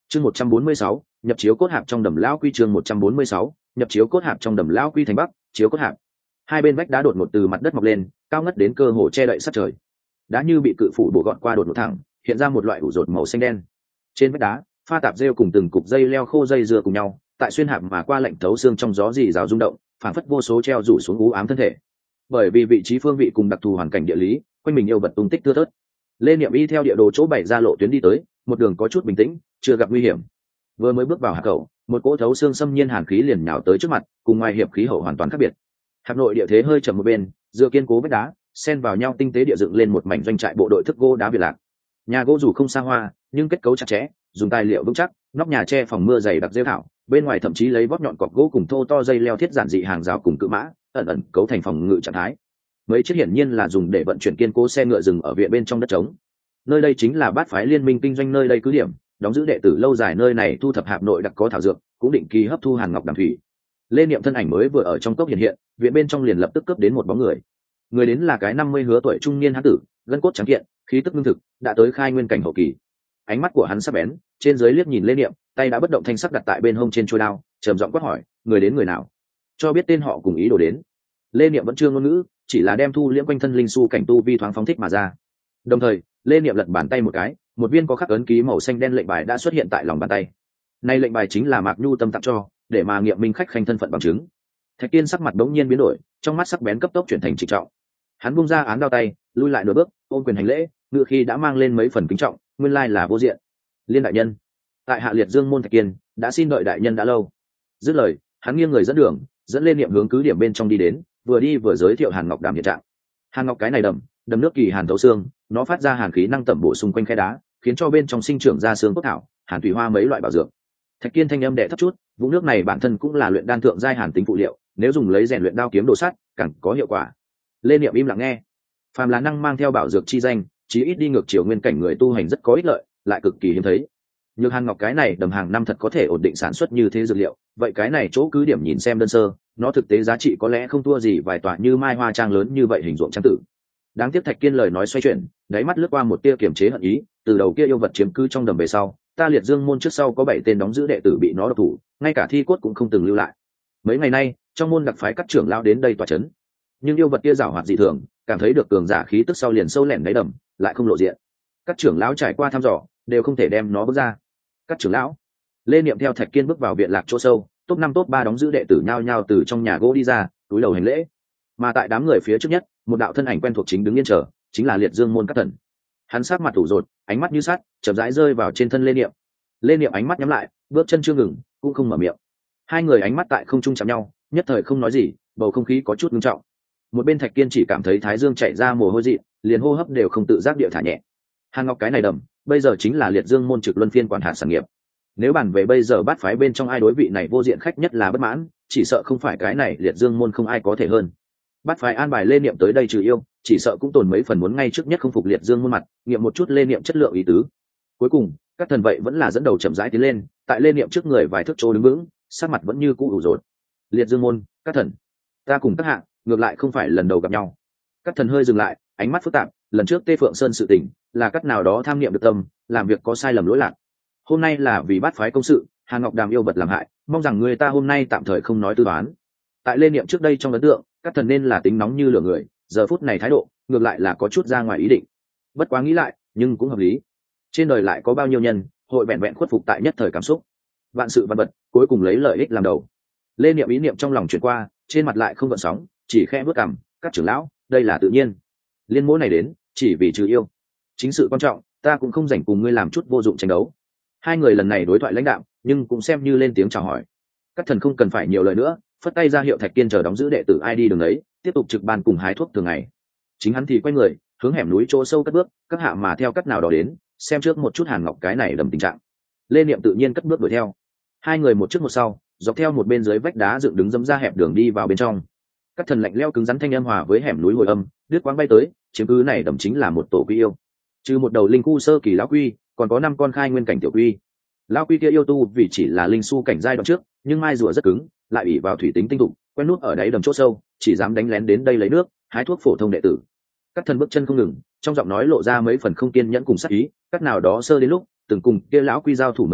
Chương 146, nhập chiếu cốt hạp trong đầm lão quy. Chương 146, nhập chiếu cốt hạp trong đầm lão quy. Thành Bắc, chiếu cốt hạp. Hai bên vách đá đột ngột từ mặt đất mọc lên, cao ngất đến cơ hồ che đậy sát trời. Đá như bị cự phủ bổ gọn qua đột ngột thẳng, hiện ra một loại ủ rột màu xanh đen. Trên vách đá, pha tạp rêu cùng từng cục dây leo khô dây dưa cùng nhau, tại xuyên hạp mà qua lạnh thấu xương trong gió rì rào rung động, phảng phất vô số treo rủ xuống u ám thân thể. Bởi vì vị trí phương vị cùng đặc thù hoàn cảnh địa lý, quanh mình yêu vật tung tích thưa thớt. Lê Niệm y theo địa đồ chỗ bày ra lộ tuyến đi tới, một đường có chút bình tĩnh, chưa gặp nguy hiểm. Vừa mới bước vào hạp khẩu, một cỗ thấu xương xâm nhiên hàn khí liền nhào tới trước mặt, cùng ngoài hiệp khí hậu hoàn toàn khác biệt. Hạp nội địa thế hơi chậm một bên, dựa kiên cố vách đá, xen vào nhau tinh tế địa dựng lên một mảnh doanh trại bộ đội thức gỗ đá Việt Lạc. Nhà gỗ dù không xa hoa, nhưng kết cấu chặt chẽ, dùng tài liệu vững chắc, nóc nhà che phòng mưa dày đặc rêu thảo, bên ngoài thậm chí lấy vót nhọn cọc gỗ cùng thô to dây leo thiết giản dị hàng rào cùng cự mã, ẩn ẩn cấu thành phòng ngự trạng thái. Mấy chiếc hiển nhiên là dùng để vận chuyển kiên cố xe ngựa dừng ở viện bên trong đất trống. Nơi đây chính là Bát phái liên minh kinh doanh nơi đây cứ điểm, đóng giữ đệ tử lâu dài nơi này thu thập hạp nội đặc có thảo dược, cũng định kỳ hấp thu hàn ngọc đàm thủy. Lê Niệm thân ảnh mới vừa ở trong cốc hiện, viện bên trong liền lập tức cướp đến một bóng người. Người đến là cái 50 hứa tuổi trung niên hán tử, gân cốt trắng kiện, khí tức ngưng thực, đã tới khai nguyên cảnh hậu kỳ. Ánh mắt của hắn sắc bén, trên dưới liếc nhìn Lê Niệm, tay đã bất động thanh sắc đặt tại bên hông trên chuôi đao, trầm giọng quát hỏi, người đến người nào? Cho biết tên họ cùng ý đồ đến. Lê Niệm vẫn chưa ngôn ngữ, chỉ là đem thu liễm quanh thân linh su cảnh tu vi thoáng phóng thích mà ra. Đồng thời, Lê Niệm lật bàn tay một cái, một viên có khắc ấn ký màu xanh đen lệnh bài đã xuất hiện tại lòng bàn tay. Nay lệnh bài chính là Mạc Nhu Tâm tặng cho, để mà nghiệm minh khách khanh thân phận bằng chứng. Thạch Kiên sắc mặt đống nhiên biến đổi, trong mắt sắc bén cấp tốc chuyển thành trịnh trọng. Hắn buông ra án đao tay, lui lại nửa bước, ôm quyền hành lễ, ngựa khi đã mang lên mấy phần kính trọng, nguyên lai là vô diện. Liên đại nhân, tại hạ liệt dương môn Thạch Kiên, đã xin đợi đại nhân đã lâu. Dứt lời, hắn nghiêng người dẫn đường, dẫn Lê Niệm hướng cứ điểm bên trong đi đến, vừa đi vừa giới thiệu Hàn Ngọc Đàm hiện trạng. Hàn Ngọc cái này đầm nước kỳ hàn thấu xương, nó phát ra hàn khí năng tẩm bổ xung quanh khe đá, khiến cho bên trong sinh trưởng ra xương cốt thảo, hàn thủy hoa mấy loại bảo dược. Thạch Kiên thanh âm đệ thấp chút, vũng nước này bản thân cũng là luyện đan thượng giai hàn tính phụ liệu, nếu dùng lấy rèn luyện đao kiếm đồ sắt, càng có hiệu quả. Lê Niệm im lặng nghe. Phàm là năng mang theo bảo dược chi danh, chí ít đi ngược chiều nguyên cảnh người tu hành rất có ích lợi, lại cực kỳ hiếm thấy. Nhưng Hàn Ngọc cái này đầm hàng năm thật có thể ổn định sản xuất như thế dược liệu, vậy cái này chỗ cứ điểm nhìn xem đơn sơ, nó thực tế giá trị có lẽ không thua gì vài tòa như Mai Hoa Trang lớn như vậy hình ruộng trang tử. Đáng tiếc Thạch Kiên lời nói xoay chuyển, đáy mắt lướt qua một tia kiềm chế hận ý, từ đầu kia yêu vật chiếm cư trong đầm về sau, ta liệt dương môn trước sau có 7 tên đóng giữ đệ tử bị nó độc thủ, ngay cả thi cốt cũng không từng lưu lại. Mấy ngày nay, trong môn đặc phái các trưởng lao đến đây tòa chấn, nhưng yêu vật kia giảo hoạt dị thường, cảm thấy được cường giả khí tức sau liền sâu lẻn đáy đầm, lại không lộ diện. Các trưởng lão trải qua thăm dò, đều không thể đem nó bước ra. Các trưởng lão, Lê Niệm theo Thạch Kiên bước vào viện lạc chỗ sâu, top 5 top 3 đóng giữ đệ tử nhao nhao từ trong nhà gỗ đi ra, cúi đầu hành lễ. Mà tại đám người phía trước nhất, một đạo thân ảnh quen thuộc chính đứng yên chờ, chính là liệt dương môn Các Thần. Hắn sát mặt thủ rột, ánh mắt như sắt, chậm rãi rơi vào trên thân Lê Niệm. Lê Niệm ánh mắt nhắm lại, bước chân chưa ngừng, cũng không mở miệng. Hai người ánh mắt tại không trung chạm nhau, nhất thời không nói gì, bầu không khí có chút nghiêm trọng. Một bên Thạch Kiên chỉ cảm thấy thái dương chạy ra mồ hôi dị, liền hô hấp đều không tự giác địa thả nhẹ. Hàn Ngọc cái này đầm, bây giờ chính là liệt dương môn trực luân phiên quản hạt sản nghiệp. Nếu bàn về bây giờ Bát phái bên trong ai đối vị này vô diện khách nhất là bất mãn, chỉ sợ không phải cái này liệt dương môn không ai có thể hơn. Bát phái an bài Lê Niệm tới đây trừ yêu, chỉ sợ cũng tồn mấy phần muốn ngay trước nhất không phục liệt dương môn mặt, nghiệm một chút Lê Niệm chất lượng ý tứ. Cuối cùng, Các Thần vậy vẫn là dẫn đầu chậm rãi tiến lên, tại Lê Niệm trước người vài thước chỗ đứng vững, sát mặt vẫn như cũ ủ rột. Liệt dương môn, Các Thần, ta cùng các hạ, ngược lại không phải lần đầu gặp nhau. Các Thần hơi dừng lại, ánh mắt phức tạp, lần trước Tê Phượng Sơn sự tình, là cách nào đó tham niệm được tâm, làm việc có sai lầm lỗi lạc. Hôm nay là vì Bát phái công sự, Hàn Ngọc Đàm yêu vật làm hại, mong rằng người ta hôm nay tạm thời không nói tư toán. Tại Lê Niệm trước đây trong ấn tượng, Các Thần nên là tính nóng như lửa người, giờ phút này thái độ ngược lại là có chút ra ngoài ý định. Bất quá nghĩ lại, nhưng cũng hợp lý. Trên đời lại có bao nhiêu nhân hội vẹn vẹn khuất phục tại nhất thời cảm xúc, vạn sự vạn vật cuối cùng lấy lợi ích làm đầu. Lê Niệm ý niệm trong lòng chuyển qua, trên mặt lại không gợn sóng, chỉ khẽ bước cằm, các trưởng lão, đây là tự nhiên. Liên mỗ này đến, chỉ vì trừ yêu. Chính sự quan trọng, ta cũng không rảnh cùng ngươi làm chút vô dụng tranh đấu. Hai người lần này đối thoại lãnh đạm, nhưng cũng xem như lên tiếng chào hỏi. Các thần không cần phải nhiều lời nữa, phất tay ra hiệu Thạch Kiên chờ đóng giữ đệ tử ai đi đường ấy, tiếp tục trực ban cùng hái thuốc thường ngày. Chính hắn thì quay người hướng hẻm núi chỗ sâu cất bước, các hạ mà theo cách nào đó đến, xem trước một chút Hàn Ngọc cái này đầm tình trạng. Lê Niệm tự nhiên cất bước đuổi theo. Hai người một trước một sau, dọc theo một bên dưới vách đá dựng đứng dẫm ra hẹp đường đi vào bên trong. Các thần lạnh lẽo cứng rắn thanh âm hòa với hẻm núi hồi âm, đứt quãng bay tới, chiếm cứ này đầm chính là một tổ quy yêu. Trừ một đầu linh khu sơ kỳ lão quy, còn có 5 con khai nguyên cảnh tiểu quy. Lão quy kia yêu tu vì chỉ là linh su cảnh giai đoạn trước, nhưng mai rùa rất cứng, lại ủy vào thủy tính tinh tụng, quen nút ở đáy đầm chỗ sâu, chỉ dám đánh lén đến đây lấy nước, hái thuốc phổ thông đệ tử. Các thần bước chân không ngừng, trong giọng nói lộ ra mấy phần không kiên nhẫn cùng sát ý, các nào đó sơ đến lúc từng cùng kia lão quy giao thủ mấy hiệp,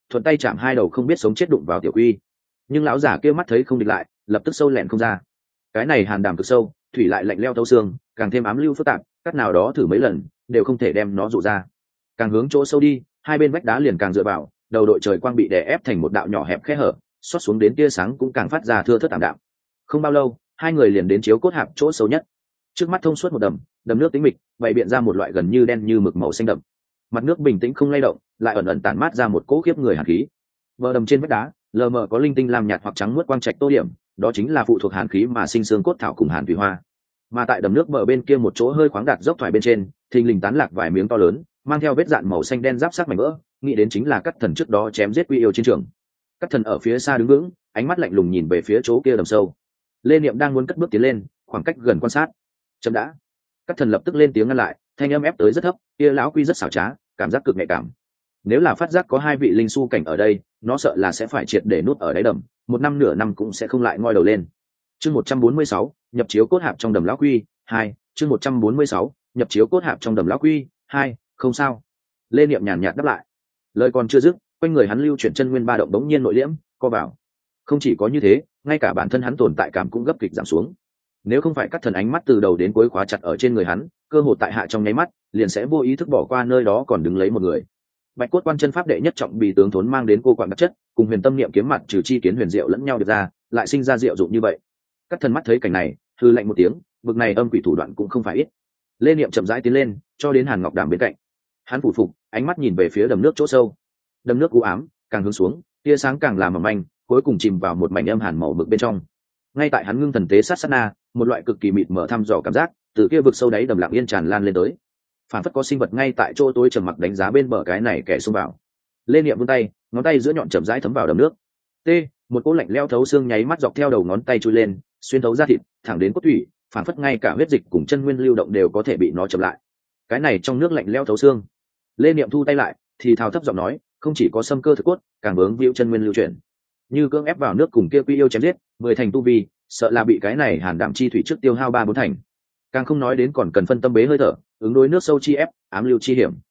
thuận tay chạm hai đầu không biết sống chết đụng vào tiểu quy. Nhưng lão giả kia mắt thấy không địch lại, lập tức sâu lẹn không ra. Cái này hàn đàm cực sâu, thủy lại lạnh leo thấu xương, càng thêm ám lưu phức tạp, cắt nào đó thử mấy lần đều không thể đem nó dụ ra. Càng hướng chỗ sâu đi, hai bên vách đá liền càng dựa vào, đầu đội trời quang bị đè ép thành một đạo nhỏ hẹp khe hở, xót xuống đến tia sáng cũng càng phát ra thưa thớt tạm đạm. Không bao lâu, hai người liền đến chiếu cốt hạp chỗ sâu nhất. Trước mắt thông suốt một đầm nước tĩnh mịch, bày biện ra một loại gần như đen như mực màu xanh đậm. Mặt nước bình tĩnh không lay động, lại ẩn ẩn tản mát ra một cỗ khiếp người hàn khí. Bờ đầm trên vách đá, lờ mờ có linh tinh lam nhạt hoặc trắng muốt quang trạch tô điểm, đó chính là phụ thuộc hàn khí mà sinh xương cốt thảo cùng hàn thủy hoa. Mà tại đầm nước bờ bên kia một chỗ hơi khoáng đạt dốc thoải bên trên, thình lình tán lạc vài miếng to lớn, mang theo vết dạn màu xanh đen giáp sắc mảnh vỡ, nghĩ đến chính là Cắt Thần trước đó chém giết Quy Yêu chiến trường. Cắt Thần ở phía xa đứng vững, ánh mắt lạnh lùng nhìn về phía chỗ kia đầm sâu. Lê Niệm đang muốn cất bước tiến lên, khoảng cách gần quan sát. Chậm đã. Cắt Thần lập tức lên tiếng ngăn lại, thanh âm ép tới rất thấp, kia lão Quy rất xảo trá, cảm giác cực nhạy cảm. Nếu là phát giác có hai vị linh su cảnh ở đây, nó sợ là sẽ phải triệt để nút ở đáy đầm, một năm nửa năm cũng sẽ không lại ngoi đầu lên. Chương 146, nhập chiếu cốt hạp trong đầm lão quy 2, chương 146, nhập chiếu cốt hạp trong đầm lão quy 2, không sao. Lê Niệm nhàn nhạt đáp lại. Lời còn chưa dứt, quanh người hắn lưu chuyển chân nguyên ba động bỗng nhiên nội liễm, co vào. Không chỉ có như thế, ngay cả bản thân hắn tồn tại cảm cũng gấp kịch giảm xuống. Nếu không phải Cắt Thần ánh mắt từ đầu đến cuối khóa chặt ở trên người hắn, cơ hội tại hạ trong nháy mắt, liền sẽ vô ý thức bỏ qua nơi đó còn đứng lấy một người. Bạch cốt quan chân pháp đệ nhất trọng bị tướng thốn mang đến cô quạng đặc chất, cùng huyền tâm niệm kiếm mặt trừ chi kiến huyền diệu lẫn nhau được ra, lại sinh ra diệu dụng như vậy. Cắt Thần mắt thấy cảnh này, hư lạnh một tiếng, vực này âm quỷ thủ đoạn cũng không phải ít. Lê Niệm chậm rãi tiến lên, cho đến Hàn Ngọc Đàm bên cạnh. Hắn phủ phục, ánh mắt nhìn về phía đầm nước chỗ sâu. Đầm nước u ám, càng hướng xuống, tia sáng càng làm mỏng manh, cuối cùng chìm vào một mảnh âm hàn màu mực bên trong. Ngay tại hắn ngưng thần tế sát sát na, một loại cực kỳ mịt mờ thăm dò cảm giác từ kia vực sâu đáy đầm lặng yên tràn lan lên tới. Phản phất có sinh vật ngay tại chỗ tối trầm mặc đánh giá bên bờ cái này kẻ xông vào. Lê Niệm vươn tay, ngón tay giữa nhọn chậm rãi thấm vào đầm nước. T, một cỗ lạnh leo thấu xương nháy mắt dọc theo đầu ngón tay chui lên, xuyên thấu da thịt, thẳng đến cốt thủy, phản phất ngay cả huyết dịch cùng chân nguyên lưu động đều có thể bị nó chậm lại. Cái này trong nước lạnh leo thấu xương. Lê Niệm thu tay lại, thì thào thấp giọng nói, không chỉ có xâm cơ thực cốt, càng vướng víu chân nguyên lưu chuyển. Như cưỡng ép vào nước cùng kia Quy Yêu chém giết, 10 thành tu vi, sợ là bị cái này hàn đạm chi thủy trước tiêu hao 3-4 thành. Càng không nói đến còn cần phân tâm bế hơi thở, ứng đối nước sâu chi ép, ám lưu chi hiểm.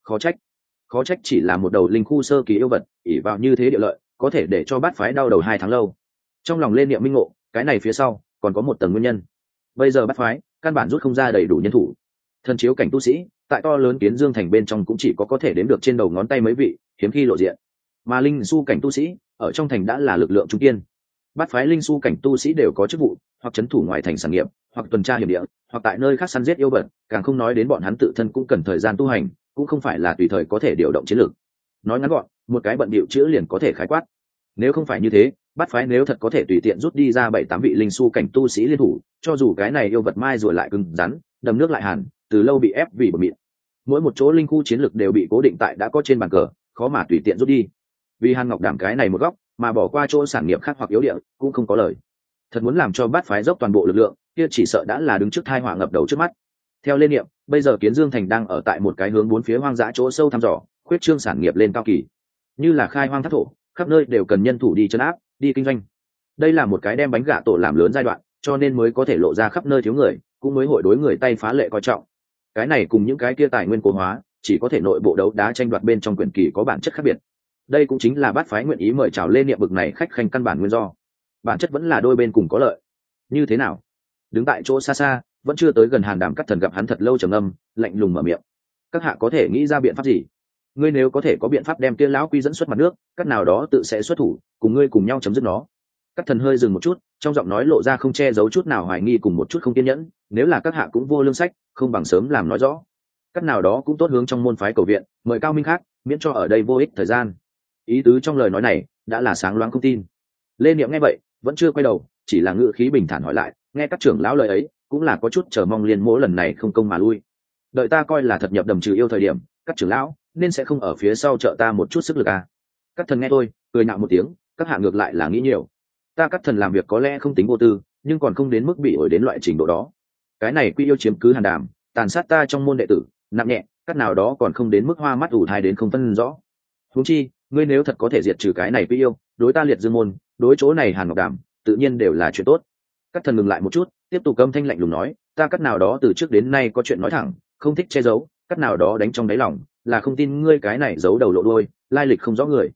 Khó trách chỉ là một đầu linh khu sơ kỳ yêu vật, ỷ vào như thế địa lợi, có thể để cho bát phái đau đầu 2 tháng lâu. Trong lòng Lê Niệm minh ngộ, cái này phía sau còn có một tầng nguyên nhân. Bây giờ bát phái căn bản rút không ra đầy đủ nhân thủ. Thần chiếu cảnh tu sĩ, tại to lớn Kiến Dương thành bên trong cũng chỉ có thể đếm được trên đầu ngón tay mấy vị, hiếm khi lộ diện. Mà linh su cảnh tu sĩ, ở trong thành đã là lực lượng trung kiên. Bát phái linh su cảnh tu sĩ đều có chức vụ, hoặc trấn thủ ngoài thành sản nghiệp, hoặc tuần tra hiểm địa, hoặc tại nơi khác săn giết yêu vật, càng không nói đến bọn hắn tự thân cũng cần thời gian tu hành, cũng không phải là tùy thời có thể điều động chiến lược. Nói ngắn gọn, một cái bận bịu chữ liền có thể khái quát. Nếu không phải như thế, bát phái nếu thật có thể tùy tiện rút đi ra 7-8 vị linh su cảnh tu sĩ liên thủ, cho dù cái này yêu vật mai rồi lại cứng rắn, đầm nước lại hàn, từ lâu bị ép vì bờ mịn. Mỗi một chỗ linh khu chiến lược đều bị cố định tại đã có trên bàn cờ, khó mà tùy tiện rút đi. Vì Hàn Ngọc Đàm cái này một góc, mà bỏ qua chỗ sản nghiệp khác hoặc yếu địa, cũng không có lời. Thật muốn làm cho bát phái dốc toàn bộ lực lượng, kia chỉ sợ đã là đứng trước tai họa ngập đầu trước mắt. Theo Lê Niệm, bây giờ Kiến Dương thành đang ở tại một cái hướng bốn phía hoang dã chỗ sâu thăm dò, khuyết trương sản nghiệp lên cao kỳ. Như là khai hoang thác thổ, khắp nơi đều cần nhân thủ đi trấn áp, đi kinh doanh. Đây là một cái đem bánh gạ tổ làm lớn giai đoạn, cho nên mới có thể lộ ra khắp nơi thiếu người, cũng mới hội đối người tay phá lệ coi trọng. Cái này cùng những cái kia tài nguyên cố hóa, chỉ có thể nội bộ đấu đá tranh đoạt bên trong quyền kỳ có bản chất khác biệt. Đây cũng chính là bát phái nguyện ý mời chào Lê Niệm bực này khách khanh căn bản nguyên do. Bản chất vẫn là đôi bên cùng có lợi. Như thế nào? Đứng tại chỗ xa xa, vẫn chưa tới gần Hàn Đàm Cắt Thần gặp hắn thật lâu trầm ngâm, lạnh lùng mở miệng. Các hạ có thể nghĩ ra biện pháp gì? Ngươi nếu có thể có biện pháp đem kia lão quy dẫn xuất mặt nước, các nào đó tự sẽ xuất thủ, cùng ngươi cùng nhau chấm dứt nó. Cắt Thần hơi dừng một chút, trong giọng nói lộ ra không che giấu chút nào hoài nghi cùng một chút không kiên nhẫn. Nếu là các hạ cũng vô lương sách, không bằng sớm làm nói rõ. Các nào đó cũng tốt hướng trong môn phái cầu viện, mời cao minh khác, miễn cho ở đây vô ích thời gian. Ý tứ trong lời nói này đã là sáng loáng không tin. Lê Niệm nghe vậy vẫn chưa quay đầu, chỉ là ngữ khí bình thản hỏi lại, nghe các trưởng lão lời ấy cũng là có chút chờ mong liên mỗ lần này không công mà lui. Đợi ta coi là thật nhập đầm trừ yêu thời điểm, các trưởng lão nên sẽ không ở phía sau trợ ta một chút sức lực à. Các thần nghe tôi cười nạo một tiếng, các hạ ngược lại là nghĩ nhiều. Ta các thần làm việc có lẽ không tính vô tư, nhưng còn không đến mức bị ổi đến loại trình độ đó. Cái này Quy Yêu chiếm cứ Hàn Đàm, tàn sát ta trong môn đệ tử, nặng nhẹ các nào đó còn không đến mức hoa mắt ủ thai đến không phân rõ. Huống chi ngươi nếu thật có thể diệt trừ cái này Quy Yêu, đối ta Liệt Dương môn, đối chỗ này Hàn Ngọc Đàm, tự nhiên đều là chuyện tốt. Các thần ngừng lại một chút, tiếp tục âm thanh lạnh lùng nói, ta các nào đó từ trước đến nay có chuyện nói thẳng, không thích che giấu, các nào đó đánh trong đáy lòng, là không tin ngươi cái này giấu đầu lộ đuôi, lai lịch không rõ người.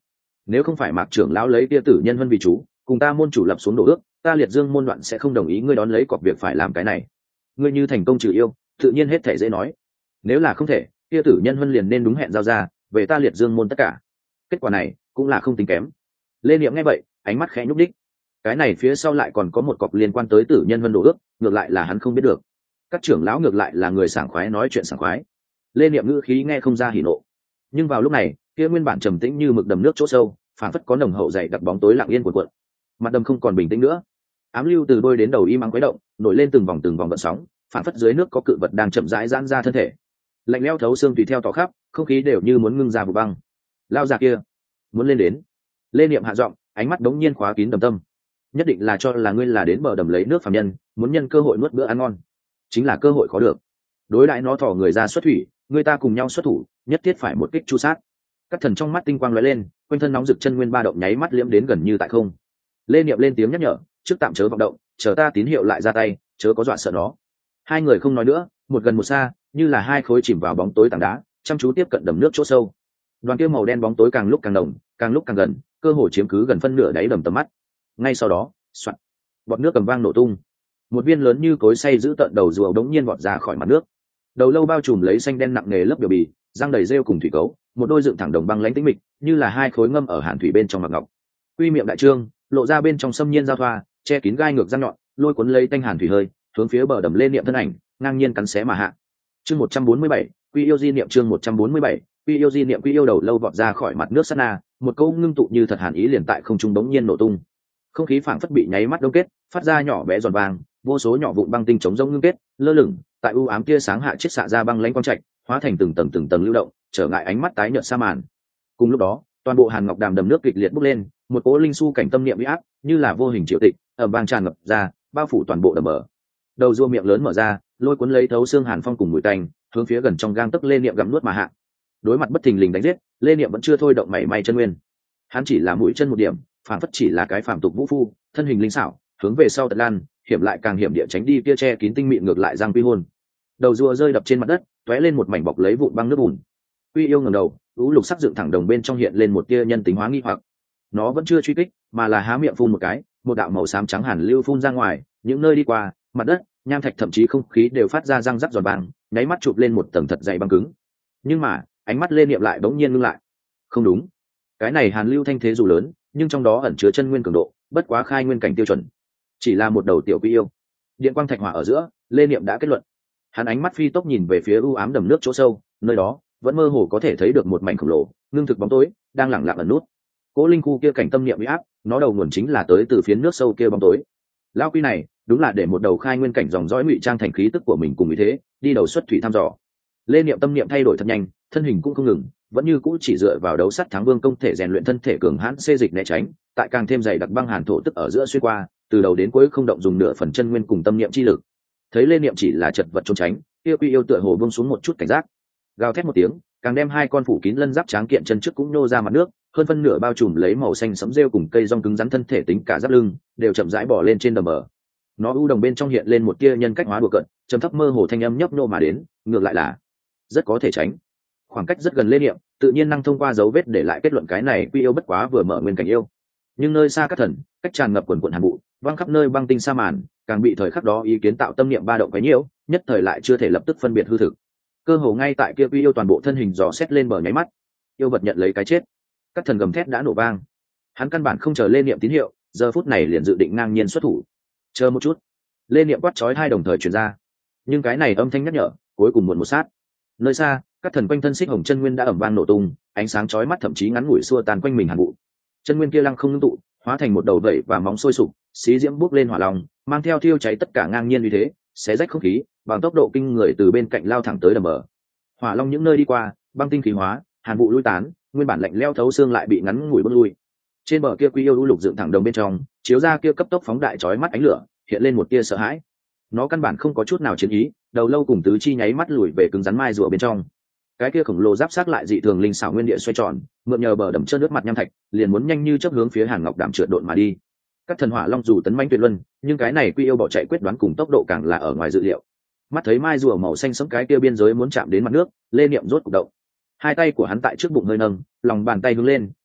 nếu không phải mạc trưởng lão lấy tia tử nhân vân vì chú cùng ta môn chủ lập xuống đổ ước, ta liệt dương môn đoạn sẽ không đồng ý ngươi đón lấy cọc việc phải làm cái này. Ngươi như thành công trừ yêu, tự nhiên hết thể dễ nói. Nếu là không thể, tia tử nhân vân liền nên đúng hẹn giao ra về ta liệt dương môn tất cả. Kết quả này cũng là không tính kém. Lê Niệm nghe vậy, ánh mắt khẽ nhúc đích. Cái này phía sau lại còn có một cọc liên quan tới tử nhân vân đổ ước, ngược lại là hắn không biết được. Các trưởng lão ngược lại là người sảng khoái nói chuyện sảng khoái. Lê Niệm ngữ khí nghe không ra hỉ nộ. Nhưng vào lúc này, kia nguyên bản trầm tĩnh như mực đầm nước chỗ sâu, phản phất có nồng hậu dày đặc bóng tối lặng yên cuộn cuộn. Mặt đầm không còn bình tĩnh nữa. Ám lưu từ đôi đến đầu im ắng quấy động, nổi lên từng vòng gợn sóng, phản phất dưới nước có cự vật đang chậm rãi giãn ra thân thể. Lạnh lẽo thấu xương tùy theo tỏ khắp, không khí đều như muốn ngưng ra vụ băng. Lao già kia, muốn lên đến. Lê Niệm hạ giọng, ánh mắt đống nhiên khóa kín đầm tâm. Nhất định là cho là ngươi là đến bờ đầm lấy nước phàm nhân, muốn nhân cơ hội nuốt bữa ăn ngon. Chính là cơ hội khó được. Đối đãi nó thỏ người ra xuất thủy, người ta cùng nhau xuất thủ, nhất thiết phải một kích chu sát. Các thần trong mắt tinh quang lóe lên, quanh thân nóng rực chân nguyên ba động nháy mắt liễm đến gần như tại không. Lê Niệm lên tiếng nhắc nhở, trước tạm chớ vọng động, chờ ta tín hiệu lại ra tay, chớ có dọa sợ nó. Hai người không nói nữa, một gần một xa, như là hai khối chìm vào bóng tối tảng đá, chăm chú tiếp cận đầm nước chỗ sâu. Đoàn kia màu đen bóng tối càng lúc càng nồng, càng lúc càng gần, cơ hồ chiếm cứ gần phân nửa đáy đầm tầm mắt. Ngay sau đó, soạt, bọt nước cầm vang nổ tung. Một viên lớn như cối xay giữ tận đầu rùa đống nhiên vọt ra khỏi mặt nước. Đầu lâu bao trùm lấy xanh đen nặng nề lớp biểu bì, răng đầy rêu cùng thủy cấu, một đôi dựng thẳng đồng băng lãnh tĩnh mịch, như là hai khối ngâm ở hàn thủy bên trong mặt ngọc. Quy miệng đại trương, lộ ra bên trong xâm nhiên giao thoa, che kín gai ngược răng nhọn, lôi cuốn lấy tanh hàn thủy hơi, hướng phía bờ đầm lên Niệm thân ảnh, ngang nhiên cắn xé mà hạ. Chương 147, Quy yêu di niệm chương 147, Quy yêu di niệm Quy yêu đầu lâu vọt ra khỏi mặt nước sát na, một câu ngưng tụ như thật hàn ý liền tại không trung bỗng nhiên nổ tung. Không khí phảng phất bị nháy mắt đông kết, phát ra nhỏ bé giòn vàng, vô số nhỏ vụn băng tinh chống rông ngưng kết, lơ lửng, tại u ám tia sáng hạ chiết xạ ra băng lãnh quang trạch, hóa thành từng tầng lưu động, trở ngại ánh mắt tái nhợt sa màn. Cùng lúc đó, toàn bộ hàn ngọc đàm đầm nước kịch liệt bốc lên, một cỗ linh su cảnh tâm niệm uy áp, như là vô hình triệu tịch, ầm vang tràn ngập ra, bao phủ toàn bộ đầm bờ. Đầu rùa miệng lớn mở ra, lôi cuốn lấy thấu xương hàn phong cùng mùi tanh, hướng phía gần trong gang tấc Lê Niệm gặm nuốt mà hạ. Đối mặt bất thình lình đánh giết, Lê Niệm vẫn chưa thôi động mảy may chân nguyên. Hắn chỉ là mũi chân một điểm, phản phất chỉ là cái phàm tục vũ phu, thân hình linh xảo, hướng về sau tật lan, hiểm lại càng hiểm địa tránh đi kia che kín tinh mịn ngược lại giang quy hôn. Đầu rùa rơi đập trên mặt đất, tóe lên một mảnh bọc lấy vụn băng nước bùn. Quy yêu ngẩng đầu, ú lục sắc dựng thẳng đồng bên trong hiện lên một tia nhân tính hóa nghi hoặc. Nó vẫn chưa truy kích, mà là há miệng phun một cái, một đạo màu xám trắng hàn lưu phun ra ngoài, những nơi đi qua, mặt đất, nham thạch thậm chí không khí đều phát ra răng rắc giòn vàng, nháy mắt chụp lên một tầng thật dày băng cứng. Nhưng mà, ánh mắt Lê Niệm lại bỗng nhiên ngưng lại. Không đúng, cái này hàn lưu thanh thế dù lớn, nhưng trong đó ẩn chứa chân nguyên cường độ, bất quá khai nguyên cảnh tiêu chuẩn. Chỉ là một đầu tiểu quy yêu. Điện quang thạch hỏa ở giữa, Lê Niệm đã kết luận. Hắn ánh mắt phi tốc nhìn về phía u ám đầm nước chỗ sâu, nơi đó vẫn mơ hồ có thể thấy được một mảnh khổng lồ, ngưng thực bóng tối, đang lẳng lặng ẩn nút. Cố linh khu kia cảnh tâm niệm uy áp, nó đầu nguồn chính là tới từ phía nước sâu kia bóng tối. Lão quy này, đúng là để một đầu khai nguyên cảnh dòng dõi ngụy trang thành khí tức của mình cùng ý thế, đi đầu xuất thủy thăm dò. Lê Niệm tâm niệm thay đổi thật nhanh, thân hình cũng không ngừng, vẫn như cũ chỉ dựa vào đấu sắt thắng vương công thể rèn luyện thân thể cường hãn xê dịch né tránh, tại càng thêm dày đặc băng hàn thổ tức ở giữa xuyên qua, từ đầu đến cuối không động dùng nửa phần chân nguyên cùng tâm niệm chi lực. Thấy Lê Niệm chỉ là chật vật trốn tránh, kia quy yêu tựa hồ buông xuống một chút cảnh giác, gào thét một tiếng, càng đem hai con phủ kín lân giáp tráng kiện chân trước cũng nô ra mặt nước, hơn phân nửa bao trùm lấy màu xanh sẫm rêu cùng cây rong cứng rắn thân thể tính cả giáp lưng, đều chậm rãi bỏ lên trên đầm bờ. Nó u đồng bên trong hiện lên một tia nhân cách hóa đùa cận, trầm thấp mơ hồ thanh âm nhấp nô mà đến, ngược lại là rất có thể tránh. Khoảng cách rất gần Lê Niệm, tự nhiên năng thông qua dấu vết để lại kết luận cái này quy yêu bất quá vừa mở nguyên cảnh yêu. Nhưng nơi xa các thần, cách tràn ngập quần quần hàn vụ, văng khắp nơi băng tinh sa màn, càng bị thời khắc đó ý kiến tạo tâm niệm ba động cái nhiễu, nhất thời lại chưa thể lập tức phân biệt hư thực. Cơ hồ ngay tại kia quy yêu toàn bộ thân hình dò xét lên bờ nháy mắt, yêu vật nhận lấy cái chết. Các thần gầm thét đã nổ vang. Hắn căn bản không chờ Lê Niệm tín hiệu, giờ phút này liền dự định ngang nhiên xuất thủ. Chờ một chút. Lê Niệm quát chói hai đồng thời truyền ra. Nhưng cái này âm thanh nhắc nhở, cuối cùng muộn một sát. Nơi xa, các thần quanh thân xích hồng chân nguyên đã ầm vang nổ tung, ánh sáng chói mắt thậm chí ngắn ngủi xua tan quanh mình hàn vụ. Chân nguyên kia lăng không ngưng tụ, hóa thành một đầu vẩy và móng sôi sục, xí diễm bốc lên hỏa long, mang theo thiêu cháy tất cả ngang nhiên như thế, xé rách không khí, bằng tốc độ kinh người từ bên cạnh lao thẳng tới đầm bờ. Hỏa long những nơi đi qua, băng tinh khí hóa, hàn vụ lui tán, nguyên bản lạnh leo thấu xương lại bị ngắn ngủi bước lui. Trên bờ kia quy yêu lục dựng thẳng đồng bên trong, chiếu ra kia cấp tốc phóng đại chói mắt ánh lửa, hiện lên một tia sợ hãi. Nó căn bản không có chút nào chiến ý, đầu lâu cùng tứ chi nháy mắt lùi về cứng rắn mai rùa bên trong. Cái kia khổng lồ giáp sát lại dị thường linh xảo nguyên địa xoay tròn, mượn nhờ bờ đầm trơn nước mặt nham thạch, liền muốn nhanh như chớp hướng phía Hàn Ngọc Đàm trượt độn mà đi. Các thần hỏa long dù tấn mãnh tuyệt luân, nhưng cái này quy yêu bỏ chạy quyết đoán cùng tốc độ càng là ở ngoài dự liệu. Mắt thấy mai rùa màu xanh sẫm cái kia biên giới muốn chạm đến mặt nước, Lê Niệm rốt cục động. Hai tay của hắn tại trước bụng hơi nâng, lòng bàn tay hướng lên,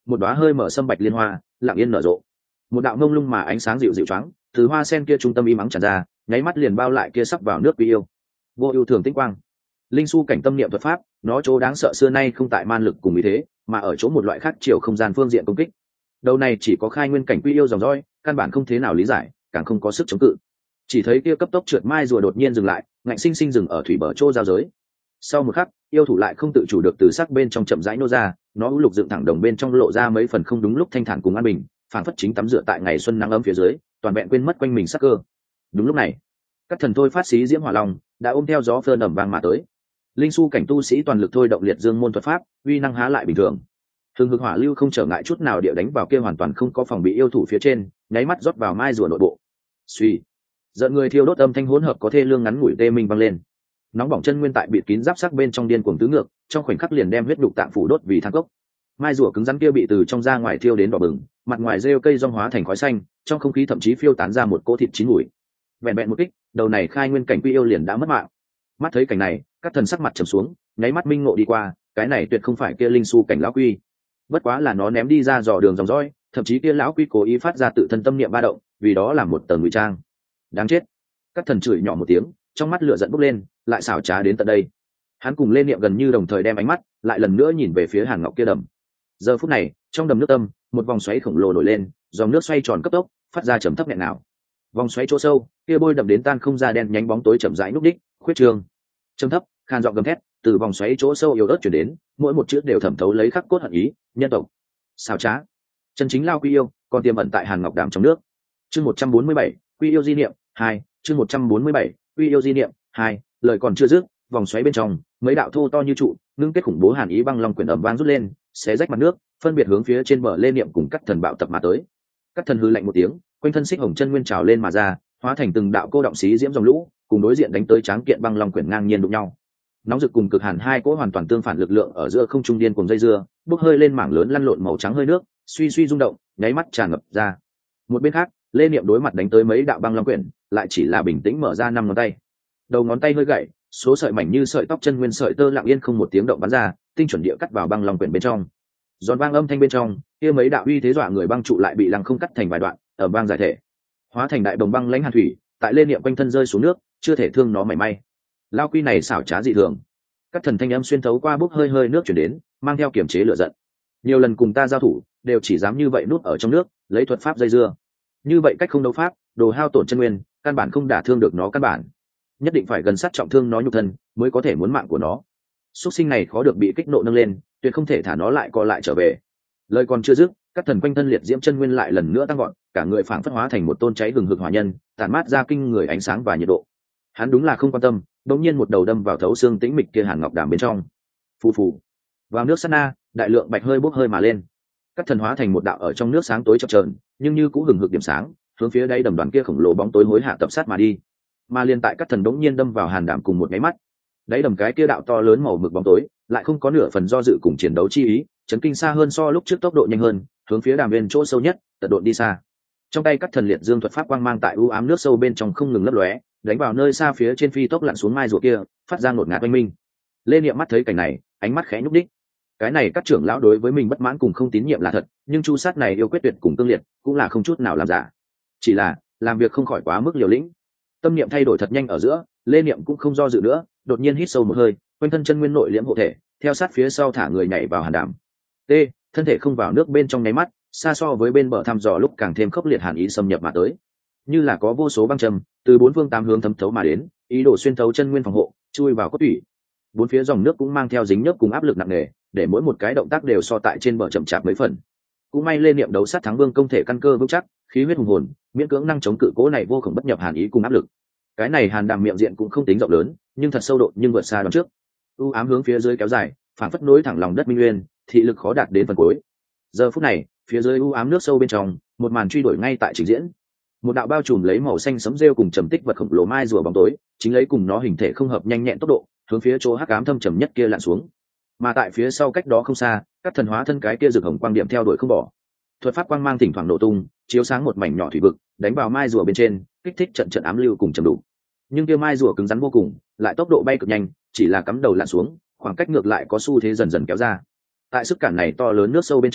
một đóa hơi mở sâm bạch liên hoa lặng yên nở rộ, một đạo mông lung mà ánh sáng dịu dịu choáng từ hoa sen kia trung tâm im ắng tràn ra, nháy mắt liền bao lại kia sắp vào nước quý yêu. Vô ưu thường tinh quang, linh su cảnh tâm niệm thuật pháp, nó chỗ đáng sợ xưa nay không tại man lực cùng ý thế, mà ở chỗ một loại khác chiều không gian phương diện công kích. Đầu này chỉ có khai nguyên cảnh quy yêu dòng dõi, căn bản không thế nào lý giải, càng không có sức chống cự. Chỉ thấy kia cấp tốc trượt mai rùa đột nhiên dừng lại, ngạnh sinh sinh dừng ở thủy bờ chỗ giao giới. Sau một khắc, yêu thủ lại không tự chủ được từ sắc bên trong chậm rãi nô ra, nó u lục dựng thẳng đồng bên trong lộ ra mấy phần không đúng lúc thanh thản cùng an bình, phản phất chính tắm rửa tại ngày xuân nắng ấm phía dưới, toàn vẹn quên mất quanh mình sắc cơ. Đúng lúc này, các thần thôi phát xí diễm hỏa long đã ôm theo gió phơn ẩm vang mà tới. Linh su cảnh tu sĩ toàn lực thôi động liệt dương môn thuật pháp, uy năng há lại bình thường. Hừng hực hỏa lưu không trở ngại chút nào địa đánh vào kia hoàn toàn không có phòng bị yêu thủ phía trên, nháy mắt rót vào mai rùa nội bộ. Suy, giận người thiêu đốt âm thanh hỗn hợp có thê lương ngắn ngủi tê minh vang lên. Nóng bỏng chân nguyên tại bịt kín giáp sắc bên trong điên cuồng tứ ngược, trong khoảnh khắc liền đem huyết đục tạng phủ đốt vì than cốc. Mai rùa cứng rắn kia bị từ trong ra ngoài thiêu đến đỏ bừng, mặt ngoài rêu cây rong hóa thành khói xanh, trong không khí thậm chí phiêu tán ra một cỗ thịt chín mùi. Vẹn vẹn một kích, đầu này khai nguyên cảnh quy yêu liền đã mất mạng. Mắt thấy cảnh này, các thần sắc mặt trầm xuống, nháy mắt minh ngộ đi qua, cái này tuyệt không phải kia linh su cảnh lão quy, bất quá là nó ném đi ra dò đường dòng dõi, thậm chí kia lão quy cố ý phát ra tự thân tâm niệm ba động, vì đó làm một tầng ngụy trang. Đáng chết! Các thần chửi nhỏ một tiếng, trong mắt lửa giận bốc lên, lại xảo trá đến tận đây. Hắn cùng lên niệm gần như đồng thời đem ánh mắt lại lần nữa nhìn về phía Hàn Ngọc kia đầm. Giờ phút này, trong đầm nước tâm, một vòng xoáy khổng lồ nổi lên, dòng nước xoay tròn cấp tốc, phát ra trầm thấp nghẹn nào. Vòng xoáy chỗ sâu, kia bôi đậm đến tan không ra đen nhánh bóng tối chậm rãi núp đích, khuyết trường. Trầm thấp, khan giọng gầm thét, từ vòng xoáy chỗ sâu yếu ớt truyền đến, mỗi một chữ đều thẩm thấu lấy khắc cốt hận ý, nhân tộc. Xảo trá, chân chính lao quy yêu, còn tiềm ẩn tại Hàn Ngọc đàm trong nước. Chương 147, Quy yêu di niệm 2, chương 147, Quy yêu di niệm 2, lời còn chưa dứt, vòng xoáy bên trong, mấy đạo thô to như trụ, ngưng kết khủng bố hàn ý băng long quyển ầm vang rút lên, xé rách mặt nước, phân biệt hướng phía trên bờ lên niệm cùng các thần bạo tập mà tới. Các thần hư lạnh một tiếng, quanh thân xích hồng chân nguyên trào lên mà ra, hóa thành từng đạo cô động xí diễm dòng lũ, cùng đối diện đánh tới tráng kiện băng long quyển ngang nhiên đụng nhau. Nóng rực cùng cực hàn hai cỗ hoàn toàn tương phản lực lượng ở giữa không trung điên cùng dây dưa, bốc hơi lên mảng lớn lăn lộn màu trắng hơi nước, suy suy rung động, nháy mắt tràn ngập ra. Một bên khác, lê niệm đối mặt đánh tới mấy đạo băng long quyển, lại chỉ là bình tĩnh mở ra năm ngón tay. Đầu ngón tay hơi gãy, số sợi mảnh như sợi tóc chân nguyên sợi tơ lặng yên không một tiếng động bắn ra, tinh chuẩn địa cắt vào băng long quyển bên trong. Giòn vang âm thanh bên trong, kia mấy đạo uy thế dọa người băng trụ lại bị lăng không cắt thành vài đoạn, ở băng giải thể, hóa thành đại đồng băng lãnh hàn thủy, tại lê niệm quanh thân rơi xuống nước, chưa thể thương nó mảy may. Lao quy này xảo trá dị thường. Các thần thanh âm xuyên thấu qua bốc hơi hơi nước chuyển đến, mang theo kiểm chế lửa giận. Nhiều lần cùng ta giao thủ, đều chỉ dám như vậy núp ở trong nước, lấy thuật pháp dây dưa. Như vậy cách không đấu pháp, đồ hao tổn chân nguyên, căn bản không đả thương được nó căn bản. Nhất định phải gần sát trọng thương nó nhục thân, mới có thể muốn mạng của nó. Súc sinh này khó được bị kích nộ nâng lên, tuyệt không thể thả nó lại co lại trở về. Lời còn chưa dứt, các thần quanh thân liệt diễm chân nguyên lại lần nữa tăng gọn, cả người phảng phất hóa thành một tôn cháy hừng hực hỏa nhân, tản mát ra kinh người ánh sáng và nhiệt độ. Hắn đúng là không quan tâm, đột nhiên một đầu đâm vào thấu xương tĩnh mịch kia Hàn Ngọc đàm bên trong. Phù phù, vào nước sát na, đại lượng bạch hơi bốc hơi mà lên. Các thần hóa thành một đạo ở trong nước sáng tối chập chờn, nhưng như cũng hừng hực điểm sáng, hướng phía đáy đầm đoàn kia khổng lồ bóng tối hối hạ tập sát mà đi. Mà liên tại các thần đống nhiên đâm vào hàn đàm cùng một cái mắt, đáy đầm cái kia đạo to lớn màu mực bóng tối, lại không có nửa phần do dự cùng chiến đấu chi ý, chấn kinh xa hơn so lúc trước tốc độ nhanh hơn, hướng phía đàm bên chỗ sâu nhất, tật độn đi xa. Trong tay các thần liệt dương thuật pháp quang mang tại u ám nước sâu bên trong không ngừng lấp lóe, đánh vào nơi xa phía trên phi tốc lặn xuống mai rùa kia, phát ra ngột ngạt oanh minh. Lê Niệm mắt thấy cảnh này, ánh mắt khẽ nhúc đích. Cái này các trưởng lão đối với mình bất mãn cùng không tín nhiệm là thật, nhưng chu sát này yêu quyết tuyệt cùng tương liệt, cũng là không chút nào làm giả. Chỉ là làm việc không khỏi quá mức liều lĩnh. Tâm niệm thay đổi thật nhanh ở giữa, Lê Niệm cũng không do dự nữa, đột nhiên hít sâu một hơi, quanh thân chân nguyên nội liễm hộ thể, theo sát phía sau thả người nhảy vào hàn đàm. T, thân thể không vào nước bên trong nháy mắt, xa so với bên bờ thăm dò lúc càng thêm khốc liệt hàn ý xâm nhập mà tới. Như là có vô số băng châm từ bốn phương tám hướng thấm thấu mà đến, ý đồ xuyên thấu chân nguyên phòng hộ, chui vào cốt tủy. Bốn phía dòng nước cũng mang theo dính nhớp cùng áp lực nặng nề, để mỗi một cái động tác đều so tại trên bờ chậm chạp mấy phần. Cũng may Lê Niệm đấu sát thắng vương công thể căn cơ vững chắc, khí huyết hùng hồn, miễn cưỡng năng chống cự cố này vô cùng bất nhập hàn ý cùng áp lực. Cái này hàn đàm miệng diện cũng không tính rộng lớn, nhưng thật sâu độ nhưng vượt xa đón trước. U ám hướng phía dưới kéo dài, phản phất nối thẳng lòng đất minh nguyên, thị lực khó đạt đến phần cuối. Giờ phút này, phía dưới u ám nước sâu bên trong, một màn truy đuổi ngay tại trình diễn. Một đạo bao trùm lấy màu xanh sẫm rêu cùng trầm tích vật khổng lồ mai rùa bóng tối, chính lấy cùng nó hình thể không hợp nhanh nhẹn tốc độ, hướng phía chỗ hắc ám thâm trầm nhất kia lặn xuống. Mà tại phía sau cách đó không xa, các thần hóa thân cái kia rực hồng quang điểm theo đuổi không bỏ. Thuật pháp quang mang thỉnh thoảng nổ tung, chiếu sáng một mảnh nhỏ thủy vực, đánh vào mai rùa bên trên, kích thích trận trận ám lưu cùng trầm đủ. Nhưng kia mai rùa cứng rắn vô cùng, lại tốc độ bay cực nhanh, chỉ là cắm đầu lặn xuống, khoảng cách ngược lại có xu thế dần dần kéo ra. Tại sức cản này to lớn nước sâu bên trong,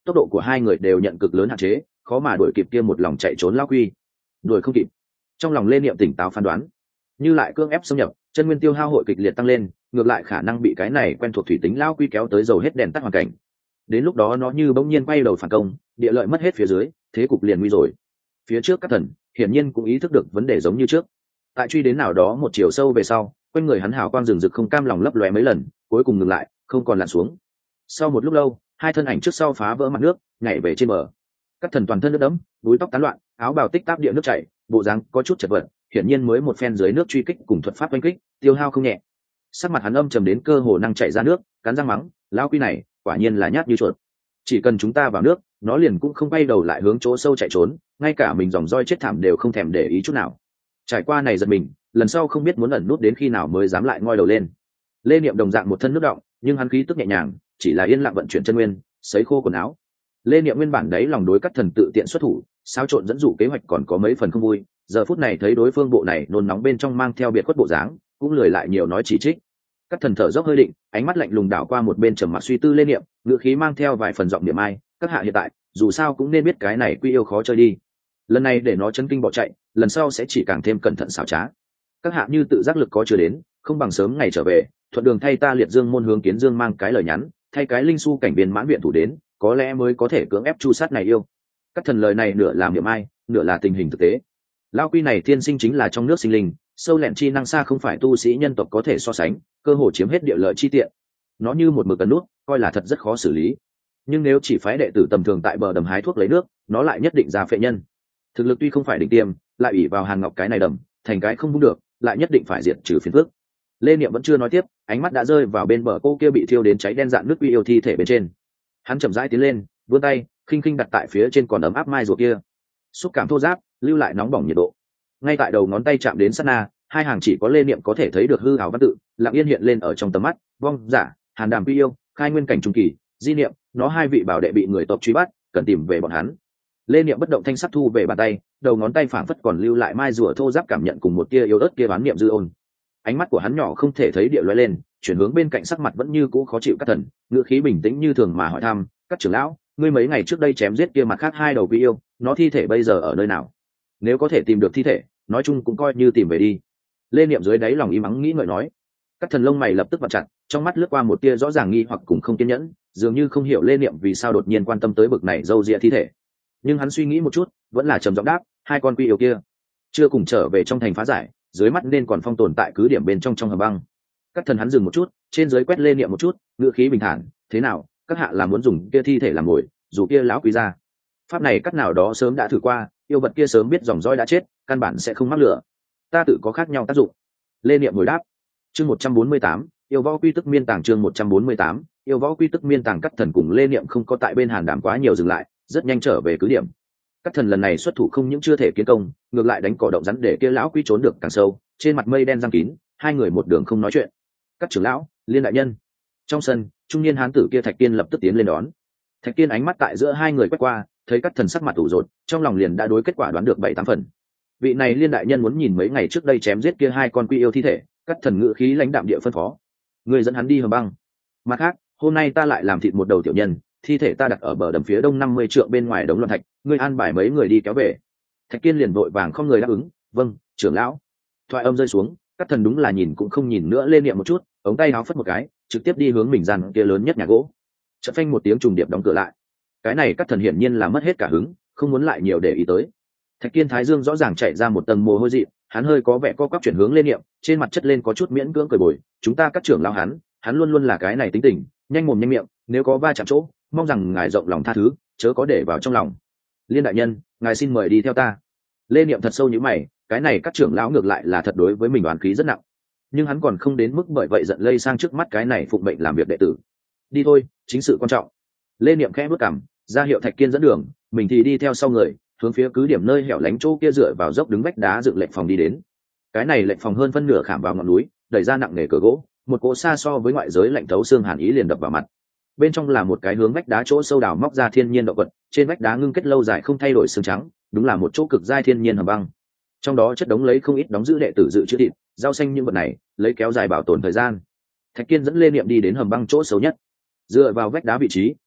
tốc độ của hai người đều nhận cực lớn hạn chế, khó mà đuổi kịp kia một lòng chạy trốn lão quy. Đuổi không kịp. Trong lòng Lê Niệm tỉnh táo phán đoán, như lại cưỡng ép xâm nhập, chân nguyên tiêu hao hội kịch liệt tăng lên, ngược lại khả năng bị cái này quen thuộc thủy tính lão quy kéo tới dầu hết đèn tắt hoàn cảnh. Đến lúc đó nó như bỗng nhiên quay đầu phản công, địa lợi mất hết phía dưới, thế cục liền nguy rồi. Phía trước các thần hiển nhiên cũng ý thức được vấn đề giống như trước, tại truy đến nào đó một chiều sâu về sau, quanh người hắn hào quang rừng rực không cam lòng lấp lóe mấy lần, cuối cùng ngừng lại, không còn lặn xuống. Sau một lúc lâu, hai thân ảnh trước sau phá vỡ mặt nước, nhảy về trên bờ. Các thần toàn thân nước đẫm, búi tóc tán loạn, áo bào tích táp địa nước chảy, bộ dáng có chút chật vật, hiển nhiên mới một phen dưới nước truy kích cùng thuật pháp oanh kích, tiêu hao không nhẹ. Sắc mặt hắn âm trầm đến cơ hồ năng chảy ra nước, cắn răng mắng, lão quy này, quả nhiên là nhát như chuột. Chỉ cần chúng ta vào nước, nó liền cũng không quay đầu lại hướng chỗ sâu chạy trốn, ngay cả mình dòng roi chết thảm đều không thèm để ý chút nào. Trải qua này giật mình, lần sau không biết muốn ẩn nút đến khi nào mới dám lại ngoi đầu lên. Lê Niệm đồng dạng một thân nước động, nhưng hắn khí tức nhẹ nhàng, chỉ là yên lặng vận chuyển chân nguyên, sấy khô quần áo. Lê Niệm nguyên bản đấy lòng đối các thần tự tiện xuất thủ, xáo trộn dẫn dụ kế hoạch còn có mấy phần không vui, giờ phút này thấy đối phương bộ này nôn nóng bên trong mang theo biệt khuất bộ dáng, cũng lười lại nhiều nói chỉ trích. Các thần thở dốc hơi định, ánh mắt lạnh lùng đảo qua một bên trầm mặc suy tư Lê Niệm, ngữ khí mang theo vài phần giọng niệm ai, các hạ hiện tại, dù sao cũng nên biết cái này quy yêu khó chơi đi. Lần này để nó chấn kinh bỏ chạy, lần sau sẽ chỉ càng thêm cẩn thận xảo trá. Các hạ như tự giác lực có chưa đến, không bằng sớm ngày trở về, thuận đường thay ta Liệt Dương môn hướng Kiến Dương mang cái lời nhắn, thay cái linh su cảnh viên mãn viện thủ đến, có lẽ mới có thể cưỡng ép chu sát này yêu. Các thần lời này nửa làm niệm ai, nửa là tình hình thực tế. Lão quy này thiên sinh chính là trong nước sinh linh, sâu lẹn chi năng xa không phải tu sĩ nhân tộc có thể so sánh, cơ hội chiếm hết địa lợi chi tiện. Nó như một mực cần nút, coi là thật rất khó xử lý. Nhưng nếu chỉ phái đệ tử tầm thường tại bờ đầm hái thuốc lấy nước, nó lại nhất định ra phệ nhân. Thực lực tuy không phải đỉnh tiêm, lại ủy vào Hàn Ngọc cái này đầm, thành cái không vung được, lại nhất định phải diệt trừ phiền phức. Lê Niệm vẫn chưa nói tiếp, ánh mắt đã rơi vào bên bờ cô kia bị thiêu đến cháy đen dạn nước quy yêu thi thể bên trên. Hắn chậm rãi tiến lên, vươn tay, khinh khinh đặt tại phía trên còn ấm áp mai rùa kia. Xúc cảm thô ráp, lưu lại nóng bỏng nhiệt độ. Ngay tại đầu ngón tay chạm đến sát na, hai hàng chỉ có Lê Niệm có thể thấy được hư ảo văn tự, lặng yên hiện lên ở trong tầm mắt, vong giả, Hàn Đàm quy yêu, khai nguyên cảnh trung kỳ, di niệm, nó hai vị bảo đệ bị người tộc truy bắt, cần tìm về bọn hắn. Lê Niệm bất động thanh sắc thu về bàn tay, đầu ngón tay phảng phất còn lưu lại mai rùa thô ráp cảm nhận cùng một tia yếu ớt kia bán niệm dư ôn. Ánh mắt của hắn nhỏ không thể thấy địa lóe lên, chuyển hướng bên cạnh sắc mặt vẫn như cũ khó chịu các thần, ngữ khí bình tĩnh như thường mà hỏi thăm, các trưởng lão, ngươi mấy ngày trước đây chém giết kia mặt khác hai đầu quy yêu, nó thi thể bây giờ ở nơi nào? Nếu có thể tìm được thi thể, nói chung cũng coi như tìm về đi. Lê Niệm dưới đáy lòng im ắng nghĩ ngợi nói. Các thần lông mày lập tức vặn chặt, trong mắt lướt qua một tia rõ ràng nghi hoặc cùng không kiên nhẫn, dường như không hiểu Lê Niệm vì sao đột nhiên quan tâm tới bực này dâu dịa thi thể. Nhưng hắn suy nghĩ một chút, vẫn là trầm giọng đáp, hai con quy yêu kia chưa cùng trở về trong thành phá giải, dưới mắt nên còn phong tồn tại cứ điểm bên trong hầm băng. Các thần hắn dừng một chút, trên dưới quét Lê Niệm một chút, ngữ khí bình thản, thế nào, các hạ là muốn dùng kia thi thể làm mồi, dù kia lão quý ra. Pháp này các nào đó sớm đã thử qua, yêu vật kia sớm biết dòng dõi đã chết, căn bản sẽ không mắc lửa. Ta tự có khác nhau tác dụng. Lê Niệm hồi đáp. Chương 148, yêu võ quy tức miên tàng. Chương 148, yêu võ quy tức miên tàng. Các thần cùng Lê Niệm không có tại bên Hàn Đàm quá nhiều dừng lại, rất nhanh trở về cứ điểm. Các thần lần này xuất thủ không những chưa thể kiến công, ngược lại đánh cỏ động rắn để kia lão quy trốn được càng sâu, trên mặt mây đen giăng kín, hai người một đường không nói chuyện. Các trưởng lão, Liên đại nhân. Trong sân, trung niên hán tử kia Thạch Kiên lập tức tiến lên đón. Thạch Kiên ánh mắt tại giữa hai người quét qua, thấy các thần sắc mặt ủ rột, trong lòng liền đã đối kết quả đoán được 7-8 phần. Vị này Liên đại nhân muốn nhìn mấy ngày trước đây chém giết kia hai con quy yêu thi thể, các thần ngự khí lãnh đạm địa phân phó, người dẫn hắn đi hầm băng. Mặt khác, hôm nay ta lại làm thịt một đầu tiểu nhân, thi thể ta đặt ở bờ đầm phía đông 50 trượng bên ngoài đống loạn thạch, ngươi an bài mấy người đi kéo về. Thạch Kiên liền vội vàng không người đáp ứng, vâng, trưởng lão. Thoại âm rơi xuống, các thần đúng là nhìn cũng không nhìn nữa Lê Niệm một chút, ống tay áo phất một cái, trực tiếp đi hướng mình gian kia lớn nhất nhà gỗ. Chợt phanh một tiếng trùng điệp đóng cửa lại. Cái này các thần hiển nhiên là mất hết cả hứng, không muốn lại nhiều để ý tới. Thạch Kiên thái dương rõ ràng chảy ra một tầng mồ hôi dị, hắn hơi có vẻ co quắp chuyển hướng Lê Niệm, trên mặt chất lên có chút miễn cưỡng cười bồi, chúng ta các trưởng lão hắn luôn luôn là cái này tính tình, nhanh mồm nhanh miệng, nếu có va chạm chỗ, mong rằng ngài rộng lòng tha thứ, chớ có để vào trong lòng. Liên đại nhân, ngài xin mời đi theo ta. Lê Niệm thật sâu như mày, cái này các trưởng lão ngược lại là thật đối với mình oán khí rất nặng, nhưng hắn còn không đến mức bởi vậy giận lây sang trước mắt cái này phụng mệnh làm việc đệ tử. Đi thôi, chính sự quan trọng. Lê Niệm khẽ bước cằm, ra hiệu Thạch Kiên dẫn đường, mình thì đi theo sau người, hướng phía cứ điểm nơi hẻo lánh chỗ kia dựa vào dốc đứng vách đá dựng lệnh phòng đi đến. Cái này lệnh phòng hơn phân nửa khảm vào ngọn núi, đẩy ra nặng nề cửa gỗ, một cỗ xa so với ngoại giới lạnh thấu xương hàn ý liền đập vào mặt. Bên trong là một cái hướng vách đá chỗ sâu đào móc ra thiên nhiên động vật, trên vách đá ngưng kết lâu dài không thay đổi xương trắng, đúng là một chỗ cực giai thiên nhiên hầm băng. Trong đó chất đống lấy không ít đóng giữ đệ tử dự trữ thịt, rau xanh những vật này, lấy kéo dài bảo tồn thời gian. Thạch Kiên dẫn Lê Niệm đi đến hầm băng chỗ xấu nhất. Dựa vào vách đá vị trí,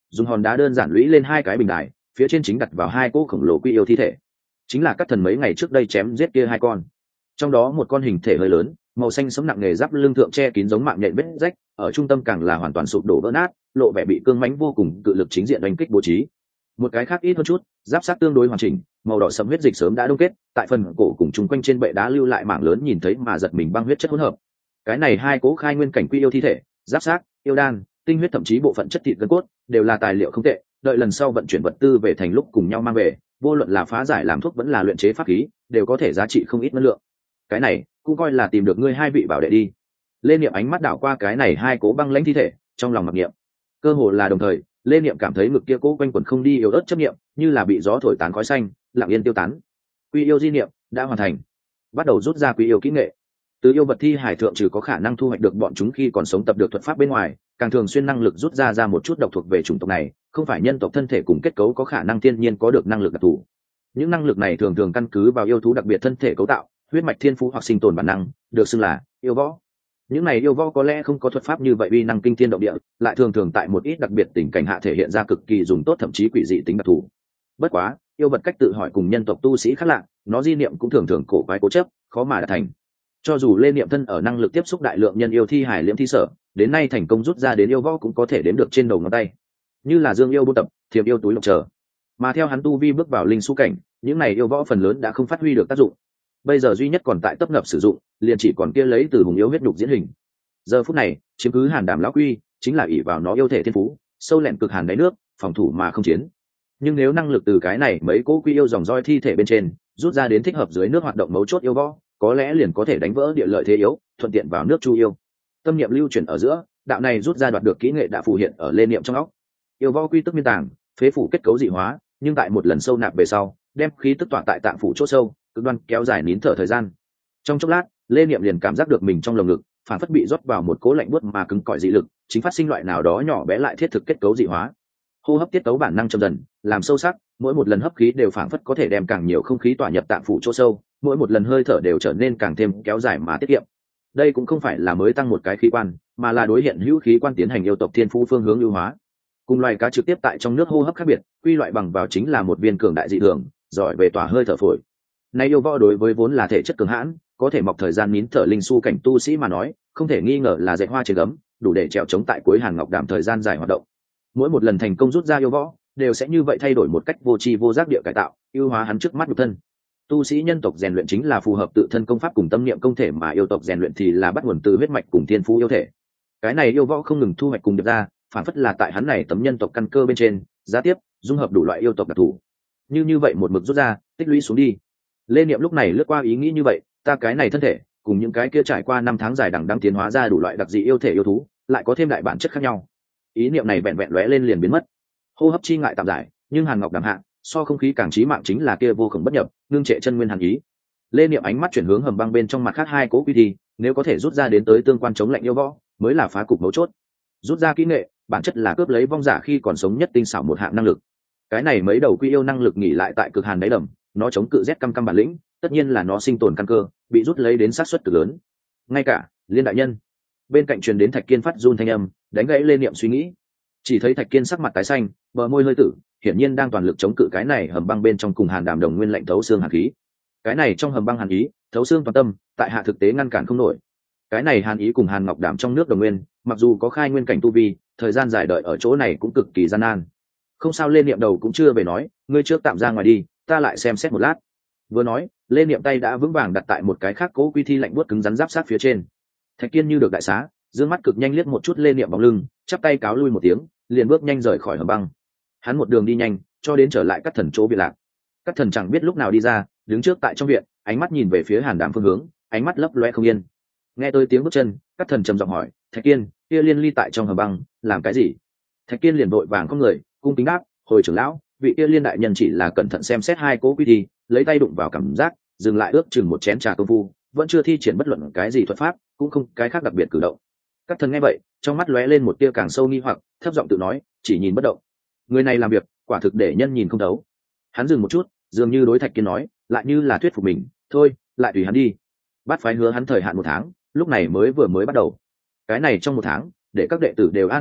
dùng hòn đá đơn giản lũy lên hai cái bình đài, phía trên chính đặt vào hai cỗ khổng lồ quy yêu thi thể, chính là các thần mấy ngày trước đây chém giết kia hai con. Trong đó một con hình thể hơi lớn, màu xanh sẫm nặng nề giáp lưng thượng che kín giống mạng nhện vết rách, ở trung tâm càng là hoàn toàn sụp đổ vỡ nát, lộ vẻ bị cương mãnh vô cùng, cự lực chính diện đánh kích bố trí. Một cái khác ít hơn chút, giáp sát tương đối hoàn chỉnh, màu đỏ sẫm huyết dịch sớm đã đông kết, tại phần cổ cùng chung quanh trên bệ đá lưu lại mảng lớn nhìn thấy mà giật mình băng huyết chất hỗn hợp. Cái này hai cố khai nguyên cảnh quy yêu thi thể, giáp sát, yêu đan, tinh huyết thậm chí bộ phận chất thịt gân cốt đều là tài liệu không tệ, đợi lần sau vận chuyển vật tư về thành lúc cùng nhau mang về, vô luận là phá giải làm thuốc vẫn là luyện chế pháp khí, đều có thể giá trị không ít năng lượng. Cái này cũng coi là tìm được ngươi hai vị bảo đệ đi. Lê Niệm ánh mắt đảo qua cái này hai cố băng lãnh thi thể, trong lòng mặc niệm. Cơ hồ là đồng thời, Lê Niệm cảm thấy ngực kia cố quanh quẩn không đi yếu ớt chấp niệm, như là bị gió thổi tán khói xanh, lặng yên tiêu tán. Quy yêu di niệm đã hoàn thành, bắt đầu rút ra quy yêu kỹ nghệ. Từ yêu vật thi hải thượng trừ có khả năng thu hoạch được bọn chúng khi còn sống tập được thuật pháp bên ngoài, càng thường xuyên năng lực rút ra một chút độc thuộc về chủng tộc này, không phải nhân tộc thân thể cùng kết cấu có khả năng thiên nhiên có được năng lực đặc thù. Những năng lực này thường thường căn cứ vào yêu thú đặc biệt thân thể cấu tạo, huyết mạch thiên phú hoặc sinh tồn bản năng, được xưng là yêu võ. Những này yêu võ có lẽ không có thuật pháp như vậy uy năng kinh thiên động địa, lại thường thường tại một ít đặc biệt tình cảnh hạ thể hiện ra cực kỳ dùng tốt, thậm chí quỷ dị tính đặc thù. Bất quá, yêu vật cách tự hỏi cùng nhân tộc tu sĩ khác lạ, nó di niệm cũng thường thường cổ quái cố chấp, khó mà đạt thành. Cho dù Lê Niệm thân ở năng lực tiếp xúc đại lượng nhân yêu thi hải liễm thi sở, đến nay thành công rút ra đến yêu võ cũng có thể đếm được trên đầu ngón tay, như là dương yêu buôn tập, thiềm yêu túi lộc chờ. Mà theo hắn tu vi bước vào linh su cảnh, những này yêu võ phần lớn đã không phát huy được tác dụng. Bây giờ duy nhất còn tại tấp nập sử dụng, liền chỉ còn kia lấy từ hùng yêu huyết nhục diễn hình. Giờ phút này, chiếm cứ Hàn Đàm lão quy, chính là ỷ vào nó yêu thể thiên phú, sâu lẹn cực hàn đáy nước, phòng thủ mà không chiến. Nhưng nếu năng lực từ cái này mấy cố quy yêu dòng roi thi thể bên trên rút ra đến thích hợp dưới nước hoạt động mấu chốt yêu võ, có lẽ liền có thể đánh vỡ địa lợi thế yếu, thuận tiện vào nước chu yêu. Tâm niệm lưu chuyển ở giữa, đạo này rút ra đoạt được kỹ nghệ đã phù hiện ở Lê Niệm trong óc. Yêu võ quy tức miên tàng, phế phủ kết cấu dị hóa, nhưng tại một lần sâu nạp về sau, đem khí tức tỏa tại tạng phủ chỗ sâu, cực đoan kéo dài nín thở thời gian. Trong chốc lát, Lê Niệm liền cảm giác được mình trong lồng ngực phản phất bị rót vào một cố lạnh buốt mà cứng cỏi dị lực, chính phát sinh loại nào đó nhỏ bé lại thiết thực kết cấu dị hóa. Hô hấp tiết tấu bản năng chậm dần, làm sâu sắc, mỗi một lần hấp khí đều phản phất có thể đem càng nhiều không khí tỏa nhập tạng phủ chỗ sâu, mỗi một lần hơi thở đều trở nên càng thêm kéo dài mà tiết kiệm. Đây cũng không phải là mới tăng một cái khí quan, mà là đối hiện hữu khí quan tiến hành yêu tộc thiên phú phương hướng ưu hóa. Cùng loài cá trực tiếp tại trong nước hô hấp khác biệt, quy loại bằng vào chính là một viên cường đại dị thường, giỏi về tỏa hơi thở phổi. Nay yêu võ đối với vốn là thể chất cường hãn, có thể mọc thời gian nín thở linh su cảnh tu sĩ mà nói, không thể nghi ngờ là dạy hoa trên gấm, đủ để trèo chống tại cuối Hàn Ngọc Đàm thời gian dài hoạt động. Mỗi một lần thành công rút ra yêu võ, đều sẽ như vậy thay đổi một cách vô tri vô giác địa cải tạo, ưu hóa hắn trước mắt nhục thân. Tu sĩ nhân tộc rèn luyện chính là phù hợp tự thân công pháp cùng tâm niệm công thể, mà yêu tộc rèn luyện thì là bắt nguồn từ huyết mạch cùng thiên phú yêu thể. Cái này yêu võ không ngừng thu hoạch cùng được ra, phản phất là tại hắn này tấm nhân tộc căn cơ bên trên, giá tiếp dung hợp đủ loại yêu tộc đặc thù. Như vậy một mực rút ra, tích lũy xuống đi. Lê Niệm lúc này lướt qua ý nghĩ như vậy, ta cái này thân thể cùng những cái kia trải qua năm tháng dài đằng đẵng tiến hóa ra đủ loại đặc dị yêu thể yêu thú, lại có thêm đại bản chất khác nhau. Ý niệm này vẹn vẹn lóe lên liền biến mất. Hô hấp chi ngại tạm giải, nhưng Hàn Ngọc Đàm hạ, so không khí càng chí mạng chính là kia vô cùng bất nhập, ngưng trệ chân nguyên hàn ý. Lê Niệm ánh mắt chuyển hướng hầm băng bên trong mặt khác hai cố quy thi, nếu có thể rút ra đến tới tương quan chống lạnh yêu võ, mới là phá cục mấu chốt. Rút ra kỹ nghệ, bản chất là cướp lấy vong giả khi còn sống nhất tinh xảo một hạng năng lực. Cái này mấy đầu quy yêu năng lực nghỉ lại tại cực hàn đáy đầm, nó chống cự rét căm căm bản lĩnh, tất nhiên là nó sinh tồn căn cơ, bị rút lấy đến sát suất cực lớn. Ngay cả Liên đại nhân bên cạnh truyền đến Thạch Kiên phát run thanh âm, đánh gãy Lê Niệm suy nghĩ. Chỉ thấy Thạch Kiên sắc mặt tái xanh, bờ môi hơi tử, hiển nhiên đang toàn lực chống cự cái này hầm băng bên trong cùng Hàn Đàm đồng nguyên lạnh thấu xương hàn khí. Cái này trong hầm băng hàn ý, thấu xương toàn tâm, tại hạ thực tế ngăn cản không nổi. Cái này hàn ý cùng Hàn Ngọc Đàm trong nước đồng nguyên, mặc dù có khai nguyên cảnh tu vi, thời gian dài đợi ở chỗ này cũng cực kỳ gian nan. Không sao, Lê Niệm đầu cũng chưa về nói, ngươi trước tạm ra ngoài đi, ta lại xem xét một lát. Vừa nói, Lê Niệm tay đã vững vàng đặt tại một cái khác cố quy thi lạnh buốt cứng rắn giáp sát phía trên. Thạch Kiên như được đại xá, dương mắt cực nhanh liếc một chút Lê Niệm bóng lưng, chắp tay cáo lui một tiếng, liền bước nhanh rời khỏi hầm băng. Hắn một đường đi nhanh, cho đến trở lại Cát Thần chỗ biệt lạc. Cát Thần chẳng biết lúc nào đi ra, đứng trước tại trong viện, ánh mắt nhìn về phía Hàn Đàm phương hướng, ánh mắt lấp loe không yên. Nghe tới tiếng bước chân, Cát Thần trầm giọng hỏi, Thạch Kiên, kia Liên ly tại trong hầm băng, làm cái gì? Thạch Kiên liền vội vàng không người, cung kính đáp, hồi trưởng lão, vị kia Liên đại nhân chỉ là cẩn thận xem xét hai cố quy thi, lấy tay đụng vào cảm giác, dừng lại ước chừng một chén trà công phu, vẫn chưa thi triển bất luận cái gì thuật pháp, cũng không cái khác đặc biệt cử động. Các thần nghe vậy, trong mắt lóe lên một tia càng sâu nghi hoặc, thấp giọng tự nói, chỉ nhìn bất động. Người này làm việc, quả thực để nhân nhìn không thấu. Hắn dừng một chút, dường như đối Thạch Kiên nói, lại như là thuyết phục mình, thôi, lại tùy hắn đi. Bát phái hứa hắn thời hạn 1 tháng, lúc này mới vừa bắt đầu. Cái này trong 1 tháng, để các đệ tử đều an phận chút,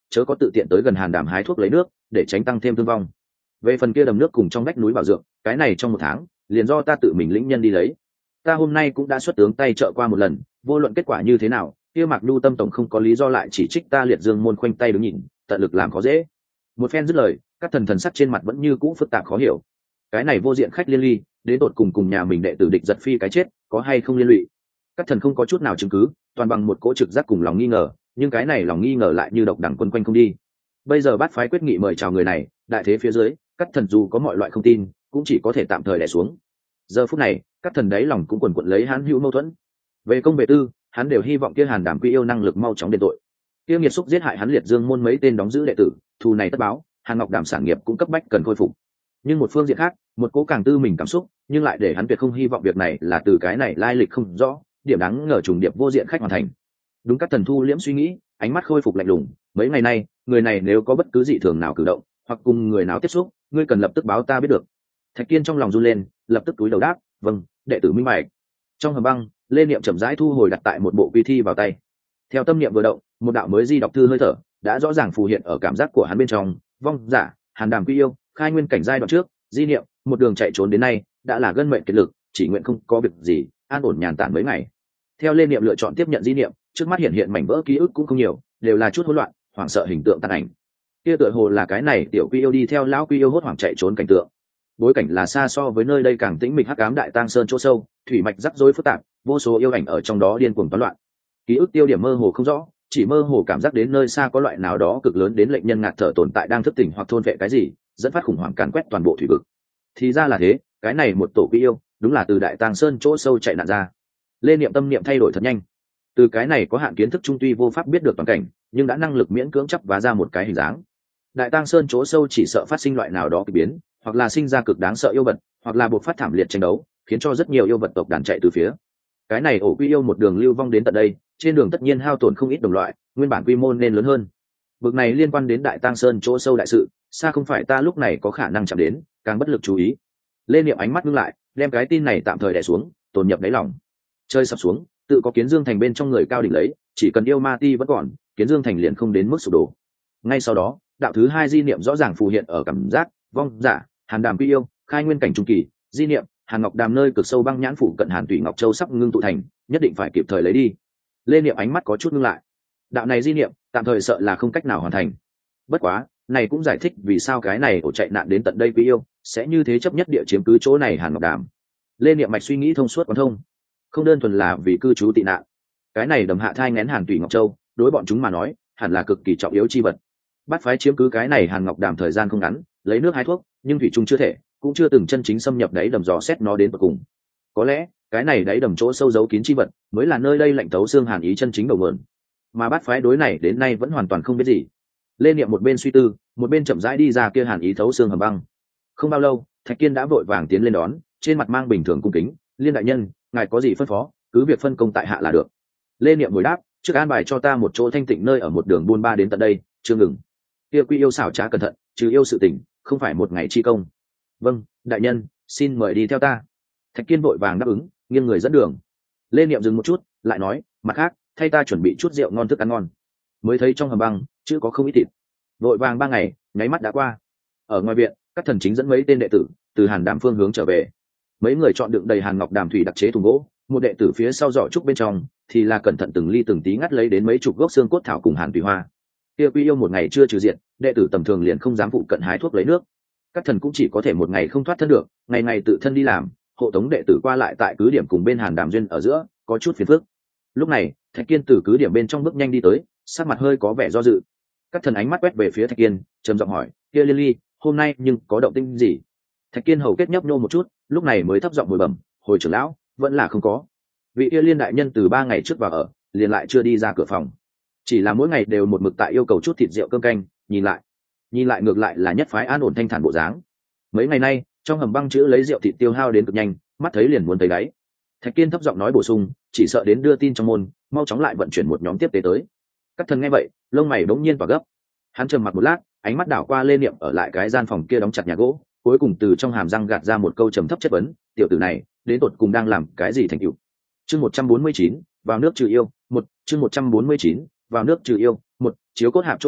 chớ có tự tiện tới gần hàn đàm hái thuốc lấy nước để tránh tăng thêm thương vong. Về phần kia đầm nước cùng trong vách núi bảo dưỡng, cái này trong 1 tháng liền do ta tự mình lĩnh nhân đi lấy. Ta hôm nay cũng đã xuất tướng tay trợ qua một lần, vô luận kết quả như thế nào, kia Mạc Nhu Tâm tổng không có lý do lại chỉ trích ta Liệt Dương môn khoanh tay đứng nhìn, tận lực làm khó dễ. Một phen dứt lời, các thần sắc trên mặt vẫn như cũ phức tạp khó hiểu. Cái này vô diện khách liên ly, đến tột cùng nhà mình đệ tử địch giật phi cái chết, có hay không liên lụy? Các thần không có chút nào chứng cứ, toàn bằng một cỗ trực giác cùng lòng nghi ngờ, nhưng cái này lòng nghi ngờ lại như độc đẳng quân quanh không đi. Bây giờ Bát phái quyết nghị mời chào người này, đại thế phía dưới, các thần dù có mọi loại không tin, cũng chỉ có thể tạm thời đè xuống. Giờ phút này, các thần đáy lòng cũng quần quật lấy hắn hữu mâu thuẫn. Về công về tư, hắn đều hy vọng kia Hàn Đàm Quy yêu năng lực mau chóng đền tội. Kia nghiệt xúc giết hại hắn Liệt Dương môn mấy tên đóng giữ đệ tử, thù này tất báo, Hàn Ngọc Đàm sản nghiệp cũng cấp bách cần khôi phục. Nhưng một phương diện khác, một cố càng tư mình cảm xúc, nhưng lại để hắn tuyệt không hy vọng việc này là từ cái này lai lịch không rõ, điểm đáng ngờ trùng điệp vô diện khách hoàn thành. Đúng, các thần thu liễm suy nghĩ, ánh mắt khôi phục lạnh lùng. Mấy ngày nay, người này nếu có bất cứ dị thường nào cử động, hoặc cùng người nào tiếp xúc, ngươi cần lập tức báo ta biết được. Thạch Kiên trong lòng run lên, lập tức túi đầu đáp, vâng, đệ tử minh bạch. Trong hầm băng, Lê Niệm chậm rãi thu hồi đặt tại một bộ quy thi vào tay. Theo tâm niệm vừa động, một đạo mới di đọc thư hơi thở đã rõ ràng phù hiện ở cảm giác của hắn bên trong. Vong giả, Hàn Đàm Quy yêu, khai nguyên cảnh giai đoạn trước, di niệm, một đường chạy trốn đến nay, đã là gân mệnh kiệt lực, chỉ nguyện không có việc gì, an ổn nhàn tản mấy ngày. Theo Lê Niệm lựa chọn tiếp nhận di niệm, trước mắt hiện mảnh vỡ ký ức cũng không nhiều, đều là chút hỗn loạn, hoảng sợ hình tượng tàn ảnh. Kia tựa hồ là cái này tiểu Quy yêu đi theo lão Quy yêu hốt hoảng chạy trốn cảnh tượng. Bối cảnh là xa so với nơi đây càng tĩnh mịch hắc ám đại tang sơn chỗ sâu, thủy mạch rắc rối phức tạp, vô số yêu ảnh ở trong đó điên cuồng toán loạn. Ký ức tiêu điểm mơ hồ không rõ, chỉ mơ hồ cảm giác đến nơi xa có loại nào đó cực lớn đến lệnh nhân ngạt thở tồn tại đang thức tỉnh hoặc thôn vệ cái gì, dẫn phát khủng hoảng càn quét toàn bộ thủy vực. Thì ra là thế, cái này một tổ Quy yêu, đúng là từ đại tang sơn chỗ sâu chạy nạn ra. Lê Niệm tâm niệm thay đổi thật nhanh. Từ cái này có hạn kiến thức trung tuy vô pháp biết được toàn cảnh, nhưng đã năng lực miễn cưỡng chấp vá ra một cái hình dáng. Đại tang sơn chỗ sâu chỉ sợ phát sinh loại nào đó kỳ biến, hoặc là sinh ra cực đáng sợ yêu vật, hoặc là buộc phát thảm liệt tranh đấu, khiến cho rất nhiều yêu vật tộc đàn chạy từ phía. Cái này ổ Quy yêu một đường lưu vong đến tận đây, trên đường tất nhiên hao tổn không ít đồng loại, nguyên bản quy mô nên lớn hơn. Bực này liên quan đến đại tang sơn chỗ sâu đại sự, xa không phải ta lúc này có khả năng chạm đến, càng bất lực chú ý. Lê Niệm ánh mắt ngưng lại, đem cái tin này tạm thời đè xuống, tồn nhập đáy lòng. Chơi sập xuống, tự có Kiến Dương thành bên trong người cao đỉnh lấy, chỉ cần yêu ma ti vẫn còn, Kiến Dương thành liền không đến mức sụp đổ. Ngay sau đó, đạo thứ 2 di niệm rõ ràng phù hiện ở cảm giác. Vong giả, Hàn Đàm Quy yêu, khai nguyên cảnh trung kỳ, di niệm, Hàn Ngọc Đàm nơi cực sâu băng nhãn phủ cận Hàn Tủy Ngọc Châu sắp ngưng tụ thành, nhất định phải kịp thời lấy đi. Lê Niệm ánh mắt có chút ngưng lại. Đạo này di niệm, tạm thời sợ là không cách nào hoàn thành. Bất quá, này cũng giải thích vì sao cái này ổ chạy nạn đến tận đây Quy yêu, sẽ như thế chấp nhất địa chiếm cứ chỗ này Hàn Ngọc Đàm. Lê Niệm mạch suy nghĩ thông suốt quán thông, không đơn thuần là vì cư trú tị nạn. Cái này đầm hạ thai nghén Hàn Tủy Ngọc Châu, đối bọn chúng mà nói, hẳn là cực kỳ trọng yếu chi vật. Bát phái chiếm cứ cái này Hàn Ngọc Đàm thời gian không ngắn, lấy nước hái thuốc, nhưng thủy chung chưa thể, cũng chưa từng chân chính xâm nhập đáy đầm dò xét nó đến tận cùng. Có lẽ, cái này đáy đầm chỗ sâu giấu kín chi vật, mới là nơi đây lạnh tấu xương hàn ý chân chính đầu nguồn. Mà bát phái đối này đến nay vẫn hoàn toàn không biết gì. Lê Niệm một bên suy tư, một bên chậm rãi đi ra kia hàn ý thấu xương hầm băng. Không bao lâu, Thạch Kiên đã vội vàng tiến lên đón, trên mặt mang bình thường cung kính, "Liên đại nhân, ngài có gì phân phó, cứ việc phân công tại hạ là được." Lê Niệm hồi đáp, "Trước an bài cho ta một chỗ thanh tịnh nơi ở một đường buôn ba đến tận đây, chưa ngừng." Kia Quy yêu xảo trá cẩn thận, trừ yêu sự tình, không phải một ngày chi công. "Vâng, đại nhân, xin mời đi theo ta." Thạch Kiên vội vàng đáp ứng, nghiêng người dẫn đường. Lê Niệm dừng một chút, lại nói, "Mặt khác, thay ta chuẩn bị chút rượu ngon thức ăn ngon." Mới thấy trong hầm băng, chưa có không ít thịt. Vội vàng 3 ngày, nháy mắt đã qua. Ở ngoài viện, các thần chính dẫn mấy tên đệ tử từ Hàn Đàm phương hướng trở về. Mấy người chọn đựng đầy Hàn Ngọc Đàm thủy đặc chế thùng gỗ, một đệ tử phía sau giỏ trúc bên trong thì là cẩn thận từng ly từng tí ngắt lấy đến mấy chục gốc xương cốt thảo cùng Hàn Thủy Hoa. Kia Quy yêu một ngày chưa trừ diện, đệ tử tầm thường liền không dám phụ cận hái thuốc lấy nước. Các thần cũng chỉ có thể một ngày không thoát thân được, ngày ngày tự thân đi làm, hộ tống đệ tử qua lại tại cứ điểm cùng bên Hàn Đàm duyên ở giữa, có chút phiền phức. Lúc này, Thạch Kiên từ cứ điểm bên trong bước nhanh đi tới, sắc mặt hơi có vẻ do dự. Các thần ánh mắt quét về phía Thạch Kiên, trầm giọng hỏi, "Kia Liên Ly, hôm nay nhưng có động tĩnh gì?" Thạch Kiên hầu kết nhấp nhô một chút, lúc này mới thấp giọng hồi bẩm, "Hồi trưởng lão, vẫn là không có. Vị kia Liên đại nhân từ 3 ngày trước vào ở, liền lại chưa đi ra cửa phòng. Chỉ là mỗi ngày đều một mực tại yêu cầu chút thịt rượu cơm canh, nhìn lại ngược lại là nhất phái an ổn thanh thản bộ dáng. Mấy ngày nay, trong hầm băng chữ lấy rượu thịt tiêu hao đến cực nhanh, mắt thấy liền muốn thấy đáy." Thạch Kiên thấp giọng nói bổ sung, "Chỉ sợ đến đưa tin trong môn, mau chóng lại vận chuyển một nhóm tiếp tế tới." Các thần nghe vậy, lông mày bỗng nhiên và gấp. Hắn trầm mặc một lát, ánh mắt đảo qua Lê Niệm ở lại cái gian phòng kia đóng chặt nhà gỗ, cuối cùng từ trong hàm răng gạt ra một câu trầm thấp chất vấn, "Tiểu tử này, đến tột cùng đang làm cái gì thành tựu?" Chương 149, vào nước trừ yêu, chương 149, vào nước trừ yêu, chiếu cốt hạp chỗ sâu,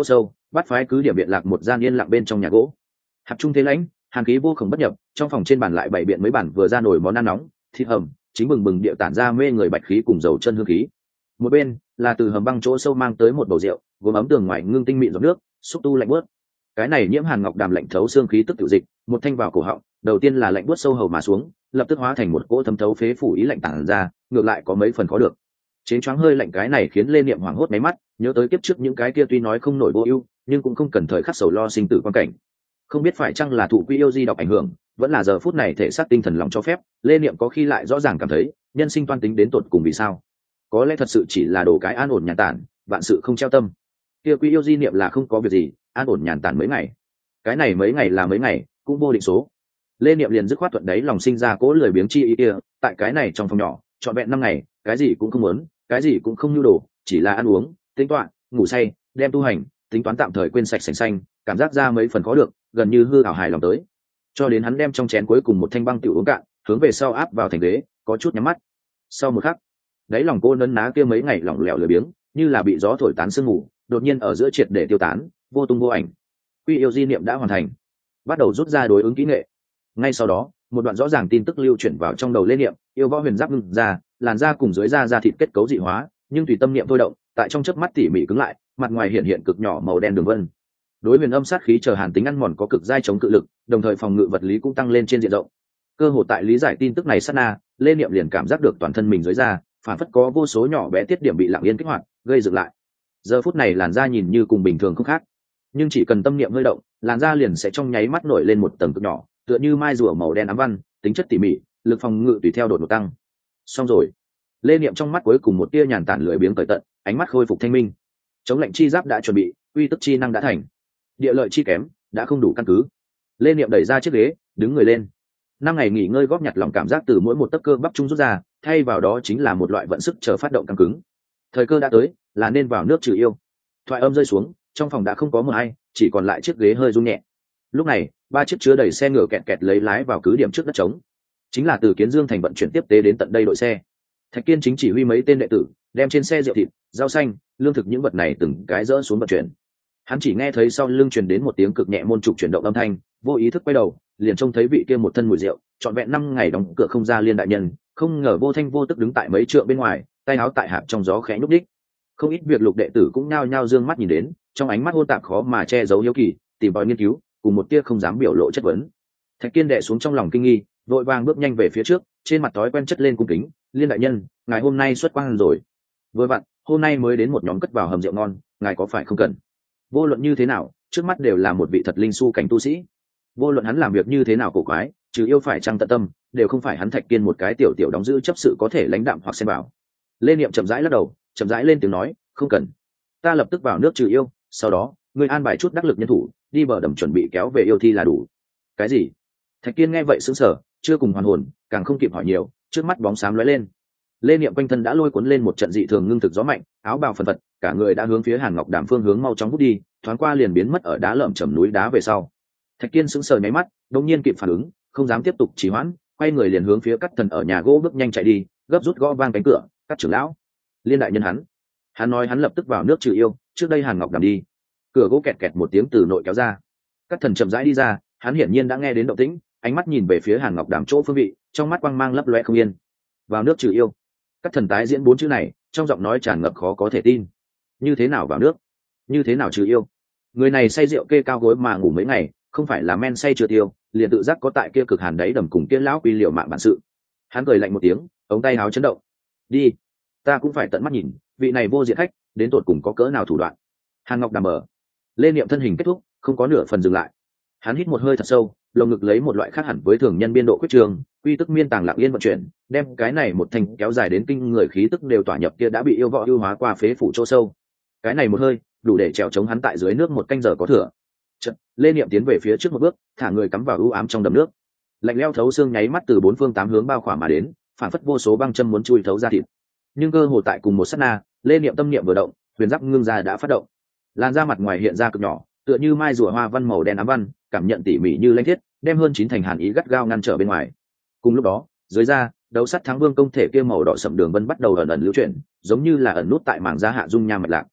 bắt phái cứ điểm biện lạc một gian yên lặng bên trong nhà gỗ. Hạp trung thế lãnh, hàn khí vô cùng bất nhập, trong phòng trên bàn lại bày biện mấy bản vừa ra nổi món ăn nóng, thịt hầm chính bừng bừng điệu tản ra mê người bạch khí cùng dầu chân hương khí. Một bên là từ hầm băng chỗ sâu mang tới một bầu rượu, gồm ấm tường ngoài ngưng tinh mịn giọt nước, xúc tu lạnh bớt. Cái này nhiễm hàn ngọc đàm lạnh thấu xương khí tức tự dịch, một thanh vào cổ họng, đầu tiên là lạnh buốt sâu hầu mà xuống, lập tức hóa thành một cỗ thấm thấu phế phủ ý lạnh tản ra, ngược lại có mấy phần khó được. Chén choáng hơi lạnh cái này khiến Lê Niệm hoảng hốt mấy mắt, nhớ tới kiếp trước những cái kia tuy nói không nổi vô ưu, nhưng cũng không cần thời khắc sầu lo sinh tử quan cảnh. Không biết phải chăng là thụ quy yêu di độc ảnh hưởng, vẫn là giờ phút này thể xác tinh thần lòng cho phép, Lê Niệm có khi lại rõ ràng cảm thấy, nhân sinh toan tính đến tột cùng vì sao? Có lẽ thật sự chỉ là đồ cái an ổn nhàn tản, vạn sự không treo tâm. Kia quy yêu di niệm là không có việc gì, an ổn nhàn tản mấy ngày. Cái này mấy ngày là mấy ngày, cũng vô định số. Lê Niệm liền dứt khoát thuận đấy lòng sinh ra cố lười biếng chi ý kia, tại cái này trong phòng nhỏ, trọn vẹn 5 ngày, cái gì cũng không muốn, cái gì cũng không nhu đồ, chỉ là ăn uống, tính toán, ngủ say, đem tu hành, tính toán tạm thời quên sạch sành xanh, cảm giác ra mấy phần khó được, gần như hư ảo hài lòng tới. Cho đến hắn đem trong chén cuối cùng một thanh băng tiểu uống cạn, hướng về sau áp vào thành ghế, có chút nhắm mắt. Sau một khắc, đáy lòng cô nấn ná kia mấy ngày lỏng lẻo lười biếng, như là bị gió thổi tán sương mù, đột nhiên ở giữa triệt để tiêu tán, vô tung vô ảnh. Quy yêu di niệm đã hoàn thành, bắt đầu rút ra đối ứng kỹ nghệ. Ngay sau đó, một đoạn rõ ràng tin tức lưu chuyển vào trong đầu Lê Niệm, yêu võ huyền giáp ngưng ra, làn da cùng dưới da thịt kết cấu dị hóa, nhưng tùy tâm niệm thôi động, tại trong chớp mắt tỉ mỉ cứng lại, mặt ngoài hiện hiện cực nhỏ màu đen đường vân. Đối huyền âm sát khí chờ hàn tính ăn mòn có cực giai chống cự lực, đồng thời phòng ngự vật lý cũng tăng lên trên diện rộng. Cơ hội tại lý giải tin tức này sát na, Lê Niệm liền cảm giác được toàn thân mình dưới da, phản phất có vô số nhỏ bé tiết điểm bị lặng yên kích hoạt, gây dựng lại. Giờ phút này làn da nhìn như cùng bình thường không khác, nhưng chỉ cần tâm niệm hơi động, làn da liền sẽ trong nháy mắt nổi lên một tầng cực nhỏ, tựa như mai rùa màu đen ám văn, tính chất tỉ mỉ, lực phòng ngự tùy theo đột ngột tăng. Xong rồi, Lê Niệm trong mắt cuối cùng một tia nhàn tản lười biếng cởi tận, ánh mắt khôi phục thanh minh. Chống lạnh chi giáp đã chuẩn bị, uy tức chi năng đã thành, địa lợi chi kém đã không đủ căn cứ. Lê Niệm đẩy ra chiếc ghế, đứng người lên. 5 ngày nghỉ ngơi góp nhặt lòng cảm giác từ mỗi một tấc cơ bắp trung rút ra, thay vào đó chính là một loại vận sức chờ phát động căng cứng. Thời cơ đã tới, là nên vào nước trừ yêu. Thoại âm rơi xuống, trong phòng đã không có một ai, chỉ còn lại chiếc ghế hơi rung nhẹ. Lúc này, 3 chiếc chứa đầy xe ngựa kẹt kẹt lấy lái vào cứ điểm trước đất trống. Chính là từ Kiến Dương thành vận chuyển tiếp tế đến tận đây đội xe. Thạch Kiên chính chỉ huy mấy tên đệ tử, đem trên xe rượu thịt, rau xanh, lương thực những vật này từng cái dỡ xuống vận chuyển. Hắn chỉ nghe thấy sau lưng truyền đến một tiếng cực nhẹ môn trục chuyển động âm thanh, vô ý thức quay đầu, liền trông thấy vị kia một thân mùi rượu, trọn vẹn 5 ngày đóng cửa không ra Liên đại nhân, không ngờ vô thanh vô tức đứng tại mấy trượng bên ngoài, tay áo tại hạp trong gió khẽ nhúc nhích. Không ít việc lục đệ tử cũng nhao nhao dương mắt nhìn đến, trong ánh mắt hôn tạp khó mà che giấu hiếu kỳ, tìm tòi nghiên cứu, cùng một tia không dám biểu lộ chất vấn. Thạch Kiên đệ xuống trong lòng kinh nghi, vội vàng bước nhanh về phía trước, trên mặt thói quen chất lên cung kính, Liên đại nhân, ngài hôm nay xuất quan rồi. Vừa vặn, hôm nay mới đến một nhóm cất vào hầm rượu ngon, ngài có phải không cần? Vô luận như thế nào, trước mắt đều là một vị thật linh su cảnh tu sĩ. Vô luận hắn làm việc như thế nào cổ quái, trừ yêu phải trăng tận tâm, đều không phải hắn Thạch Kiên một cái tiểu tiểu đóng giữ chấp sự có thể lãnh đạm hoặc xen vào. Lê Niệm chậm rãi lắc đầu, chậm rãi lên tiếng nói, không cần, ta lập tức vào nước trừ yêu, sau đó ngươi an bài chút đắc lực nhân thủ, đi bờ đầm chuẩn bị kéo về yêu thi là đủ. Cái gì? Thạch Kiên nghe vậy sững sờ, chưa cùng hoàn hồn, càng không kịp hỏi nhiều, trước mắt bóng xám lóe lên. Lê Niệm quanh thân đã lôi cuốn lên một trận dị thường ngưng thực gió mạnh, áo bào phần phật, cả người đã hướng phía Hàn Ngọc Đàm phương hướng mau chóng hút đi, thoáng qua liền biến mất ở đá lởm chởm núi đá về sau. Thạch Kiên sững sờ nháy mắt, đột nhiên kịp phản ứng, không dám tiếp tục trì hoãn, quay người liền hướng phía Cắt Thần ở nhà gỗ bước nhanh chạy đi, gấp rút gõ vang cánh cửa, "Cắt trưởng lão." Liên đại nhân hắn nói hắn lập tức vào nước trừ yêu, trước đây Hàn Ngọc Đàm đi. Cửa gỗ kẹt kẹt một tiếng từ nội kéo ra. Cắt Thần chậm rãi đi ra, hắn hiển nhiên đã nghe đến động tĩnh, ánh mắt nhìn về phía Hàn Ngọc Đàm chỗ phương vị, trong mắt quang mang lấp loe không yên. Vào nước trừ yêu. Cắt Thần tái diễn 4 chữ này, trong giọng nói tràn ngập khó có thể tin. Như thế nào vào nước? Như thế nào trừ yêu? Người này say rượu kê cao gối mà ngủ mấy ngày, không phải là men say chưa tiêu, liền tự giác có tại kia cực hàn đáy đầm cùng kia lão quy liệu mạng bản sự. Hắn cười lạnh một tiếng, ống tay áo chấn động. Đi, ta cũng phải tận mắt nhìn, vị này vô diện khách, đến tột cùng có cỡ nào thủ đoạn. Hàn Ngọc Đàm mở. Lê Niệm thân hình kết thúc, không có nửa phần dừng lại. Hắn hít một hơi thật sâu, lồng ngực lấy một loại khác hẳn với thường nhân biên độ quyết trường, quy tức miên tàng lặng yên vận chuyển, đem cái này một thành kéo dài đến kinh người khí tức đều tỏa nhập kia đã bị yêu võ ưu hóa qua phế phủ chỗ sâu. Cái này một hơi, đủ để trèo chống hắn tại dưới nước 1 canh giờ có thừa. Chợt, Lê Niệm tiến về phía trước một bước, thả người cắm vào u ám trong đầm nước. Lạnh lẽo thấu xương nháy mắt từ 4 phương 8 hướng bao khỏa mà đến, phản phất vô số băng châm muốn chui thấu ra thịt. Nhưng cơ hồ tại cùng một sát na, Lê Niệm tâm niệm vừa động, huyền giáp ngưng ra đã phát động. Làn da mặt ngoài hiện ra cực nhỏ, tựa như mai rùa hoa văn màu đen ám văn, cảm nhận tỉ mỉ như lanh thiết, đem hơn 9 thành hàn ý gắt gao ngăn trở bên ngoài. Cùng lúc đó, dưới da, đấu sắt thắng vương công thể kia màu đỏ sậm đường vân bắt đầu ẩn ẩn lưu chuyển, giống như là ẩn nút tại mảng da hạ dung nham mạch lạc.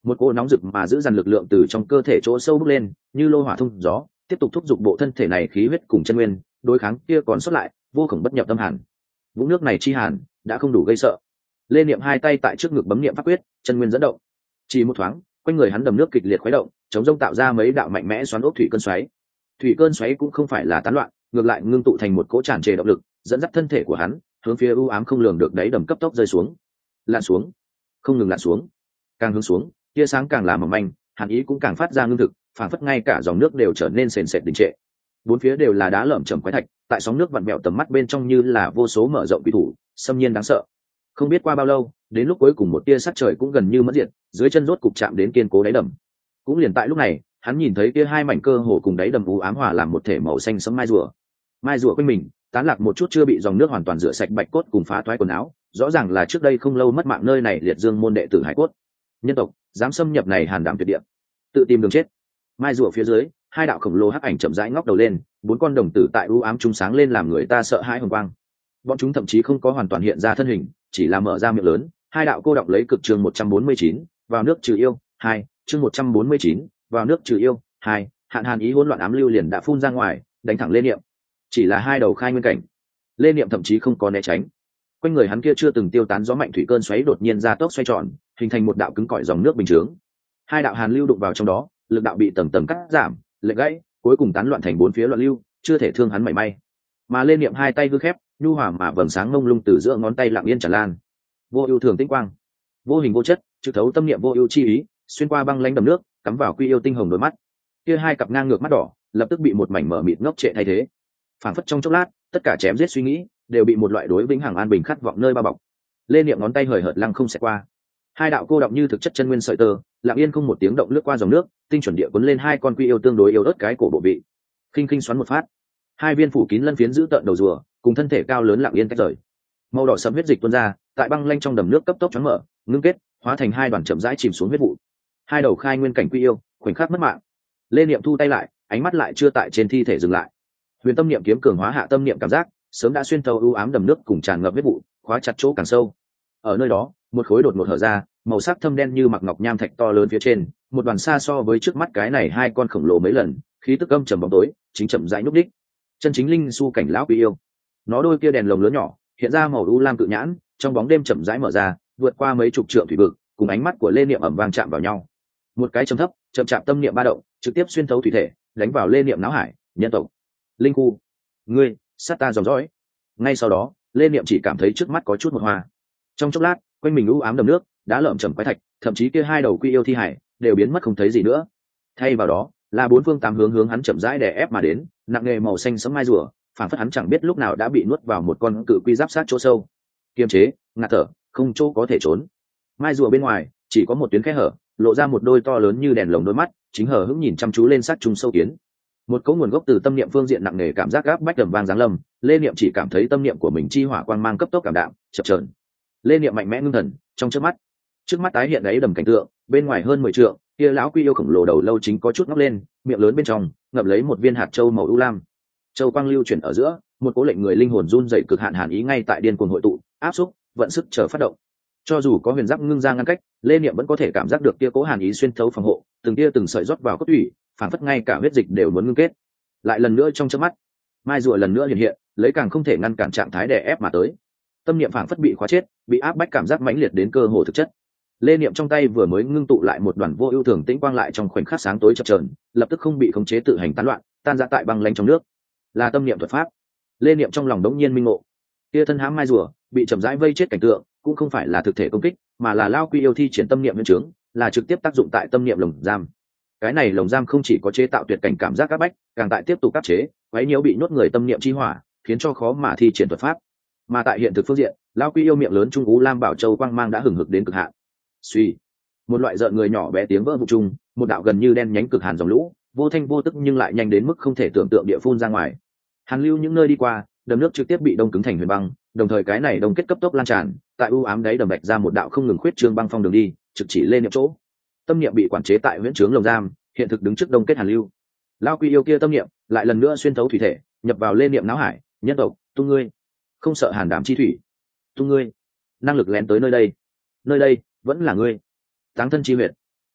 một cỗ nóng rực mà giữ dằn lực lượng từ trong cơ thể chỗ sâu bốc lên như lô hỏa thông gió, tiếp tục thúc giục bộ thân thể này khí huyết cùng chân nguyên đối kháng kia còn sót lại vô khổng bất nhập tâm hàn. Vũng nước này chi hàn đã không đủ gây sợ. Lê Niệm hai tay tại trước ngực bấm niệm pháp quyết, chân nguyên dẫn động. Chỉ một thoáng, quanh người hắn đầm nước kịch liệt khuấy động, chống rông tạo ra mấy đạo mạnh mẽ xoắn ốc thủy cơn xoáy. Thủy cơn xoáy cũng không phải là tán loạn, ngược lại ngưng tụ thành một cỗ tràn trề động lực, dẫn dắt thân thể của hắn hướng phía u ám không lường được đáy đầm cấp tốc rơi xuống, lặn xuống, không ngừng lặn xuống. Càng hướng xuống, tia sáng càng là mỏng manh, hàn ý cũng càng phát ra ngưng thực, phảng phất ngay cả dòng nước đều trở nên sền sệt đình trệ. Bốn phía đều là đá lởm chởm quái thạch, tại sóng nước vặn vẹo tầm mắt bên trong như là vô số mở rộng quỷ thủ, xâm nhiên đáng sợ. Không biết qua bao lâu, đến lúc cuối cùng một tia sắt trời cũng gần như mất diệt, dưới chân rốt cục chạm đến kiên cố đáy đầm. Cũng liền tại lúc này, hắn nhìn thấy kia hai mảnh cơ hồ cùng đáy đầm u ám hòa làm một thể màu xanh sẫm mai rùa. Mai rùa quanh mình, tán lạc một chút chưa bị dòng nước hoàn toàn rửa sạch bạch cốt cùng phá thoái quần áo, rõ ràng là trước đây không lâu mất mạng nơi này liệt dương môn đệ tử hải cốt. Nhân tộc dám xâm nhập này hàn đảm tuyệt địa, tự tìm đường chết. Mai rùa phía dưới, hai đạo khổng lồ hắc ảnh chậm rãi ngóc đầu lên, bốn con đồng tử tại u ám trung sáng lên làm người ta sợ hãi hồng quang. Bọn chúng thậm chí không có hoàn toàn hiện ra thân hình, chỉ là mở ra miệng lớn. Hai đạo cô đọng lấy cực chương 149, vào nước trừ yêu, 2, chương 149, vào nước trừ yêu, 2, hạn hàn ý hỗn loạn ám lưu liền đã phun ra ngoài, đánh thẳng lên Niệm. Chỉ là hai đầu khai nguyên cảnh, Lê Niệm thậm chí không có né tránh. Quanh người hắn kia chưa từng tiêu tán gió mạnh thủy cơn xoáy đột nhiên ra tốc xoay tròn, hình thành một đạo cứng cỏi dòng nước bình chướng. Hai đạo hàn lưu đụng vào trong đó, lực đạo bị tầng tầng cắt giảm, lệch gãy, cuối cùng tán loạn thành bốn phía loạn lưu, chưa thể thương hắn mảy may. Mà Lê Niệm hai tay hư khép, nhu hòa mà vầng sáng ngông lung từ giữa ngón tay lặng yên tràn lan. Vô ưu thường tĩnh quang, vô hình vô chất, trực thấu tâm niệm vô ưu chi ý, xuyên qua băng lãnh đầm nước, cắm vào quy yêu tinh hồng đôi mắt. Kia hai cặp ngang ngược mắt đỏ, lập tức bị một mảnh mở mịt ngốc trệ thay thế. Phảng phất trong chốc lát, tất cả chém giết suy nghĩ đều bị một loại đối vĩnh hằng an bình khát vọng nơi bao bọc. Lê Niệm ngón tay hời hợt lăng không xẹt qua, hai đạo cô động như thực chất chân nguyên sợi tơ, lặng yên không một tiếng động lướt qua dòng nước, tinh chuẩn địa cuốn lên hai con quy yêu tương đối yếu ớt cái cổ bộ vị. Khinh khinh xoắn một phát, hai viên phủ kín lân phiến giữ tợn đầu rùa, cùng thân thể cao lớn lặng yên tách rời. Màu đỏ sẫm huyết dịch tuôn ra, tại băng lanh trong đầm nước cấp tốc choáng mở, ngưng kết, hóa thành hai đoàn chậm rãi chìm xuống huyết vụ. Hai đầu khai nguyên cảnh quy yêu, khoảnh khắc mất mạng. Lê Niệm thu tay lại, ánh mắt lại chưa tại trên thi thể dừng lại. Huyền tâm niệm kiếm cường hóa hạ tâm niệm cảm giác, sớm đã xuyên thấu u ám đầm nước cùng tràn ngập huyết vụ, khóa chặt chỗ càng sâu. Ở nơi đó, một khối đột ngột hở ra, màu sắc thâm đen như mặc ngọc nham thạch to lớn phía trên, một đoàn xa so với trước mắt cái này hai con khổng lồ mấy lần, khí tức âm trầm bóng tối, chính chậm rãi núp đích. Chân chính linh su cảnh lão quy yêu. Nó đôi kia đèn lồng lớn nhỏ, hiện ra màu u lam cự nhãn, trong bóng đêm chậm rãi mở ra, vượt qua mấy chục trượng thủy vực, cùng ánh mắt của Lê Niệm ầm vang chạm vào nhau. Một cái trầm thấp, chậm chạp tâm niệm ba động, trực tiếp xuyên thấu thủy thể, đánh vào Lê Niệm não hải, nhân tộc, linh khu, ngươi, sát ta dòng dõi. Ngay sau đó, Lê Niệm chỉ cảm thấy trước mắt có chút một hoa. Trong chốc lát, quanh mình u ám đầm nước, đá lởm chởm quái thạch, thậm chí kia hai đầu quy yêu thi hải đều biến mất không thấy gì nữa. Thay vào đó, là bốn phương tám hướng hắn chậm rãi đè ép mà đến, nặng nề màu xanh sẫm mai rùa, phản phất hắn chẳng biết lúc nào đã bị nuốt vào một con cự quy giáp sát chỗ sâu. Kiềm chế, ngạt thở, không chỗ có thể trốn. Mai rùa bên ngoài chỉ có một tuyến khe hở, lộ ra một đôi to lớn như đèn lồng đôi mắt, chính hờ hững nhìn chăm chú lên sát trùng sâu kiến. Một cấu nguồn gốc từ tâm niệm phương diện nặng nề cảm giác gáp bách đầm vang giáng lâm, Lê Niệm chỉ cảm thấy tâm niệm của mình chi hỏa quang mang cấp tốc cảm đạm, chập chờn. Lê Niệm mạnh mẽ ngưng thần, trong trước mắt tái hiện ấy đầm cảnh tượng, bên ngoài hơn 10 trượng, kia lão quy yêu khổng lồ đầu lâu chính có chút ngóc lên, miệng lớn bên trong ngậm lấy một viên hạt châu màu u lam. Châu quang lưu chuyển ở giữa, một cố lệnh người linh hồn run rẩy cực hạn hàn ý ngay tại điên cuồng hội tụ, áp xúc, vận sức chờ phát động. Cho dù có huyền giáp ngưng ra ngăn cách, Lê Niệm vẫn có thể cảm giác được kia cố hàn ý xuyên thấu phòng hộ, từng tia từng sợi rót vào cốt tủy, phản phất ngay cả huyết dịch đều muốn ngưng kết. Lại lần nữa trong chớp mắt, mai rùa lần nữa hiện hiện, lấy càng không thể ngăn cản trạng thái đè ép mà tới. Tâm niệm phản phất bị khóa chết, bị áp bách cảm giác mãnh liệt đến cơ hồ thực chất. Lê Niệm trong tay vừa mới ngưng tụ lại một đoàn vô ưu thường tĩnh quang lại trong khoảnh khắc sáng tối chập chờn, lập tức không bị khống chế tự hành tán loạn, tan ra tại băng lanh trong nước. Là tâm niệm thuật pháp. Lê Niệm trong lòng đống nhiên minh ngộ. Kia thân hãm mai rùa, bị chậm rãi vây chết cảnh tượng, cũng không phải là thực thể công kích, mà là lao quy yêu thi triển tâm niệm nguyên trướng, là trực tiếp tác dụng tại tâm niệm lồng giam. Cái này lồng giam không chỉ có chế tạo tuyệt cảnh cảm giác áp bách, càng tại tiếp tục áp chế, quấy nhiễu bị nhốt người tâm niệm chi hỏa, khiến cho khó mà thi triển thuật pháp. Mà tại hiện thực phương diện, lao quy yêu miệng lớn trung ú lam bảo châu quang mang đã hừng hực đến cực hạn. Suy, một loại rợn người nhỏ bé tiếng vỡ vụ chung, một đạo gần như đen nhánh cực hàn dòng lũ, vô thanh vô tức nhưng lại nhanh đến mức không thể tưởng tượng địa phun ra ngoài. Hàn lưu những nơi đi qua, đầm nước trực tiếp bị đông cứng thành huyền băng, đồng thời cái này đông kết cấp tốc lan tràn, tại u ám đáy đầm bạch ra một đạo không ngừng khuyết trương băng phong đường đi, trực chỉ lên niệm chỗ. Tâm niệm bị quản chế tại huyễn trướng lồng giam, hiện thực đứng trước đông kết hàn lưu. Lao quy yêu kia tâm niệm lại lần nữa xuyên thấu thủy thể, nhập vào lên niệm não hải, nhân tộc, tu ngươi, không sợ hàn đảm chi thủy, tu ngươi, năng lực lén tới nơi đây vẫn là ngươi, táng thân chi huyệt.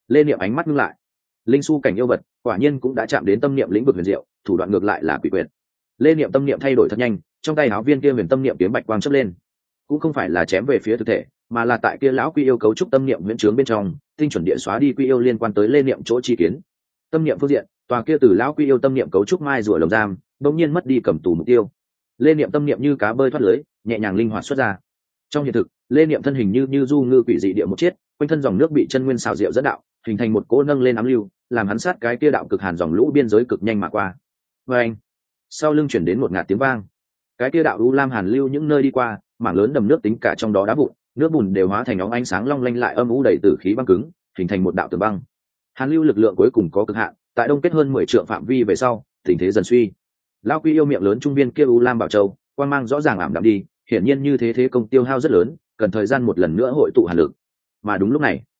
lê niệm ánh mắt ngưng lại. Linh su cảnh yêu vật quả nhiên cũng đã chạm đến tâm niệm lĩnh vực huyền diệu, thủ đoạn ngược lại là quỷ quyệt. Lê niệm tâm niệm thay đổi thật nhanh, trong tay áo viên kia huyền tâm niệm kiếm bạch quang chớp lên, cũng không phải là chém về phía thực thể, mà là tại kia lão quy yêu cấu trúc tâm niệm huyễn trướng bên trong, tinh chuẩn địa xóa đi quy yêu liên quan tới lê niệm chỗ chi kiến. Tâm niệm phương diện, tòa kia từ lão quy yêu tâm niệm cấu trúc mai rùa lồng giam, đột nhiên mất đi cầm tù mục tiêu. Lê niệm tâm niệm như cá bơi thoát lưới, nhẹ nhàng linh hoạt xuất ra. Trong hiện thực, lê niệm thân hình như du ngư quỷ dị địa một chiết, quanh thân dòng nước bị chân nguyên xào rượu dẫn đạo, hình thành một cỗ nâng lên ám lưu, làm hắn sát cái kia đạo cực hàn dòng lũ biên giới cực nhanh mà qua. Và anh, sau lưng chuyển đến một ngạt tiếng vang, cái kia đạo u lam hàn lưu những nơi đi qua, mảng lớn đầm nước tính cả trong đó đá vụn, nước bùn đều hóa thành óng ánh sáng long lanh lại âm u đầy tử khí băng cứng, hình thành một đạo tường băng. Hàn lưu lực lượng cuối cùng có cực hạn, tại đông kết hơn 10 trượng phạm vi về sau, tình thế dần suy. Lão quy yêu miệng lớn trung viên kia u lam bảo châu, quang mang rõ ràng ảm đạm đi, hiển nhiên như thế công tiêu hao rất lớn, cần thời gian một lần nữa hội tụ hàn lực. Mà đúng lúc này,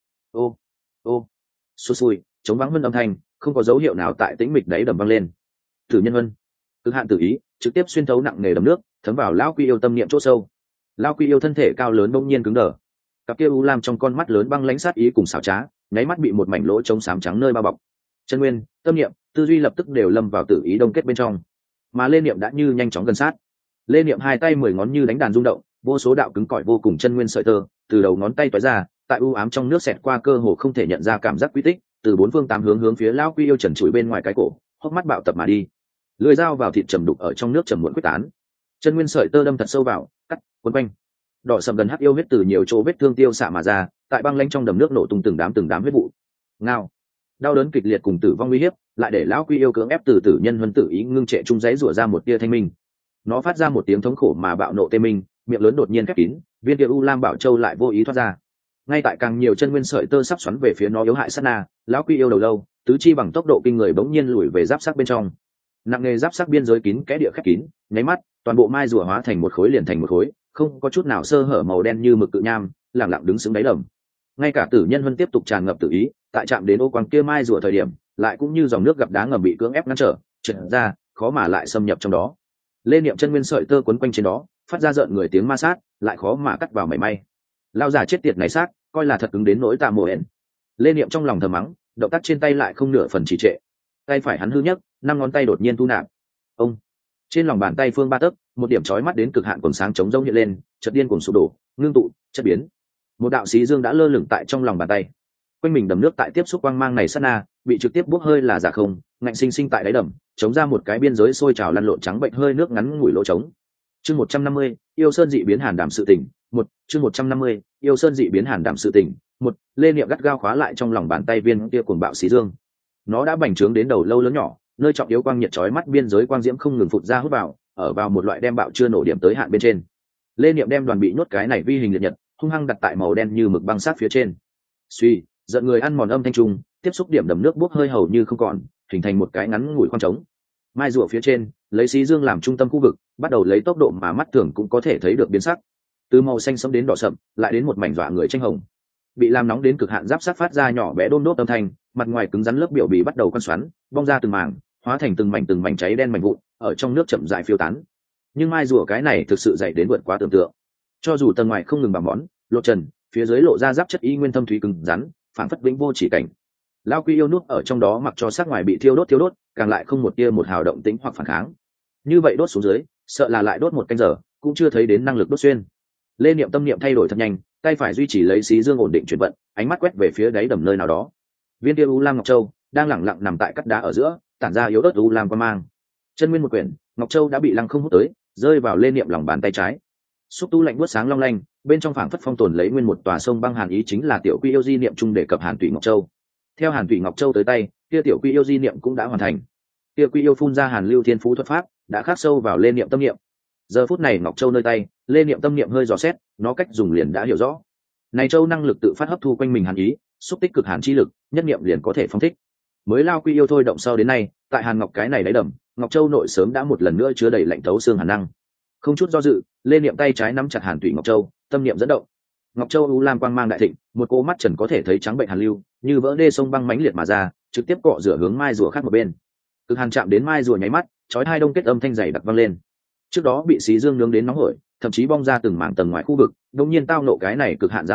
ô xui xui, chống vắng vân âm thanh, không có dấu hiệu nào tại tĩnh mịch đáy đầm vang lên. Tử nhân vân, cực hạn tự ý, trực tiếp xuyên thấu nặng nề đầm nước, thấm vào lão quy yêu tâm niệm chỗ sâu. Lão quy yêu thân thể cao lớn bỗng nhiên cứng đờ, cặp kia u lam trong con mắt lớn băng lãnh sát ý cùng xảo trá, nháy mắt bị một mảnh lỗ trống xám trắng nơi bao bọc. Chân nguyên, tâm niệm, tư duy lập tức đều lâm vào tự ý đông kết bên trong. Mà lê niệm đã như nhanh chóng gần sát. Lê niệm hai tay 10 ngón như đánh đàn rung động, vô số đạo cứng cỏi vô cùng chân nguyên sợi tơ từ đầu ngón tay toái ra, tại u ám trong nước xẹt qua cơ hồ không thể nhận ra cảm giác quy tích, từ bốn phương tám hướng phía lão quy yêu trần trụi bên ngoài cái cổ, hốc mắt bạo tập mà đi. Lưỡi dao vào thịt trầm đục ở trong nước trầm muộn quyết tán. Chân nguyên sợi tơ đâm thật sâu vào, cắt, quấn quanh. Đỏ sầm gần hắc yêu huyết từ nhiều chỗ vết thương tiêu xạ mà ra, tại băng lãnh trong đầm nước nổ tung từng đám huyết vụ. Ngao. Đau đớn kịch liệt cùng tử vong nguy hiểm, lại để lão quy yêu cưỡng ép từ tử nhân huân tử ý ngưng trệ trung giấy rủa ra một tia thanh minh. Nó phát ra một tiếng thống khổ mà bạo nộ tê minh, miệng lớn đột nhiên khép kín, viên kia u lam bảo châu lại vô ý thoát ra. Ngay tại càng nhiều chân nguyên sợi tơ sắp xoắn về phía nó yếu hại sát na, lão quy yêu đầu lâu, tứ chi bằng tốc độ kinh người bỗng nhiên lùi về giáp sắc bên trong. Nặng nghề giáp sắc biên giới kín kẽ địa khép kín, nháy mắt, toàn bộ mai rùa hóa thành một khối liền thành một khối, không có chút nào sơ hở màu đen như mực cự nham, lẳng lặng đứng sững đáy đầm. Ngay cả tử nhân huân tiếp tục tràn ngập tự ý, tại chạm đến ô quang kia mai rùa thời điểm, lại cũng như dòng nước gặp đá ngầm bị cưỡng ép ngăn trở, trượt ra, khó mà lại xâm nhập trong đó. Lê niệm chân nguyên sợi tơ quấn quanh trên đó, phát ra rợn người tiếng ma sát, lại khó mà cắt vào mảy may. Lao giả chết tiệt này xác, coi là thật cứng đến nỗi tà mồ hẹn. Lê niệm trong lòng thầm mắng, động tác trên tay lại không nửa phần trì trệ. Tay phải hắn hư nhất, 5 ngón tay đột nhiên thu nạp. Ông, trên lòng bàn tay phương ba tấc, một điểm chói mắt đến cực hạn quần sáng chống rông hiện lên, chợt điên cuồng sụp đổ, ngưng tụ, chất biến. Một đạo xí dương đã lơ lửng tại trong lòng bàn tay. Quanh mình đầm nước tại tiếp xúc quang mang này sát na, bị trực tiếp bốc hơi là giả không, ngạnh sinh sinh tại đáy đầm, chống ra một cái biên giới sôi trào lăn lộn trắng bệnh hơi nước ngắn ngủi lỗ trống. Chương 150, yêu sơn dị biến hàn đảm sự tình. Chương 150, yêu sơn dị biến hàn đảm sự tình. Lê niệm gắt gao khóa lại trong lòng bàn tay viên kia cuồng bạo xí dương. Nó đã bành trướng đến đầu lâu lớn nhỏ, nơi trọng yếu quang nhiệt chói mắt biên giới quang diễm không ngừng phụt ra hút vào, ở vào một loại đem bạo chưa nổ điểm tới hạn bên trên. Lê niệm đem đoàn bị nhốt cái này vi hình liệt nhật, hung hăng đặt tại màu đen như mực băng sát phía trên. Suy, giận người ăn mòn âm thanh trung, tiếp xúc điểm đầm nước bốc hơi hầu như không còn, hình thành một cái ngắn ngủi khoang trống. Mai rùa phía trên, lấy xí dương làm trung tâm khu vực, bắt đầu lấy tốc độ mà mắt thường cũng có thể thấy được biến sắc. Từ màu xanh sẫm đến đỏ sậm, lại đến một mảnh dọa người tranh hồng. Bị làm nóng đến cực hạn giáp sát phát ra nhỏ bé đôn đốt âm thanh, mặt ngoài cứng rắn lớp biểu bì bắt đầu quan xoắn, bong ra từng mảng, hóa thành từng mảnh cháy đen mảnh vụn, ở trong nước chậm rãi phiêu tán. Nhưng mai rùa cái này thực sự dày đến vượt quá tưởng tượng. Cho dù tầng ngoài không ngừng bám món, lộ trần, phía dưới lộ ra giáp chất y nguyên thâm thúy cứng rắn, phản phất vĩnh vô chỉ cảnh. Lao quy yêu núp ở trong đó mặc cho sắc ngoài bị thiêu đốt, càng lại không một tia một hào động tĩnh hoặc phản kháng. Như vậy đốt xuống dưới, sợ là lại đốt một canh giờ, cũng chưa thấy đến năng lực đốt xuyên. Lê niệm tâm niệm thay đổi thật nhanh, tay phải duy trì lấy xí dương ổn định chuyển vận, ánh mắt quét về phía đáy đầm nơi nào đó. Viên kia u lam ngọc châu đang lẳng lặng nằm tại cắt đá ở giữa, tản ra yếu ớt u lam quang mang. Chân nguyên một quyển, ngọc châu đã bị lăng không hút tới, rơi vào Lê niệm lòng bàn tay trái. Xúc tu lạnh buốt sáng long lanh, bên trong phảng phất phong tồn lấy nguyên một tòa sông băng hàn ý, chính là tiểu quy yêu di niệm trung đề cập hàn thủy ngọc châu. Theo hàn thủy ngọc châu tới tay, kia tiểu quy yêu di niệm cũng đã hoàn thành. Kia quy yêu phun ra hàn lưu thiên phú thuật pháp, đã khắc sâu vào Lê niệm tâm niệm. Giờ phút này ngọc châu nơi tay, Lê niệm tâm niệm hơi dò xét, nó cách dùng liền đã hiểu rõ. Này châu năng lực tự phát hấp thu quanh mình hàn ý, xúc tích cực hàn chi lực, nhất niệm liền có thể phóng thích. Mới lao quy yêu thôi động sau đến nay, tại hàn ngọc cái này đáy đầm, ngọc châu nội sớm đã một lần nữa chứa đầy lạnh thấu xương hàn năng. Không chút do dự, Lê niệm tay trái nắm chặt hàn thủy ngọc châu, tâm niệm dẫn động. Ngọc châu u lam quang mang đại thịnh, một cô mắt trần có thể thấy trắng bệnh hàn lưu, như vỡ đê sông băng mãnh liệt mà ra, trực tiếp cọ rửa hướng mai rùa khác một bên. Cực hàn chạm đến mai rùa nháy mắt, chói hai đông kết âm thanh dày đặc vang lên. Trước đó bị xí dương nướng đến nóng hổi, thậm chí bong ra từng mảng tầng ngoài khu vực, đột nhiên tao nộ cái này cực hạn giá lạnh,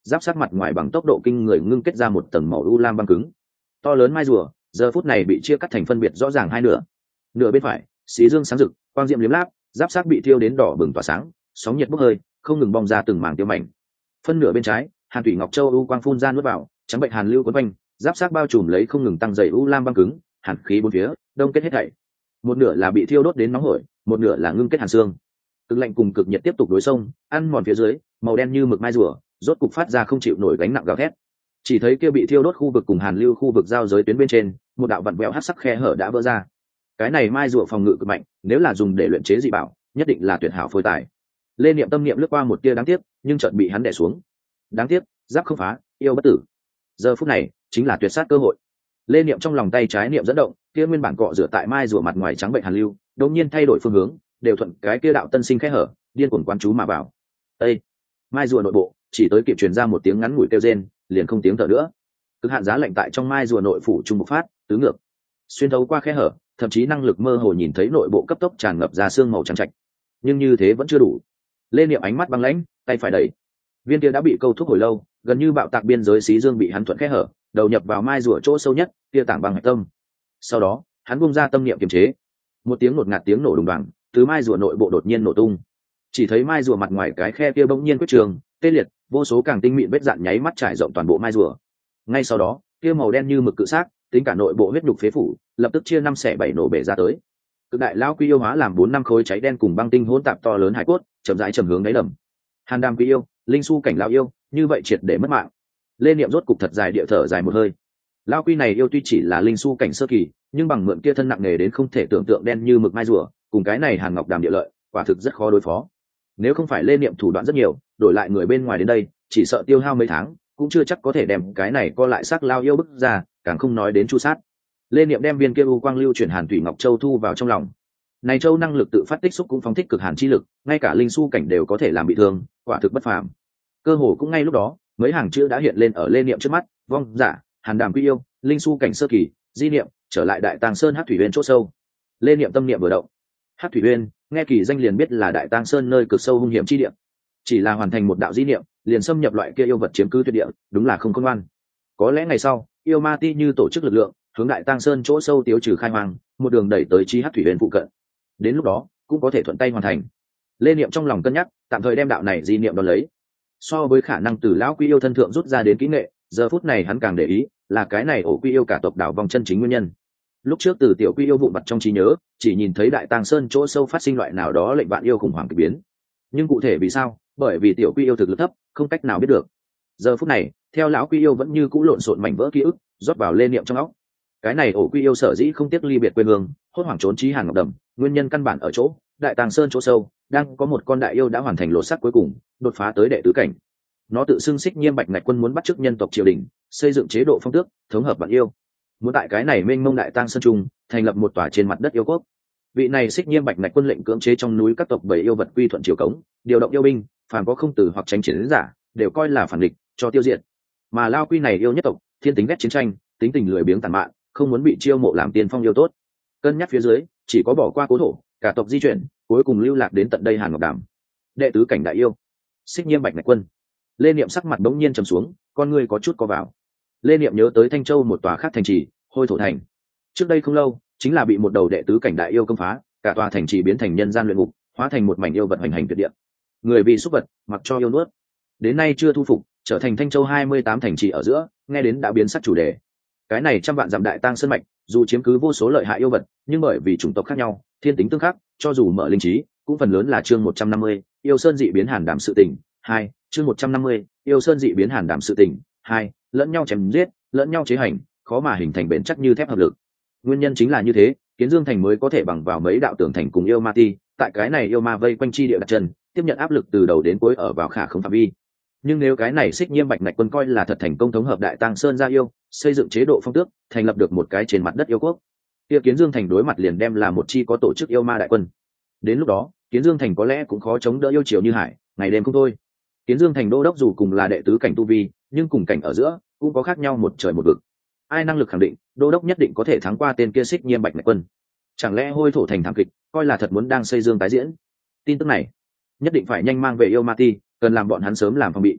giáp sát mặt ngoài bằng tốc độ kinh người ngưng kết ra một tầng màu u lam băng cứng. To lớn mai rùa giờ phút này bị chia cắt thành phân biệt rõ ràng hai nửa. Nửa bên phải xí dương sáng rực, quang diệm liếm láp, giáp sát bị thiêu đến đỏ bừng tỏa sáng, sóng nhiệt bốc hơi không ngừng bong ra từng mảng tiêu mảnh. Phân nửa bên trái hàn thủy ngọc châu u quang phun ra nuốt vào, trắng bệnh hàn lưu quấn quanh, giáp sát bao trùm lấy không ngừng tăng dày u lam băng cứng, hàn khí bốn phía đông kết hết thảy. Một nửa là bị thiêu đốt đến nóng hổi, một nửa là ngưng kết hàn xương. Cực lạnh cùng cực nhiệt tiếp tục đối xông, ăn mòn phía dưới màu đen như mực mai rùa rốt cục phát ra không chịu nổi gánh nặng gào thét. Chỉ thấy kia bị thiêu đốt khu vực cùng hàn lưu khu vực giao giới tuyến bên trên một đạo vặn vẹo hắc sắc khe hở đã vỡ ra. Cái này mai rùa phòng ngự cực mạnh, nếu là dùng để luyện chế dị bảo nhất định là tuyệt hảo phôi tài. Lê Niệm tâm niệm lướt qua một tia đáng tiếc, nhưng chợt bị hắn đè xuống. Đáng tiếc, giáp không phá, yêu bất tử. Giờ phút này chính là tuyệt sát cơ hội. Lê Niệm trong lòng tay trái niệm dẫn động, kia nguyên bản cọ rửa tại mai rùa mặt ngoài trắng bệnh hàn lưu đột nhiên thay đổi phương hướng, đều thuận cái kia đạo tân sinh khe hở điên cuồng quán chú mà vào. Ê! Mai rùa nội bộ chỉ tới kịp truyền ra một tiếng ngắn ngủi kêu rên, liền không tiếng thở nữa. Cực hạn giá lạnh tại trong mai rùa nội phủ trung bộc phát, tứ ngược, xuyên thấu qua khe hở, thậm chí năng lực mơ hồ nhìn thấy nội bộ cấp tốc tràn ngập ra xương màu trắng trạch. Nhưng như thế vẫn chưa đủ. Lê Niệm ánh mắt băng lãnh, tay phải đẩy, viên kia đã bị câu thúc hồi lâu, gần như bạo tạc biên giới xí dương bị hắn thuận khe hở đầu nhập vào mai rùa chỗ sâu nhất, kia tảng băng hạch tâm. Sau đó hắn bung ra tâm niệm kiềm chế, một tiếng ngột ngạt tiếng nổ đùng đoàng từ mai rùa nội bộ đột nhiên nổ tung. Chỉ thấy mai rùa mặt ngoài cái khe kia bỗng nhiên quyết trường tê liệt, vô số càng tinh mịn vết dạn nháy mắt trải rộng toàn bộ mai rùa. Ngay sau đó kia màu đen như mực cự xác tính cả nội bộ huyết nhục phế phủ lập tức chia năm xẻ bảy nổ bể ra tới. Cực đại lão quy yêu hóa làm 4-5 khối cháy đen cùng băng tinh hỗn tạp to lớn hải cốt chậm rãi chầm hướng đáy đầm. Hàn Đàm quy yêu, linh su cảnh lão yêu, như vậy triệt để mất mạng. Lê Niệm rốt cục thật dài địa thở dài một hơi. Lão quy này yêu tuy chỉ là linh su cảnh sơ kỳ, nhưng bằng mượn kia thân nặng nề đến không thể tưởng tượng đen như mực mai rùa, cùng cái này Hàn Ngọc Đàm địa lợi, quả thực rất khó đối phó. Nếu không phải Lê Niệm thủ đoạn rất nhiều, đổi lại người bên ngoài đến đây, chỉ sợ tiêu hao mấy tháng, cũng chưa chắc có thể đem cái này co lại xác lao yêu bức ra, càng không nói đến chu sát. Lê Niệm đem viên kia u quang lưu chuyển Hàn Thủy Ngọc Châu thu vào trong lòng. Này châu năng lực tự phát tích xúc cũng phóng thích cực hàn chi lực, ngay cả linh su cảnh đều có thể làm bị thương, quả thực bất phàm. Cơ hồ cũng ngay lúc đó, mấy hàng chữ đã hiện lên ở Lê Niệm trước mắt: vong giả, Hàn Đàm quy yêu, linh su cảnh sơ kỳ, di niệm, trở lại Đại Tàng Sơn Hắc Thủy Uyên chỗ sâu. Lê Niệm tâm niệm vừa động. Hắc Thủy Uyên, nghe kỳ danh liền biết là Đại Tàng Sơn nơi cực sâu hung hiểm chi địa. Chỉ là hoàn thành một đạo di niệm, liền xâm nhập loại kia yêu vật chiếm cứ tuyệt địa, đúng là không khôn ngoan. Có lẽ ngày sau, yêu ma ti như tổ chức lực lượng, hướng Đại Tàng Sơn chỗ sâu tiêu trừ khai hoang, một đường đẩy tới chi Hắc Thủy Uyên phụ cận. Đến lúc đó cũng có thể thuận tay hoàn thành. Lê Niệm trong lòng cân nhắc, tạm thời đem đạo này di niệm đón lấy. So với khả năng từ lão quy yêu thân thượng rút ra đến kỹ nghệ, giờ phút này hắn càng để ý là cái này ổ quy yêu cả tộc đảo vong chân chính nguyên nhân. Lúc trước từ tiểu quy yêu vụn vặt trong trí nhớ, chỉ nhìn thấy Đại Tàng Sơn chỗ sâu phát sinh loại nào đó lệnh vạn yêu khủng hoảng kỳ biến. Nhưng cụ thể vì sao? Bởi vì tiểu quy yêu thực lực thấp, không cách nào biết được. Giờ phút này, theo lão quy yêu vẫn như cũ lộn xộn mảnh vỡ ký ức, rót vào Lê Niệm trong óc. Cái này ổ quy yêu sở dĩ không tiếc ly biệt quê hương, hốt hoảng trốn chí Hàn Ngọc Đầm, nguyên nhân căn bản ở chỗ Đại Tàng Sơn chỗ sâu đang có một con đại yêu đã hoàn thành lột xác cuối cùng, đột phá tới đệ tứ cảnh. Nó tự xưng Xích Nhiêm Bạch Ngạch Quân muốn bắt chước nhân tộc triều đình, xây dựng chế độ phong tước, thống hợp vạn yêu, muốn tại cái này mênh mông Đại Tàng Sơn trung thành lập một tòa trên mặt đất yêu quốc. Vị này Xích Nhiêm Bạch Ngạch Quân lệnh cưỡng chế trong núi các tộc bảy yêu vật quy thuận triều cống, điều động yêu binh, phàm có không tử hoặc tranh chiến giả đều coi là phản địch, cho tiêu diệt. Mà Lao Quy này yêu nhất tộc, thiên tính ghét chiến tranh, tính tình lười biếng tàn mạn, không muốn bị chiêu mộ làm tiên phong yêu tốt. Cân nhắc phía dưới, chỉ có bỏ qua cố thổ, cả tộc di chuyển, cuối cùng lưu lạc đến tận đây Hàn Ngọc Đàm. Đệ tứ cảnh đại yêu, Xích Nhiêm Bạch Ngạch Quân. Lê Niệm sắc mặt bỗng nhiên trầm xuống, con ngươi có chút co vào. Lê Niệm nhớ tới Thanh Châu một tòa khác thành trì, Hôi Thổ Thành. Trước đây không lâu, chính là bị một đầu đệ tứ cảnh đại yêu công phá, cả tòa thành trì biến thành nhân gian luyện ngục, hóa thành một mảnh yêu vật hoành hành tuyệt địa. Người vì súc vật, mặc cho yêu nuốt. Đến nay chưa thu phục, trở thành Thanh Châu 28 thành trì ở giữa, nghe đến đã biến sắc chủ đề. Cái này trăm vạn dặm Đại Tàng Sơn mạch, dù chiếm cứ vô số lợi hại yêu vật, nhưng bởi vì chủng tộc khác nhau, thiên tính tương khắc, cho dù mở linh trí, cũng phần lớn là chương 150, yêu sơn dị biến Hàn Đàm sự tình. 2, chương 150, yêu sơn dị biến Hàn Đàm sự tình. 2, lẫn nhau chém giết, lẫn nhau chế hành, khó mà hình thành bền chắc như thép hợp lực. Nguyên nhân chính là như thế, Kiến Dương thành mới có thể bằng vào mấy đạo tường thành cùng yêu ma ti, tại cái này yêu ma vây quanh chi địa đặt chân, tiếp nhận áp lực từ đầu đến cuối ở vào khả không phạm vi. Nhưng nếu cái này Xích Nhiêm Bạch Ngạch Quân coi là thật thành công thống hợp Đại Tàng Sơn ra yêu, xây dựng chế độ phong tước, thành lập được một cái trên mặt đất yêu quốc, kia Kiến Dương thành đối mặt liền đem là một chi có tổ chức yêu ma đại quân. Đến lúc đó, Kiến Dương thành có lẽ cũng khó chống đỡ yêu triều như hải, ngày đêm không thôi. Kiến Dương thành đô đốc dù cùng là đệ tứ cảnh tu vi, nhưng cùng cảnh ở giữa cũng có khác nhau một trời một vực. Ai năng lực khẳng định đô đốc nhất định có thể thắng qua tên kia Xích Nhiêm Bạch Ngạch Quân? Chẳng lẽ Hôi Thổ thành thảm kịch coi là thật muốn đang xây dương tái diễn? Tin tức này nhất định phải nhanh mang về yêu ma ti, cần làm bọn hắn sớm làm phòng bị.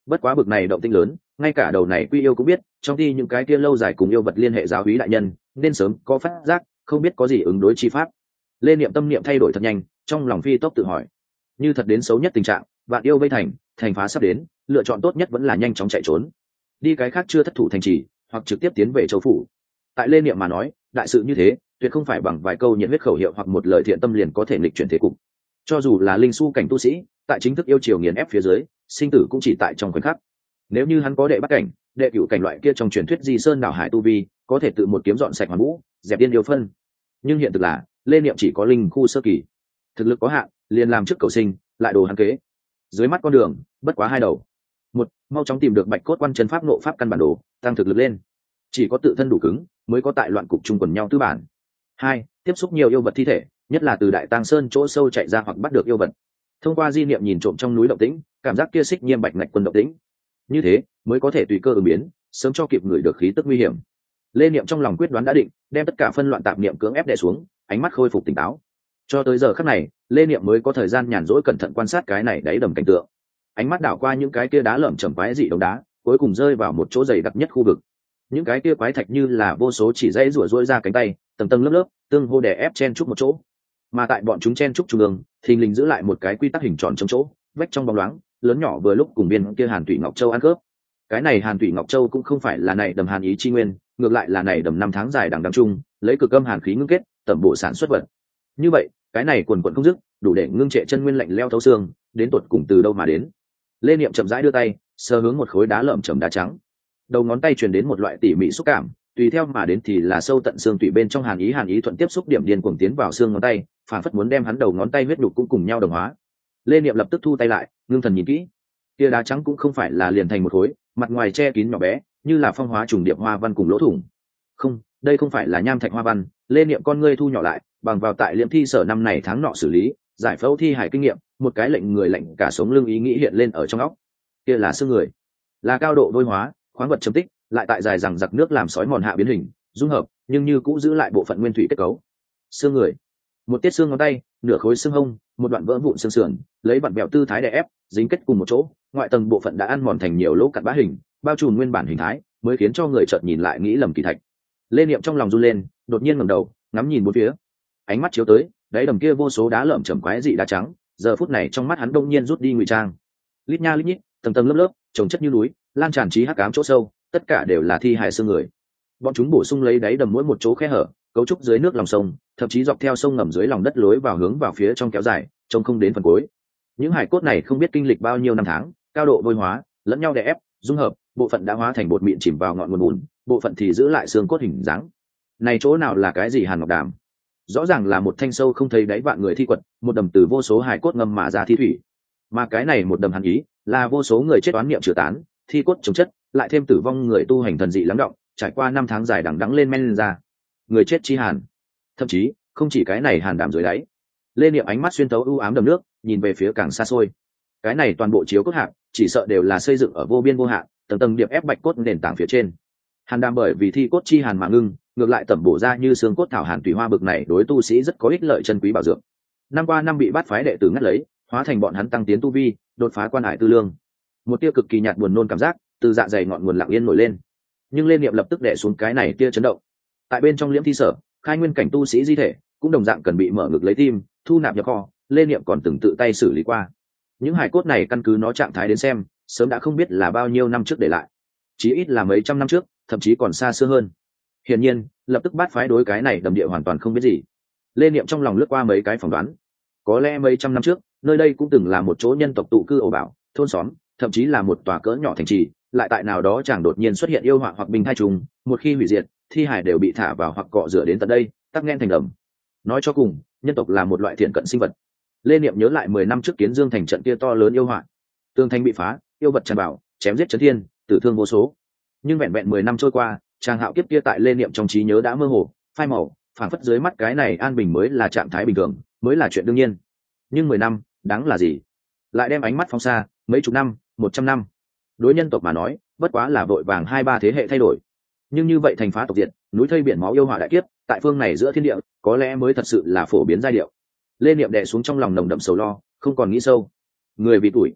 bất quá bực này động tĩnh lớn, ngay cả đầu này quy yêu cũng biết, trong khi những cái kia lâu dài cùng yêu vật liên hệ giáo úy đại nhân nên sớm có phát giác, không biết có gì ứng đối chi pháp. Lê Niệm tâm niệm thay đổi thật nhanh, trong lòng phi tốc tự hỏi, như thật đến xấu nhất tình trạng, vạn yêu vây thành, thành phá sắp đến, lựa chọn tốt nhất vẫn là nhanh chóng chạy trốn, đi cái khác chưa thất thủ thành trì, hoặc trực tiếp tiến về châu phủ. Tại Lê Niệm mà nói, đại sự như thế, tuyệt không phải bằng vài câu nhiệt huyết khẩu hiệu hoặc một lời thiện tâm liền có thể nghịch chuyển thế cục. Cho dù là linh su cảnh tu sĩ, tại chính thức yêu chiều nghiền ép phía dưới, sinh tử cũng chỉ tại trong khoảnh khắc. Nếu như hắn có đệ bắt cảnh, đệ cửu cảnh loại kia trong truyền thuyết di sơn đảo hải tu vi, có thể tự một kiếm dọn sạch hoàn vũ, dẹp điên yêu phân. Nhưng hiện thực là, Lê Niệm chỉ có linh khu sơ kỳ, thực lực có hạn, liền làm trước cầu sinh, lại đồ hắn kế. Dưới mắt con đường, bất quá hai đầu. Một, mau chóng tìm được bạch cốt quan chân pháp nộ pháp căn bản đồ, tăng thực lực lên. Chỉ có tự thân đủ cứng, mới có tại loạn cục chung quần nhau tư bản. Hai, tiếp xúc nhiều yêu vật thi thể, nhất là từ đại tang sơn chỗ sâu chạy ra hoặc bắt được yêu vật. Thông qua di niệm nhìn trộm trong núi động tĩnh, cảm giác kia xích nhiêm bạch ngạch quân động tĩnh. Như thế, mới có thể tùy cơ ứng biến, sớm cho kịp người được khí tức nguy hiểm. Lê Niệm trong lòng quyết đoán đã định, đem tất cả phân loạn tạp niệm cưỡng ép đè xuống, ánh mắt khôi phục tỉnh táo. Cho tới giờ khắc này, Lê Niệm mới có thời gian nhàn rỗi cẩn thận quan sát cái này đáy đầm cảnh tượng. Ánh mắt đảo qua những cái kia đá lởm chởm quái dị đống đá, cuối cùng rơi vào một chỗ dày đặc nhất khu vực. Những cái kia quái thạch như là vô số chỉ dãy rủa rỗi ra cánh tay, tầng tầng lớp lớp, tương hô đè ép chen chúc một chỗ. Mà tại bọn chúng chen chúc trung ương, thình lình giữ lại một cái quy tắc hình tròn trong chỗ, vách trong bóng loáng, lớn nhỏ vừa lúc cùng biên kia Hàn Thủy Ngọc Châu ăn khớp. Cái này Hàn Thủy Ngọc Châu cũng không phải là này đầm hàn ý chi nguyên, ngược lại là này đầm năm tháng dài đằng đằng chung, lấy cực âm hàn khí ngưng kết, tẩm bổ sản xuất vật. Như vậy, cái này quần quần không dứt, đủ để ngưng trệ chân nguyên lạnh leo thấu xương, đến tột cùng từ đâu mà đến. Lê Niệm chậm rãi đưa tay, sờ hướng một khối đá lởm chởm đá trắng. Đầu ngón tay truyền đến một loại tỉ mỉ xúc cảm, tùy theo mà đến thì là sâu tận xương tủy bên trong hàn ý thuận tiếp xúc điểm điên cuồng tiến vào xương ngón tay, phản phất muốn đem hắn đầu ngón tay huyết nhục cũng cùng nhau đồng hóa. Lê Niệm lập tức thu tay lại, ngưng thần nhìn kỹ. Kia đá trắng cũng không phải là liền thành một khối, mặt ngoài che kín nhỏ bé, như là phong hóa trùng điệp hoa văn cùng lỗ thủng. Không, đây không phải là nham thạch hoa văn. Lê Niệm con ngươi thu nhỏ lại, bằng vào tại liễm thi sở năm này tháng nọ xử lý, giải phẫu thi hải kinh nghiệm, một cái lệnh người lạnh cả sống lưng ý nghĩ hiện lên ở trong óc. Kia là xương người, là cao độ vôi hóa, khoáng vật chấm tích, lại tại dài rằng giặc nước làm sói mòn hạ biến hình, dung hợp, nhưng như cũ giữ lại bộ phận nguyên thủy kết cấu. Xương người, một tiết xương ngón tay, nửa khối xương hông, một đoạn vỡ vụn xương sườn, lấy vặn bẹo tư thái đè ép, dính kết cùng một chỗ, ngoại tầng bộ phận đã ăn mòn thành nhiều lỗ cặn bã hình, bao trùm nguyên bản hình thái, mới khiến cho người chợt nhìn lại nghĩ lầm kỳ thạch. Lê Niệm trong lòng run lên, đột nhiên ngẩng đầu, ngắm nhìn bốn phía. Ánh mắt chiếu tới, đáy đầm kia vô số đá lởm chởm quái dị đá trắng, giờ phút này trong mắt hắn đông nhiên rút đi ngụy trang. Lít nha lít nhít, tầng tầng lớp lớp, chồng chất như núi, lan tràn trí hắc ám chỗ sâu, tất cả đều là thi hài xương người. Bọn chúng bổ sung lấy đáy đầm mỗi một chỗ khe hở, cấu trúc dưới nước lòng sông, thậm chí dọc theo sông ngầm dưới lòng đất lối vào hướng vào phía trong kéo dài, trông không đến phần cuối. Những hải cốt này không biết kinh lịch bao nhiêu năm tháng, cao độ vôi hóa, lẫn nhau đè ép, dung hợp, bộ phận đã hóa thành bột mịn chìm vào ngọn nguồn bùn, bộ phận thì giữ lại xương cốt hình dáng. Này chỗ nào là cái gì Hàn Ngọc Đàm? Rõ ràng là một thanh sâu không thấy đáy vạn người thi quật, một đầm từ vô số hải cốt ngâm mà ra thi thủy. Mà cái này một đầm hàn ý, là vô số người chết oán niệm chữa tán, thi cốt chống chất, lại thêm tử vong người tu hành thần dị lắng động, trải qua năm tháng dài đằng đẵng lên men lên ra. Người chết chi hàn. Thậm chí, không chỉ cái này hàn đảm dưới đáy. Lê Niệm ánh mắt xuyên tấu u ám đầm nước, nhìn về phía càng xa xôi. Cái này toàn bộ chiếu cốt hạng, chỉ sợ đều là xây dựng ở vô biên vô hạn, tầng tầng điệp ép bạch cốt nền tảng phía trên. Hàn đàm bởi vì thi cốt chi hàn mà ngưng, ngược lại tẩm bổ ra như xương cốt thảo hàn tùy hoa bực này đối tu sĩ rất có ích lợi chân quý bảo dưỡng. Năm qua năm bị bát phái đệ tử ngắt lấy, hóa thành bọn hắn tăng tiến tu vi, đột phá quan hải tư lương. Một tia cực kỳ nhạt buồn nôn cảm giác từ dạ dày ngọn nguồn lặng yên nổi lên, nhưng Lê Niệm lập tức đè xuống cái này tia chấn động. Tại bên trong liễm thi sở, khai nguyên cảnh tu sĩ di thể cũng đồng dạng cần bị mở ngực lấy tim, thu nạp nhập kho. Lê Niệm còn từng tự tay xử lý qua. Những hải cốt này căn cứ nó trạng thái đến xem, sớm đã không biết là bao nhiêu năm trước để lại, chí ít là mấy trăm năm trước, thậm chí còn xa xưa hơn. Hiển nhiên, lập tức bát phái đối cái này đầm địa hoàn toàn không biết gì. Lê Niệm trong lòng lướt qua mấy cái phỏng đoán, có lẽ mấy trăm năm trước, nơi đây cũng từng là một chỗ nhân tộc tụ cư ổ bảo, thôn xóm, thậm chí là một tòa cỡ nhỏ thành trì, lại tại nào đó chẳng đột nhiên xuất hiện yêu họa hoặc binh thai trùng, một khi hủy diệt, thi hải đều bị thả vào hoặc cọ rửa đến tận đây, tắc nghẽn thành đầm. Nói cho cùng, nhân tộc là một loại thiện cận sinh vật. Lê Niệm nhớ lại 10 năm trước Kiến Dương thành trận kia to lớn yêu họa, tường thành bị phá, yêu vật tràn vào, chém giết chấn thiên, tử thương vô số. Nhưng vẹn vẹn 10 năm trôi qua, trang hạo kiếp kia tại Lê Niệm trong trí nhớ đã mơ hồ, phai màu, phảng phất dưới mắt cái này an bình mới là trạng thái bình thường, mới là chuyện đương nhiên. Nhưng 10 năm, đáng là gì? Lại đem ánh mắt phóng xa, mấy chục năm, 100 năm. Đối nhân tộc mà nói, bất quá là vội vàng 2-3 thế hệ thay đổi. Nhưng như vậy thành phá tộc diệt, núi thây biển máu yêu hỏa đại kiếp, tại phương này giữa thiên địa, có lẽ mới thật sự là phổ biến giai điệu. Lê Niệm đè xuống trong lòng nồng đậm sầu lo, không còn nghĩ sâu. Người vì tuổi,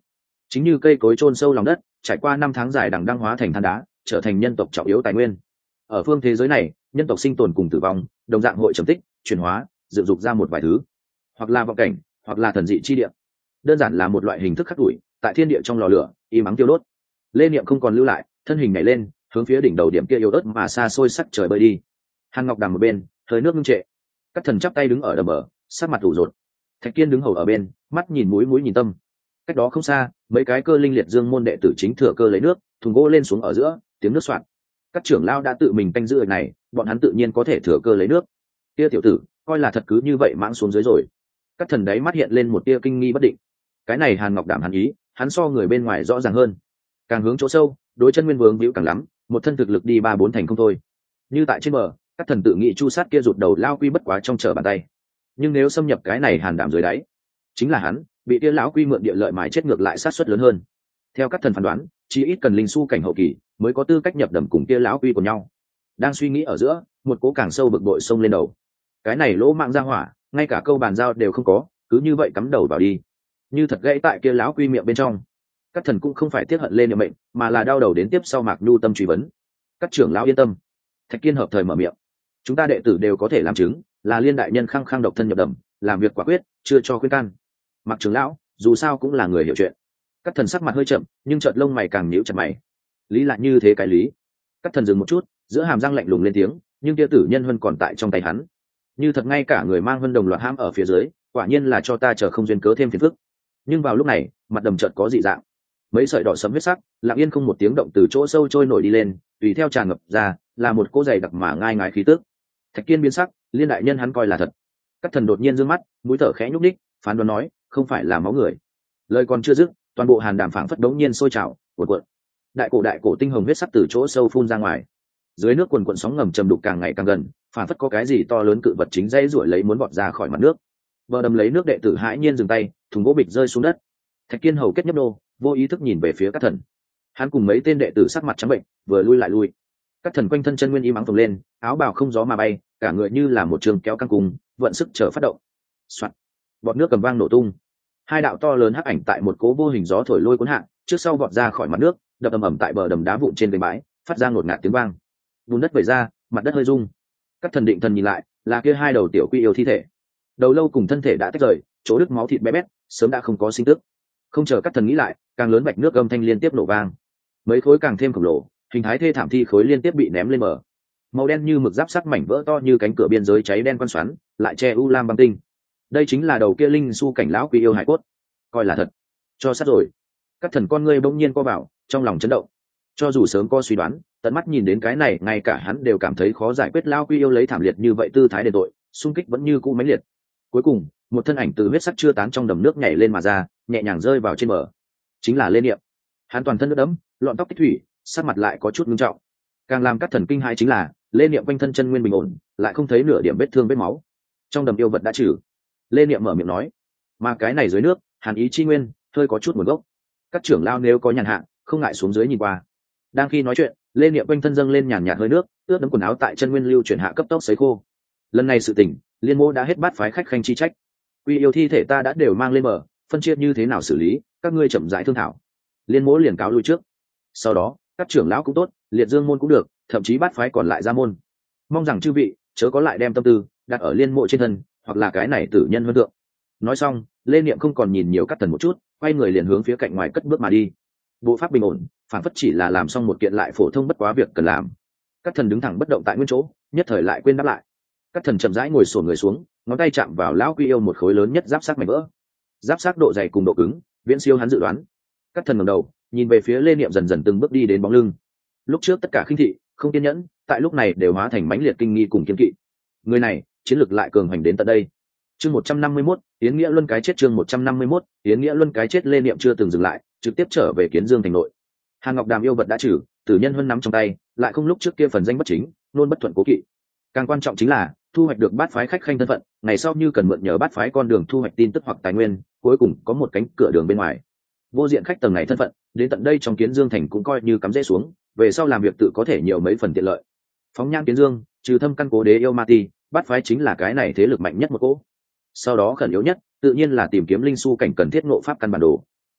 chính như cây cối chôn sâu lòng đất, trải qua năm tháng dài đằng đăng hóa thành than đá, trở thành nhân tộc trọng yếu tài nguyên. Ở phương thế giới này, nhân tộc sinh tồn cùng tử vong đồng dạng hội trầm tích, chuyển hóa, dựng dục ra một vài thứ, hoặc là vọng cảnh, hoặc là thần dị chi địa. Đơn giản là một loại hình thức khắc đuổi, tại thiên địa trong lò lửa im ắng tiêu đốt. Lê Niệm không còn lưu lại, thân hình nhảy lên, hướng phía đỉnh đầu điểm kia yếu ớt mà xa xôi sắc trời bơi đi. Hàn Ngọc Đàm một bên, hơi nước ngưng trệ. Các thần chắp tay đứng ở đầm bờ, sát mặt ủ rột. Thạch Kiên đứng hầu ở bên, mắt nhìn mũi mũi nhìn tâm. Cách đó không xa, mấy cái cơ linh liệt dương môn đệ tử chính thừa cơ lấy nước, thùng gỗ lên xuống ở giữa, tiếng nước xoạt. Các trưởng lao đã tự mình canh giữ ở này, bọn hắn tự nhiên có thể thừa cơ lấy nước. Tia tiểu tử, coi là thật cứ như vậy mãng xuống dưới rồi. Các thần đấy mắt hiện lên một tia kinh nghi bất định. Cái này Hàn Ngọc Đàm hắn ý, hắn so người bên ngoài rõ ràng hơn. Càng hướng chỗ sâu, đối chân nguyên vướng víu càng lắm, một thân thực lực đi 3-4 thành không thôi. Như tại trên bờ, các thần tự nghĩ chu sát kia rụt đầu lao quy bất quá trong trở bàn tay. Nhưng nếu xâm nhập cái này Hàn Đàm dưới đáy, chính là hắn bị kia lão quy mượn địa lợi mái chết ngược lại sát suất lớn hơn. Theo các thần phán đoán, chỉ ít cần linh su cảnh hậu kỳ mới có tư cách nhập đầm cùng kia lão quy của nhau. Đang suy nghĩ ở giữa, một cố càng sâu bực bội xông lên đầu. Cái này lỗ mạng ra hỏa, ngay cả câu bàn giao đều không có, cứ như vậy cắm đầu vào đi, như thật gãy tại kia lão quy miệng bên trong. Các thần cũng không phải tiếc hận lên niệm mệnh, mà là đau đầu đến tiếp sau Mạc Nhu tâm truy vấn. Các trưởng lão yên tâm. Thạch Kiên hợp thời mở miệng. Chúng ta đệ tử đều có thể làm chứng, là Liên đại nhân khăng khăng độc thân nhập đầm, làm việc quả quyết, chưa cho khuyên can. Mạc trưởng lão, dù sao cũng là người hiểu chuyện. Các thần sắc mặt hơi chậm, nhưng chợt lông mày càng nhíu chặt mày. Lý lại như thế cái lý. Các thần dừng một chút, giữa hàm răng lạnh lùng lên tiếng, nhưng kia tử nhân huân còn tại trong tay hắn. Như thật ngay cả người mang huân đồng loạt hãm ở phía dưới, quả nhiên là cho ta chờ không duyên cớ thêm phiền phức. Nhưng vào lúc này, mặt đầm chợt có dị dạng. Mấy sợi đỏ sẫm huyết sắc lặng yên không một tiếng động từ chỗ sâu trôi nổi đi lên, tùy theo tràn ngập ra là một cỗ dày đặc mà ngai ngái khí tức. Thạch Kiên biến sắc, Liên đại nhân hắn coi là thật. Các thần đột nhiên giương mắt, mũi thở khẽ nhúc đích, phán đoán nói, không phải là máu người. Lời còn chưa dứt, toàn bộ Hàn Đàm phảng phất đống nhiên sôi trào, cuộn. Đại cổ tinh hồng huyết sắc từ chỗ sâu phun ra ngoài. Dưới nước cuồn sóng ngầm trầm đục càng ngày càng gần, phảng phất có cái gì to lớn cự vật chính dây ruổi lấy muốn bọt ra khỏi mặt nước. Bờ đầm lấy nước đệ tử hãi nhiên dừng tay, thùng gỗ bịch rơi xuống đất. Thạch Kiên hầu kết nhấp đô, vô ý thức nhìn về phía các thần. Hắn cùng mấy tên đệ tử sắc mặt trắng bệnh, vừa lui lại lui. Các thần quanh thân chân nguyên y mắng phồng lên, áo bào không gió mà bay, cả người như là một trường kéo căng cùng, vận sức chờ phát động. Soạt, bọt nước cầm vang nổ tung. Hai đạo to lớn hắc ảnh tại một cố vô hình gió thổi lôi cuốn hạ, trước sau vọt ra khỏi mặt nước, đập ầm ầm tại bờ đầm đá vụn trên bãi bãi, phát ra ngột ngạt tiếng vang. Bùn đất vẩy ra, mặt đất hơi rung. Các thần định thần nhìn lại, là kia hai đầu tiểu quy yêu thi thể. Đầu lâu cùng thân thể đã tách rời, chỗ đứt máu thịt bé bét, sớm đã không có sinh tức. Không chờ các thần nghĩ lại, càng lớn bạch nước âm thanh liên tiếp nổ vang. Mấy khối càng thêm khổng lồ, hình thái thê thảm thi khối liên tiếp bị ném lên bờ. Màu đen như mực giáp sắt mảnh vỡ to như cánh cửa biên giới cháy đen quan xoắn, lại che u lam băng tinh. Đây chính là đầu kia linh su cảnh lão quy yêu hải cốt. Coi là thật. Cho sát rồi. Các thần con ngươi bỗng nhiên co vào, trong lòng chấn động. Cho dù sớm có suy đoán, tận mắt nhìn đến cái này, ngay cả hắn đều cảm thấy khó giải quyết. Lão quy yêu lấy thảm liệt như vậy tư thái đền tội, xung kích vẫn như cũ mãnh liệt. Cuối cùng, một thân ảnh từ huyết sắc chưa tán trong đầm nước nhảy lên mà ra, nhẹ nhàng rơi vào trên bờ. Chính là Lê Niệm. Hắn toàn thân nước đẫm, lọn tóc tích thủy, sắc mặt lại có chút nghiêm trọng. Càng làm các thần kinh hãi chính là Lê Niệm quanh thân chân nguyên bình ổn, lại không thấy nửa điểm vết thương vết máu. Trong đầm yêu vật đã trừ. Lê Niệm mở miệng nói, mà cái này dưới nước, hàn ý chi nguyên, hơi có chút nguồn gốc. Các trưởng lao nếu có nhàn hạ, không ngại xuống dưới nhìn qua. Đang khi nói chuyện, Lê Niệm quanh thân dâng lên nhàn nhạt hơi nước, ướt đẫm quần áo tại chân nguyên lưu chuyển hạ cấp tốc sấy khô. Lần này sự tình, Liên Mô đã hết bát phái khách khanh chi trách. Quy yêu thi thể ta đã đều mang lên bờ, phân chia như thế nào xử lý, các ngươi chậm rãi thương thảo. Liên Mô liền cáo lui trước. Sau đó, các trưởng lão cũng tốt, liệt dương môn cũng được, thậm chí bát phái còn lại ra môn. Mong rằng chư vị chớ có lại đem tâm tư đặt ở Liên Mộ trên thân, hoặc là cái này tử nhân hơn tượng. Nói xong, Lê Niệm không còn nhìn nhiều các thần một chút, quay người liền hướng phía cạnh ngoài cất bước mà đi. Bộ pháp bình ổn, phản phất chỉ là làm xong một kiện lại phổ thông bất quá việc cần làm. Các thần đứng thẳng bất động tại nguyên chỗ, nhất thời lại quên đáp lại. Các thần chậm rãi ngồi xổm người xuống, ngón tay chạm vào lão quy yêu một khối lớn nhất giáp xác mảnh vỡ. Giáp xác độ dày cùng độ cứng, viễn siêu hắn dự đoán. Các thần ngẩng đầu, nhìn về phía Lê Niệm dần dần từng bước đi đến bóng lưng. Lúc trước tất cả khinh thị, không kiên nhẫn, tại lúc này đều hóa thành mãnh liệt kinh nghi cùng kiên kỵ. Người này, chiến lực lại cường hành đến tận đây. Chương 151, Yến Nghĩa Luân cái chết. Chương 151, Yến Nghĩa Luân cái chết. Lê Niệm chưa từng dừng lại, trực tiếp trở về Kiến Dương thành nội. Hàn Ngọc Đàm yêu vật đã trừ, tử nhân huân nắm trong tay, lại không lúc trước kia phần danh bất chính, luôn bất thuận cố kỵ. Càng quan trọng chính là thu hoạch được bát phái khách khanh thân phận, ngày sau như cần mượn nhờ bát phái con đường thu hoạch tin tức hoặc tài nguyên, cuối cùng có một cánh cửa đường bên ngoài. Vô diện khách tầng này thân phận, đến tận đây trong Kiến Dương thành cũng coi như cắm rễ xuống, về sau làm việc tự có thể nhiều mấy phần tiện lợi. Phóng nhãn Kiến Dương, trừ thâm căn cố đế yêu ma ti, bát phái chính là cái này thế lực mạnh nhất một cỗ. Sau đó khẩn yếu nhất, tự nhiên là tìm kiếm linh su cảnh cần thiết ngộ pháp căn bản đồ.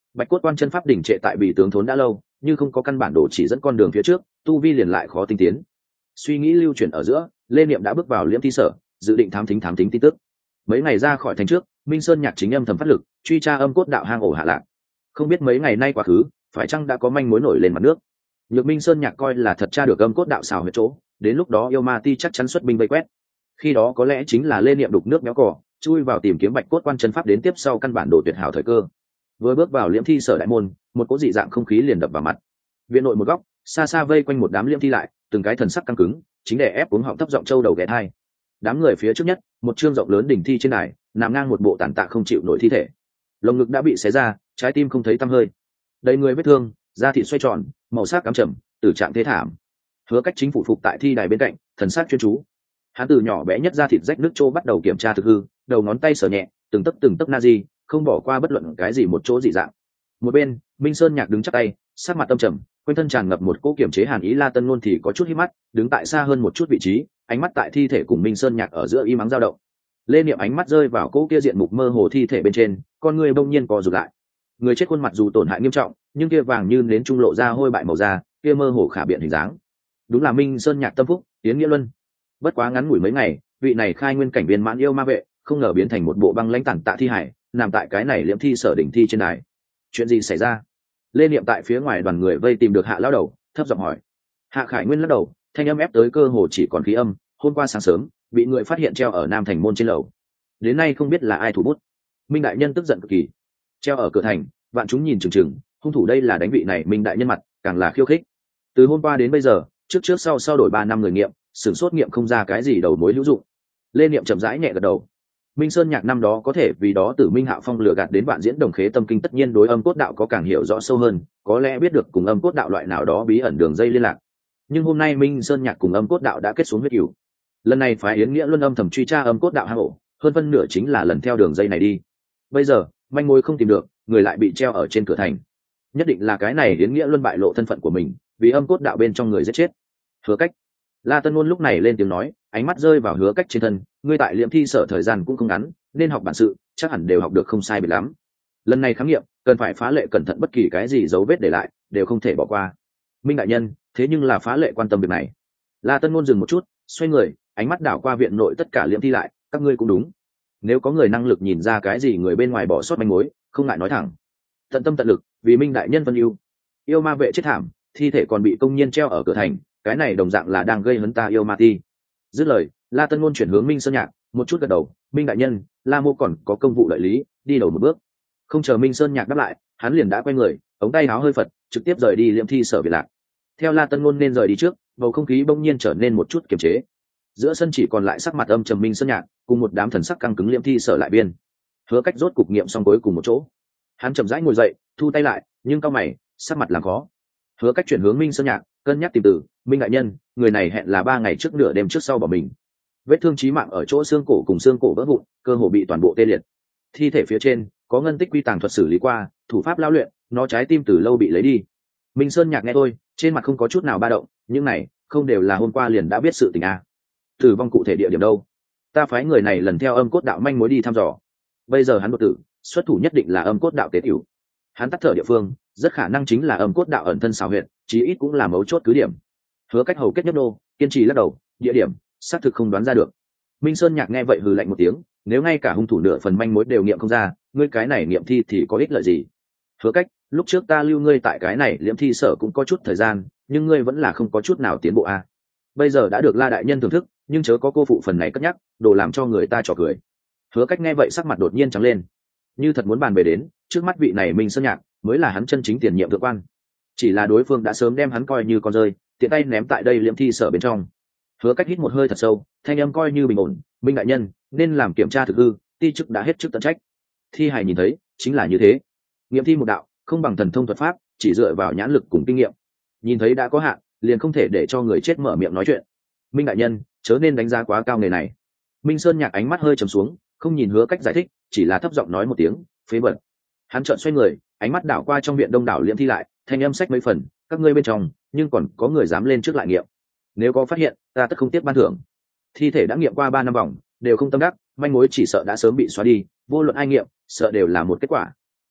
Bạch cốt quan chân pháp đỉnh trệ tại bị tướng thốn đã lâu, nhưng không có căn bản đồ chỉ dẫn con đường phía trước, tu vi liền lại khó tinh tiến. Suy nghĩ lưu chuyển ở giữa, Lê Niệm đã bước vào Liễm Thi Sở, dự định thám thính tin tức. Mấy ngày ra khỏi thành trước, Minh Sơn Nhạc chính âm thầm phát lực, truy tra âm cốt đạo hang ổ hạ lạc. Không biết mấy ngày nay quá khứ, phải chăng đã có manh mối nổi lên mặt nước. Nhược Minh Sơn Nhạc coi là thật tra được âm cốt đạo xào huyệt chỗ, đến lúc đó yêu ma ti chắc chắn xuất binh vây quét. Khi đó có lẽ chính là Lê Niệm đục nước méo cỏ, chui vào tìm kiếm Bạch cốt quan chân pháp đến tiếp sau căn bản đồ tuyệt hảo thời cơ. Vừa bước vào Liễm Thi Sở đại môn, một cỗ dị dạng không khí liền đập vào mặt. Viện nội một góc, xa xa vây quanh một đám Liễm Thi lại, từng cái thần sắc căng cứng, chính để ép cuống họng thấp giọng châu đầu ghé thai. Đám người phía trước nhất, một trương rộng lớn đỉnh thi trên đài, nằm ngang một bộ tàn tạ không chịu nổi thi thể. Lồng ngực đã bị xé ra, trái tim không thấy tăm hơi. Đầy người vết thương, da thịt xoay tròn, màu sắc cám trầm, tử trạng thế thảm. Hứa Cách chính phủ phục tại thi đài bên cạnh, thần sắc chuyên chú. Hắn từ nhỏ bé nhất da thịt rách nước trô bắt đầu kiểm tra thực hư, đầu ngón tay sờ nhẹ, từng tấc na di, không bỏ qua bất luận cái gì một chỗ dị dạng. Một bên, Minh Sơn Nhạc đứng chắp tay, sắc mặt âm trầm, quanh thân tràn ngập một cỗ kiểm chế hàn ý. La Tân Ngôn thì có chút hí mắt, đứng tại xa hơn một chút vị trí, ánh mắt tại thi thể cùng Minh Sơn Nhạc ở giữa im ắng dao động. Lê Niệm ánh mắt rơi vào cỗ kia diện mục mơ hồ thi thể bên trên, con người bỗng nhiên co rụt lại. Người chết khuôn mặt dù tổn hại nghiêm trọng, nhưng kia vàng như nến trung lộ ra hôi bại màu da, kia mơ hồ khả biện hình dáng. Đúng là Minh Sơn Nhạc tâm phúc, Yến Nghĩa Luân. Bất quá ngắn ngủi mấy ngày, vị này khai nguyên cảnh viên mãn yêu ma vệ, không ngờ biến thành một bộ băng lãnh tàn tạ thi hải, nằm tại cái này Liễm Thi Sở đỉnh thi trên đài. Chuyện gì xảy ra? Lê Niệm tại phía ngoài đoàn người vây tìm được Hạ lão đầu, thấp giọng hỏi. Hạ Khải Nguyên lắc đầu, thanh âm ép tới cơ hồ chỉ còn khí âm. Hôm qua sáng sớm, bị người phát hiện treo ở Nam Thành môn trên lầu. Đến nay không biết là ai thủ bút. Minh đại nhân tức giận cực kỳ. Treo ở cửa thành, vạn chúng nhìn chừng chừng, hung thủ đây là đánh vị này Minh đại nhân mặt, càng là khiêu khích. Từ hôm qua đến bây giờ, trước sau đổi 3 năm người nghiệm, sửng sốt nghiệm không ra cái gì đầu mối hữu dụng. Lê Niệm chậm rãi nhẹ gật đầu. Minh Sơn Nhạc năm đó có thể vì đó Tử Minh Hạo Phong lừa gạt đến Vạn Diễn Đồng Khế tâm kinh, tất nhiên đối âm cốt đạo có càng hiểu rõ sâu hơn, có lẽ biết được cùng âm cốt đạo loại nào đó bí ẩn đường dây liên lạc. Nhưng hôm nay Minh Sơn Nhạc cùng âm cốt đạo đã kết xuống huyết cửu. Lần này phái Yến Nghĩa Luân âm thầm truy tra âm cốt đạo hang ổ, hơn phân nửa chính là lần theo đường dây này đi. Bây giờ, manh mối không tìm được, người lại bị treo ở trên cửa thành. Nhất định là cái này Yến Nghĩa Luân bại lộ thân phận của mình, vì âm cốt đạo bên trong người giết chết. Hứa Cách. La Tân Ngôn lúc này lên tiếng nói, ánh mắt rơi vào Hứa Cách trên thân, ngươi tại Liễm Thi Sở thời gian cũng không ngắn, nên học bản sự, chắc hẳn đều học được không sai biệt lắm. Lần này khám nghiệm, cần phải phá lệ cẩn thận, bất kỳ cái gì dấu vết để lại, đều không thể bỏ qua. Minh đại nhân, thế nhưng là phá lệ quan tâm việc này. La Tân Ngôn dừng một chút, xoay người, ánh mắt đảo qua viện nội tất cả Liễm Thi lại, các ngươi cũng đúng. Nếu có người năng lực nhìn ra cái gì người bên ngoài bỏ sót manh mối, không ngại nói thẳng. Tận tâm tận lực, vì Minh đại nhân phân ưu. Yêu ma vệ chết thảm, thi thể còn bị công nhiên treo ở cửa thành, cái này đồng dạng là đang gây hấn ta yêu ma ti. Dứt lời, La Tân Ngôn chuyển hướng Minh Sơn Nhạc, một chút gật đầu. Minh đại nhân, La mô còn có công vụ lợi lý, đi đầu một bước. Không chờ Minh Sơn Nhạc đáp lại, hắn liền đã quay người, ống tay áo hơi phật, trực tiếp rời đi Liễm Thi Sở biệt lạc. Theo La Tân Ngôn nên rời đi trước, bầu không khí bỗng nhiên trở nên một chút kiềm chế. Giữa sân chỉ còn lại sắc mặt âm trầm Minh Sơn Nhạc, cùng một đám thần sắc căng cứng Liễm Thi Sở lại biên. Hứa Cách rốt cục nghiệm xong cuối cùng một chỗ. Hắn chậm rãi ngồi dậy, thu tay lại, nhưng cau mày, sắc mặt làm khó. Hứa Cách chuyển hướng Minh Sơn Nhạc, cân nhắc tìm từ. Minh đại nhân, người này hẹn là 3 ngày trước nửa đêm trước sau bỏ mình. Vết thương chí mạng ở chỗ xương cổ cùng xương cổ vỡ vụn, cơ hồ bị toàn bộ tê liệt. Thi thể phía trên có ngân tích quy tàng thuật xử lý qua, thủ pháp lao luyện, nó trái tim từ lâu bị lấy đi. Minh Sơn Nhạc nghe tôi, trên mặt không có chút nào ba động, những này không đều là hôm qua liền đã biết sự tình à? Tử vong cụ thể địa điểm đâu? Ta phái người này lần theo âm cốt đạo manh mối đi thăm dò. Bây giờ hắn đột tử, xuất thủ nhất định là âm cốt đạo tế tiểu. Hắn tắt thở địa phương, rất khả năng chính là âm cốt đạo ẩn thân xào huyệt, chí ít cũng là mấu chốt cứ điểm. Hứa Cách hầu kết nhấp nô, kiên trì lắc đầu, địa điểm xác thực không đoán ra được. Minh Sơn Nhạc nghe vậy hừ lạnh một tiếng, nếu ngay cả hung thủ nửa phần manh mối đều nghiệm không ra, ngươi cái này nghiệm thi thì có ích lợi gì? Hứa Cách, lúc trước ta lưu ngươi tại cái này Liễm Thi Sở cũng có chút thời gian, nhưng ngươi vẫn là không có chút nào tiến bộ à? Bây giờ đã được La đại nhân thưởng thức, nhưng chớ có cô phụ phần này cất nhắc, đồ làm cho người ta trò cười. Hứa Cách nghe vậy sắc mặt đột nhiên trắng lên, như thật muốn bàn về đến, trước mắt vị này Minh Sơn Nhạc mới là hắn chân chính tiền nhiệm thượng quan. Chỉ là đối phương đã sớm đem hắn coi như con rơi, tiện tay ném tại đây Liễm Thi Sở bên trong. Hứa Cách hít một hơi thật sâu, thanh âm coi như bình ổn. Minh đại nhân, nên làm kiểm tra thực hư, ti chức đã hết chức tận trách. Thi hài nhìn thấy chính là như thế, nghiệm thi một đạo không bằng thần thông thuật pháp, chỉ dựa vào nhãn lực cùng kinh nghiệm, nhìn thấy đã có hạn, liền không thể để cho người chết mở miệng nói chuyện. Minh đại nhân, chớ nên đánh giá quá cao nghề này. Minh Sơn Nhạc ánh mắt hơi trầm xuống, không nhìn Hứa Cách giải thích, chỉ là thấp giọng nói một tiếng, phế bẩn. Hắn trợn xoay người, ánh mắt đảo qua trong viện đông đảo Liễm Thi lại, thanh âm sách mấy phần, các ngươi bên trong nhưng còn có người dám lên trước lại nghiệm, nếu có phát hiện, ta tất không tiếp ban thưởng. Thi thể đã nghiệm qua 3 năm vòng, đều không tâm đắc, manh mối chỉ sợ đã sớm bị xóa đi, vô luận ai nghiệm, sợ đều là một kết quả.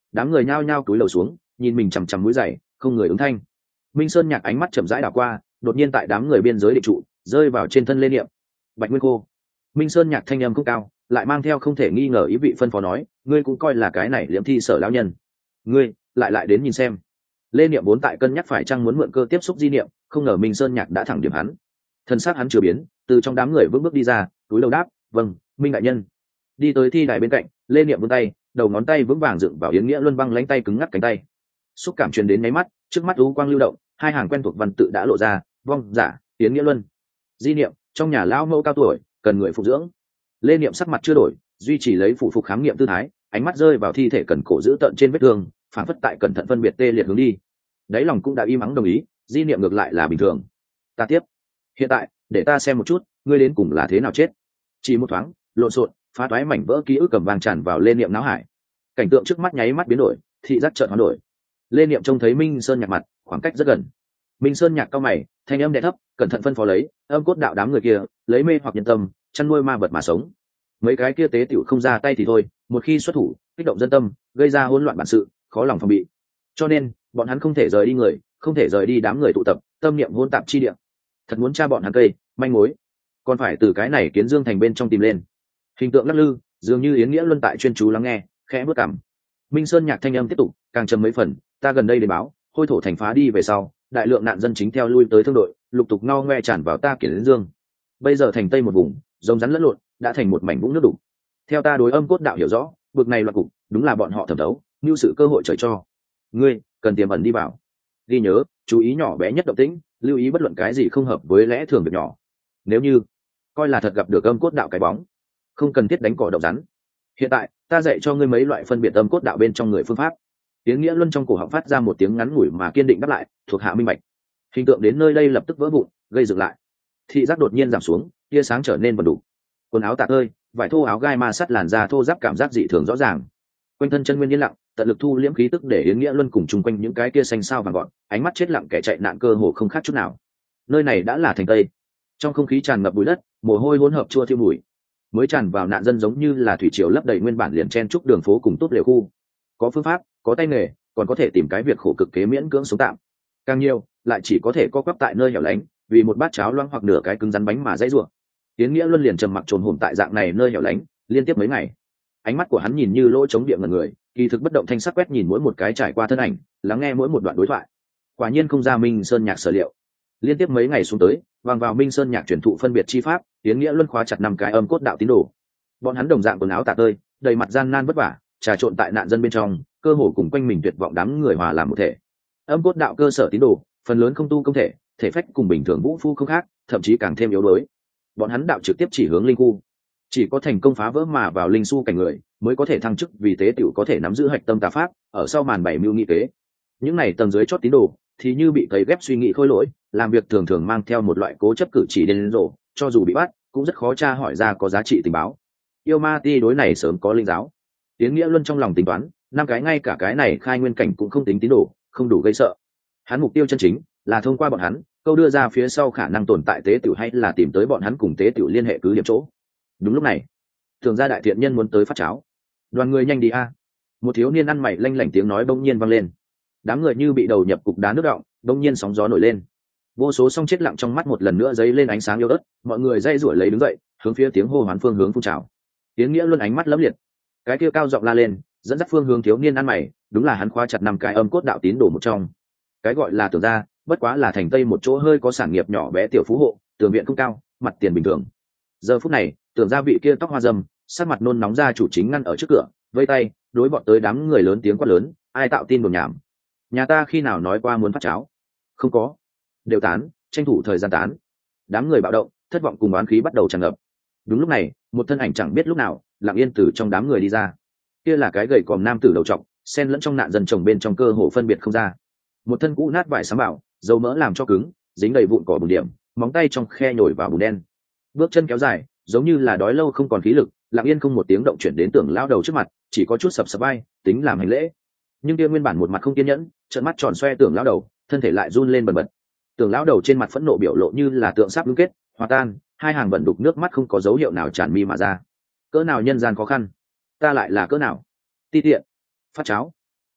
đám người nhao nhao cúi đầu xuống nhìn mình chằm chằm mũi dày không người ứng thanh. Minh Sơn Nhạc ánh mắt chậm rãi đảo qua, đột nhiên tại đám người biên giới định trụ rơi vào trên thân Lê Niệm. Bạch Nguyên Cô. Minh Sơn Nhạc thanh âm không cao, lại mang theo không thể nghi ngờ ý vị phân phó nói, ngươi cũng coi là cái này liễm thi sở lão nhân, ngươi lại đến nhìn xem. Lê Niệm vốn tại cân nhắc phải chăng muốn mượn cơ tiếp xúc di niệm, không ngờ Minh Sơn Nhạc đã thẳng điểm hắn. Thân xác hắn chưa biến, từ trong đám người vững bước đi ra, túi đầu đáp, vâng, Minh đại nhân. Đi tới thi đài bên cạnh, Lê Niệm vươn tay, đầu ngón tay vững vàng dựng vào Yến Nghĩa Luân băng lãnh tay cứng ngắt cánh tay. Xúc cảm truyền đến mấy mắt, trước mắt u quang lưu động, hai hàng quen thuộc văn tự đã lộ ra, vong giả Yến Nghĩa Luân. Di niệm trong nhà lão mẫu cao tuổi, cần người phục dưỡng. Lê Niệm sắc mặt chưa đổi, duy trì lấy phụ phục khám nghiệm tư thái, ánh mắt rơi vào thi thể cần cổ giữ tận trên vết thương, phản phất tại cẩn thận phân biệt tê liệt hướng đi. Đáy lòng cũng đã im ắng đồng ý, di niệm ngược lại là bình thường. Ta tiếp. Hiện tại, để ta xem một chút, ngươi đến cùng là thế nào chết. Chỉ một thoáng, lộn xộn, phá toái mảnh vỡ ký ức cầm vàng tràn vào Lê Niệm não hải. Cảnh tượng trước mắt nháy mắt biến đổi, thị giác chợt hoán đổi. Lê Niệm trông thấy Minh Sơn Nhạc mặt, khoảng cách rất gần. Minh Sơn Nhạc cao mày, thanh âm đè thấp, cẩn thận phân phó lấy, âm cốt đạo đám người kia, lấy mê hoặc nhân tâm, chăn nuôi ma vật mà sống. Mấy cái kia tế tiểu không ra tay thì thôi, một khi xuất thủ, kích động dân tâm, gây ra hỗn loạn bản sự, khó lòng phòng bị. Cho nên, bọn hắn không thể rời đi người, không thể rời đi đám người tụ tập, tâm niệm hỗn tạp chi địa. Thật muốn tra bọn hắn cây, manh mối, còn phải từ cái này Kiến Dương thành bên trong tìm lên. Hình tượng lắc lư, dường như Yến Nghĩa Luân tại chuyên chú lắng nghe, khẽ bước cảm. Minh Sơn Nhạc thanh âm tiếp tục, càng trầm mấy phần, ta gần đây đến báo, hôi thổ thành phá đi về sau, đại lượng nạn dân chính theo lui tới thương đội, lục tục ngao ngoe tràn vào ta Kiến Dương. Bây giờ thành tây một vùng, rồng rắn lẫn lộn, đã thành một mảnh vũng nước đục. Theo ta đối âm cốt đạo hiểu rõ, bực này loạn cục, đúng là bọn họ thẩm đấu, như sự cơ hội trời cho. Ngươi cần tiềm ẩn đi vào, ghi nhớ, chú ý nhỏ bé nhất động tĩnh, lưu ý bất luận cái gì không hợp với lẽ thường việc nhỏ. Nếu như coi là thật gặp được âm cốt đạo cái bóng, không cần thiết đánh cỏ động rắn. Hiện tại ta dạy cho ngươi mấy loại phân biệt âm cốt đạo bên trong người phương pháp. Tiếng Nghĩa Luân trong cổ họng phát ra một tiếng ngắn ngủi mà kiên định đáp lại, thuộc hạ minh bạch. Hình tượng đến nơi đây lập tức vỡ vụn, gây dựng lại. Thị giác đột nhiên giảm xuống, tia sáng trở nên vần đủ. Quần áo tạt ơi, vải thô áo gai ma sắt làn da thô ráp, cảm giác dị thường rõ ràng. Quanh thân chân nguyên yên lặng, tận lực thu liễm khí tức để Yến Nghĩa Luân cùng chung quanh những cái kia xanh sao vàng gọn, ánh mắt chết lặng kẻ chạy nạn cơ hồ không khác chút nào. Nơi này đã là thành tây, trong không khí tràn ngập bụi đất, mồ hôi hỗn hợp chua thiêu mùi. Mới tràn vào nạn dân giống như là thủy triều lấp đầy nguyên bản liền chen trúc đường phố cùng tốt liều khu. Có phương pháp, có tay nghề, còn có thể tìm cái việc khổ cực kế miễn cưỡng sống tạm. Càng nhiều, lại chỉ có thể co quắp tại nơi hẻo lánh, vì một bát cháo loãng hoặc nửa cái cứng rắn bánh mà dãy rủa. Yến Nghĩa Luân liền trầm mặc trồn hổm tại dạng này nơi hẻo lánh, liên tiếp mấy ngày. Ánh mắt của hắn nhìn như lỗ trống địa ngần người, kỳ thực bất động thanh sắc quét nhìn mỗi một cái trải qua thân ảnh, lắng nghe mỗi một đoạn đối thoại. Quả nhiên không ra Minh Sơn Nhạc sở liệu. Liên tiếp mấy ngày xuống tới, vang vào Minh Sơn Nhạc truyền thụ phân biệt chi pháp, Yến Nghĩa Luân khóa chặt 5 cái âm cốt đạo tín đồ. Bọn hắn đồng dạng quần áo tả tơi, đầy mặt gian nan vất vả, trà trộn tại nạn dân bên trong, cơ hồ cùng quanh mình tuyệt vọng đám người hòa làm một thể. Âm cốt đạo cơ sở tín đồ, phần lớn không tu công thể, thể phách cùng bình thường vũ phu không khác, thậm chí càng thêm yếu đuối. Bọn hắn đạo trực tiếp chỉ hướng linh khu, chỉ có thành công phá vỡ mà vào linh su cảnh người, mới có thể thăng chức vì tế tiểu có thể nắm giữ hạch tâm tà pháp, ở sau màn bảy mưu nghị kế. Những này tầng dưới chót tín đồ thì như bị cấy ghép suy nghĩ khôi lỗi, làm việc thường thường mang theo một loại cố chấp cử chỉ đến rổ, cho dù bị bắt cũng rất khó tra hỏi ra có giá trị tình báo. Yêu ma ti đối này sớm có linh giáo. Yến Nghĩa Luân trong lòng tính toán, 5 cái ngay cả cái này khai nguyên cảnh cũng không tính tín đồ, không đủ gây sợ. Hắn mục tiêu chân chính là thông qua bọn hắn câu đưa ra phía sau khả năng tồn tại tế tiểu, hay là tìm tới bọn hắn cùng tế tiểu liên hệ cứ điểm chỗ. Đúng lúc này, thường gia đại thiện nhân muốn tới phát cháo. Đoàn người nhanh đi a. Một thiếu niên ăn mày lanh lảnh tiếng nói bỗng nhiên vang lên. Đám người như bị đầu nhập cục đá nước đọng, bỗng nhiên sóng gió nổi lên. Vô số song chết lặng trong mắt một lần nữa dấy lên ánh sáng yếu ớt, mọi người dây rủi lấy đứng dậy, hướng phía tiếng hô hoán phương hướng phun trào. Tiến Nghĩa Luân ánh mắt lấm liệt, cái kia cao giọng la lên, dẫn dắt phương hướng thiếu niên ăn mày, đúng là hắn khóa chặt 5 cái âm cốt đạo tín đồ một trong. Cái gọi là tưởng gia, bất quá là thành tây một chỗ hơi có sản nghiệp nhỏ bé tiểu phú hộ, tường viện không cao, mặt tiền bình thường. Giờ phút này, tưởng gia vị kia tóc hoa râm, sắc mặt nôn nóng ra chủ chính ngăn ở trước cửa, vây tay đối bọn tới đám người lớn tiếng quát lớn, ai tạo tin đồn nhảm? Nhà ta khi nào nói qua muốn phát cháo? Không có. Đều tán, tranh thủ thời gian tán. Đám người bạo động, thất vọng cùng oán khí bắt đầu tràn ngập. Đúng lúc này, một thân ảnh chẳng biết lúc nào lặng yên từ trong đám người đi ra. Kia là cái gầy còm nam tử đầu trọc, xen lẫn trong nạn dân chồng bên trong cơ hồ phân biệt không ra. Một thân cũ nát vải sám bảo, dầu mỡ làm cho cứng, dính đầy vụn cỏ bùn điểm, móng tay trong khe nhồi vào bùn đen. Bước chân kéo dài, giống như là đói lâu không còn khí lực, lặng yên không một tiếng động chuyển đến Tưởng lão đầu trước mặt, chỉ có chút sập sập vai, tính làm hành lễ. Nhưng kia nguyên bản một mặt không kiên nhẫn, trợn mắt tròn xoe Tưởng lão đầu, thân thể lại run lên bần bật. Tưởng lão đầu trên mặt phẫn nộ biểu lộ như là tượng sắp ngưng kết, hòa tan, hai hàng vận đục nước mắt không có dấu hiệu nào tràn mi mà ra. Cỡ nào nhân gian khó khăn, ta lại là cỡ nào ti tiện. Phát cháo.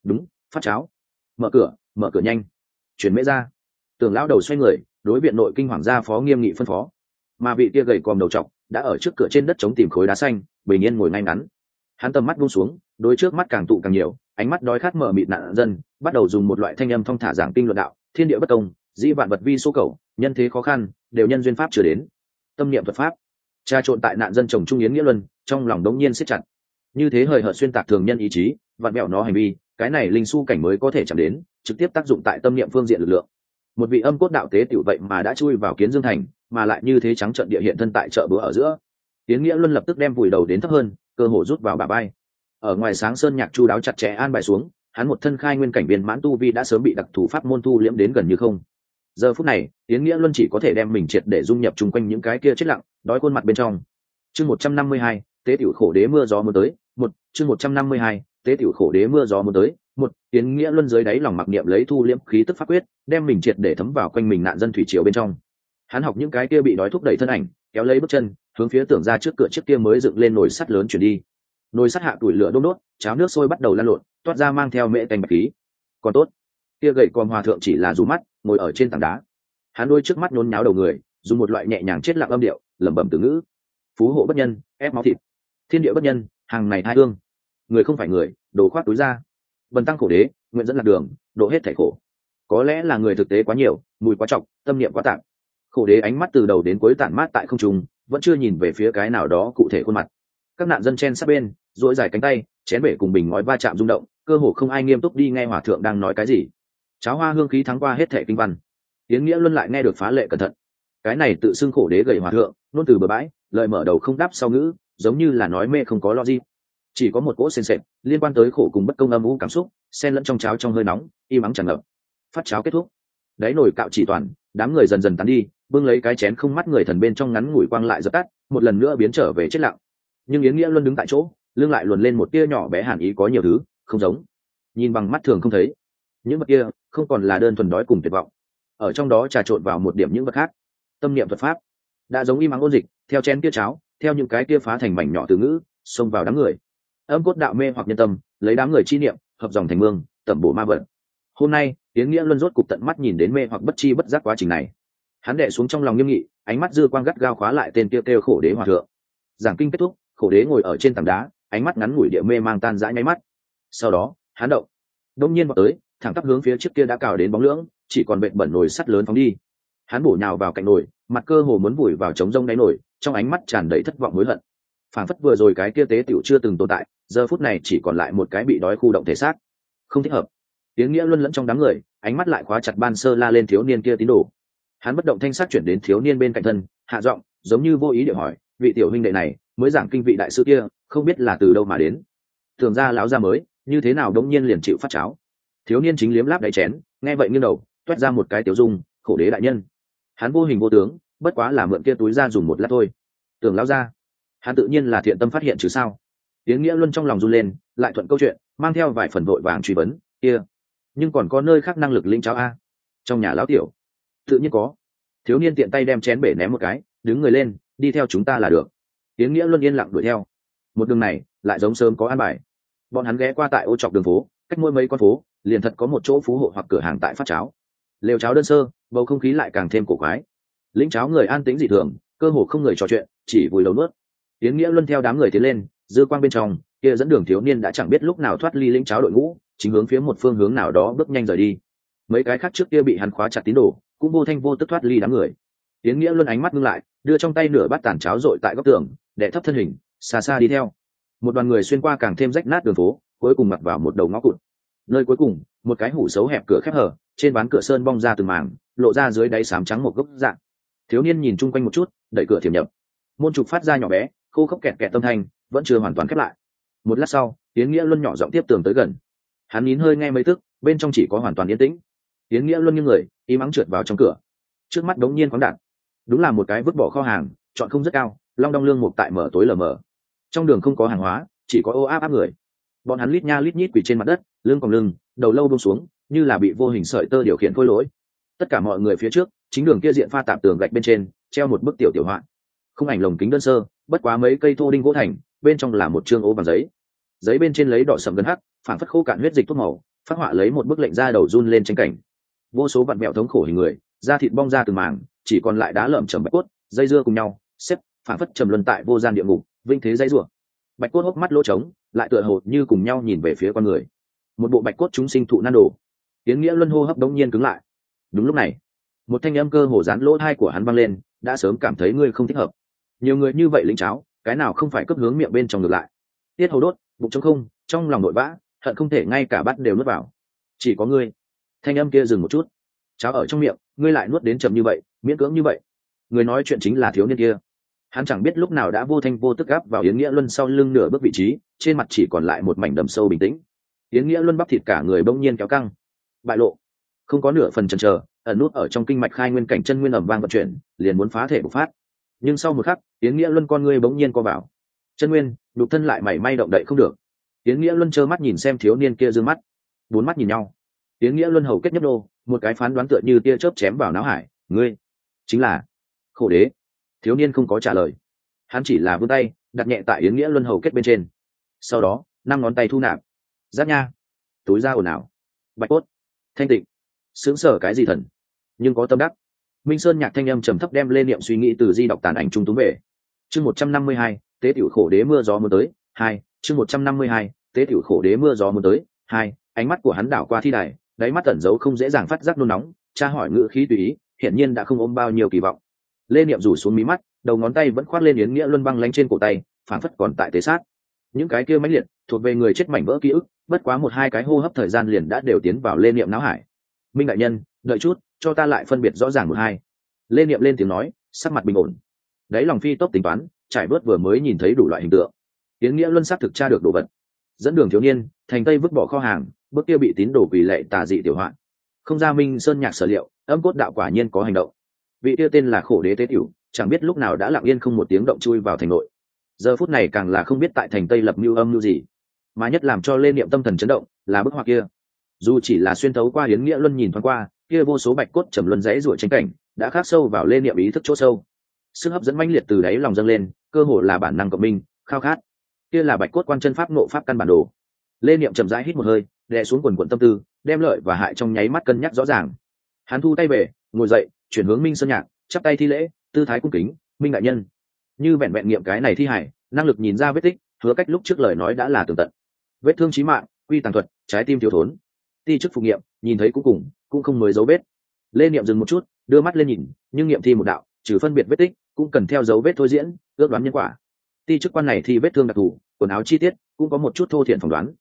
đúng, phát cháo. Mở cửa nhanh. Chuyển mễ ra. Tưởng lão đầu xoay người, đối viện nội kinh hoàng gia phó nghiêm nghị phân phó. Mà vị kia gầy còm đầu trọc đã ở trước cửa trên đất chống tìm khối đá xanh, bình yên ngồi ngay ngắn. Hắn tầm mắt buông xuống, đối trước mắt càng tụ càng nhiều, ánh mắt đói khát mở mịt nạn dân, bắt đầu dùng một loại thanh âm thong thả giảng kinh luận đạo, thiên địa bất công, dĩ vạn vật vi số cầu, nhân thế khó khăn, đều nhân duyên pháp chưa đến. Tâm niệm thuật pháp. Tra trộn tại nạn dân chồng trung yến nghĩa luân, trong lòng đống nhiên siết chặt. Như thế hời hợt xuyên tạc thường nhân ý chí, vặn bẹo nó hành vi, cái này linh su cảnh mới có thể chạm đến, trực tiếp tác dụng tại tâm niệm phương diện lực lượng. Một vị âm cốt đạo tế tiểu vậy mà đã chui vào Kiến Dương thành, mà lại như thế trắng trợn địa hiện thân tại chợ búa ở giữa. Yến nghĩa luân lập tức đem vùi đầu đến thấp hơn, cơ hồ rút vào bả vai. Ở ngoài sáng sơn nhạc chu đáo chặt chẽ an bài xuống, hắn một thân khai nguyên cảnh viên mãn tu vi đã sớm bị đặc thủ pháp môn thu liễm đến gần như không. Giờ phút này, Yến nghĩa luân chỉ có thể đem mình triệt để dung nhập chung quanh những cái kia chết lặng, đói khuôn mặt bên trong. Chương 152, tế tiểu khổ đế mưa gió mưa tới, chương 152, tế tiểu khổ đế mưa gió mưa tới, Yến nghĩa luân dưới đáy lòng mặc niệm lấy thu liễm khí tức pháp quyết, đem mình triệt để thấm vào quanh mình nạn dân thủy triều bên trong. Hắn học những cái kia bị đói thúc đẩy thân ảnh, kéo lấy bước chân, hướng phía tưởng ra trước cửa chiếc kia mới dựng lên nồi sắt lớn chuyển đi. Nồi sắt hạ tuổi lửa đốt đốt, cháo nước sôi bắt đầu lan lộn, toát ra mang theo mễ tanh bạch khí. Còn tốt, kia gậy con hòa thượng chỉ là rủ mắt, ngồi ở trên tảng đá. Hắn đôi trước mắt nhốn nháo đầu người, dùng một loại nhẹ nhàng chết lặng âm điệu, lẩm bẩm từ ngữ: phú hộ bất nhân, ép máu thịt; thiên địa bất nhân, hàng này thai thương; người không phải người, đồ khoát túi ra; bần tăng khổ đế, nguyện dẫn lạc đường, độ hết thảy khổ. Có lẽ là người thực tế quá nhiều, mùi quá trọng, tâm niệm quá tạm. Khổ đế ánh mắt từ đầu đến cuối tản mát tại không trung, vẫn chưa nhìn về phía cái nào đó cụ thể khuôn mặt. Các nạn dân chen sát bên, duỗi dài cánh tay, chén bể cùng bình ngói va chạm rung động, cơ hồ không ai nghiêm túc đi nghe hòa thượng đang nói cái gì. Cháo hoa hương khí thắng qua hết thảy kinh văn. Yến nghĩa luân lại nghe được phá lệ cẩn thận. Cái này tự xưng khổ đế gầy hòa thượng, nôn từ bờ bãi, lời mở đầu không đáp sau ngữ, giống như là nói mê không có logic. Chỉ có một cỗ sền sệt liên quan tới khổ cùng bất công âm u cảm xúc, xen lẫn trong cháo trong hơi nóng, im ắng tràn ngập. Phát cháo kết thúc, đáy nồi cạo chỉ toàn, đám người dần dần tán đi, bưng lấy cái chén không mắt người thần bên trong ngắn ngủi quang lại dập tắt, một lần nữa biến trở về chết lặng. Nhưng Yến nghĩa luân đứng tại chỗ, lưng lại luồn lên một tia nhỏ bé hàn ý, có nhiều thứ không giống, nhìn bằng mắt thường không thấy. Những vật kia không còn là đơn thuần đói cùng tuyệt vọng, ở trong đó trà trộn vào một điểm những vật khác. Tâm niệm thuật pháp đã giống im ắng ôn dịch, theo chén kia cháo, theo những cái kia phá thành mảnh nhỏ từ ngữ, xông vào đám người. Âm cốt đạo mê hoặc nhân tâm, lấy đám người chi niệm hợp dòng thành mương, tẩm bổ ma vật. Hôm nay Yến nghĩa luân rốt cục tận mắt nhìn đến mê hoặc bất chi bất giác quá trình này. Hắn đệ xuống trong lòng nghiêm nghị, ánh mắt dư quang gắt gao khóa lại tên kia kêu khổ đế hòa thượng. Giảng kinh kết thúc, khổ đế ngồi ở trên tảng đá, ánh mắt ngắn ngủi địa mê mang tan rã nháy mắt. Sau đó hắn động, đông nhiên vào tới, thẳng tắp hướng phía trước kia đã cào đến bóng lưỡng, chỉ còn vệt bẩn nồi sắt lớn phóng đi. Hắn bổ nhào vào cạnh nồi, mặt cơ hồ muốn vùi vào trống rông đáy nồi, trong ánh mắt tràn đầy thất vọng hối hận. Phảng phất vừa rồi cái kia tế tiểu chưa từng tồn tại, giờ phút này chỉ còn lại một cái bị đói khu động thể xác. Không thích hợp. Yến nghĩa luân lẫn trong đám người, ánh mắt lại khóa chặt ban sơ la lên thiếu niên kia tín đồ. Hắn bất động thanh sắc chuyển đến thiếu niên bên cạnh thân, hạ giọng, giống như vô ý để hỏi, vị tiểu huynh đệ này mới giảng kinh vị đại sư kia, không biết là từ đâu mà đến. Tưởng ra láo ra mới, như thế nào đống nhiên liền chịu phát cháo. Thiếu niên chính liếm láp đáy chén, nghe vậy nghiêng đầu, toét ra một cái tiểu dung, khổ đế đại nhân. Hắn vô hình vô tướng, bất quá là mượn kia túi ra dùng một lát thôi. Tưởng lão ra, hắn tự nhiên là thiện tâm phát hiện chứ sao. Yến nghĩa luân trong lòng run lên, lại thuận câu chuyện, mang theo vài phần vội vàng truy vấn, kia nhưng còn có nơi khác năng lực lĩnh cháo a? Trong nhà lão tiểu tự nhiên có. Thiếu niên tiện tay đem chén bể ném một cái, đứng người lên, đi theo chúng ta là được. Yến nghĩa luân yên lặng đuổi theo. Một đường này lại giống sớm có an bài. Bọn hắn ghé qua tại ô trọc đường phố, cách mỗi mấy con phố liền thật có một chỗ phú hộ hoặc cửa hàng tại phát cháo. Lều cháo đơn sơ, bầu không khí lại càng thêm cổ quái. Lĩnh cháo người an tĩnh dị thường, cơ hồ không người trò chuyện, chỉ vùi đầu nuốt. Yến nghĩa luân theo đám người tiến lên, dư quang bên trong kia dẫn đường thiếu niên đã chẳng biết lúc nào thoát ly lĩnh cháo đội ngũ, chính hướng phía một phương hướng nào đó bước nhanh rời đi. Mấy cái khác trước kia bị hắn khóa chặt tín đồ cũng vô thanh vô tức thoát ly đám người. Yến nghĩa luân ánh mắt ngưng lại, đưa trong tay nửa bát tàn cháo dội tại góc tường, đè thấp thân hình, xa xa đi theo. Một đoàn người xuyên qua càng thêm rách nát đường phố, cuối cùng mặc vào một đầu ngõ cụt. Nơi cuối cùng, một cái hủ xấu hẹp cửa khép hở, trên ván cửa sơn bong ra từng mảng, lộ ra dưới đáy xám trắng một gốc dạng. Thiếu niên nhìn chung quanh một chút, đẩy cửa thiểm nhập. Môn trục phát ra nhỏ bé, khô khốc kẹt kẹt tâm thanh, vẫn chưa hoàn toàn khép lại. Một lát sau, Yến nghĩa luân nhỏ giọng tiếp tường tới gần. Hắn nín hơi nghe mấy tức, bên trong chỉ có hoàn toàn yên tĩnh. Yến nghĩa luân nghiêng người, im ắng trượt vào trong cửa. Trước mắt đống nhiên khoáng đạt, đúng là một cái vứt bỏ kho hàng, chọn không rất cao, long đong lương mục tại mở tối lờ mờ. Trong đường không có hàng hóa, chỉ có ô áp áp người. Bọn hắn lít nha lít nhít quỳ trên mặt đất, lưng còng lưng, đầu lâu buông xuống, như là bị vô hình sợi tơ điều khiển khôi lỗi. Tất cả mọi người phía trước, chính đường kia diện pha tạp tường gạch bên trên treo một bức tiểu tiểu họa. Không ảnh lồng kính đơn sơ, bất quá mấy cây thô đinh gỗ thành, bên trong là một chương ô bằng giấy. Giấy bên trên lấy đỏ sậm gần hắc, phản phất khô cạn huyết dịch thuốc màu, phát họa lấy một bức lệnh ra đầu run lên tranh cảnh, vô số vặn vẹo thống khổ hình người, da thịt bong ra từng mảng, chỉ còn lại đá lởm chởm bạch cốt dây dưa cùng nhau xếp phản phất trầm luân tại vô gian địa ngục vinh thế dây rủa. Bạch cốt hốc mắt lỗ trống, lại tựa hồ như cùng nhau nhìn về phía con người. Một bộ bạch cốt chúng sinh thụ nan đồ. Tiến Nghĩa Luân hô hấp đống nhiên cứng lại. Đúng lúc này, một thanh âm cơ hồ dán lỗ tai của hắn vang lên, đã sớm cảm thấy ngươi không thích hợp. Nhiều người như vậy lính cháo, cái nào không phải cấp hướng miệng bên trong ngược lại. Tiết hầu đốt, bụng trống không, trong lòng nội vã, hận không thể ngay cả bát đều nuốt vào. Chỉ có ngươi. Thanh âm kia dừng một chút. Cháo ở trong miệng, ngươi lại nuốt đến chậm như vậy, miễn cưỡng như vậy. Người nói chuyện chính là thiếu niên kia. Hắn chẳng biết lúc nào đã vô thanh vô tức áp vào Yến Nghĩa Luân sau lưng nửa bước vị trí, trên mặt chỉ còn lại một mảnh đầm sâu bình tĩnh. Yến Nghĩa Luân bắp thịt cả người bỗng nhiên kéo căng, bại lộ, không có nửa phần chần chờ, ẩn nút ở trong kinh mạch khai nguyên cảnh chân nguyên ầm vang vận chuyển, liền muốn phá thể bộc phát. Nhưng sau một khắc, Yến Nghĩa Luân con ngươi bỗng nhiên co vào, chân nguyên, đục thân lại mảy may động đậy không được. Yến Nghĩa Luân trơ mắt nhìn xem thiếu niên kia dương mắt, bốn mắt nhìn nhau. Yến Nghĩa Luân hầu kết nhấp đô, một cái phán đoán tựa như tia chớp chém vào não hải, ngươi chính là Khổ Đế. Thiếu niên không có trả lời, hắn chỉ là vươn tay đặt nhẹ tại Yến Nghĩa Luân hầu kết bên trên, sau đó năm ngón tay thu nạp, giáp nha, túi ra ồn ào, bạch cốt, thanh tịnh, sướng sở cái gì thần, nhưng có tâm đắc. Minh Sơn Nhạc thanh âm trầm thấp đem lên niệm suy nghĩ từ di đọc tàn ảnh trung túm về. Chương 152, tế tiểu Khổ Đế mưa gió muốn tới. 2, chương 152, tế tiểu Khổ Đế mưa gió muốn tới. 2, ánh mắt của hắn đảo qua thi đài, đáy mắt tẩn giấu không dễ dàng phát giác nôn nóng, tra hỏi ngữ khí tùy ý, hiển nhiên đã không ôm bao nhiêu kỳ vọng. Lê Niệm rủ xuống mí mắt, đầu ngón tay vẫn khoác lên Yến Nghĩa Luân băng lánh trên cổ tay, phản phất còn tại tế sát. Những cái kia mãnh liệt, thuộc về người chết mảnh vỡ ký ức, bất quá một hai cái hô hấp thời gian liền đã đều tiến vào Lê Niệm não hải. Minh đại nhân, đợi chút, cho ta lại phân biệt rõ ràng một hai. Lê Niệm lên tiếng nói, sắc mặt bình ổn. Đấy lòng phi tốc tính toán, trải bớt vừa mới nhìn thấy đủ loại hình tượng. Yến Nghĩa Luân xác thực tra được đồ vật. Dẫn đường thiếu niên, thành tây vứt bỏ kho hàng, bước kia bị tín đồ quỷ lệ tà dị tiểu hoạn. Không ra Minh Sơn Nhạc sở liệu, âm cốt đạo quả nhiên có hành động. Vị kia tên là Khổ Đế tế tiểu, chẳng biết lúc nào đã lặng yên không một tiếng động chui vào thành nội. Giờ phút này càng là không biết tại thành tây lập mưu âm mưu gì, mà nhất làm cho Lê Niệm tâm thần chấn động là bức họa kia. Dù chỉ là xuyên thấu qua Yến Nghĩa Luân nhìn thoáng qua, kia vô số bạch cốt trầm luân rẽ ruổi tranh cảnh, đã khắc sâu vào Lê Niệm ý thức chỗ sâu. Sức hấp dẫn mãnh liệt từ đáy lòng dâng lên, cơ hồ là bản năng cộng minh, khao khát. Kia là bạch cốt quan chân pháp ngộ pháp căn bản đồ. Lê Niệm chậm rãi hít một hơi, đè xuống quần quần tâm tư, đem lợi và hại trong nháy mắt cân nhắc rõ ràng. Hắn thu tay về, ngồi dậy, chuyển hướng Minh Sơn Nhạc, chắp tay thi lễ, tư thái cung kính, Minh đại nhân. Như vẹn vẹn nghiệm cái này thi hải, năng lực nhìn ra vết tích, Hứa Cách lúc trước lời nói đã là tường tận. Vết thương chí mạng, quy tàng thuật, trái tim thiếu thốn. Ti chức phục nghiệm, nhìn thấy cũng không mới dấu vết. Lê Niệm dừng một chút, đưa mắt lên nhìn, nhưng nghiệm thi một đạo, trừ phân biệt vết tích, cũng cần theo dấu vết thôi diễn, ước đoán nhân quả. Ti chức quan này thì vết thương đặc thù, quần áo chi tiết, cũng có một chút thô thiện phỏng đoán,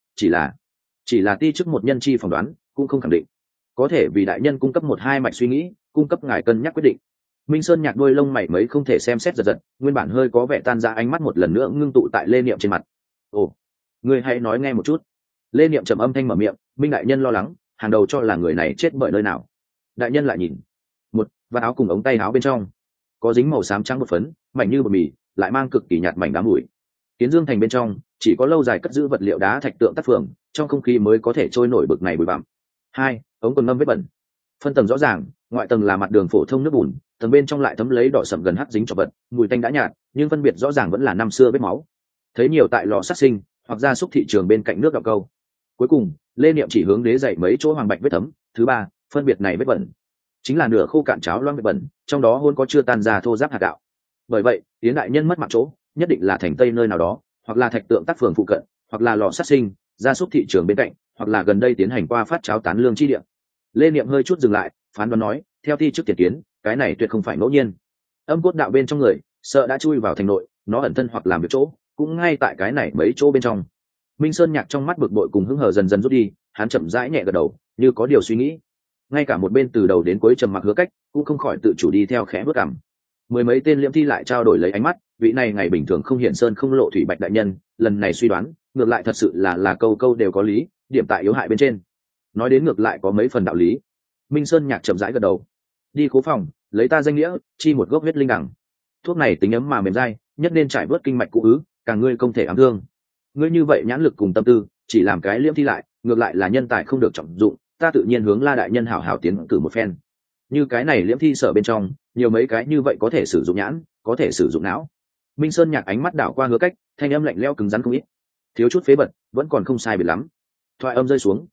chỉ là ti chức một nhân chi phỏng đoán, cũng không khẳng định. Có thể vì đại nhân cung cấp một hai mạch suy nghĩ, cung cấp ngài cân nhắc quyết định. Minh Sơn Nhạc đôi lông mày mấy không thể xem xét giật giật, nguyên bản hơi có vẻ tan ra ánh mắt một lần nữa ngưng tụ tại Lê Niệm trên mặt. Ồ, ngươi hãy nói nghe một chút. Lê Niệm trầm âm thanh mở miệng, Minh đại nhân lo lắng, hàng đầu cho là người này chết bởi nơi nào. Đại nhân lại nhìn, một vạt áo cùng ống tay áo bên trong có dính màu xám trắng một phấn, mảnh như bột mì, lại mang cực kỳ nhạt mảnh đá mùi. Kiến Dương thành bên trong chỉ có lâu dài cất giữ vật liệu đá thạch tượng tác phường, trong không khí mới có thể trôi nổi bực này bụi bặm. Hai, ống quần ngâm vết bẩn, phân tầng rõ ràng, ngoại tầng là mặt đường phổ thông nước bùn, tầng bên trong lại thấm lấy đỏ sậm gần hắc dính cho vật, mùi tanh đã nhạt, nhưng phân biệt rõ ràng vẫn là năm xưa vết máu. Thấy nhiều tại lò sát sinh hoặc gia súc thị trường bên cạnh nước đọng câu. Cuối cùng, Lê Niệm chỉ hướng đế dậy mấy chỗ hoàng bạch vết thấm. Thứ ba, phân biệt này vết bẩn, chính là nửa khô cạn cháo loang vết bẩn, trong đó hôn có chưa tan ra thô ráp hạt gạo. Bởi vậy, Tiến đại nhân mất mặt chỗ, nhất định là thành tây nơi nào đó, hoặc là thạch tượng tác phường phụ cận, hoặc là lò sát sinh, gia súc thị trường bên cạnh, hoặc là gần đây tiến hành qua phát cháo tán lương chi địa. Lê Niệm hơi chút dừng lại, phán đoán nói, theo thi trước tiền kiến, cái này tuyệt không phải ngẫu nhiên. Âm cốt đạo bên trong người, sợ đã chui vào thành nội, nó ẩn thân hoặc làm việc chỗ, cũng ngay tại cái này mấy chỗ bên trong. Minh Sơn Nhạc trong mắt bực bội cùng hứng hờ dần dần rút đi, hắn chậm rãi nhẹ gật đầu, như có điều suy nghĩ. Ngay cả một bên từ đầu đến cuối trầm mặc Hứa Cách, cũng không khỏi tự chủ đi theo khẽ bước cằm. Mười mấy tên liễm thi lại trao đổi lấy ánh mắt, vị này ngày bình thường không hiện sơn không lộ thủy bạch đại nhân, lần này suy đoán, ngược lại thật sự là câu câu đều có lý, điểm tại yếu hại bên trên. Nói đến ngược lại có mấy phần đạo lý. Minh Sơn Nhạc chậm rãi gật đầu. Đi khố phòng, lấy ta danh nghĩa, chi một gốc huyết linh đằng. Thuốc này tính ấm mà mềm dai, nhất nên trải bớt kinh mạch cũ ứ, càng ngươi không thể ám thương. Ngươi như vậy nhãn lực cùng tâm tư, chỉ làm cái liễm thi lại, ngược lại là nhân tài không được trọng dụng, ta tự nhiên hướng La đại nhân hảo hảo tiến cử một phen. Như cái này liễm thi sở bên trong, nhiều mấy cái như vậy có thể sử dụng nhãn, có thể sử dụng não. Minh Sơn Nhạc ánh mắt đảo qua Hứa Cách, thanh âm lạnh lẽo cứng rắn không ít. Thiếu chút phế bật, vẫn còn không sai biệt lắm. Thoại âm rơi xuống,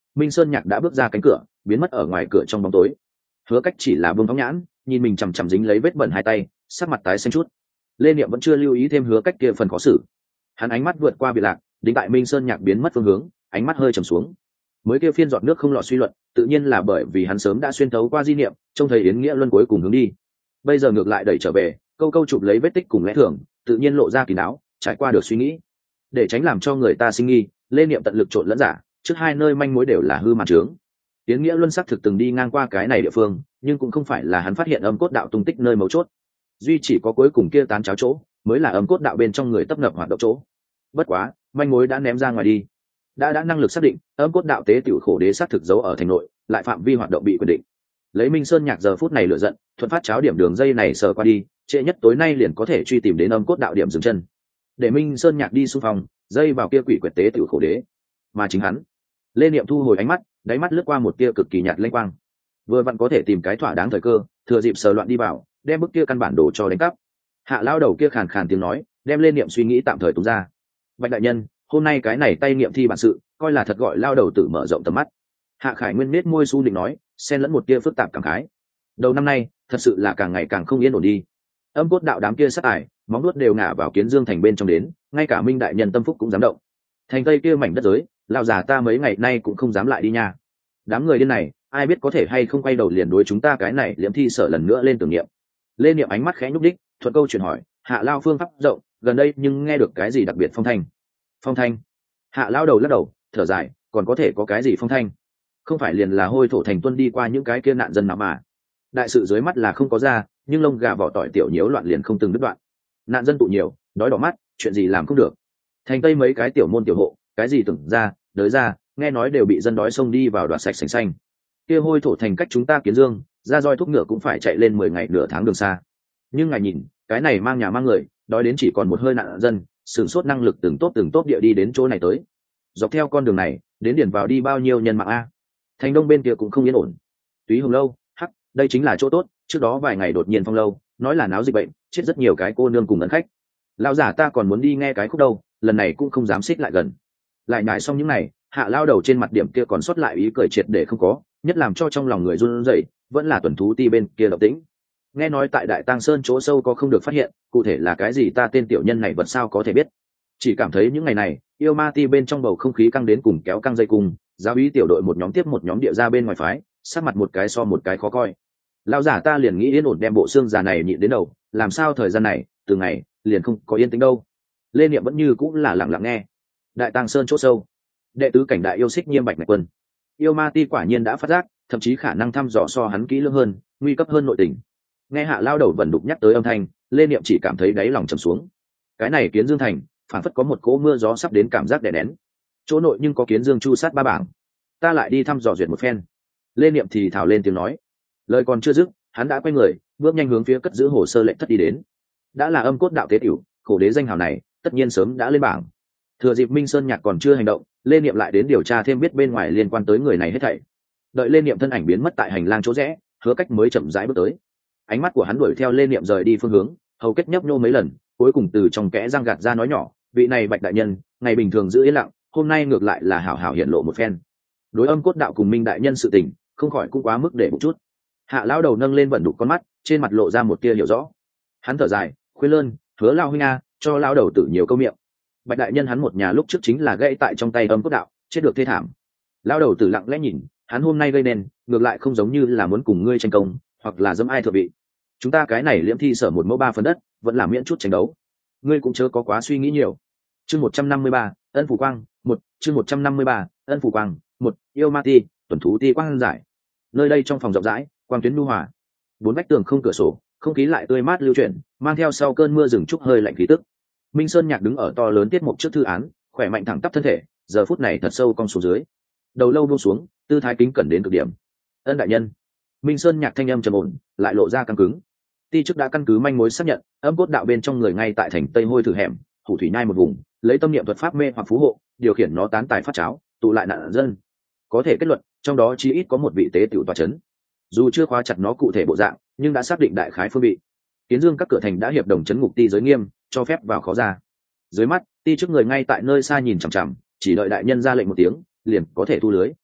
Minh Sơn Nhạc đã bước ra cánh cửa, biến mất ở ngoài cửa trong bóng tối. Hứa Cách chỉ là buông phóng nhãn, nhìn mình chằm chằm dính lấy vết bẩn hai tay, sắc mặt tái xanh chút. Lê Niệm vẫn chưa lưu ý thêm Hứa Cách kia phần khó xử. Hắn ánh mắt vượt qua Biệt Lạc, đính tại Minh Sơn Nhạc biến mất phương hướng, ánh mắt hơi trầm xuống. Mới kia phiên giọt nước không lọt suy luận, tự nhiên là bởi vì hắn sớm đã xuyên thấu qua di niệm, trông thấy Yến Nghĩa Luân cuối cùng hướng đi. Bây giờ ngược lại đẩy trở về, câu câu chụp lấy vết tích cùng lẽ thường, tự nhiên lộ ra kỳ não, trải qua được suy nghĩ. Để tránh làm cho người ta sinh nghi, Lê Niệm tận lực trộn lẫn giả, trước hai nơi manh mối đều là hư màn trướng. Yến Nghĩa Luân xác thực từng đi ngang qua cái này địa phương, nhưng cũng không phải là hắn phát hiện âm cốt đạo tung tích nơi mấu chốt. Duy chỉ có cuối cùng kia tán cháo chỗ, mới là âm cốt đạo bên trong người tấp nập hoạt động chỗ. Bất quá, manh mối đã ném ra ngoài đi. Đã năng lực xác định, âm cốt đạo tế tiểu khổ đế xác thực giấu ở thành nội, lại phạm vi hoạt động bị quyền định. Lấy Minh Sơn Nhạc giờ phút này lựa giận, thuận phát cháo điểm đường dây này sờ qua đi, trễ nhất tối nay liền có thể truy tìm đến âm cốt đạo điểm dừng chân. Để Minh Sơn Nhạc đi xung phong, dây vào kia quỷ quyệt tế tiểu khổ đế. Mà chính hắn, Lê Niệm thu hồi ánh mắt, đáy mắt lướt qua một tia cực kỳ nhạt lênh quang. Vừa vặn có thể tìm cái thỏa đáng thời cơ, thừa dịp sờ loạn đi vào, đem bức kia căn bản đồ cho đánh cắp. Hạ lao đầu kia khàn khàn tiếng nói, đem Lê Niệm suy nghĩ tạm thời túng ra. Bạch đại nhân, hôm nay cái này tay nghiệm thi bản sự, coi là thật gọi lao đầu tử mở rộng tầm mắt. Hạ Khải Nguyên nết môi su định nói, xen lẫn một tia phức tạp cảm khái. Đầu năm nay, thật sự là càng ngày càng không yên ổn đi. Âm cốt đạo đám kia sát tài, móng nuốt đều ngả vào Kiến Dương thành bên trong đến, ngay cả Minh đại nhân tâm phúc cũng dám động. Thành tây kia mảnh đất giới, lão già ta mấy ngày nay cũng không dám lại đi nha. Đám người điên này, ai biết có thể hay không quay đầu liền đối chúng ta cái này liễm thi sở lần nữa lên tưởng niệm. Lên niệm ánh mắt khẽ nhúc đích, thuận câu chuyển hỏi, Hạ lao phương pháp rộng, gần đây nhưng nghe được cái gì đặc biệt phong thanh? Phong thanh? Hạ lao đầu lắc đầu, thở dài, còn có thể có cái gì phong thanh? Không phải liền là hôi thổ thành tuân đi qua những cái kia nạn dân nào mà. Đại sự dưới mắt là không có ra, nhưng lông gà vỏ tỏi tiểu nhiễu loạn liền không từng đứt đoạn. Nạn dân tụ nhiều, đói đỏ mắt, chuyện gì làm không được. Thành tây mấy cái tiểu môn tiểu hộ, cái gì tưởng ra, đới ra, nghe nói đều bị dân đói xông đi vào đoạt sạch sành xanh. Kia hôi thổ thành cách chúng ta Kiến Dương, ra roi thuốc ngựa cũng phải chạy lên 10 ngày nửa tháng đường xa. Nhưng ngài nhìn, cái này mang nhà mang người, đói đến chỉ còn một hơi nạn dân, sửng sốt năng lực từng tốt địa đi đến chỗ này tới. Dọc theo con đường này, đến điển vào đi bao nhiêu nhân mạng a. Thành đông bên kia cũng không yên ổn. Túy Hồng lâu, hắc, đây chính là chỗ tốt, trước đó vài ngày đột nhiên phong lâu, nói là náo dịch bệnh, chết rất nhiều cái cô nương cùng ấn khách. Lão giả ta còn muốn đi nghe cái khúc đâu, lần này cũng không dám xích lại gần. Lại nhải xong những này, Hạ lao đầu trên mặt điểm kia còn sót lại ý cười triệt để không có, nhất làm cho trong lòng người run rẩy, vẫn là tuần thú ti bên kia động tĩnh. Nghe nói tại Đại Tang Sơn chỗ sâu có không được phát hiện, cụ thể là cái gì ta tên tiểu nhân này vật sao có thể biết. Chỉ cảm thấy những ngày này, yêu ma ti bên trong bầu không khí căng đến cùng kéo căng dây cùng, giáo úy tiểu đội một nhóm tiếp một nhóm địa ra bên ngoài phái, sát mặt một cái so một cái khó coi. Lão giả ta liền nghĩ yên ổn đem bộ xương già này nhịn đến đầu, làm sao thời gian này, từ ngày liền không có yên tĩnh đâu. Lê Niệm vẫn như cũng là lặng lặng nghe. Đại Tang Sơn chỗ sâu, đệ tứ cảnh đại yêu xích Nhiêm Bạch Ngạch Quân, yêu ma ti quả nhiên đã phát giác, thậm chí khả năng thăm dò so hắn kỹ lưỡng hơn, nguy cấp hơn nội tình. Nghe Hạ lao đầu vẩn đục nhắc tới âm thanh, Lê Niệm chỉ cảm thấy đáy lòng trầm xuống. Cái này Kiến Dương thành, phản phất có một cỗ mưa gió sắp đến cảm giác đè nén. Chỗ nội nhưng có Kiến Dương chu sát ba bảng, ta lại đi thăm dò duyệt một phen. Lê Niệm thì thào lên tiếng nói, lời còn chưa dứt, hắn đã quay người, bước nhanh hướng phía cất giữ hồ sơ lệnh thất đi đến. Đã là âm cốt đạo tế tiểu, khổ đế danh hào này, tất nhiên sớm đã lên bảng. Thừa dịp Minh Sơn Nhạc còn chưa hành động, Lê Niệm lại đến điều tra thêm biết bên ngoài liên quan tới người này hết thảy. Đợi Lê Niệm thân ảnh biến mất tại hành lang chỗ rẽ, Hứa Cách mới chậm rãi bước tới. Ánh mắt của hắn đuổi theo Lê Niệm rời đi phương hướng, hầu kết nhấp nhô mấy lần, cuối cùng từ trong kẽ răng gạt ra nói nhỏ, vị này Bạch đại nhân, ngày bình thường giữ yên lặng, hôm nay ngược lại là hảo hảo hiện lộ một phen. Đối âm cốt đạo cùng Minh đại nhân sự tình, không khỏi cũng quá mức để một chút. Hạ lão đầu nâng lên vận đục con mắt, trên mặt lộ ra một tia hiểu rõ. Hắn thở dài, khuyên lơn, Hứa lão huynh a, cho lão đầu tử nhiều câu miệng. Bạch đại nhân hắn một nhà lúc trước chính là gãy tại trong tay âm cốt đạo, chết được thê thảm. Lão đầu tử lặng lẽ nhìn, hắn hôm nay gây nên, ngược lại không giống như là muốn cùng ngươi tranh công, hoặc là dẫm ai thượng vị. Chúng ta cái này liễm thi sở 1 mẫu 3 phần đất, vẫn là miễn chút tranh đấu. Ngươi cũng chớ có quá suy nghĩ nhiều. Chương 153, Ân Phủ Quang, 1, chương 153, Ân Phủ Quang, 1, yêu ma ti, tuần thú ti quang giải. Nơi đây trong phòng rộng rãi, quang tuyến nhu hòa. 4 vách tường không cửa sổ, không khí lại tươi mát lưu chuyển, mang theo sau cơn mưa rừng trúc hơi lạnh khí tức. Minh Sơn Nhạc đứng ở to lớn tiết mục trước thư án, khỏe mạnh thẳng tắp thân thể, giờ phút này thật sâu cong xuống dưới. Đầu lâu buông xuống, tư thái kính cẩn đến cực điểm. Ân đại nhân. Minh Sơn Nhạc thanh âm trầm ổn, lại lộ ra căng cứng. Ti chức đã căn cứ manh mối xác nhận, âm cốt đạo bên trong người ngay tại thành Tây Hôi thử hẻm, Hủ Thủy Nhai một vùng, lấy tâm niệm thuật pháp mê hoặc phú hộ, điều khiển nó tán tài phát cháo, tụ lại nạn dân. Có thể kết luận, trong đó chí ít có một vị tế tiểu tọa chấn. Dù chưa khóa chặt nó cụ thể bộ dạng, nhưng đã xác định đại khái phương vị. Kiến Dương các cửa thành đã hiệp đồng chấn ngục ti giới nghiêm, cho phép vào khó ra. Dưới mắt, ti chức người ngay tại nơi xa nhìn chằm chằm, chỉ đợi đại nhân ra lệnh một tiếng, liền có thể thu lưới.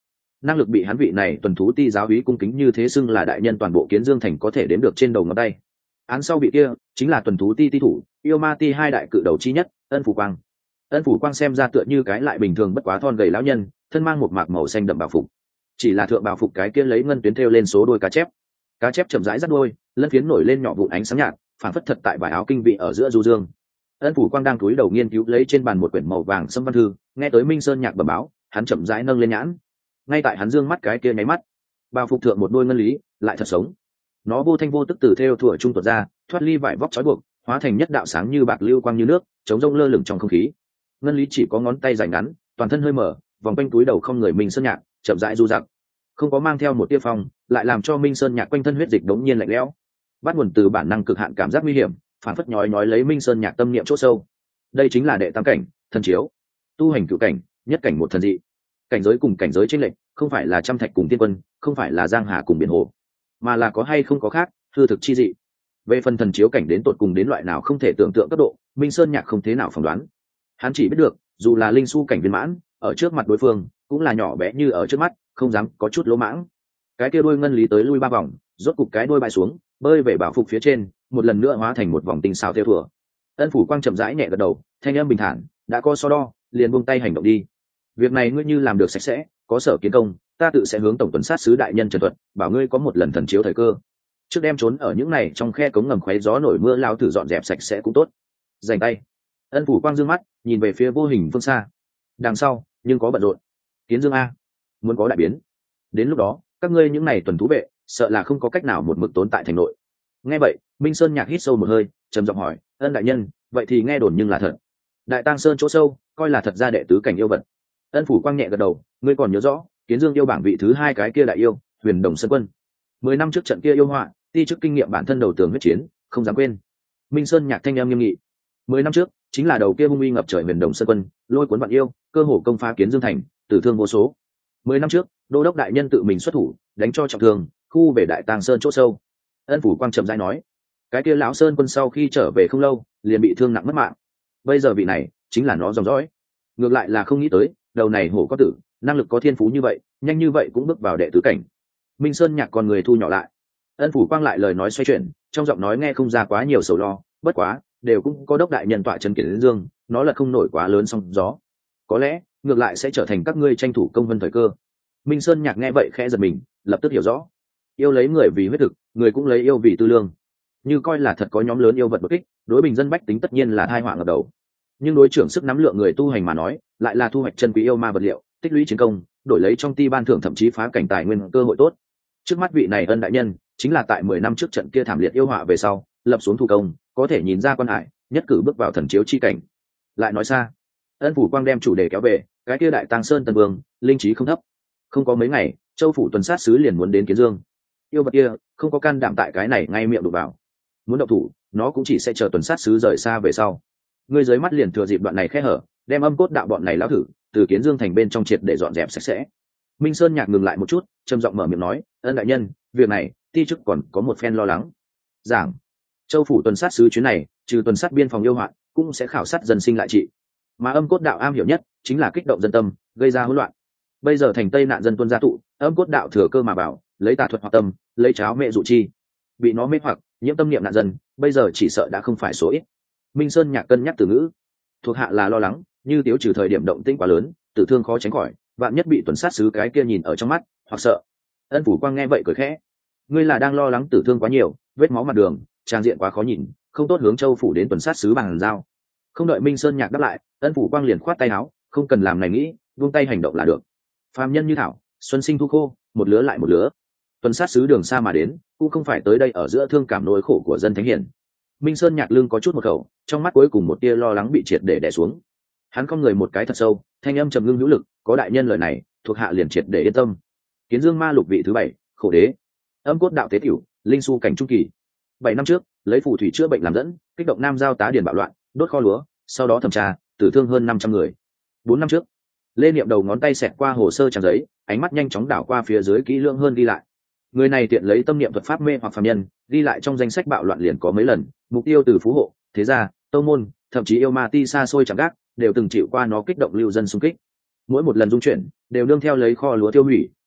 năng lực bị hắn vị này tuần thú ti giáo úy cung kính như thế xưng là đại nhân toàn bộ Kiến Dương thành có thể đếm được trên đầu ngón tay. Án sau vị kia chính là tuần thú ti ti thủ, yêu ma ti hai đại cự đầu chi nhất, Ân Phủ Quang. Ân Phủ Quang xem ra tựa như cái lại bình thường bất quá thon gầy lão nhân, thân mang một mạc màu xanh đậm bảo phục. Chỉ là thượng bảo phục cái kia lấy ngân tuyến thêu lên số đôi cá chép chậm rãi dắt đôi, lân phiến nổi lên nhỏ vụn ánh sáng nhạt, phản phất thật tại vải áo kinh vị ở giữa du dương. Ân Phủ Quang đang cúi đầu nghiên cứu lấy trên bàn một quyển màu vàng sẫm văn thư, nghe tới Minh Sơn Nhạc bẩm báo, hắn chậm rãi nâng lên nhãn. Ngay tại hắn dương mắt cái kia nháy mắt, bao phục thượng một đôi ngân lý lại thật sống. Nó vô thanh vô tức từ theo thủa trung tuột ra, thoát ly vải vóc trói buộc, hóa thành nhất đạo sáng như bạc lưu quang như nước, chống rông lơ lửng trong không khí. Ngân lý chỉ có ngón tay dài ngắn, toàn thân hơi mở, vòng quanh túi đầu không người Minh Sơn Nhạc, chậm rãi du dặc, không có mang theo một tia phong, lại làm cho Minh Sơn Nhạc quanh thân huyết dịch đống nhiên lạnh lẽo. Bắt nguồn từ bản năng cực hạn cảm giác nguy hiểm, phản phất nhói lấy Minh Sơn Nhạc tâm niệm chỗ sâu. Đây chính là đệ tam cảnh, thần chiếu, tu hành cửu cảnh, nhất cảnh một thần dị. Cảnh giới cùng cảnh giới chênh lệch, không phải là trăm thạch cùng tiên quân, không phải là giang hà cùng biển hồ, mà là có hay không có khác, hư thực chi dị. Về phần thần chiếu cảnh đến tột cùng đến loại nào không thể tưởng tượng cấp độ, Minh Sơn Nhạc không thế nào phỏng đoán. Hắn chỉ biết được, dù là linh su cảnh viên mãn, ở trước mặt đối phương cũng là nhỏ bé như ở trước mắt, không dám có chút lỗ mãng. Cái kia đuôi ngân lý tới lui ba vòng, rốt cục cái đuôi bay xuống, bơi về bảo phục phía trên, một lần nữa hóa thành một vòng tinh xảo theo thủa. Ân Phủ Quang chậm rãi nhẹ gật đầu, thanh âm bình thản, đã có so đo, liền buông tay hành động đi. Việc này ngươi như làm được sạch sẽ, có sở kiến công, ta tự sẽ hướng tổng tuần sát sứ đại nhân trần thuật, bảo ngươi có một lần thần chiếu thời cơ. Trước đem trốn ở những này trong khe cống ngầm khoé gió nổi mưa lao thử dọn dẹp sạch sẽ cũng tốt. Dành tay. Ân Phủ Quang dương mắt, nhìn về phía vô hình phương xa. Đằng sau, nhưng có bận rộn. Kiến Dương a, muốn có đại biến. Đến lúc đó, các ngươi những này tuần thú vệ, sợ là không có cách nào một mực tốn tại thành nội. Nghe vậy, Minh Sơn Nhạc hít sâu một hơi, trầm giọng hỏi, Ân đại nhân, vậy thì nghe đồn nhưng là thật. Đại Tang Sơn chỗ sâu, coi là thật ra đệ tứ cảnh yêu vật. Ân Phủ Quang nhẹ gật đầu, ngươi còn nhớ rõ, Kiến Dương yêu bảng vị thứ hai cái kia đại yêu, Huyền Đồng Sơn Quân. 10 năm trước trận kia yêu họa, ti trước kinh nghiệm bản thân đầu tường huyết chiến, không dám quên. Minh Sơn Nhạc thanh em nghiêm nghị. 10 năm trước, chính là đầu kia hung uy ngập trời Huyền Đồng Sơn Quân, lôi cuốn vạn yêu, cơ hồ công phá Kiến Dương thành, tử thương vô số. 10 năm trước, đô đốc đại nhân tự mình xuất thủ, đánh cho trọng thương, khu về Đại Tang Sơn chỗ sâu. Ân Phủ Quang chậm rãi nói, cái kia lão Sơn Quân sau khi trở về không lâu, liền bị thương nặng mất mạng. Bây giờ vị này chính là nó dòng dõi. Ngược lại là không nghĩ tới, đầu này hổ có tử, năng lực có thiên phú như vậy, nhanh như vậy cũng bước vào đệ tứ cảnh. Minh Sơn Nhạc con người thu nhỏ lại. Ân Phủ Quang lại lời nói xoay chuyển, trong giọng nói nghe không ra quá nhiều sầu lo, bất quá đều cũng có đốc đại nhân tọa trấn Kiến Dương, nó là không nổi quá lớn sóng gió, có lẽ ngược lại sẽ trở thành các ngươi tranh thủ công vân thời cơ. Minh Sơn Nhạc nghe vậy khẽ giật mình, lập tức hiểu rõ, yêu lấy người vì huyết thực, người cũng lấy yêu vì tư lương. Như coi là thật có nhóm lớn yêu vật đột kích, đối bình dân bách tính tất nhiên là tai họa ngập đầu, nhưng đối trưởng sức nắm lượng người tu hành mà nói, lại là thu hoạch chân quý yêu ma vật liệu, tích lũy chiến công, đổi lấy trong ti ban thưởng thậm chí phá cảnh tài nguyên cơ hội tốt. Trước mắt vị này Ân đại nhân, chính là tại 10 năm trước trận kia thảm liệt yêu họa về sau, lập xuống thủ công, có thể nhìn ra quan hải, nhất cử bước vào thần chiếu chi cảnh. Lại nói xa, Ân Phủ Quang đem chủ đề kéo về, cái kia Đại Tang Sơn Tần Vương, linh trí không thấp. Không có mấy ngày, Châu phủ tuần sát sứ liền muốn đến Kiến Dương. Yêu vật kia không có can đảm tại cái này ngay miệng đụng vào. Muốn động thủ, nó cũng chỉ sẽ chờ tuần sát sứ rời xa về sau. Ngươi dưới mắt liền thừa dịp đoạn này khe hở, đem âm cốt đạo bọn này lão thử, từ Kiến Dương thành bên trong triệt để dọn dẹp sạch sẽ. Minh Sơn Nhạc ngừng lại một chút, trầm giọng mở miệng nói, Ân đại nhân, việc này ti chức còn có một phen lo lắng. Giảng, Châu phủ tuần sát sứ chuyến này, trừ tuần sát biên phòng yêu hoạn, cũng sẽ khảo sát dân sinh lại trị. Mà âm cốt đạo am hiểu nhất chính là kích động dân tâm, gây ra hỗn loạn. Bây giờ thành Tây nạn dân tuân gia tụ, âm cốt đạo thừa cơ mà bảo, lấy tà thuật hoặc tâm, lấy cháo mẹ dụ chi, bị nó mê hoặc, nhiễm tâm niệm nạn dân, bây giờ chỉ sợ đã không phải số ít. Minh Sơn Nhạc cân nhắc từ ngữ, thuộc hạ là lo lắng, như tiêu trừ thời điểm động tĩnh quá lớn, tử thương khó tránh khỏi, vạn nhất bị tuần sát sứ cái kia nhìn ở trong mắt, hoặc sợ. Ân Phủ Quang nghe vậy cười khẽ, ngươi là đang lo lắng tử thương quá nhiều, vết máu mặt đường, trang diện quá khó nhìn, không tốt hướng Châu phủ đến tuần sát sứ bằng giao. Không đợi Minh Sơn Nhạc đáp lại, Ân Phủ Quang liền khoát tay áo, không cần làm này nghĩ, buông tay hành động là được. Phàm nhân như thảo, xuân sinh thu khô, một lứa lại một lứa. Tuần sát sứ đường xa mà đến, cũng không phải tới đây ở giữa thương cảm nỗi khổ của dân thánh hiền. Minh Sơn Nhạc lưng có chút một khẩu, trong mắt cuối cùng một tia lo lắng bị triệt để đè xuống. Hắn cong người một cái thật sâu, thanh âm trầm ngưng hữu lực, có đại nhân lời này, thuộc hạ liền triệt để yên tâm. Kiến Dương ma lục vị thứ 7, khổ đế, âm cốt đạo tế tiểu, linh su cảnh trung kỳ. 7 năm trước, lấy phù thủy chữa bệnh làm dẫn, kích động nam giao tá điền bạo loạn, đốt kho lúa, sau đó thẩm tra, tử thương hơn 500 người. 4 năm trước, Lê Niệm đầu ngón tay xẹt qua hồ sơ trang giấy, ánh mắt nhanh chóng đảo qua phía dưới kỹ lưỡng hơn ghi lại. Người này tiện lấy tâm niệm thuật pháp mê hoặc phàm nhân, ghi lại trong danh sách bạo loạn liền có mấy lần, mục tiêu từ phú hộ, thế gia, tông môn, thậm chí yêu ma ti xa xôi chẳng gác, đều từng chịu qua nó kích động lưu dân xung kích. Mỗi một lần dung chuyển, đều nương theo lấy kho lúa tiêu hủy,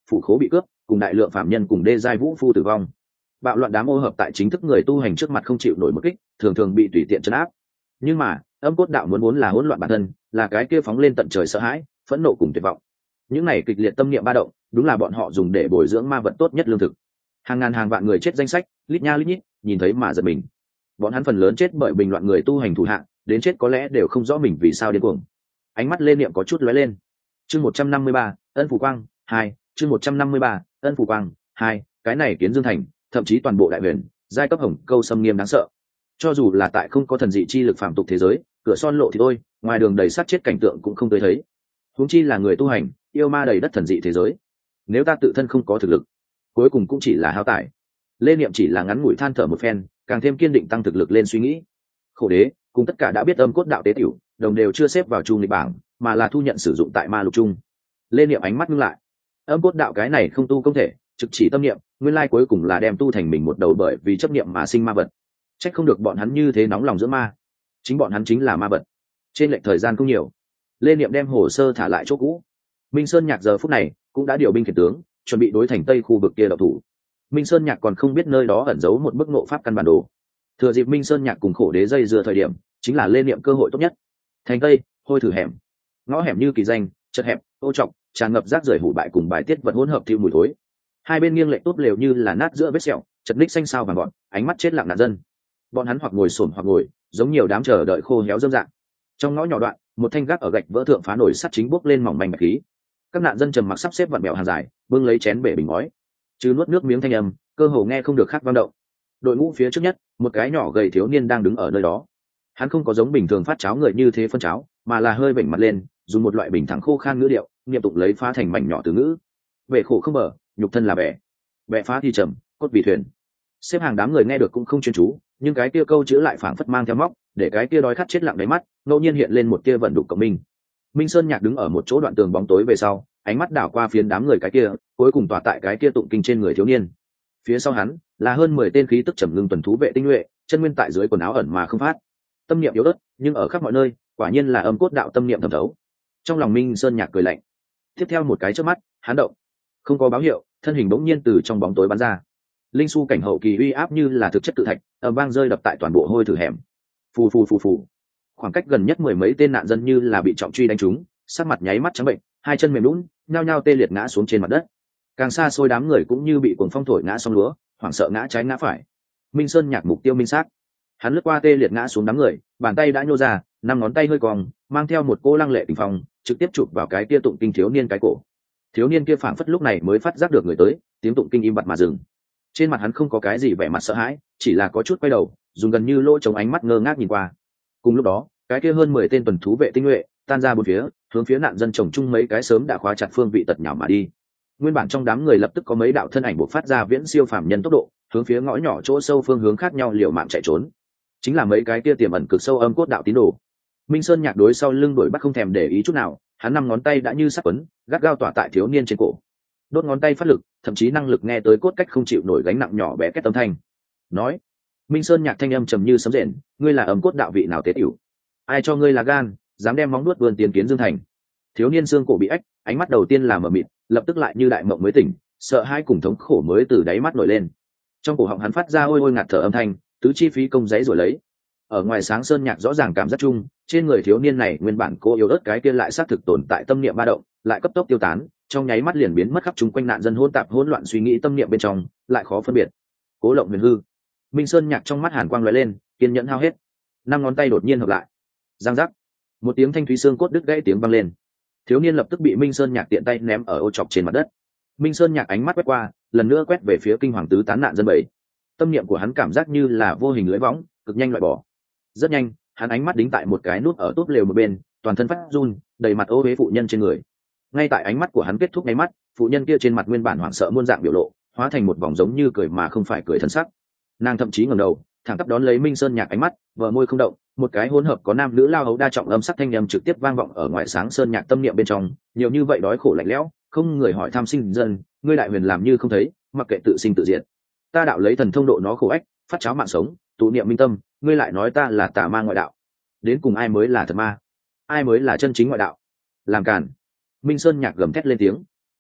phủ khố bị cướp, cùng đại lượng phạm nhân cùng đê giai vũ phu tử vong. Bạo loạn đám ô hợp tại chính thức người tu hành trước mặt không chịu nổi một kích, thường thường bị tùy tiện trấn áp. Nhưng mà âm cốt đạo muốn là hỗn loạn bản thân, là cái kia phóng lên tận trời sợ hãi, phẫn nộ cùng tuyệt vọng. Những này kịch liệt tâm niệm ba động, đúng là bọn họ dùng để bồi dưỡng ma vật tốt nhất lương thực. Hàng ngàn hàng vạn người chết danh sách, lít nha lít nhít, nhìn thấy mà giật mình. Bọn hắn phần lớn chết bởi bình loạn người tu hành thủ hạng, đến chết có lẽ đều không rõ mình vì sao điên cuồng. Ánh mắt lên niệm có chút lóe lên. Chương 153, ân phủ quang 2, chương 153, ân phủ quang 2, cái này kiến Dương thành, thậm chí toàn bộ đại huyền, giai cấp hồng câu xâm nghiêm đáng sợ. Cho dù là tại không có thần dị chi lực phàm tục thế giới, cửa son lộ thì thôi, ngoài đường đầy sát chết cảnh tượng cũng không tới thấy. Huống chi là người tu hành, yêu ma đầy đất thần dị thế giới. Nếu ta tự thân không có thực lực, cuối cùng cũng chỉ là hao tải. Lê Niệm chỉ là ngắn ngủi than thở một phen, càng thêm kiên định tăng thực lực lên suy nghĩ. Khổ đế cùng tất cả đã biết âm cốt đạo tế tiểu, đồng đều chưa xếp vào trung lịch bảng, mà là thu nhận sử dụng tại ma lục trung. Lê Niệm ánh mắt ngưng lại. Âm cốt đạo cái này không tu công thể, trực chỉ tâm niệm, nguyên lai cuối cùng là đem tu thành mình một đầu bởi vì chấp niệm mà sinh ma vật. Trách không được bọn hắn như thế nóng lòng giữa ma. Chính bọn hắn chính là ma vật. Trên lệch thời gian không nhiều, Lê Niệm đem hồ sơ thả lại chỗ cũ. Minh Sơn Nhạc giờ phút này cũng đã điều binh khiển tướng, chuẩn bị đối thành tây khu vực kia độc thủ. Minh Sơn Nhạc còn không biết nơi đó ẩn giấu một bức ngộ pháp căn bản đồ. Thừa dịp Minh Sơn Nhạc cùng khổ đế dây dưa thời điểm, chính là Lê Niệm cơ hội tốt nhất. Thành tây, hôi thử hẻm, ngõ hẻm như kỳ danh, chật hẹp, ô trọc, tràn ngập rác rưởi hủ bại cùng bài tiết vật hỗn hợp thiêu mùi thối. Hai bên nghiêng lệch tốt lều như là nát giữa vết sẹo, chật ních xanh xao vàng gọn, ánh mắt chết lặng nạn dân. Bọn hắn hoặc ngồi xổm hoặc ngồi, giống nhiều đám chờ đợi khô héo dâm dạng. Trong ngõ nhỏ đoạn, một thanh gác ở gạch vỡ thượng phá nổi sắt chính bốc lên mỏng manh bạch khí. Các nạn dân trầm mặc sắp xếp vặn bẹo hàng dài, bưng lấy chén bể bình ngói, chứ nuốt nước miếng thanh âm, cơ hồ nghe không được khác vang động. Đội ngũ phía trước nhất, một cái nhỏ gầy thiếu niên đang đứng ở nơi đó. Hắn không có giống bình thường phát cháo người như thế phân cháo, mà là hơi vểnh mặt lên, dùng một loại bình thẳng khô khan ngữ điệu, niệm tụng lấy phá thành mảnh nhỏ từ ngữ. Bể khổ không bờ, nhục thân là bể. Bể phá thì trầm, cốt vì thuyền. Xếp hàng đám người nghe được cũng không chuyên chú, nhưng cái kia câu chữ lại phảng phất mang theo móc, để cái kia đói khát chết lặng đáy mắt, ngẫu nhiên hiện lên một tia vận đục cộng minh. Minh Sơn Nhạc đứng ở một chỗ đoạn tường bóng tối về sau, ánh mắt đảo qua phiến đám người cái kia, cuối cùng tỏa tại cái kia tụng kinh trên người thiếu niên. Phía sau hắn là hơn 10 tên khí tức trầm ngưng tuần thú vệ tinh nhuệ, chân nguyên tại dưới quần áo ẩn mà không phát. Tâm niệm yếu ớt, nhưng ở khắp mọi nơi, quả nhiên là âm cốt đạo tâm niệm thẩm thấu. Trong lòng Minh Sơn Nhạc cười lạnh. Tiếp theo một cái chớp mắt, hắn động. Không có báo hiệu, thân hình bỗng nhiên từ trong bóng tối bắn ra. Linh su cảnh hậu kỳ uy áp như là thực chất tự thạch, ầm vang rơi đập tại toàn bộ hôi thử hẻm. Phù phù phù phù. Khoảng cách gần nhất mười mấy tên nạn dân như là bị trọng truy đánh trúng, sắc mặt nháy mắt trắng bệnh, hai chân mềm nhũn, nhao nhao tê liệt ngã xuống trên mặt đất. Càng xa xôi đám người cũng như bị cuồng phong thổi ngã xong lúa, hoảng sợ ngã trái ngã phải. Minh Sơn Nhạc mục tiêu minh xác. Hắn lướt qua tê liệt ngã xuống đám người, bàn tay đã nhô ra, năm ngón tay hơi cong, mang theo một cô lăng lệ tình phong, trực tiếp chụp vào cái kia tụng kinh thiếu niên cái cổ. Thiếu niên kia phảng phất lúc này mới phát giác được người tới, tiếng tụng kinh im bặt mà dừng. Trên mặt hắn không có cái gì vẻ mặt sợ hãi, chỉ là có chút quay đầu, dùng gần như lỗ trống ánh mắt ngơ ngác nhìn qua. Cùng lúc đó, cái kia hơn 10 tên tuần thú vệ tinh nhuệ tan ra bốn phía, hướng phía nạn dân chồng chung mấy cái sớm đã khóa chặt phương vị tật nhào mà đi. Nguyên bản trong đám người lập tức có mấy đạo thân ảnh bộc phát ra viễn siêu phàm nhân tốc độ, hướng phía ngõ nhỏ chỗ sâu phương hướng khác nhau liều mạng chạy trốn. Chính là mấy cái kia tiềm ẩn cực sâu âm cốt đạo tín đồ. Minh Sơn Nhạc đối sau lưng đuổi bắt không thèm để ý chút nào, hắn năm ngón tay đã như sắc quấn, gắt gao tỏa tại thiếu niên trên cổ. Đốt ngón tay phát lực, thậm chí năng lực nghe tới cốt cách không chịu nổi gánh nặng nhỏ bé kết âm thanh. Nói, Minh Sơn Nhạc thanh âm trầm như sấm rền, ngươi là âm cốt đạo vị nào tế tiểu? Ai cho ngươi là gan, dám đem móng nuốt vươn tiền kiến Dương thành? Thiếu niên xương cổ bị ách, ánh mắt đầu tiên là mở mịt, lập tức lại như đại mộng mới tỉnh, sợ hai cùng thống khổ mới từ đáy mắt nổi lên. Trong cổ họng hắn phát ra ôi ôi ngạt thở âm thanh, tứ chi phí công giấy rồi lấy. Ở ngoài sáng Sơn Nhạc rõ ràng cảm giác chung, trên người thiếu niên này nguyên bản cô yếu ớt cái kia lại xác thực tồn tại tâm niệm ba động, lại cấp tốc tiêu tán, trong nháy mắt liền biến mất khắp chúng quanh nạn dân hỗn tạp hỗn loạn suy nghĩ tâm niệm bên trong, lại khó phân biệt. Cố Lộng Huyền hư. Minh Sơn Nhạc trong mắt hàn quang lóe lên, kiên nhẫn hao hết. Năm ngón tay đột nhiên hợp lại. Giang giác. Một tiếng thanh thúy xương cốt đứt gãy tiếng vang lên. Thiếu niên lập tức bị Minh Sơn Nhạc tiện tay ném ở ô chọc trên mặt đất. Minh Sơn Nhạc ánh mắt quét qua, lần nữa quét về phía kinh hoàng tứ tán nạn dân bầy. Tâm niệm của hắn cảm giác như là vô hình lưới võng, cực nhanh loại bỏ. Rất nhanh, hắn ánh mắt đính tại một cái nút ở túp lều một bên, toàn thân phát run, đầy mặt ô uế phụ nhân trên người. Ngay tại ánh mắt của hắn kết thúc nháy mắt, phụ nhân kia trên mặt nguyên bản hoảng sợ muôn dạng biểu lộ, hóa thành một vòng giống như cười mà không phải cười thân sắc. Nàng thậm chí ngẩng đầu, thẳng tắp đón lấy Minh Sơn Nhạc ánh mắt, vờ môi không động, một cái hỗn hợp có nam nữ lao hấu đa trọng âm sắc thanh âm trực tiếp vang vọng ở ngoài sáng Sơn Nhạc tâm niệm bên trong, nhiều như vậy đói khổ lạnh lẽo, không người hỏi thăm sinh dân, ngươi đại huyền làm như không thấy, mặc kệ tự sinh tự diệt. Ta đạo lấy thần thông độ nó khổ ách, phát cháo mạng sống, tụ niệm minh tâm, ngươi lại nói ta là tà ma ngoại đạo. Đến cùng ai mới là thật ma? Ai mới là chân chính ngoại đạo? Làm càn. Minh Sơn Nhạc gầm thét lên tiếng.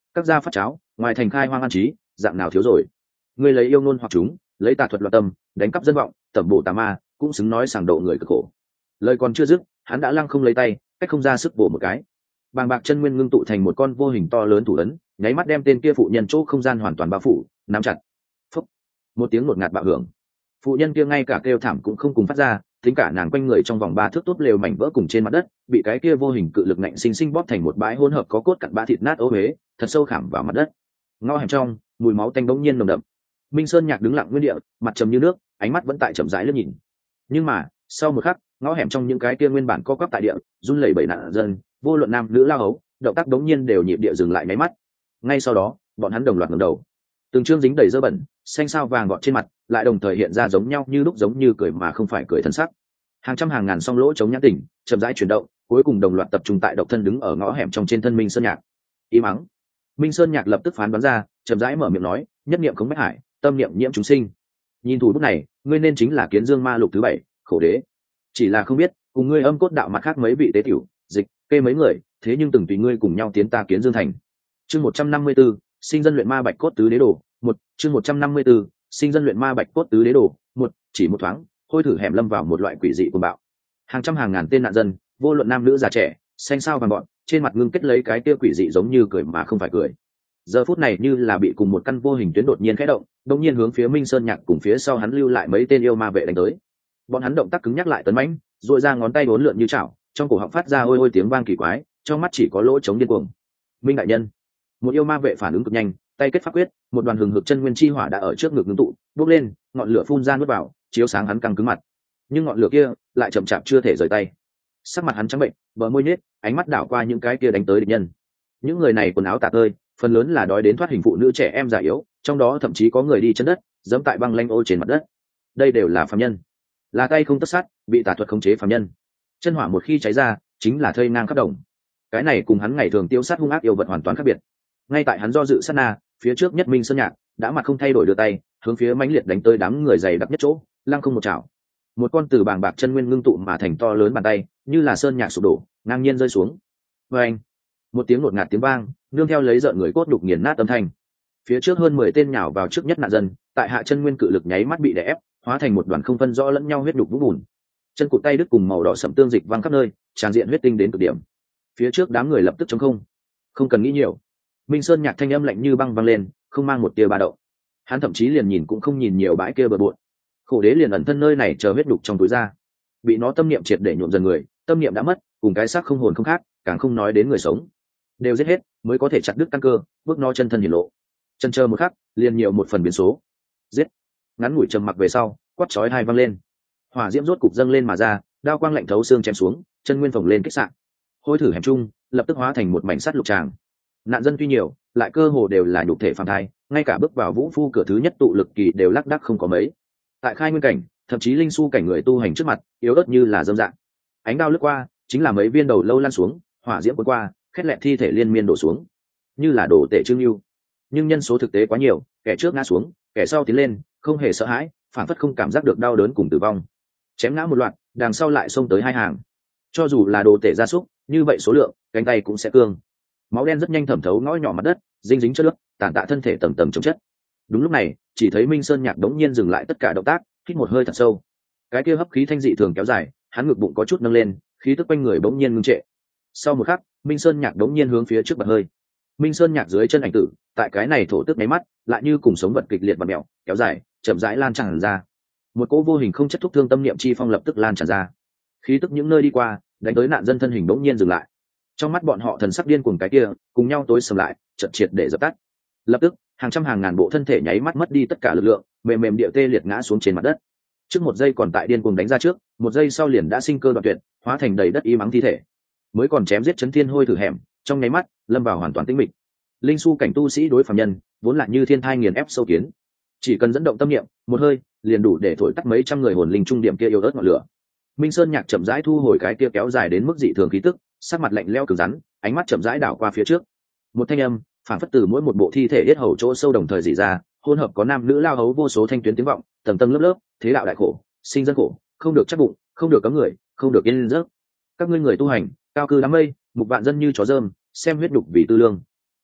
các gia phát cháo ngoài thành khai hoang an trí, dạng nào thiếu rồi. Ngươi lấy yêu ngôn hoặc chúng, lấy tà thuật loạn tâm, đánh cắp dân vọng, tẩm bổ tà ma, cũng xứng nói sảng độ người cực khổ. Lời còn chưa dứt, hắn đã lăng không lấy tay, cách không ra sức bổ một cái. Bàng bạc chân nguyên ngưng tụ thành một con vô hình to lớn thủ ấn, nháy mắt đem tên kia phụ nhân chỗ không gian hoàn toàn bao phủ, nắm chặt. Phúc. Một tiếng ngột ngạt bạo hưởng. Phụ nhân kia ngay cả kêu thảm cũng không cùng phát ra, tính cả nàng quanh người trong vòng 3 thước tốt lều mảnh vỡ cùng trên mặt đất, bị cái kia vô hình cự lực nạnh sinh sinh bóp thành một bãi hỗn hợp có cốt cặn bã thịt nát ố huế, thật sâu khảm vào mặt đất. Ngõ hẻm trong, mùi máu tanh bỗng nhiên nồng đậm. Minh Sơn Nhạc đứng lặng nguyên địa, mặt trầm như nước, ánh mắt vẫn tại chậm rãi lướt nhìn. Nhưng mà, sau một khắc, ngõ hẻm trong những cái kia nguyên bản co quắp tại địa, run lẩy bẩy nạn dân, vô luận nam nữ lao hấu, động tác đống nhiên đều nhịp địa dừng lại nháy mắt. Ngay sau đó, bọn hắn đồng loạt ngẩng đầu. Từng trương dính đầy dơ bẩn, xanh sao vàng gọt trên mặt, lại đồng thời hiện ra giống nhau như lúc giống như cười mà không phải cười thân sắc. Hàng trăm hàng ngàn song lỗ chống nhãn tỉnh, chậm rãi chuyển động, cuối cùng đồng loạt tập trung tại độc thân đứng ở ngõ hẻm trong trên thân Minh Sơn Nhạc. Im mắng. Minh Sơn Nhạc lập tức phán đoán ra, chậm rãi mở miệng nói, nhất niệm không bách hải, tâm niệm nhiễm chúng sinh. Nhìn thủ bút này, ngươi nên chính là Kiến Dương Ma Lục thứ 7, Khổ Đế. Chỉ là không biết, cùng ngươi âm cốt đạo mặt khác mấy vị tế tiểu, dịch, kê mấy người, thế nhưng từng tùy ngươi cùng nhau tiến ta Kiến Dương thành. Chương 154, sinh dân luyện ma bạch cốt tứ đế đồ, chương 154, sinh dân luyện ma bạch cốt tứ đế đồ, chỉ một thoáng, hôi thử hẻm lâm vào một loại quỷ dị cuồng bạo. Hàng trăm hàng ngàn tên nạn dân, vô luận nam nữ già trẻ, xanh sao vàng gọn, trên mặt ngưng kết lấy cái kia quỷ dị giống như cười mà không phải cười. Giờ phút này như là bị cùng một căn vô hình tuyến đột nhiên khẽ động, đột nhiên hướng phía Minh Sơn Nhạc cùng phía sau hắn lưu lại mấy tên yêu ma vệ đánh tới. Bọn hắn động tác cứng nhắc lại tấn mãnh, duỗi ra ngón tay uốn lượn như chảo, trong cổ họng phát ra ôi ôi tiếng vang kỳ quái, trong mắt chỉ có lỗ trống điên cuồng. Minh đại nhân, một yêu ma vệ phản ứng cực nhanh, tay kết pháp quyết, một đoàn hừng hực chân nguyên chi hỏa đã ở trước ngực ngưng tụ, bốc lên, ngọn lửa phun ra nuốt vào, chiếu sáng hắn căng cứng mặt. Nhưng ngọn lửa kia lại chậm chạp chưa thể rời tay. Sắc mặt hắn trắng bệnh, bờ môi nhếch, ánh mắt đảo qua những cái kia đánh tới địch nhân. Những người này quần áo tả tơi, phần lớn là đói đến thoát hình phụ nữ trẻ em già yếu, trong đó thậm chí có người đi chân đất, giẫm tại băng lanh ô trên mặt đất. Đây đều là phàm nhân, là tay không tất sát, bị tà thuật khống chế phàm nhân. Chân hỏa một khi cháy ra, chính là thây ngang khắp đồng. Cái này cùng hắn ngày thường tiêu sát hung ác yêu vật hoàn toàn khác biệt. Ngay tại hắn do dự sát na, phía trước nhất Minh Sơn Nhạc đã mặt không thay đổi đưa tay, hướng phía mãnh liệt đánh tới đám người dày đặc nhất chỗ, lăng không một chảo. Một con từ bàng bạc chân nguyên ngưng tụ mà thành to lớn bàn tay, như là sơn nhạc sụp đổ, ngang nhiên rơi xuống. Oeng! Một tiếng ngột ngạt tiếng vang, nương theo lấy rợn người cốt đục nghiền nát âm thanh. Phía trước hơn 10 tên nhào vào trước nhất nạn dân, tại hạ chân nguyên cự lực nháy mắt bị đè ép, hóa thành một đoàn không phân rõ lẫn nhau huyết đục vũng bùn. Chân cụt tay đứt cùng màu đỏ sẫm tương dịch văng khắp nơi, tràn diện huyết tinh đến cực điểm. Phía trước đám người lập tức trống không. Không cần nghĩ nhiều. Minh Sơn Nhạc thanh âm lạnh như băng vang lên, không mang một tia ba đậu. Hắn thậm chí liền nhìn cũng không nhìn nhiều bãi kia bừa bộn. Khổ đế liền ẩn thân nơi này chờ huyết đục trong túi ra. Bị nó tâm niệm triệt để nhuộm dần người, tâm niệm đã mất, cùng cái xác không hồn không khác, càng không nói đến người sống. Đều giết hết, mới có thể chặt đứt căn cơ, bước nó chân thân hiển lộ. Chân chờ một khắc, liền nhiều một phần biến số. Giết. Ngắn ngủi trầm mặc về sau, quát chói hai vang lên. Hỏa diễm rốt cục dâng lên mà ra, đao quang lạnh thấu xương chém xuống, chân nguyên phồng lên kích sạn. Hôi thử hẻm trung, lập tức hóa thành một mảnh sắt lục tràng. Nạn dân tuy nhiều, lại cơ hồ đều là nhục thể phàm thai, ngay cả bước vào vũ phu cửa thứ nhất tụ lực kỳ đều lác đác không có mấy. Tại khai nguyên cảnh, thậm chí linh su cảnh người tu hành trước mặt, yếu ớt như là dâm dạng. Ánh đao lướt qua, chính là mấy viên đầu lâu lan xuống, hỏa diễm cuốn qua, khét lẹt thi thể liên miên đổ xuống, như là đổ tể trương lưu. Nhưng nhân số thực tế quá nhiều, kẻ trước ngã xuống, kẻ sau tiến lên, không hề sợ hãi, phản phất không cảm giác được đau đớn cùng tử vong. Chém ngã một loạt, đằng sau lại xông tới hai hàng. Cho dù là đồ tể gia súc, như vậy số lượng, cánh tay cũng sẽ cương. Máu đen rất nhanh thẩm thấu ngõ nhỏ mặt đất, dinh dính chất nước, tàn tạ thân thể tầng tầng chống chất. Đúng lúc này, chỉ thấy Minh Sơn Nhạc đống nhiên dừng lại tất cả động tác, hít một hơi thật sâu. Cái kia hấp khí thanh dị thường kéo dài, hắn ngực bụng có chút nâng lên, khí tức quanh người bỗng nhiên ngưng trệ. Sau một khắc, Minh Sơn Nhạc đống nhiên hướng phía trước bật hơi. Minh Sơn Nhạc dưới chân ảnh tử, tại cái này thổ tức máy mắt, lại như cùng sống vật kịch liệt và mèo, kéo dài, chậm rãi lan tràn ra. Một cỗ vô hình không chất thúc thương tâm niệm chi phong lập tức lan tràn ra. Khí tức những nơi đi qua, đánh tới nạn dân thân hình bỗng nhiên dừng lại. Trong mắt bọn họ thần sắc điên cuồng cái kia, cùng nhau tối sầm lại, chợt triệt để dập tắt. Lập tức, hàng trăm hàng ngàn bộ thân thể nháy mắt mất đi tất cả lực lượng, mềm mềm địa tê liệt ngã xuống trên mặt đất. Trước một giây còn tại điên cuồng đánh ra trước, một giây sau liền đã sinh cơ đoạn tuyệt, hóa thành đầy đất y mắng thi thể. Mới còn chém giết chấn thiên hôi thử hẻm, trong nháy mắt lâm vào hoàn toàn tĩnh mịch. Linh su cảnh tu sĩ đối phàm nhân, vốn là như thiên thai nghiền ép sâu kiến, chỉ cần dẫn động tâm niệm, một hơi liền đủ để thổi tắt mấy trăm người hồn linh trung điểm kia yếu ớt ngọn lửa. Minh Sơn Nhạc chậm rãi thu hồi cái kia kéo dài đến mức dị thường khí tức, sắc mặt lạnh lẽo cứng rắn, ánh mắt chậm rãi đảo qua phía trước. Một thanh âm phản phất từ mỗi một bộ thi thể yết hầu chỗ sâu đồng thời rỉ ra, hỗn hợp có nam nữ lao hấu vô số thanh tuyến tiếng vọng, tầng tầng lớp lớp, thế đạo đại khổ, sinh dân khổ, không được chắc bụng, không được cấm người, không được yên giấc. Các ngươi người tu hành, cao cư đám mây, mục vạn dân như chó dơm, xem huyết đục vì tư lương.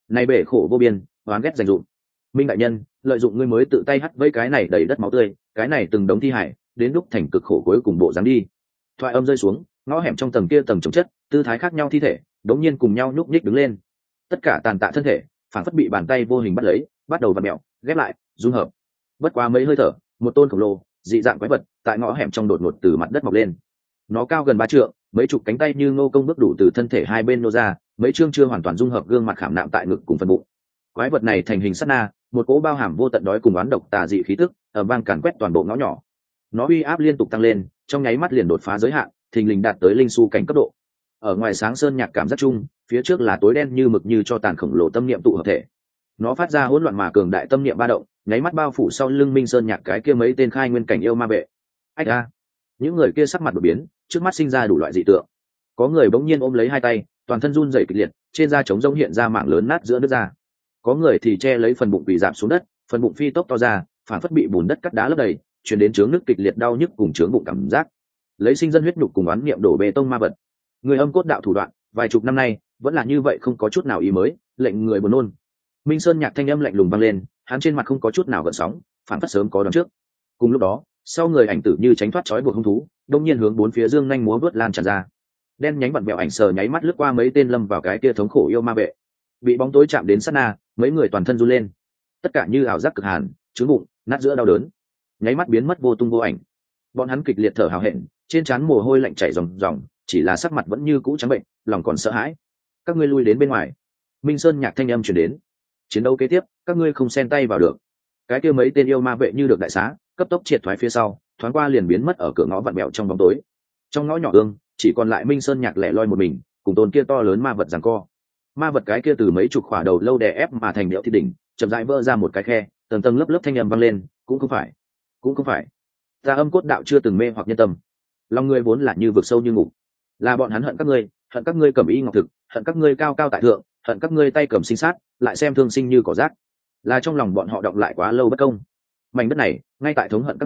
Này bể khổ vô biên, oán ghét dành dụm. Minh đại nhân, lợi dụng ngươi mới tự tay hắt với cái này đầy đất máu tươi, cái này từng đống thi hải, đến lúc thành cực khổ cuối cùng bộ dáng đi. Thoại âm rơi xuống, ngõ hẻm trong tầng kia tầng chồng chất, tư thái khác nhau thi thể, đống nhiên cùng nhau nhúc nhích đứng lên. Tất cả tàn tạ thân thể, phản phất bị bàn tay vô hình bắt lấy, bắt đầu vặn mèo, ghép lại, dung hợp. Bất quá mấy hơi thở, một tôn khổng lồ, dị dạng quái vật, tại ngõ hẻm trong đột ngột từ mặt đất mọc lên. Nó cao gần 3 trượng, mấy chục cánh tay như ngô công bước đủ từ thân thể hai bên nô ra, mấy chương chưa hoàn toàn dung hợp gương mặt khảm nạm tại ngực cùng phần bụng. Quái vật này thành hình sát na, một cỗ bao hàm vô tận đói cùng oán độc tà dị khí tức, ở vang càn quét toàn bộ ngõ nhỏ. Nó uy áp liên tục tăng lên, trong nháy mắt liền đột phá giới hạn, thình lình đạt tới linh su cảnh cấp độ. Ở ngoài sáng sơn nhạc cảm giác chung, phía trước là tối đen như mực như cho tàn khổng lồ tâm niệm tụ hợp thể. Nó phát ra hỗn loạn mà cường đại tâm niệm ba động, nháy mắt bao phủ sau lưng Minh Sơn Nhạc cái kia mấy tên khai nguyên cảnh yêu ma vệ. Ách a! Những người kia sắc mặt đổi biến, trước mắt sinh ra đủ loại dị tượng. Có người bỗng nhiên ôm lấy hai tay, toàn thân run rẩy kịch liệt, trên da trống rỗng hiện ra mảng lớn nát giữa nước da. Có người thì che lấy phần bụng quỳ rạp xuống đất, phần bụng phi tốc to ra, phản phất bị bùn đất cắt đá lấp đầy, truyền đến chướng nước kịch liệt đau nhức cùng chướng bụng cảm giác. Lấy sinh dân huyết nhục cùng oán niệm đổ bê tông ma vật. Người âm cốt đạo thủ đoạn, vài chục năm nay vẫn là như vậy, không có chút nào ý mới, lệnh người buồn nôn. Minh Sơn Nhạc thanh âm lạnh lùng vang lên, hắn trên mặt không có chút nào gợn sóng, phản phất sớm có đoán trước. Cùng lúc đó, sau người ảnh tử như tránh thoát trói buộc hung thú, đông nhiên hướng bốn phía dương nhanh múa vớt lan tràn ra. Đen nhánh vặn vẹo ảnh sờ nháy mắt lướt qua mấy tên lâm vào cái kia thống khổ yêu ma vệ. Bị bóng tối chạm đến sát na, mấy người toàn thân run lên. Tất cả như ảo giác cực hàn, trướng bụng, nát giữa đau đớn, nháy mắt biến mất vô tung vô ảnh. Bọn hắn kịch liệt thở hào hẹn, trên trán mồ hôi lạnh chảy ròng ròng, chỉ là sắc mặt vẫn như cũ trắng bệnh, lòng còn sợ hãi. Các ngươi lui đến bên ngoài. Minh Sơn Nhạc thanh âm truyền đến. Chiến đấu kế tiếp, các ngươi không xen tay vào được. Cái kia mấy tên yêu ma vệ như được đại xá, cấp tốc triệt thoái phía sau, thoáng qua liền biến mất ở cửa ngõ vặn vẹo trong bóng tối. Trong ngõ nhỏ ương, chỉ còn lại Minh Sơn Nhạc lẻ loi một mình, cùng tôn kia to lớn ma vật giằng co. Ma vật cái kia từ mấy chục khỏa đầu lâu đè ép mà thành điệu thiên đỉnh, chậm rãi vỡ ra một cái khe, tầng tầng lớp lớp thanh âm vang lên, cũng không phải. Ta âm cốt đạo chưa từng mê hoặc nhân tâm. Lòng người vốn là như vực sâu như ngục. Là bọn hắn hận các ngươi cầm y ngọc thực, hận các ngươi cao cao tại thượng, hận các ngươi tay cầm sinh sát, lại xem thương sinh như cỏ rác. Là trong lòng bọn họ động lại quá lâu bất công. Mảnh đất này, ngay tại thống hận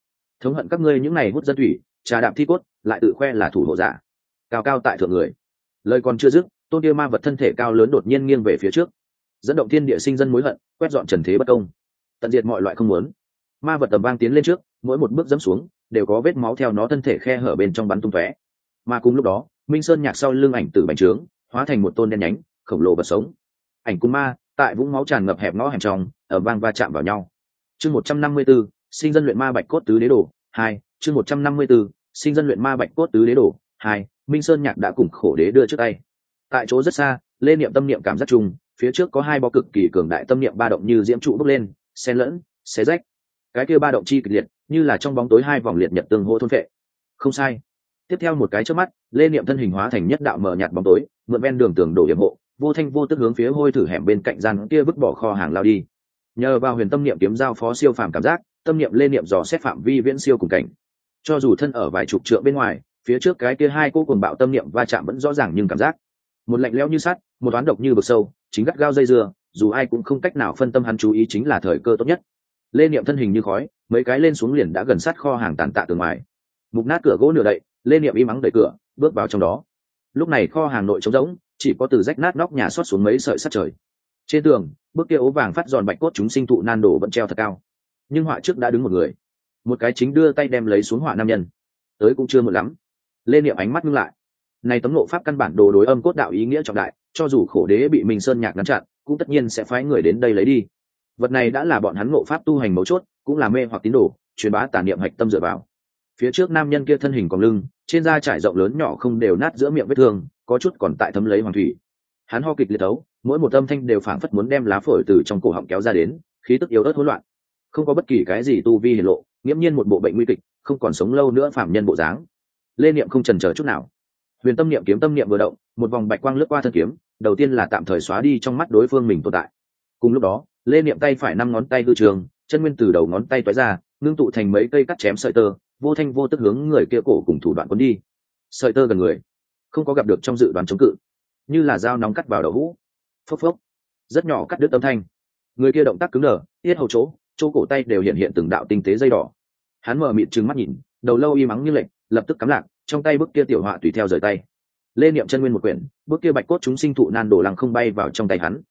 các ngươi những này hút dân thủy, trà đạp thi cốt, lại tự khoe là thủ hộ giả, cao cao tại thượng người. Lời còn chưa dứt, tôn kia ma vật thân thể cao lớn đột nhiên nghiêng về phía trước, dẫn động thiên địa sinh dân mối hận, quét dọn trần thế bất công, tận diệt mọi loại không muốn. Ma vật tầm vang tiến lên trước, mỗi một bước dẫm xuống đều có vết máu theo nó thân thể khe hở bên trong bắn tung tóe. Mà cùng lúc đó, Minh Sơn Nhạc sau lưng ảnh tử bành trướng, hóa thành một tôn đen nhánh khổng lồ vật sống. Ảnh cung ma tại vũng máu tràn ngập hẹp ngõ hẻm trong, ở vang va chạm vào nhau. Chương 154, sinh dân luyện ma bạch cốt tứ đế đồ 2. Chương 154, sinh dân luyện ma bạch cốt tứ đế đồ 2. Minh Sơn Nhạc đã cùng khổ đế đưa trước tay. Tại chỗ rất xa, lê niệm tâm niệm cảm giác chung, phía trước có hai bó cực kỳ cường đại tâm niệm ba động như diễm trụ bốc lên, xen lẫn, xé rách. Cái kia ba động chi kịch liệt, như là trong bóng tối hai vòng liệt nhật tương hỗ thôn phệ. Không sai. Tiếp theo một cái chớp mắt, lê niệm thân hình hóa thành nhất đạo mờ nhạt bóng tối, mượn ven đường tường đổ điểm hộ, vô thanh vô tức hướng phía hôi thử hẻm bên cạnh gian kia vứt bỏ kho hàng lao đi. Nhờ vào huyền tâm niệm kiếm giao phó siêu phàm cảm giác, tâm niệm lê niệm dò xét phạm vi viễn siêu cùng cảnh. Cho dù thân ở vài chục trượng bên ngoài, phía trước cái kia hai cô cuồng bạo tâm niệm va chạm vẫn rõ ràng nhưng cảm giác một lạnh lẽo như sắt, một toán độc như vực sâu, chính gắt gao dây dưa, dù ai cũng không cách nào phân tâm hắn chú ý chính là thời cơ tốt nhất. Lê niệm thân hình như khói, mấy cái lên xuống liền đã gần sát kho hàng tàn tạ từ ngoài. Mục nát cửa gỗ nửa đậy, Lê niệm im ắng đẩy cửa, bước vào trong đó. Lúc này kho hàng nội trống rỗng, chỉ có từ rách nát nóc nhà xót xuống mấy sợi sắt trời. Trên tường, bức kia ố vàng phát giòn bạch cốt chúng sinh thụ nan đổ vẫn treo thật cao. Nhưng họa trước đã đứng một người, một cái chính đưa tay đem lấy xuống họa nam nhân. Tới cũng chưa muộn lắm. Lê niệm ánh mắt ngưng lại. Này tấm nộ pháp căn bản đồ đối âm cốt đạo ý nghĩa trọng đại, cho dù khổ đế bị Minh Sơn Nhạc ngăn chặn, cũng tất nhiên sẽ phái người đến đây lấy đi. Vật này đã là bọn hắn ngộ pháp tu hành mấu chốt, cũng là mê hoặc tín đồ, truyền bá tà niệm hạch tâm dựa vào. Phía trước nam nhân kia thân hình còng lưng, trên da trải rộng lớn nhỏ không đều nát giữa miệng vết thương, có chút còn tại thấm lấy hoàng thủy. Hắn ho kịch liệt tấu, mỗi một âm thanh đều phảng phất muốn đem lá phổi từ trong cổ họng kéo ra đến, khí tức yếu ớt hỗn loạn. Không có bất kỳ cái gì tu vi hiển lộ, nghiễm nhiên một bộ bệnh nguy kịch, không còn sống lâu nữa phàm nhân bộ dáng. Lê niệm không chần chờ chút nào. Huyền tâm niệm kiếm tâm niệm vừa động, một vòng bạch quang lướt qua thân kiếm, đầu tiên là tạm thời xóa đi trong mắt đối phương mình tồn tại. Cùng lúc đó, Lê niệm tay phải năm ngón tay hư trường, chân nguyên từ đầu ngón tay toái ra, ngưng tụ thành mấy cây cắt chém sợi tơ, vô thanh vô tức hướng người kia cổ cùng thủ đoạn cuốn đi. Sợi tơ gần người, không có gặp được trong dự đoán chống cự, như là dao nóng cắt vào đầu hũ. Phốc phốc, rất nhỏ cắt đứt âm thanh. Người kia động tác cứng đờ, yết hầu chỗ cổ tay đều hiện từng đạo tinh tế dây đỏ. Hắn mở mịt trừng mắt nhìn, đầu lâu im ắng như lệnh, lập tức cắm lạc, trong tay bức kia tiểu họa tùy theo rời tay. Lê niệm chân nguyên một quyển, bức kia bạch cốt chúng sinh thụ nan đổ lăng không bay vào trong tay hắn.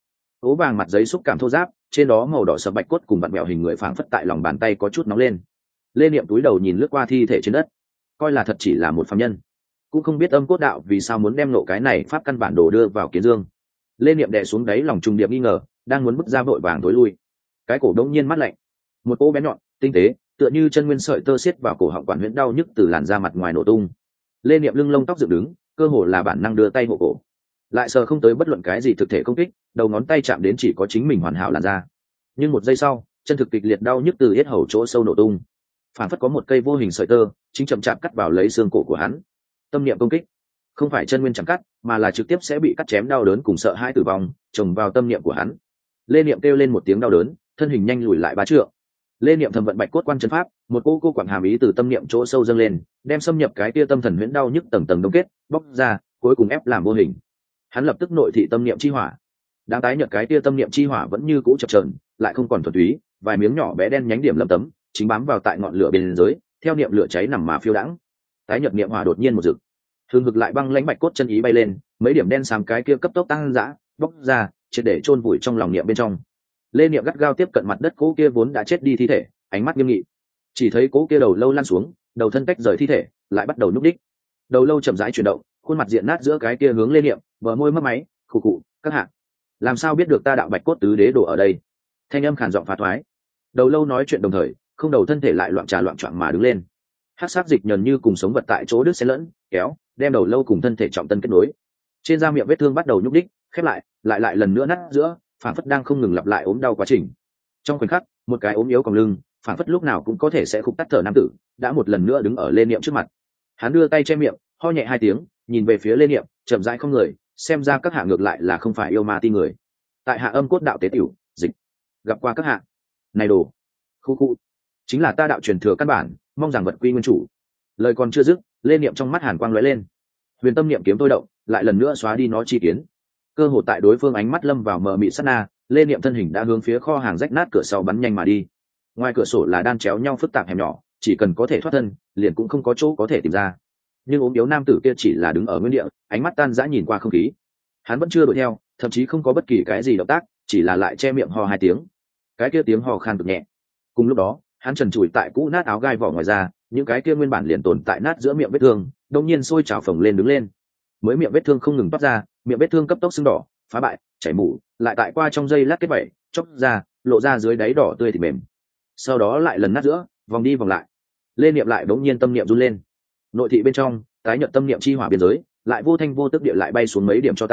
ố vàng mặt giấy xúc cảm thô ráp, trên đó màu đỏ sậm bạch cốt cùng vặn mẹo hình người phảng phất tại lòng bàn tay có chút nóng lên. Lê Niệm túi đầu nhìn lướt qua thi thể trên đất, coi là thật chỉ là một phàm nhân, cũng không biết âm cốt đạo vì sao muốn đem nộ cái này pháp căn bản đồ đưa vào kiến dương. Lê Niệm đè xuống đáy lòng trùng điệp nghi ngờ, đang muốn bước ra vội vàng tối lui, cái cổ đống nhiên mắt lạnh, một cỗ bén nhọn tinh tế tựa như chân nguyên sợi tơ xiết vào cổ họng, quản huyễn đau nhức từ làn da mặt ngoài nổ tung. Lê Niệm lưng lông tóc dựng đứng, cơ hồ là bản năng đưa tay hộ cổ, lại sờ không tới bất luận cái gì thực thể công kích, đầu ngón tay chạm đến chỉ có chính mình hoàn hảo làn da. Nhưng một giây sau, chân thực kịch liệt đau nhức từ yết hầu chỗ sâu nổ tung, phản phất có một cây vô hình sợi tơ chính chậm chạp cắt vào lấy xương cổ của hắn. Tâm niệm công kích không phải chân nguyên chẳng cắt, mà là trực tiếp sẽ bị cắt chém, đau đớn cùng sợ hãi tử vong chồng vào tâm niệm của hắn. Lê Niệm kêu lên một tiếng đau đớn, thân hình nhanh lùi lại 3 trượng. Lê Niệm thầm vận bạch cốt quan chân pháp, một cô quặng hàm ý từ tâm niệm chỗ sâu dâng lên, đem xâm nhập cái kia tâm thần huyễn đau nhức tầng tầng đông kết, bóc ra, cuối cùng ép làm vô hình. Hắn lập tức nội thị tâm niệm chi hỏa. Đáng tái nhợt cái kia tâm niệm chi hỏa vẫn như cũ chập chờn, lại không còn thuần túy, vài miếng nhỏ bé đen nhánh điểm lấm tấm, chính bám vào tại ngọn lửa bên dưới, theo niệm lửa cháy nằm mà phiêu đãng. Tái nhợt niệm hỏa đột nhiên một rực, hương hực lại băng lãnh bạch cốt chân ý bay lên, mấy điểm đen xám cái kia cấp tốc tăng dã, bóc ra, triệt để chôn vùi trong lòng niệm bên trong. Lê Niệm gắt gao tiếp cận mặt đất cố kia vốn đã chết đi thi thể, ánh mắt nghiêm nghị, chỉ thấy cố kia đầu lâu lăn xuống, đầu thân tách rời thi thể, lại bắt đầu núp đích. Đầu lâu chậm rãi chuyển động, khuôn mặt diện nát giữa cái kia hướng Lê Niệm, bờ môi mấp máy, khụ khụ, các hạ, làm sao biết được ta đạo bạch cốt tứ đế đồ ở đây? Thanh âm khàn giọng phá thoái. Đầu lâu nói chuyện đồng thời, không đầu thân thể lại loạn trà loạn choạng mà đứng lên. Hắc sắc dịch nhờn như cùng sống vật tại chỗ đứt xen lẫn, kéo, đem đầu lâu cùng thân thể trọng tân kết nối. Trên da miệng vết thương bắt đầu nhúc đích, khép lại lần nữa nát giữa, phản phất đang không ngừng lặp lại ốm đau quá trình. Trong khoảnh khắc, một cái ốm yếu còng lưng, phản phất lúc nào cũng có thể sẽ khúc tắt thở nam tử, đã một lần nữa đứng ở Lê Niệm trước mặt. Hắn đưa tay che miệng, ho nhẹ 2 tiếng, nhìn về phía Lê Niệm, chậm rãi không người, xem ra các hạ ngược lại là không phải yêu ma ti người. Tại hạ âm cốt đạo tế tiểu, dịch, gặp qua các hạ. Này đồ, khu, chính là ta đạo truyền thừa căn bản, mong rằng vật quy nguyên chủ. Lời còn chưa dứt, Lê Niệm trong mắt hàn quang lóe lên, huyền tâm niệm kiếm tôi động, lại lần nữa xóa đi nó chi kiến. Cơ hồ tại đối phương ánh mắt lâm vào mờ mịt sát na, Lê Niệm thân hình đã hướng phía kho hàng rách nát cửa sau bắn nhanh mà đi. Ngoài cửa sổ là đan chéo nhau phức tạp hẻm nhỏ, chỉ cần có thể thoát thân, liền cũng không có chỗ có thể tìm ra. Nhưng ốm yếu nam tử kia chỉ là đứng ở nguyên địa, ánh mắt tan rã nhìn qua không khí. Hắn vẫn chưa đuổi theo, thậm chí không có bất kỳ cái gì động tác, chỉ là lại che miệng ho 2 tiếng. Cái kia tiếng ho khan cực nhẹ. Cùng lúc đó, hắn trần trụi tại cũ nát áo gai vỏ ngoài ra, những cái kia nguyên bản liền tồn tại nát giữa miệng vết thương, đột nhiên sôi trào phồng lên đứng lên. Mới miệng vết thương không ngừng toát ra, miệng vết thương cấp tốc sưng đỏ, phá bại, chảy mủ, lại tại qua trong dây lát kết vảy, chốc ra, lộ ra dưới đáy đỏ tươi thì mềm. Sau đó lại lần nát giữa, vòng đi vòng lại. Lê Niệm lại đống nhiên tâm niệm run lên. Nội thị bên trong, tái nhợt tâm niệm chi hỏa biên giới, lại vô thanh vô tức địa lại bay xuống mấy điểm cho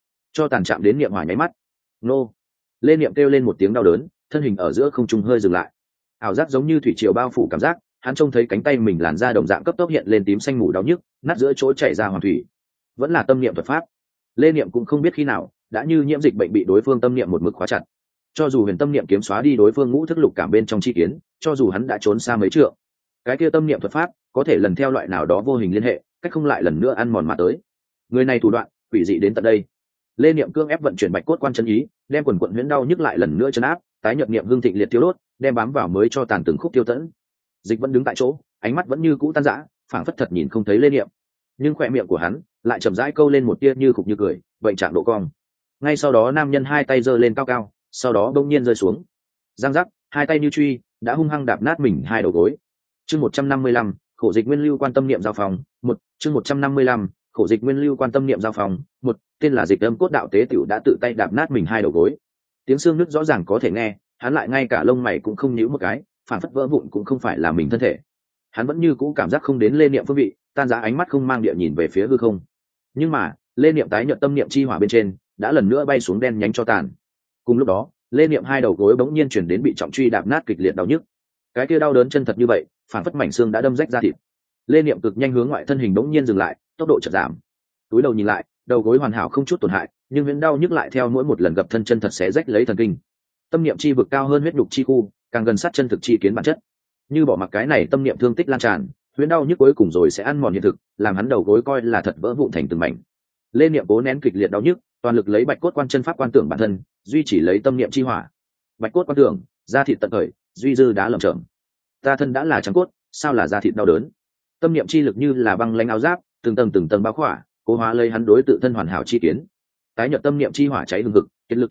tàn chạm đến niệm hỏa nháy mắt. Nô! Lê Niệm kêu lên một tiếng đau đớn, thân hình ở giữa không trung hơi dừng lại. Ảo giác giống như thủy triều bao phủ cảm giác, hắn trông thấy cánh tay mình làn da đồng dạng cấp tốc hiện lên tím xanh mủ đau nhức, nát giữa chỗ chảy ra hoàng thủy. Vẫn là tâm niệm thuật pháp. Lê Niệm cũng không biết khi nào, đã như nhiễm dịch bệnh bị đối phương tâm niệm một mực khóa chặt. Cho dù huyền tâm niệm kiếm xóa đi đối phương ngũ thức lục cảm bên trong chi kiến, cho dù hắn đã trốn xa mấy trượng, cái kia tâm niệm thuật pháp có thể lần theo loại nào đó vô hình liên hệ, cách không lại lần nữa ăn mòn mà tới. Người này thủ đoạn quỷ dị đến tận đây. Lê Niệm cương ép vận chuyển bạch cốt quan chân ý, đem quần quận huyễn đau nhức lại lần nữa chấn áp, tái nhợt niệm hương thịnh liệt tiêu đốt, đem bám vào mới cho tàn từng khúc tiêu tẫn. Dịch vẫn đứng tại chỗ, ánh mắt vẫn như cũ tan rã, phảng phất thật nhìn không thấy Lê Niệm, nhưng khỏe miệng của hắn lại chậm rãi câu lên một tia như khục như cười, bệnh trạng độ cong. Ngay sau đó nam nhân 2 tay giơ lên cao cao, sau đó bỗng nhiên rơi xuống. Giang giác, 2 tay như truy, đã hung hăng đạp nát mình 2 đầu gối. Chương 155, khổ dịch nguyên lưu quan tâm niệm giao phòng, 1, chương 155, khổ dịch nguyên lưu quan tâm niệm giao phòng, 1, tên là Dịch Âm Cốt đạo tế tiểu đã tự tay đạp nát mình 2 đầu gối. Tiếng xương nứt rõ ràng có thể nghe, hắn lại ngay cả lông mày cũng không nhíu một cái, phản phất vỡ vụn cũng không phải là mình thân thể. Hắn vẫn như cũ cảm giác không đến Lê Niệm phương vị, tan rã ánh mắt không mang địa nhìn về phía hư không. Nhưng mà, Lê Niệm tái nhợt tâm niệm chi hỏa bên trên, đã lần nữa bay xuống đen nhánh cho tàn. Cùng lúc đó, Lê Niệm 2 đầu gối bỗng nhiên chuyển đến bị trọng truy đạp nát kịch liệt đau nhức. Cái kia đau đớn chân thật như vậy, phản phất mảnh xương đã đâm rách ra thịt. Lê Niệm cực nhanh hướng ngoại thân hình bỗng nhiên dừng lại, tốc độ chợt giảm. Túi đầu nhìn lại, đầu gối hoàn hảo không chút tổn hại, nhưng vẫn đau nhức lại theo mỗi một lần gặp thân chân thật sẽ rách lấy thần kinh. Tâm niệm chi vực cao hơn huyết nhục chi khu, càng gần sát chân thực chi kiến bản chất. Như bỏ mặc cái này tâm niệm thương tích lan tràn, huyễn đau nhức cuối cùng rồi sẽ ăn mòn hiện thực, làm hắn đầu gối coi là thật vỡ vụn thành từng mảnh. Lê Niệm cố nén kịch liệt đau nhức, toàn lực lấy bạch cốt quan chân pháp quan tưởng bản thân, duy chỉ lấy tâm niệm chi hỏa. Bạch cốt quan tưởng, da thịt tận khởi, duy dư đá lởm chởm. Ta thân đã là trắng cốt, sao là da thịt đau đớn? Tâm niệm chi lực như là băng lãnh áo giáp, từng tầng bao khỏa, cố hóa lấy hắn đối tự thân hoàn hảo chi kiến. Tái nhợt tâm niệm chi hỏa cháy hừng hực, kiệt lực thiêu đốt,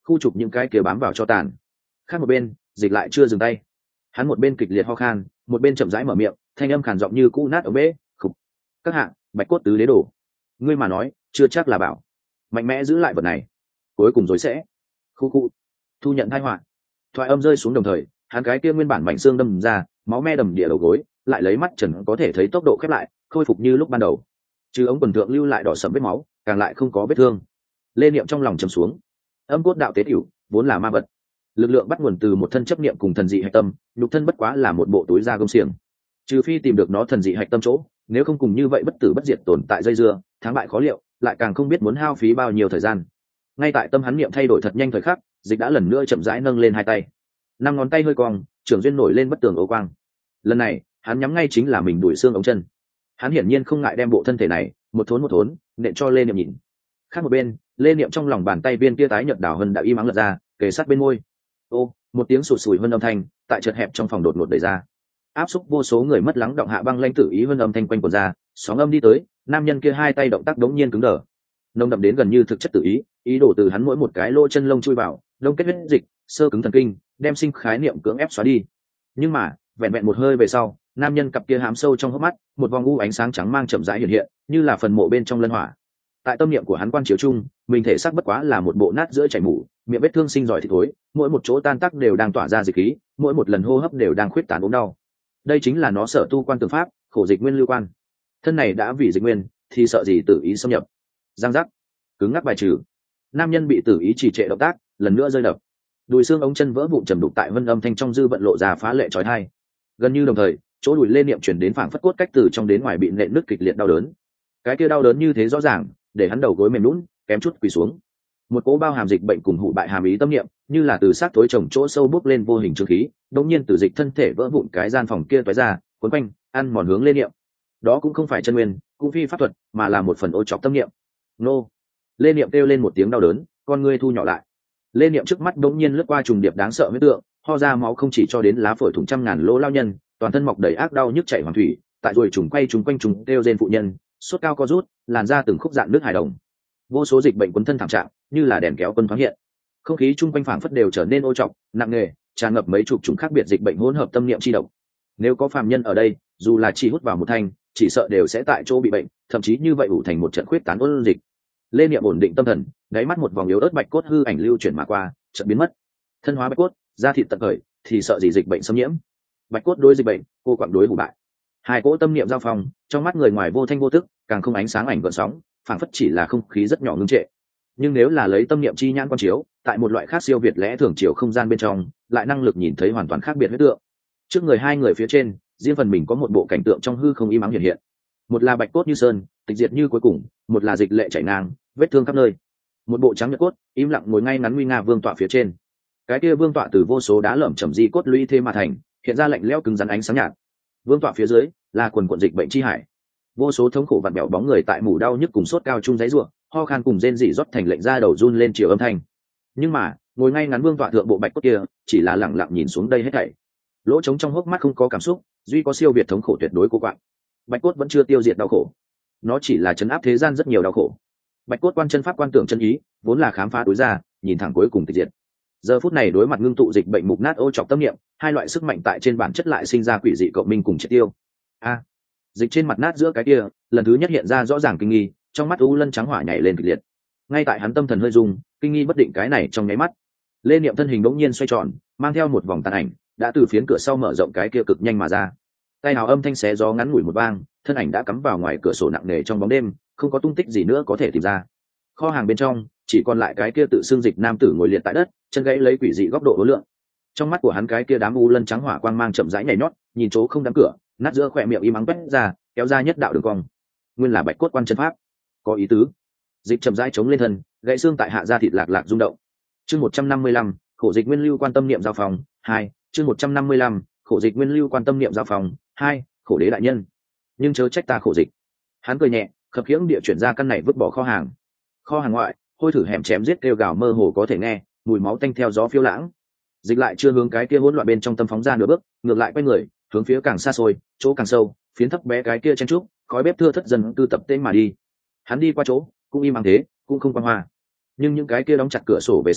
khu trục những cái kia bám vào cho tàn. Khác một bên, Dịch lại chưa dừng tay, hắn một bên kịch liệt ho khan, một bên chậm rãi mở miệng, thanh âm khàn giọng như cũ nát ống bể. Khục. Các hạng, Bạch cốt tứ đế đồ, ngươi mà nói chưa chắc là bảo mạnh mẽ giữ lại vật này, cuối cùng rồi sẽ khu khu thu nhận tai họa. Thoại âm rơi xuống đồng thời, hắn cái kia nguyên bản mảnh xương đâm ra, máu me đầm địa đầu gối, lại lấy mắt trần có thể thấy tốc độ khép lại, khôi phục như lúc ban đầu. Trừ ống quần thượng lưu lại đỏ sẫm vết máu, càng lại không có vết thương. Lê Niệm trong lòng trầm xuống. Âm cốt đạo tế tiểu vốn là ma vật, lực lượng bắt nguồn từ một thân chấp niệm cùng thần dị hạch tâm, nhục thân bất quá là một bộ túi da gông xiềng. Trừ phi tìm được nó thần dị hạch tâm chỗ, nếu không cùng như vậy bất tử bất diệt tồn tại dây dưa, thắng bại khó liệu, lại càng không biết muốn hao phí bao nhiêu thời gian. Ngay tại tâm hắn niệm thay đổi thật nhanh thời khắc, Dịch đã lần nữa chậm rãi nâng lên hai tay, năm ngón tay hơi cong, trường duyên nổi lên bất tường ố quang. Lần này hắn nhắm ngay chính là mình đuổi xương ống chân. Hắn hiển nhiên không ngại đem bộ thân thể này một thốn nện cho Lê Niệm nhìn. Khác một bên, Lê Niệm trong lòng bàn tay viên kia tái nhợt đảo hân đã im ắng lật ra, kề sát bên môi. Ô, một tiếng sụt sùi vân âm thanh tại chật hẹp trong phòng đột ngột đẩy ra, áp xúc vô số người mất lắng động hạ băng lanh tử ý vân âm thanh quanh quần ra, sóng âm đi tới, nam nhân kia hai tay động tác đống nhiên cứng đờ, nồng đậm đến gần như thực chất tự ý, ý đồ từ hắn mỗi một cái lỗ chân lông chui vào, đông kết huyết dịch, sơ cứng thần kinh, đem sinh khái niệm cưỡng ép xóa đi. Nhưng mà vẹn vẹn một hơi về sau, nam nhân cặp kia hám sâu trong hốc mắt, một vòng u ánh sáng trắng mang chậm rãi hiện hiện, như là phần mộ bên trong lân hỏa. Tại tâm niệm của hắn quan chiếu chung, mình thể xác bất quá là một bộ nát giữa chảy mủ, miệng vết thương sinh giỏi thì thối, mỗi một chỗ tan tác đều đang tỏa ra dịch khí, mỗi một lần hô hấp đều đang khuyết tán ốm đau. Đây chính là nó sở tu quan tường pháp, khổ dịch nguyên lưu quan. Thân này đã vì dịch nguyên, thì sợ gì tự ý xâm nhập. Giang giác, cứng ngắc bài trừ. Nam nhân bị tử ý trì trệ động tác, lần nữa rơi đập. Đùi xương ống chân vỡ vụn trầm đục tại vân âm thanh trong dư vận lộ ra phá lệ chói tai. Gần như đồng thời, chỗ đùi Lê Niệm chuyển đến phảng phất cốt cách từ trong đến ngoài bị nện nứt kịch liệt đau đớn. Cái kia đau đớn như thế rõ ràng, để hắn đầu gối mềm nhũn, kém chút quỳ xuống. Một cỗ bao hàm dịch bệnh cùng hủ bại hàm ý tâm niệm, như là từ xác tối chồng chỗ sâu bốc lên vô hình trương khí, đột nhiên từ dịch thân thể vỡ vụn cái gian phòng kia tóe ra, cuốn quanh, ăn mòn hướng Lê Niệm. Đó cũng không phải chân nguyên, cũng phi pháp thuật, mà là một phần ô trọc tâm niệm. Nô! Lê Niệm kêu lên một tiếng đau đớn, con ngươi thu nhỏ lại. Lê Niệm trước mắt đột nhiên lướt qua trùng điệp đáng sợ huyết tượng, ho ra máu không chỉ cho đến lá phổi thủng trăm ngàn lỗ lao nhân, toàn thân mọc đầy ác đau nhức chảy hoàng thủy, tại rồi trùng quay trùng quanh trùng kêu rên phụ nhân, sốt cao co rút, làn da từng khúc dạn nước hài đồng. Vô số dịch bệnh quấn thân thảm trạng, như là đèn kéo quân thoáng hiện. Không khí chung quanh phảng phất đều trở nên ô trọc, nặng nề, tràn ngập mấy chục chủng khác biệt dịch bệnh hỗn hợp tâm niệm chi độc. Nếu có phàm nhân ở đây, dù là chỉ hút vào một thanh, chỉ sợ đều sẽ tại chỗ bị bệnh, thậm chí như vậy ủ thành một trận khuyết tán ôn dịch. Lê Niệm ổn định tâm thần, đáy mắt một vòng yếu ớt bạch cốt hư ảnh lưu chuyển mà qua, chợt biến mất. Thân hóa bạch cốt, da thịt tận khởi, thì sợ gì dịch bệnh xâm nhiễm. Bạch cốt đối dịch bệnh, cô quặng đối hủ bại. Hai cỗ tâm niệm giao phong, trong mắt người ngoài vô thanh vô tức, càng không ánh sáng ảnh gợn sóng, phảng phất chỉ là không khí rất nhỏ ngưng trệ. Nhưng nếu là lấy tâm niệm chi nhãn quan chiếu, tại một loại khác siêu việt lẽ thường chiều không gian bên trong, lại năng lực nhìn thấy hoàn toàn khác biệt huyết tượng. Trước người hai người phía trên, riêng phần mình có một bộ cảnh tượng trong hư không im ắng hiện hiện. Một là bạch cốt như sơn, tịch diệt như cuối cùng, một là dịch lệ chảy ngang, vết thương khắp nơi. Một bộ trắng nhợt cốt, im lặng ngồi ngay ngắn nguy nga vương tọa phía trên. Cái kia vương tọa từ vô số đá lởm chởm di cốt lũy thế mà thành, hiện ra lạnh lẽo cứng rắn ánh sáng nhạt. Vương tọa phía dưới là quần quần dịch bệnh chi hải. Vô số thống khổ vặn bẹo bóng người tại mù đau nhức cùng sốt cao chung giấy rủa, ho khan cùng rên rỉ rót thành lệnh ra đầu run lên chiều âm thanh. Nhưng mà, ngồi ngay ngắn vương tọa thượng bộ bạch cốt kia, chỉ là lặng lặng nhìn xuống đây hết thảy. Lỗ trống trong hốc mắt không có cảm xúc, duy có siêu việt thống khổ tuyệt đối của quạng. Bạch cốt vẫn chưa tiêu diệt đau khổ, nó chỉ là chấn áp thế gian rất nhiều đau khổ. Bạch cốt quan chân pháp quan tưởng chân ý, vốn là khám phá đối ra, nhìn thẳng cuối cùng tịch diệt. Giờ phút này đối mặt ngưng tụ dịch bệnh mục nát ô trọc tâm niệm, hai loại sức mạnh tại trên bản chất lại sinh ra quỷ dị cộng minh cùng triệt tiêu. A, dịch trên mặt nát giữa cái kia, lần thứ nhất hiện ra rõ ràng kinh nghi, trong mắt u lân trắng hỏa nhảy lên kịch liệt. Ngay tại hắn tâm thần hơi rung, kinh nghi bất định cái này trong nháy mắt, Lê Niệm thân hình bỗng nhiên xoay tròn, mang theo một vòng tàn ảnh, đã từ phiến cửa sau mở rộng cái kia cực nhanh mà ra. Tay hào âm thanh xé gió ngắn ngủi một vang, thân ảnh đã cắm vào ngoài cửa sổ nặng nề trong bóng đêm, không có tung tích gì nữa có thể tìm ra. Kho hàng bên trong chỉ còn lại cái kia tự xưng dịch nam tử ngồi liệt tại đất, chân gãy lấy quỷ dị góc độ hối lượng. Trong mắt của hắn cái kia đám u lân trắng hỏa quang mang chậm rãi nhảy nhót, nhìn chỗ không đám cửa, nát giữa khỏe miệng im ắng quét ra, kéo ra nhất đạo đường cong. Nguyên là bạch cốt quan chân pháp, có ý tứ. Dịch chậm rãi chống lên thân, gãy xương tại hạ da thịt lạc lạc rung động. Chương 155, khổ dịch nguyên lưu quan tâm niệm giao phòng 2, chương 155, khổ dịch nguyên lưu quan tâm niệm giao phòng 2, khổ đế đại nhân. Nhưng chớ trách ta khổ dịch. Hắn cười nhẹ, khập khiễng địa chuyển ra căn này vứt bỏ kho hàng. Kho hàng ngoại, hôi thử hẻm chém giết kêu gào mơ hồ có thể nghe, mùi máu tanh theo gió phiêu lãng. Dịch lại chưa hướng cái kia hỗn loạn bên trong tâm phóng ra nửa bước, ngược lại quay người, hướng phía càng xa xôi, chỗ càng sâu, phiến thấp bé cái kia chen trúc, khói bếp thưa thất dần tư tập tên mà đi. Hắn đi qua chỗ, cũng im ắng thế, cũng không quan hoa. Nhưng những cái kia đóng chặt cửa sổ về sau,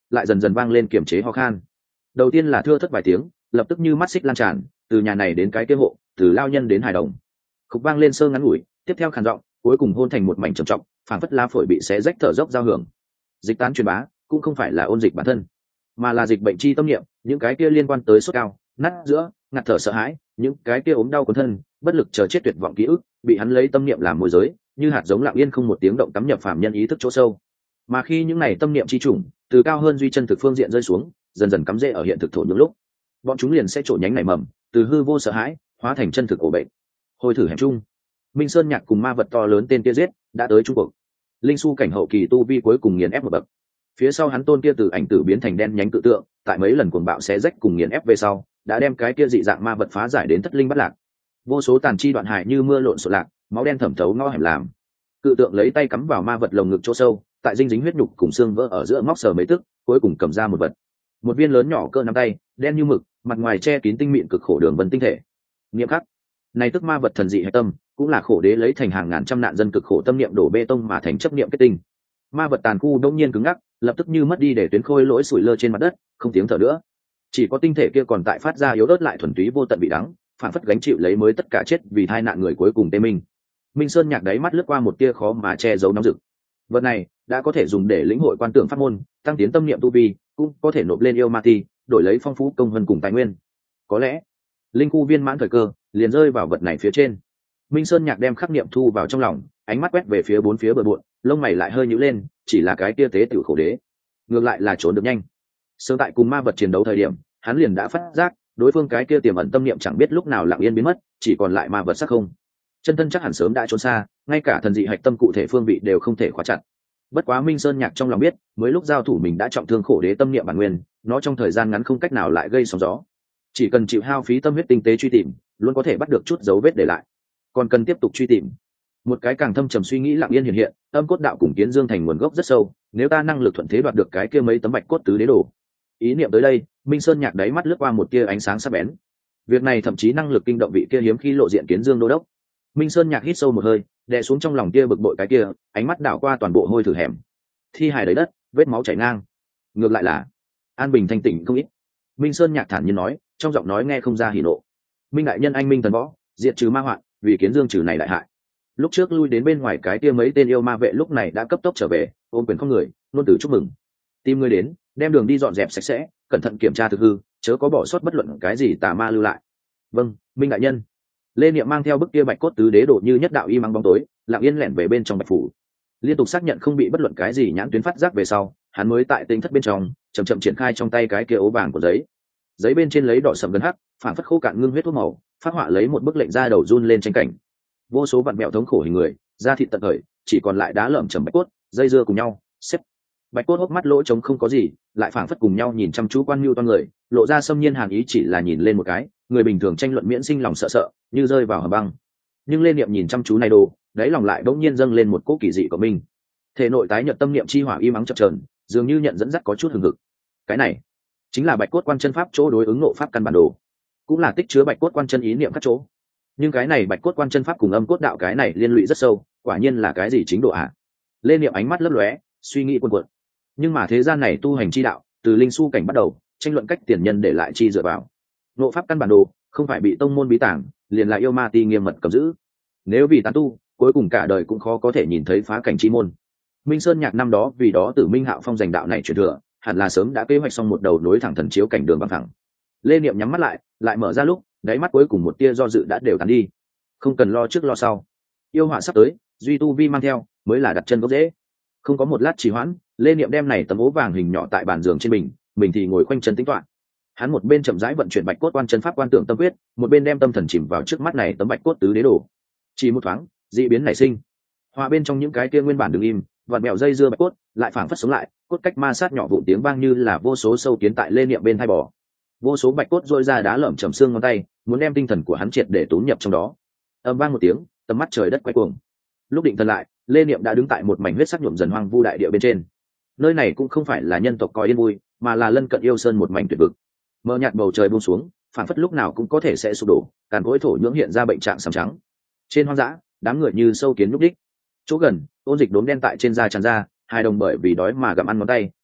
lại dần dần vang lên kiềm chế ho khan. Đầu tiên là thưa thất vài tiếng, lập tức như mắt xích lan tràn, từ nhà này đến cái kia hộ, từ lao nhân đến hài đồng. Khúc vang lên sơ ngắn ngủi, tiếp theo khàn giọng, cuối cùng hôn thành một mảnh trầm trọng, phảng phất lá phổi bị xé rách thở dốc giao hưởng. Dịch tán truyền bá cũng không phải là ôn dịch bản thân, mà là dịch bệnh chi tâm niệm, những cái kia liên quan tới sốt cao, nát giữa, ngạt thở sợ hãi, những cái kia ốm đau cuốn thân, bất lực chờ chết tuyệt vọng ký ức, bị hắn lấy tâm niệm làm môi giới, như hạt giống lặng yên không một tiếng động tắm nhập phàm nhân ý thức chỗ sâu. Mà khi những này tâm niệm chi trùng từ cao hơn duy chân thực phương diện rơi xuống, dần dần cắm rễ ở hiện thực thổ những lúc, bọn chúng liền sẽ trổ nhánh nảy mầm, từ hư vô sợ hãi hóa thành chân thực ổ bệnh. Hồi thử hẻm chung, Minh Sơn Nhạc cùng ma vật to lớn tên kia giết đã tới trung cuộc. Linh su cảnh hậu kỳ tu vi cuối cùng nghiền ép một bậc. Phía sau hắn tôn kia từ ảnh tử biến thành đen nhánh tự tượng, tại mấy lần cuồng bạo xé rách cùng nghiền ép về sau, đã đem cái kia dị dạng ma vật phá giải đến thất linh bất lạc. Vô số tàn chi đoạn hài như mưa lộn xộn lạc, máu đen thẩm thấu ngõ hẻm làm. Cự tượng lấy tay cắm vào ma vật lồng ngực chỗ sâu, tại dinh dính huyết nhục cùng xương vỡ ở giữa móc sờ mấy tức, cuối cùng cầm ra một vật. Một viên lớn nhỏ cỡ nắm tay, đen như mực, mặt ngoài che kín tinh mịn cực khổ đường vân tinh thể. Niệm khắc, này tức ma vật thần dị hay tâm, cũng là khổ đế lấy thành hàng ngàn trăm nạn dân cực khổ tâm niệm đổ bê tông mà thành chấp niệm kết tinh. Ma vật tàn khu đông nhiên cứng ngắc, lập tức như mất đi để tuyến khôi lỗi sủi lơ trên mặt đất, không tiếng thở nữa. Chỉ có tinh thể kia còn tại phát ra yếu ớt lại thuần túy vô tận bị đắng, phản phất gánh chịu lấy mới tất cả chết vì tai nạn người cuối cùng tê minh. Minh Sơn Nhạc đáy mắt lướt qua một tia khó mà che giấu nóng rực. Vật này đã có thể dùng để lĩnh hội quan tưởng pháp môn, tăng tiến tâm niệm tu vi, cũng có thể nộp lên yêu ma ti, đổi lấy phong phú công vân cùng tài nguyên. Có lẽ linh khu viên mãn thời cơ liền rơi vào vật này phía trên. Minh Sơn Nhạc đem khắc niệm thu vào trong lòng, ánh mắt quét về phía bốn phía bờ bộn, lông mày lại hơi nhíu lên, chỉ là cái kia tế tiểu khổ đế, ngược lại là trốn được nhanh. Sớm tại cùng ma vật chiến đấu thời điểm, hắn liền đã phát giác, đối phương cái kia tiềm ẩn tâm niệm chẳng biết lúc nào lặng yên biến mất, chỉ còn lại ma vật sắc không. Chân thân chắc hẳn sớm đã trốn xa, ngay cả thần dị hạch tâm cụ thể phương vị đều không thể khóa chặt. Bất quá Minh Sơn Nhạc trong lòng biết, mới lúc giao thủ mình đã trọng thương khổ đế tâm niệm bản nguyên, nó trong thời gian ngắn không cách nào lại gây sóng gió. Chỉ cần chịu hao phí tâm huyết tinh tế truy tìm, luôn có thể bắt được chút dấu vết để lại. Còn cần tiếp tục truy tìm. Một cái càng thâm trầm suy nghĩ lặng yên hiện hiện, âm cốt đạo cùng kiến dương thành nguồn gốc rất sâu, nếu ta năng lực thuận thế đoạt được cái kia mấy tấm bạch cốt tứ đế đồ. Ý niệm tới đây, Minh Sơn Nhạc đáy mắt lướt qua một tia ánh sáng sắc bén. Việc này thậm chí năng lực kinh động vị kia hiếm khi lộ diện kiến dương đô đốc. Minh Sơn Nhạc hít sâu một hơi, đè xuống trong lòng tia bực bội cái kia, ánh mắt đảo qua toàn bộ hôi thử hẻm. Thi hài đầy đất, vết máu chảy ngang. Ngược lại là an bình thanh tịnh không ít. Minh Sơn Nhạc thản nhiên nói, trong giọng nói nghe không ra hỉ nộ. Minh đại nhân anh minh thần võ, diệt trừ ma hoạn, vì kiến dương trừ này đại hại. Lúc trước lui đến bên ngoài cái kia mấy tên yêu ma vệ lúc này đã cấp tốc trở về, ôm quyền không người, luôn từ chúc mừng. Tìm người đến, đem đường đi dọn dẹp sạch sẽ, cẩn thận kiểm tra thực hư, chớ có bỏ sót bất luận cái gì tà ma lưu lại. Vâng, Minh đại nhân. Lê Niệm mang theo bức kia bạch cốt tứ đế đổ như nhất đạo y mang bóng tối, lặng yên lẻn về bên trong bạch phủ. Liên tục xác nhận không bị bất luận cái gì nhãn tuyến phát giác về sau, hắn mới tại tính thất bên trong, chậm chậm triển khai trong tay cái kia ố vàng của giấy. Giấy bên trên lấy đỏ sậm gần hắc, phản phất khô cạn ngưng huyết thuốc màu, phát họa lấy một bức lệnh ra đầu run lên tranh cảnh. Vô số vặn mẹo thống khổ hình người, da thịt tận khởi, chỉ còn lại đá lởm chầm bạch cốt, dây dưa cùng nhau, xếp. Bạch cốt hốc mắt lỗ trống không có gì, lại phảng phất cùng nhau nhìn chăm chú quan mưu toan người, lộ ra xâm nhiên hàn ý chỉ là nhìn lên một cái, người bình thường tranh luận miễn sinh lòng sợ sợ, như rơi vào hầm băng. Nhưng Lê Niệm nhìn chăm chú này đồ, đáy lòng lại bỗng nhiên dâng lên một cỗ kỳ dị của mình. Thể nội tái nhợt tâm niệm chi hỏa im ắng chập chờn, dường như nhận dẫn dắt có chút hừng hực. Cái này chính là bạch cốt quan chân pháp chỗ đối ứng nộ pháp căn bản đồ, cũng là tích chứa bạch cốt quan chân ý niệm các chỗ. Nhưng cái này bạch cốt quan chân pháp cùng âm cốt đạo cái này liên lụy rất sâu, quả nhiên là cái gì chính độ ạ? Lê Niệm ánh mắt lấp lóe, suy nghĩ cuồn cuộn. Nhưng mà thế gian này tu hành chi đạo, từ linh su cảnh bắt đầu, tranh luận cách tiền nhân để lại chi dựa vào. Nộ pháp căn bản đồ, không phải bị tông môn bí tàng, liền là yêu ma ti nghiêm mật cầm giữ. Nếu vì tán tu, cuối cùng cả đời cũng khó có thể nhìn thấy phá cảnh chi môn. Minh Sơn Nhạc năm đó vì đó Tử Minh Hạo Phong giành đạo này truyền thừa, hẳn là sớm đã kế hoạch xong một đầu nối thẳng thần chiếu cảnh đường bằng thẳng. Lê Niệm nhắm mắt lại mở ra lúc, đáy mắt cuối cùng một tia do dự đã đều tàn đi. Không cần lo trước lo sau, yêu họa sắp tới, duy tu vi mang theo mới là đặt chân gốc rễ. Không có một lát trì hoãn, Lê Niệm đem này tấm ố vàng hình nhỏ tại bàn giường trên mình thì ngồi khoanh chân tính toán. Hắn một bên chậm rãi vận chuyển bạch cốt quan chân pháp quan tưởng tâm quyết, một bên đem tâm thần chìm vào trước mắt này tấm bạch cốt tứ đế đồ. Chỉ một thoáng, dị biến nảy sinh. Hòa bên trong những cái kia nguyên bản đứng im, vặn mèo dây dưa bạch cốt, lại phảng phất sống lại, cốt cách ma sát nhỏ vụn tiếng vang như là vô số sâu kiến tại Lê Niệm bên hai bò. Vô số bạch cốt rôi ra đá lởm chầm xương ngón tay, muốn đem tinh thần của hắn triệt để tốn nhập trong đó. Âm vang một tiếng, tầm mắt trời đất quay cuồng. Lúc định thần lại, Lê Niệm đã đứng tại một mảnh huyết sắc nhuộm dần hoang vu đại địa bên trên. Nơi này cũng không phải là nhân tộc coi yên vui, mà là lân cận yêu sơn một mảnh tuyệt vực. Mờ nhạt bầu trời buông xuống, phảng phất lúc nào cũng có thể sẽ sụp đổ, càn cối thổ nhưỡng hiện ra bệnh trạng sầm trắng. Trên hoang dã, đám người như sâu kiến nhúc đích. Chỗ gần, ôn dịch đốm đen tại trên da tràn ra, hai đồng bởi vì đói mà gặm ăn ngón tay,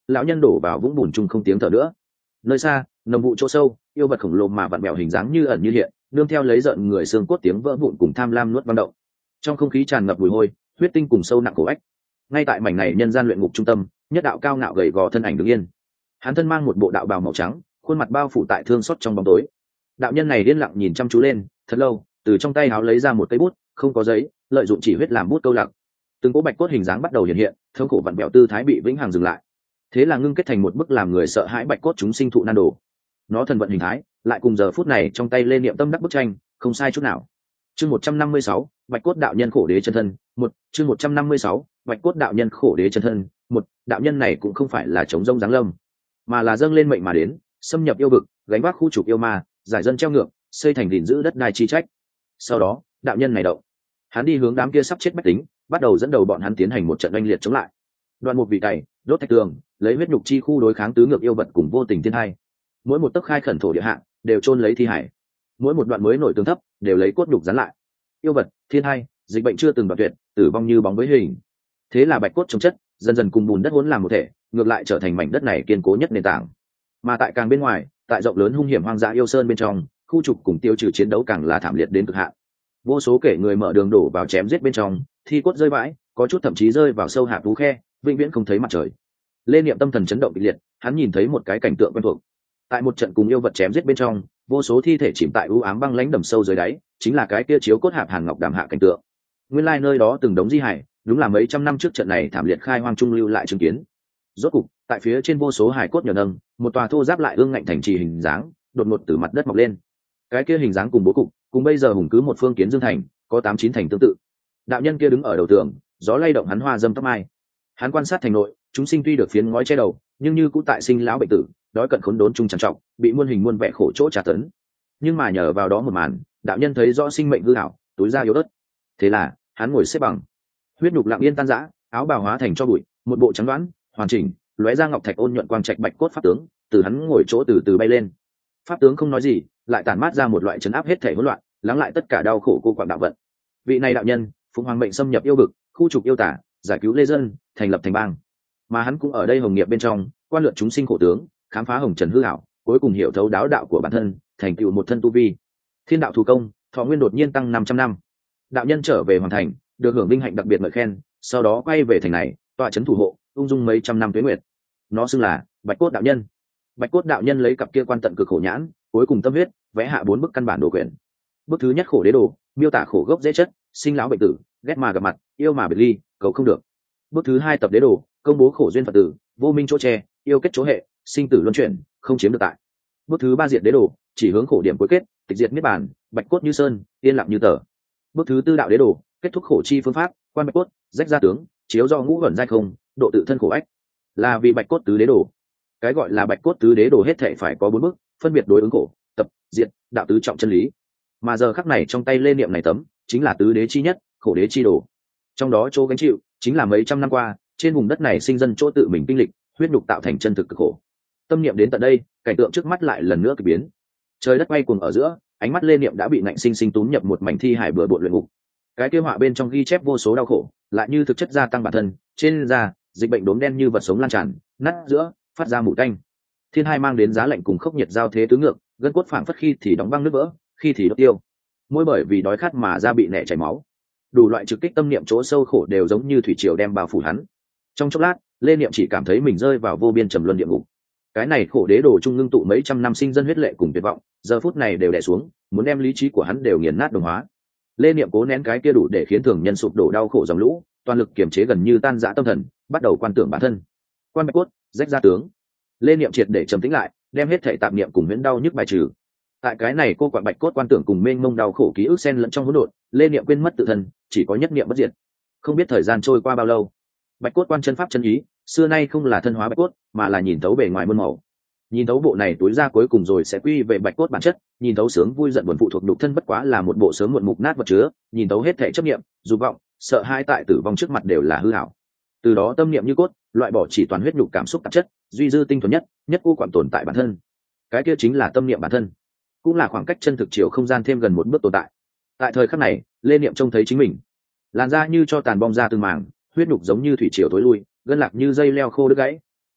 lão nhân đổ vào vũng bùn chung không tiếng thở nữa. Nơi xa nồng vụ chỗ sâu, yêu vật khổng lồ mà vặn vẹo hình dáng như ẩn như hiện, nương theo lấy giận người xương cốt tiếng vỡ vụn cùng tham lam nuốt vang động. Trong không khí tràn ngập mùi hôi, huyết tinh cùng sâu nặng cổ ách. Ngay tại mảnh này nhân gian luyện ngục trung tâm, nhất đạo cao ngạo gầy gò thân ảnh đứng yên. Hắn thân mang một bộ đạo bào màu trắng, khuôn mặt bao phủ tại thương xót trong bóng tối. Đạo nhân này điên lặng nhìn chăm chú lên thật lâu, từ trong tay áo lấy ra một cây bút không có giấy, lợi dụng chỉ huyết làm bút câu lạc. Từng cỗ bạch cốt hình dáng bắt đầu hiện hiện, thống khổ vặn vẹo tư thái bị vĩnh hằng dừng lại. Thế là ngưng kết thành một bức làm người sợ hãi bạch cốt chúng sinh thụ nan đồ. Nó thần vận hình thái lại cùng giờ phút này trong tay lên niệm tâm đắc bức tranh không sai chút nào. Chương 156, bạch cốt đạo nhân khổ đế chân thân. Chương 156, bạch cốt đạo nhân khổ đế chân thân. Đạo nhân này cũng không phải là chống rông giáng lâm, mà là dâng lên mệnh mà đến, xâm nhập yêu vực, gánh vác khu trục yêu ma, giải dân treo ngược, xây thành gìn giữ đất đai chi trách. Sau đó đạo nhân này động, hắn đi hướng đám kia sắp chết bách tính, bắt đầu dẫn đầu bọn hắn tiến hành một trận oanh liệt chống lại. Đoạn một vị cày, đốt thạch tường, lấy huyết nhục chi khu đối kháng tứ ngược yêu vật cùng vô tình thiên hai. Mỗi một tấc khai khẩn thổ địa hạng đều chôn lấy thi hải, mỗi một đoạn mới nổi tường thấp đều lấy cốt nhục dán lại. Yêu vật, thiên hai, dịch bệnh chưa từng đoạn tuyệt, tử vong như bóng với hình. Thế là bạch cốt chống chất dần dần cùng bùn đất hỗn làm một thể, ngược lại trở thành mảnh đất này kiên cố nhất nền tảng. Mà tại càng bên ngoài, tại rộng lớn hung hiểm hoang dã yêu sơn bên trong, khu trục cùng tiêu trừ chiến đấu càng là thảm liệt đến cực hạn. Vô số kẻ người mở đường đổ vào chém giết bên trong, thi cốt rơi vãi, có chút thậm chí rơi vào sâu hạp thú khe, vĩnh viễn không thấy mặt trời. Lê Niệm tâm thần chấn động kịch liệt, hắn nhìn thấy một cái cảnh tượng quen thuộc. Tại một trận cùng yêu vật chém giết bên trong, vô số thi thể chìm tại u ám băng lãnh đầm sâu dưới đáy, chính là cái kia chiếu cốt hạp Hàn Ngọc Đàm hạ cảnh tượng. Nguyên lai nơi đó từng đống di hải, đúng là mấy trăm năm trước trận này thảm liệt khai hoang trung lưu lại chứng kiến. Rốt cục, tại phía trên vô số hải cốt nhờ nâng, một tòa thô giáp lại ương ngạnh thành trì hình dáng, đột ngột từ mặt đất mọc lên. Cái kia hình dáng cùng bố cục, cùng bây giờ hùng cứ một phương kiến dương thành, có 8-9 thành tương tự. Đạo nhân kia đứng ở đầu tường, gió lay động hắn hoa dâm tóc mai. Hắn quan sát thành nội, chúng sinh tuy được phiến ngói che đầu, nhưng như cũ tại sinh lão bệnh tử, đói cận khốn đốn chung trằn trọc, bị muôn hình muôn vẻ khổ chỗ tra tấn. Nhưng mà nhờ vào đó một màn, đạo nhân thấy rõ sinh mệnh hư ảo, túi da yếu ớt. Thế là, hắn ngồi xếp bằng, huyết nhục lặng yên tan rã, áo bào hóa thành cho bụi, một bộ trắng đoán, hoàn chỉnh, lóe ra ngọc thạch ôn nhuận quang trạch bạch cốt pháp tướng, từ hắn ngồi chỗ từ từ bay lên. Pháp tướng không nói gì, lại tản mát ra một loại chấn áp hết thể hỗn loạn, lắng lại tất cả đau khổ cô quạng đạo vận. Vị này đạo nhân, phụng hoàng mệnh xâm nhập yêu vực, khu trục yêu tả, giải cứu lê dân, thành lập thành bang. Mà hắn cũng ở đây hồng nghiệp bên trong, quan lượt chúng sinh khổ tướng, khám phá hồng trần hư ảo, cuối cùng hiểu thấu đáo đạo của bản thân, thành tựu một thân tu vi. Thiên đạo thủ công, thọ nguyên đột nhiên tăng 500 năm. Đạo nhân trở về hoàn thành, được hưởng vinh hạnh đặc biệt ngợi khen, sau đó quay về thành này, tọa trấn thủ hộ, ung dung mấy trăm năm tuế nguyệt. Nó xưng là bạch cốt đạo nhân. Bạch cốt đạo nhân lấy cặp kia quan tận cực khổ nhãn, cuối cùng tâm huyết vẽ hạ 4 bức căn bản đồ quyển. Bức thứ nhất khổ đế đồ, miêu tả khổ gốc dễ chất, sinh lão bệnh tử, ghét mà gặp mặt, yêu mà biệt ly, cầu không được. Bức thứ hai tập đế đồ, công bố khổ duyên phật tử, vô minh chỗ che, yêu kết chỗ hệ, sinh tử luân chuyển, không chiếm được tại. Bức thứ ba diệt đế đồ, chỉ hướng khổ điểm cuối kết, tịch diệt niết bàn, bạch cốt như sơn, yên lặng như tờ. Bức thứ tư đạo đế đồ, kết thúc khổ chi phương pháp, quan bạch cốt, rách ra tướng, chiếu do ngũ vẩn giai không, độ tự thân khổ ách. Là vì bạch cốt tứ đế đồ. Cái gọi là bạch cốt tứ đế đồ hết thảy phải có 4 bước, phân biệt đối ứng khổ, tập, diệt, đạo tứ trọng chân lý. Mà giờ khắc này trong tay lê niệm này tấm, chính là tứ đế chi nhất, khổ đế chi đồ. Trong đó chỗ gánh chịu, chính là mấy trăm năm qua, trên vùng đất này sinh dân chỗ tự mình kinh lịch, huyết nhục tạo thành chân thực cực khổ. Tâm niệm đến tận đây, cảnh tượng trước mắt lại lần nữa kỳ biến. Trời đất quay cuồng ở giữa, ánh mắt lê niệm đã bị nạnh sinh sinh túm nhập một mảnh thi hải bừa bộn luyện ngục. Cái kia họa bên trong ghi chép vô số đau khổ, lại như thực chất gia tăng bản thân, trên da, dịch bệnh đốm đen như vật sống lan tràn, nát giữa, phát ra mùi tanh. Thiên hai mang đến giá lạnh cùng khốc nhiệt giao thế tứ ngược, gân cốt phảng phất khi thì đóng băng nước vỡ, khi thì đốt tiêu. Mỗi bởi vì đói khát mà da bị nẻ chảy máu. Đủ loại trực kích tâm niệm chỗ sâu khổ đều giống như thủy triều đem bao phủ hắn. Trong chốc lát, lê niệm chỉ cảm thấy mình rơi vào vô biên trầm luân địa ngục. Cái này khổ đế đồ trung ngưng tụ mấy trăm năm sinh dân huyết lệ cùng tuyệt vọng, giờ phút này đều đè xuống, muốn đem lý trí của hắn đều nghiền nát đồng hóa. Lê niệm cố nén cái kia đủ để khiến thường nhân sụp đổ đau khổ dòng lũ, toàn lực kiềm chế gần như tan rã tâm thần, bắt đầu quan tưởng bản thân. Quan bạch cốt, rách ra tướng. Lê niệm triệt để trầm tĩnh lại, đem hết thảy tạp niệm cùng huyễn đau nhức bài trừ. Tại cái này cô quặn bạch cốt quan tưởng cùng mênh mông đau khổ ký ức xen lẫn trong hỗn độn, Lê niệm quên mất tự thân, chỉ có nhất niệm bất diệt. Không biết thời gian trôi qua bao lâu, bạch cốt quan chân pháp chân ý, xưa nay không là thân hóa bạch cốt, mà là nhìn thấu bề ngoài muôn màu. Nhìn thấu bộ này túi ra cuối cùng rồi sẽ quy về bạch cốt bản chất, nhìn thấu sướng vui giận buồn phụ thuộc đục thân bất quá là một bộ sớm muộn mục nát vật chứa, nhìn thấu hết thảy chấp niệm, dục vọng, sợ hãi tại tử vong trước mặt đều là hư ảo. Từ đó tâm niệm như cốt, loại bỏ chỉ toàn huyết nhục cảm xúc tạp chất, duy dư tinh thuần nhất, nhất u quản tồn tại bản thân. Cái kia chính là tâm niệm bản thân, cũng là khoảng cách chân thực chiều không gian thêm gần một bước tồn tại. Tại thời khắc này, Lê Niệm trông thấy chính mình, làn da như cho tàn bong ra từng mảng, huyết nhục giống như thủy triều tối lui, gân lạc như dây leo khô đứt gãy.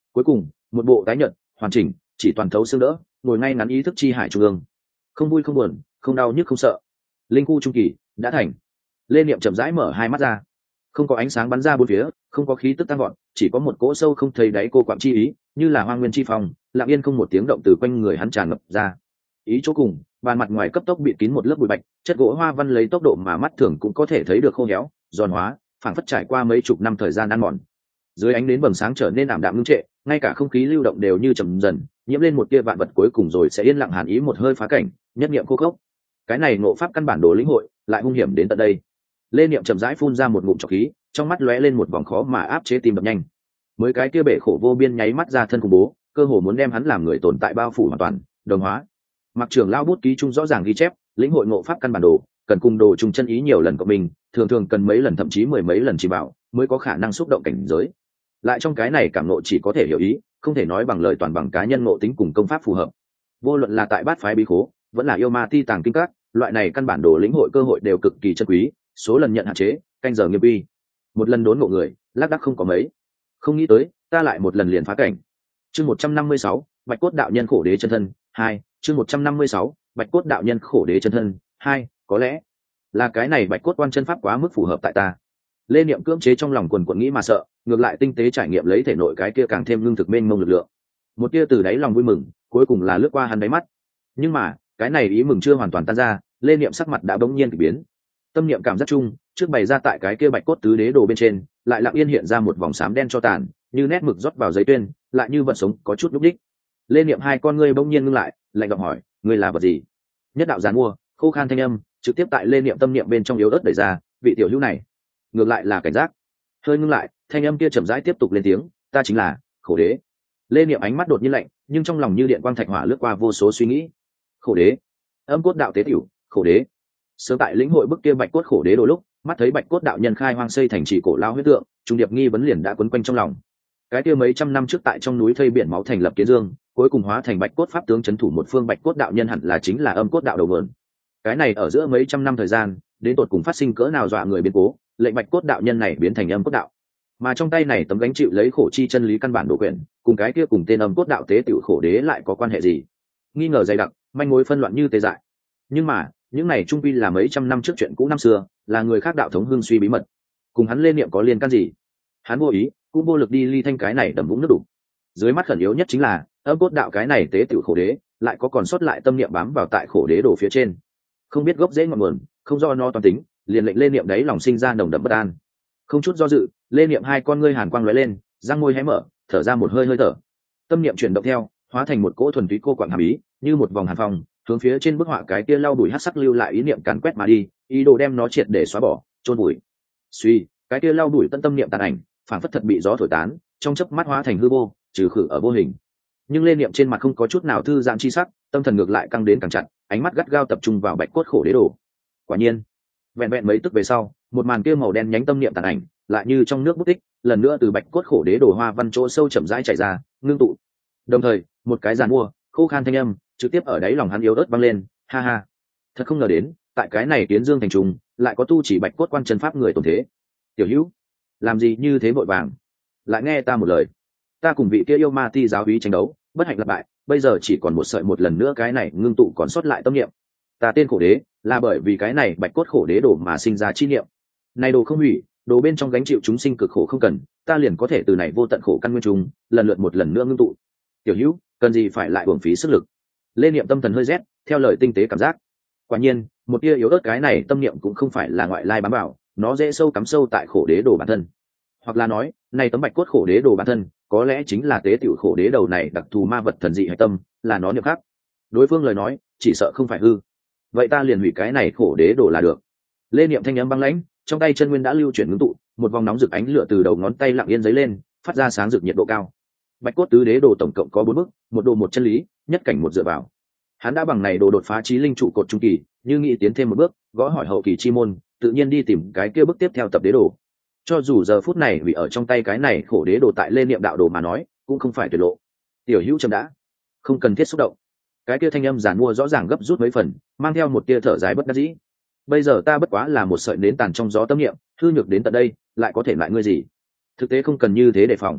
Cuối cùng một bộ tái nhợt hoàn chỉnh, chỉ toàn thấu xương đỡ, ngồi ngay ngắn ý thức chi hải trung ương, không vui không buồn, không đau nhức không sợ. Linh khu trung kỳ đã thành. Lê Niệm chậm rãi mở hai mắt ra, không có ánh sáng bắn ra bốn phía, không có khí tức tăng gọn, chỉ có một cỗ sâu không thấy đáy cô quạng chi ý, như là hoang nguyên chi phong, lặng yên không một tiếng động từ quanh người hắn tràn ngập ra. Ý chỗ cùng, bàn mặt ngoài cấp tốc bị kín một lớp bụi bạch, chất gỗ hoa văn lấy tốc độ mà mắt thường cũng có thể thấy được khô héo, giòn hóa, phảng phất trải qua mấy chục năm thời gian ăn mòn. Dưới ánh nến bừng sáng trở nên ảm đạm ngưng trệ, ngay cả không khí lưu động đều như chậm dần, nhiễm lên một tia vạn vật cuối cùng rồi sẽ yên lặng hàn ý một hơi phá cảnh, nhất niệm khô khốc. Cái này ngộ pháp căn bản đồ lĩnh hội, lại hung hiểm đến tận đây. Lê Niệm chậm rãi phun ra một ngụm trọc khí, trong mắt lóe lên một vòng khó mà áp chế tim đập nhanh. Mới cái kia bể khổ vô biên nháy mắt ra thân khủng bố, cơ hồ muốn đem hắn làm người tồn tại bao phủ hoàn toàn, đồng hóa. Mặc Trường lao bút ký chung rõ ràng ghi chép, lĩnh hội ngộ pháp căn bản đồ, cần cùng đồ trùng chân ý nhiều lần cộng mình, thường thường cần mấy lần thậm chí mười mấy lần chỉ bảo, mới có khả năng xúc động cảnh giới. Lại trong cái này cảm ngộ chỉ có thể hiểu ý, không thể nói bằng lời toàn bằng cá nhân ngộ tính cùng công pháp phù hợp. Vô luận là tại bát phái bí khố, vẫn là yêu ma ti tàng kinh các, loại này căn bản đồ lĩnh hội cơ hội đều cực kỳ chân quý, số lần nhận hạn chế, canh giờ nghiêm vi. Một lần đốn ngộ người, lác đác không có mấy. Không nghĩ tới, ta lại một lần liền phá cảnh. Chương 156, Bạch cốt đạo nhân khổ đế chân thân 2, chương 156, Bạch cốt đạo nhân khổ đế chân thân 2, có lẽ là cái này Bạch cốt quan chân pháp quá mức phù hợp tại ta. Lê Niệm cưỡng chế trong lòng quần quật nghĩ mà sợ, ngược lại tinh tế trải nghiệm lấy thể nội cái kia càng thêm lương thực mênh mông lực lượng. Một tia từ đáy lòng vui mừng, cuối cùng là lướt qua hắn đáy mắt. Nhưng mà, cái này ý mừng chưa hoàn toàn tan ra, Lê Niệm sắc mặt đã bỗng nhiên kỳ biến. Tâm niệm cảm giác chung, trước bày ra tại cái kia Bạch cốt tứ đế đồ bên trên, lại lặng yên hiện ra một vòng xám đen cho tàn, như nét mực rót vào giấy tuyên, lại như vật sống có chút nhúc nhích. Lê Niệm hai con ngươi bỗng nhiên ngưng lại, lạnh giọng hỏi, ngươi là vật gì? Nhất đạo giàn mua, khô khan thanh âm, trực tiếp tại Lê Niệm tâm niệm bên trong yếu ớt đẩy ra, vị tiểu hữu này, ngược lại là cảnh giác. Hơi ngưng lại, thanh âm kia chậm rãi tiếp tục lên tiếng, ta chính là Khổ đế. Lê Niệm ánh mắt đột nhiên lạnh, nhưng trong lòng như điện quang thạch hỏa lướt qua vô số suy nghĩ. Khổ đế, âm cốt đạo tế tiểu, Khổ đế. Sớm tại lĩnh hội bức kia Bạch cốt khổ đế đôi lúc, mắt thấy Bạch cốt đạo nhân khai hoang xây thành trì cổ lao huyết tượng, trung điệp nghi vấn liền đã quấn quanh trong lòng. Cái kia mấy trăm năm trước tại trong núi thây biển máu thành lập kiến dương, cuối cùng hóa thành Bạch cốt pháp tướng trấn thủ một phương Bạch cốt đạo nhân hẳn là chính là âm cốt đạo đầu vườn. Cái này ở giữa mấy trăm năm thời gian, đến tột cùng phát sinh cỡ nào dọa người biến cố, lệnh Bạch cốt đạo nhân này biến thành âm cốt đạo. Mà trong tay này tấm gánh chịu lấy khổ chi chân lý căn bản đồ quyển, cùng cái kia cùng tên âm cốt đạo tế tiểu khổ đế lại có quan hệ gì? Nghi ngờ dày đặc, manh mối phân loạn như tê dại. Nhưng mà, những này trung quy là mấy trăm năm trước chuyện cũ năm xưa, là người khác đạo thống hương suy bí mật, cùng hắn Lê Niệm có liên can gì? Hắn vô ý, cũng vô lực đi ly thanh cái này đầm vũng nước đủ. Dưới mắt khẩn yếu nhất chính là âm cốt đạo cái này tế tiểu khổ đế, lại có còn sót lại tâm niệm bám vào tại khổ đế đồ phía trên, không biết gốc rễ ngọn nguồn, không do no toàn tính, liền lệnh Lê Niệm đấy lòng sinh ra nồng đậm bất an. Không chút do dự, Lê Niệm hai con ngươi hàn quang lóe lên, răng môi hé mở, thở ra một hơi hơi thở. Tâm niệm chuyển động theo, hóa thành một cỗ thuần túy cô quạng hàm ý, như một vòng hàn phong, hướng phía trên bức họa cái kia lau bụi hắc sắc lưu lại ý niệm càn quét mà đi, ý đồ đem nó triệt để xóa bỏ, chôn bụi. Suy, cái kia lau bụi tân tâm niệm tàn ảnh, phản phất thật bị gió thổi tán, trong chớp mắt hóa thành hư vô, trừ khử ở vô hình. Nhưng Lê Niệm trên mặt không có chút nào thư giãn chi sắc, tâm thần ngược lại căng đến càng chặt, ánh mắt gắt gao tập trung vào Bạch cốt khổ đế đồ. Quả nhiên, vẹn vẹn mấy tức về sau, một màn kia màu đen nhánh tâm niệm tàn ảnh, lại như trong nước bút tích, lần nữa từ Bạch cốt khổ đế đồ hoa văn chỗ sâu chậm rãi chảy ra, ngưng tụ. Đồng thời, một cái giàn mua, khô khan thanh âm, trực tiếp ở đáy lòng hắn yếu ớt vang lên, ha ha. Thật không ngờ đến, tại cái này Kiến Dương thành trùng, lại có tu chỉ Bạch cốt quan chân pháp người tồn thế. Tiểu Hữu, làm gì như thế vội vàng? Lại nghe ta một lời. Ta cùng vị kia yêu ma ti giáo úy tranh đấu, bất hạnh lặp bại, bây giờ chỉ còn một sợi một lần nữa cái này ngưng tụ còn sót lại tâm niệm. Ta tên khổ đế, là bởi vì cái này Bạch cốt khổ đế đồ mà sinh ra chi niệm. Này đồ không hủy, đồ bên trong gánh chịu chúng sinh cực khổ không cần, ta liền có thể từ này vô tận khổ căn nguyên trùng, lần lượt một lần nữa ngưng tụ. Tiểu Hữu, cần gì phải lại uổng phí sức lực? Lê Niệm tâm thần hơi rét, theo lời tinh tế cảm giác. Quả nhiên, một tia yếu ớt cái này tâm niệm cũng không phải là ngoại lai bám vào, nó dễ sâu cắm sâu tại khổ đế đồ bản thân. Hoặc là nói, này tấm Bạch cốt khổ đế đồ bản thân, có lẽ chính là tế tiểu khổ đế đầu này đặc thù ma vật thần dị hải tâm, là nó niệm khác. Đối phương lời nói, chỉ sợ không phải hư. Vậy ta liền hủy cái này khổ đế đồ là được. Lê Niệm thanh âm băng lãnh, trong tay chân nguyên đã lưu chuyển ngưng tụ, một vòng nóng rực ánh lửa từ đầu ngón tay lặng yên dấy lên, phát ra sáng rực nhiệt độ cao. Bạch cốt tứ đế đồ tổng cộng có 4 bước, một đồ một chân lý, nhất cảnh một dựa vào. Hắn đã bằng này đồ đột phá chí linh trụ cột trung kỳ, như nghĩ tiến thêm một bước, gõ hỏi hậu kỳ chi môn, tự nhiên đi tìm cái kia bước tiếp theo tập đế đồ. Cho dù giờ phút này vì ở trong tay cái này khổ đế đồ tại Lê Niệm đạo đồ mà nói, cũng không phải tuyệt lộ. Tiểu Hữu chậm đã, không cần thiết xúc động. Cái kia thanh âm giản mua rõ ràng gấp rút mấy phần, mang theo một tia thở dài bất đắc dĩ. Bây giờ ta bất quá là một sợi nến tàn trong gió tâm niệm, hư nhược đến tận đây, lại có thể lại ngươi gì? Thực tế không cần như thế đề phòng.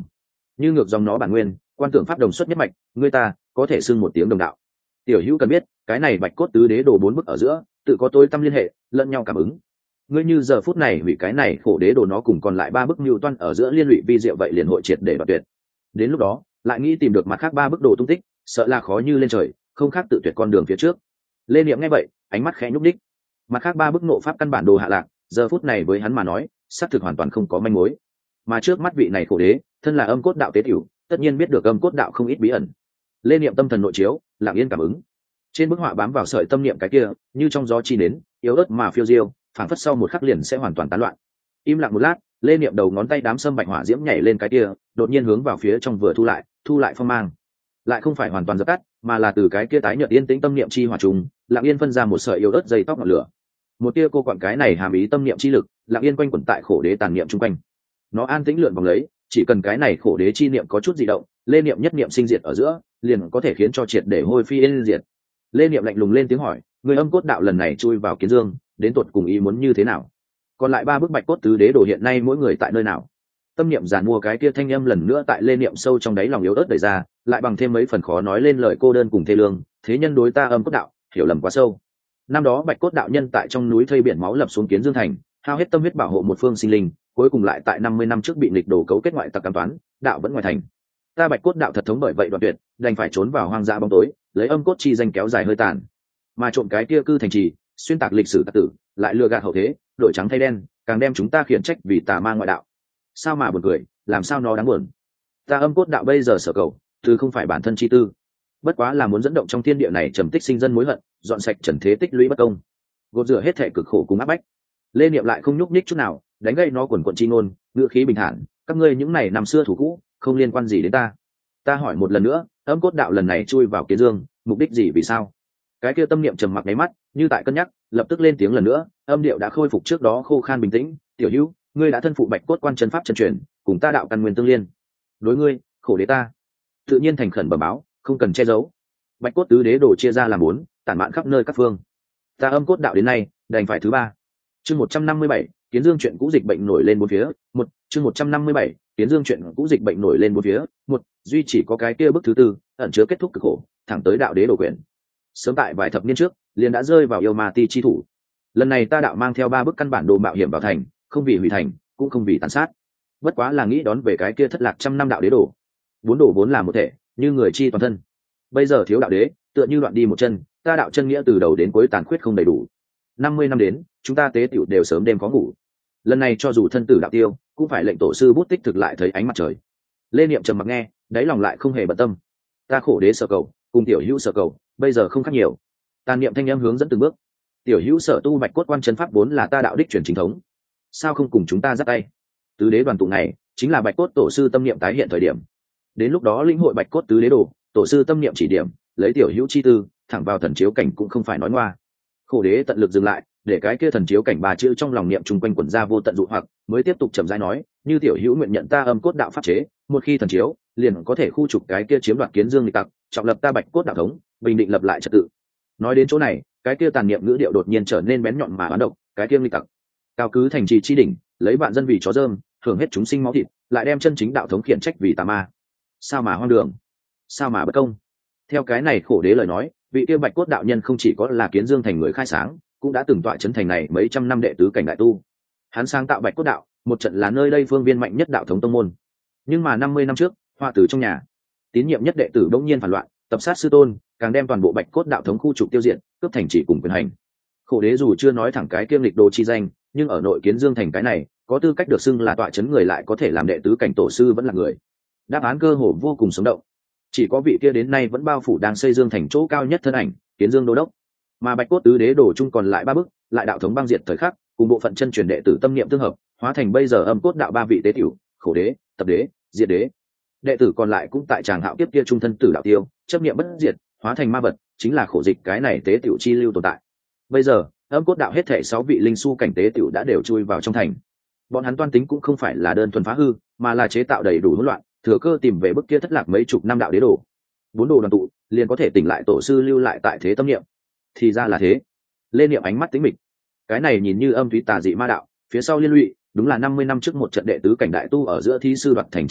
như ngược dòng nó bản nguyên, quan tưởng pháp đồng xuất nhất mạch, người ta có thể xưng một tiếng đồng đạo. Tiểu hữu cần biết, cái này bạch cốt tứ đế đồ 4 bức ở giữa tự có tối tâm liên hệ, lẫn nhau cảm ứng. Ngươi như giờ phút này hủy cái này khổ đế đồ, nó cùng còn lại 3 bức mưu toan ở giữa liên lụy vi diệu, vậy liền hội triệt để đoạt tuyệt. Đến lúc đó lại nghĩ tìm được mặt khác 3 bức đồ tung tích, sợ là khó như lên trời, không khác tự tuyệt con đường phía trước. Lê Niệm nghe vậy, ánh mắt khẽ nhúc đích. Mặt khác 3 bức nộ pháp căn bản đồ hạ lạc, giờ phút này với hắn mà nói xác thực hoàn toàn không có manh mối. Mà trước mắt vị này khổ đế thân là âm cốt đạo tế tiểu, tất nhiên biết được âm cốt đạo không ít bí ẩn. Lê Niệm tâm thần nội chiếu, lặng yên cảm ứng. Trên bức họa bám vào sợi tâm niệm cái kia, như trong gió chi nến, yếu ớt mà phiêu diêu, phảng phất sau một khắc liền sẽ hoàn toàn tán loạn. Im lặng một lát, Lê Niệm đầu ngón tay đám sâm bạch hỏa diễm nhảy lên cái kia, đột nhiên hướng vào phía trong vừa thu lại phong mang. Lại không phải hoàn toàn dập tắt, mà là từ cái kia tái nhợt yên tĩnh tâm niệm chi hỏa trùng, lặng yên phân ra một sợi yếu ớt dây tóc ngọn lửa. Một tia cô quặn cái này hàm ý tâm niệm chi lực, lặng yên quanh quẩn tại khổ đế tàn niệm chung quanh. Nó an tĩnh lượn vòng lấy, chỉ cần cái này khổ đế chi niệm có chút dị động, Lê Niệm nhất niệm sinh diệt ở giữa, liền có thể khiến cho triệt để hôi phi yên diệt. Lê Niệm lạnh lùng lên tiếng hỏi, người âm cốt đạo lần này chui vào Kiến Dương, đến tột cùng ý muốn như thế nào? Còn lại 3 bức bạch cốt tứ đế đồ hiện nay mỗi người tại nơi nào? Tâm niệm giàn mua cái kia thanh âm lần nữa tại Lê Niệm sâu trong đáy lòng yếu ớt đẩy ra, lại bằng thêm mấy phần khó nói lên lời cô đơn cùng thê lương. Thế nhân đối ta âm cốt đạo hiểu lầm quá sâu. Năm đó bạch cốt đạo nhân tại trong núi thây biển máu lập xuống Kiến Dương thành, hao hết tâm huyết bảo hộ một phương sinh linh, cuối cùng lại tại 50 năm trước bị nghịch đồ cấu kết ngoại tặc cám toán, đạo vẫn ngoài thành. Ta bạch cốt đạo thật thống bởi vậy đoạn tuyệt, đành phải trốn vào hoang dã bóng tối, lấy âm cốt chi danh kéo dài hơi tàn, mà trộm cái kia cư thành trì, xuyên tạc lịch sử tặc tử, lại lừa gạt hậu thế, đổi trắng thay đen, càng đem chúng ta khiển trách vì tà ma ngoại đạo. Sao mà buồn cười, làm sao nó đáng buồn. Ta âm cốt đạo bây giờ sở cầu, từ không phải bản thân chi tư, bất quá là muốn dẫn động trong thiên địa này trầm tích sinh dân mối hận, dọn sạch trần thế tích lũy bất công, gột rửa hết thể cực khổ cùng áp bách. Lê Niệm lại không nhúc nhích chút nào, đánh gây nó quần quận chi ngôn, ngữ khí bình thản, các ngươi những này năm xưa thủ cũ, không liên quan gì đến ta. Ta hỏi một lần nữa, âm cốt đạo lần này chui vào Kiến Dương, mục đích gì, vì sao? Cái kia tâm niệm trầm mặc nháy mắt, như tại cân nhắc, lập tức lên tiếng lần nữa, âm điệu đã khôi phục trước đó khô khan bình tĩnh. Tiểu hữu, ngươi đã thân phụ bạch cốt quan chân pháp chân truyền, cùng ta đạo căn nguyên tương liên. Đối ngươi, khổ đế ta tự nhiên thành khẩn bẩm báo, không cần che giấu. Bạch cốt tứ đế đồ chia ra làm 4, tản mạn khắp nơi các phương. Ta âm cốt đạo đến nay đành phải thứ 3. Chương 157, Kiến Dương chuyện cũ dịch bệnh nổi lên bốn phía. Chương 157, Kiến Dương chuyện cũ dịch bệnh nổi lên bốn phía. Duy chỉ có cái kia bức thứ 4, ẩn chứa kết thúc cực khổ, thẳng tới đạo đế đồ quyền. Sớm tại vài thập niên trước, liền đã rơi vào yêu ma ti chi thủ. Lần này ta đạo mang theo 3 bức căn bản đồ mạo hiểm vào thành, không vì hủy thành, cũng không vì tàn sát, bất quá là nghĩ đón về cái kia thất lạc trăm năm đạo đế đồ. 4 đồ vốn là một thể, như người chi toàn thân. Bây giờ thiếu đạo đế, tựa như loạn đi một chân, ta đạo chân nghĩa từ đầu đến cuối tàn khuyết không đầy đủ. 50 năm đến, chúng ta tế tiểu đều sớm đêm có ngủ. Lần này cho dù thân tử đạo tiêu, cũng phải lệnh tổ sư bút tích thực lại thấy ánh mặt trời. Lê Niệm trầm mặc nghe, đáy lòng lại không hề bận tâm. Ta khổ đế sở cầu, cùng tiểu hữu sở cầu, bây giờ không khác nhiều. Tàn niệm thanh âm hướng dẫn từng bước. Tiểu hữu sở tu bạch cốt quan chân pháp vốn là ta đạo đích truyền chính thống, sao không cùng chúng ta giáp tay? Tứ đế đoàn tụ này chính là bạch cốt tổ sư tâm niệm tái hiện thời điểm. Đến lúc đó lĩnh hội bạch cốt tứ đế đồ, tổ sư tâm niệm chỉ điểm, lấy tiểu hữu chi tư, thẳng vào thần chiếu cảnh cũng không phải nói ngoa. Khổ đế tận lực dừng lại, để cái kia thần chiếu cảnh 3 chữ trong lòng niệm chung quanh quẩn ra vô tận dụ hoặc, mới tiếp tục chậm rãi nói, như tiểu hữu nguyện nhận ta âm cốt đạo pháp chế, một khi thần chiếu, liền có thể khu trục cái kia chiếm đoạt Kiến Dương nghịch tặc, trọng lập ta bạch cốt đạo thống, bình định lập lại trật tự. Nói đến chỗ này, cái kia tàn niệm ngữ điệu đột nhiên trở nên bén nhọn mà oán độc, cái kia nghịch tặc cao cứ thành trì chi đỉnh, lấy vạn dân vì chó dơm, hưởng hết chúng sinh máu thịt, lại đem chân chính đạo thống khiển trách vì tà ma. Sao mà hoang đường, sao mà bất công. Theo cái này khổ đế lời nói, vị kia bạch cốt đạo nhân không chỉ có là Kiến Dương thành người khai sáng, cũng đã từng tọa chấn thành này mấy trăm năm đệ tứ cảnh đại tu. Hắn sáng tạo bạch cốt đạo, một trận là nơi đây phương viên mạnh nhất đạo thống tông môn. Nhưng mà 50 năm trước, hoa tử trong nhà, tín nhiệm nhất đệ tử đống nhiên phản loạn, tập sát sư tôn, càng đem toàn bộ bạch cốt đạo thống khu trục tiêu diệt, cướp thành chỉ cùng quyền hành. Khổ đế dù chưa nói thẳng cái kiêm lịch đồ chi danh, nhưng ở nội Kiến Dương thành cái này, có tư cách được xưng là tọa chấn người lại có thể làm đệ tứ cảnh tổ sư vẫn là người. Đáp án cơ hồ vô cùng sống động. Chỉ có vị kia đến nay vẫn bao phủ đang xây Dương thành chỗ cao nhất thân ảnh, Kiến Dương đô đốc. Mà bạch cốt tứ đế đồ chung còn lại 3 bức, lại đạo thống băng diệt thời khắc, cùng bộ phận chân truyền đệ tử tâm niệm tương hợp, hóa thành bây giờ âm cốt đạo 3 vị tế tiểu, khổ đế, tập đế, diệt đế. Đệ tử còn lại cũng tại tràng hạo kiếp kia trung thân tử đạo tiêu, chấp niệm bất diệt, hóa thành ma vật, chính là khổ dịch cái này tế tiểu chi lưu tồn tại. Bây giờ, âm cốt đạo hết thể 6 vị linh su cảnh tế tiểu đã đều chui vào trong thành. Bọn hắn toan tính cũng không phải là đơn thuần phá hư, mà là chế tạo đầy đủ hỗn loạn, thừa cơ tìm về bức kia thất lạc mấy chục năm đạo đế đồ. 4 đồ đoàn tụ, liền có thể tỉnh lại tổ sư lưu lại tại thế tâm niệm. Thì ra là thế. Lê Niệm ánh mắt tính mịch. Cái này nhìn như âm thúy tà dị ma đạo, phía sau liên lụy, đúng là 50 năm trước một trận đệ tứ cảnh đại tu ở giữa thí sư đoạt thành chi biến,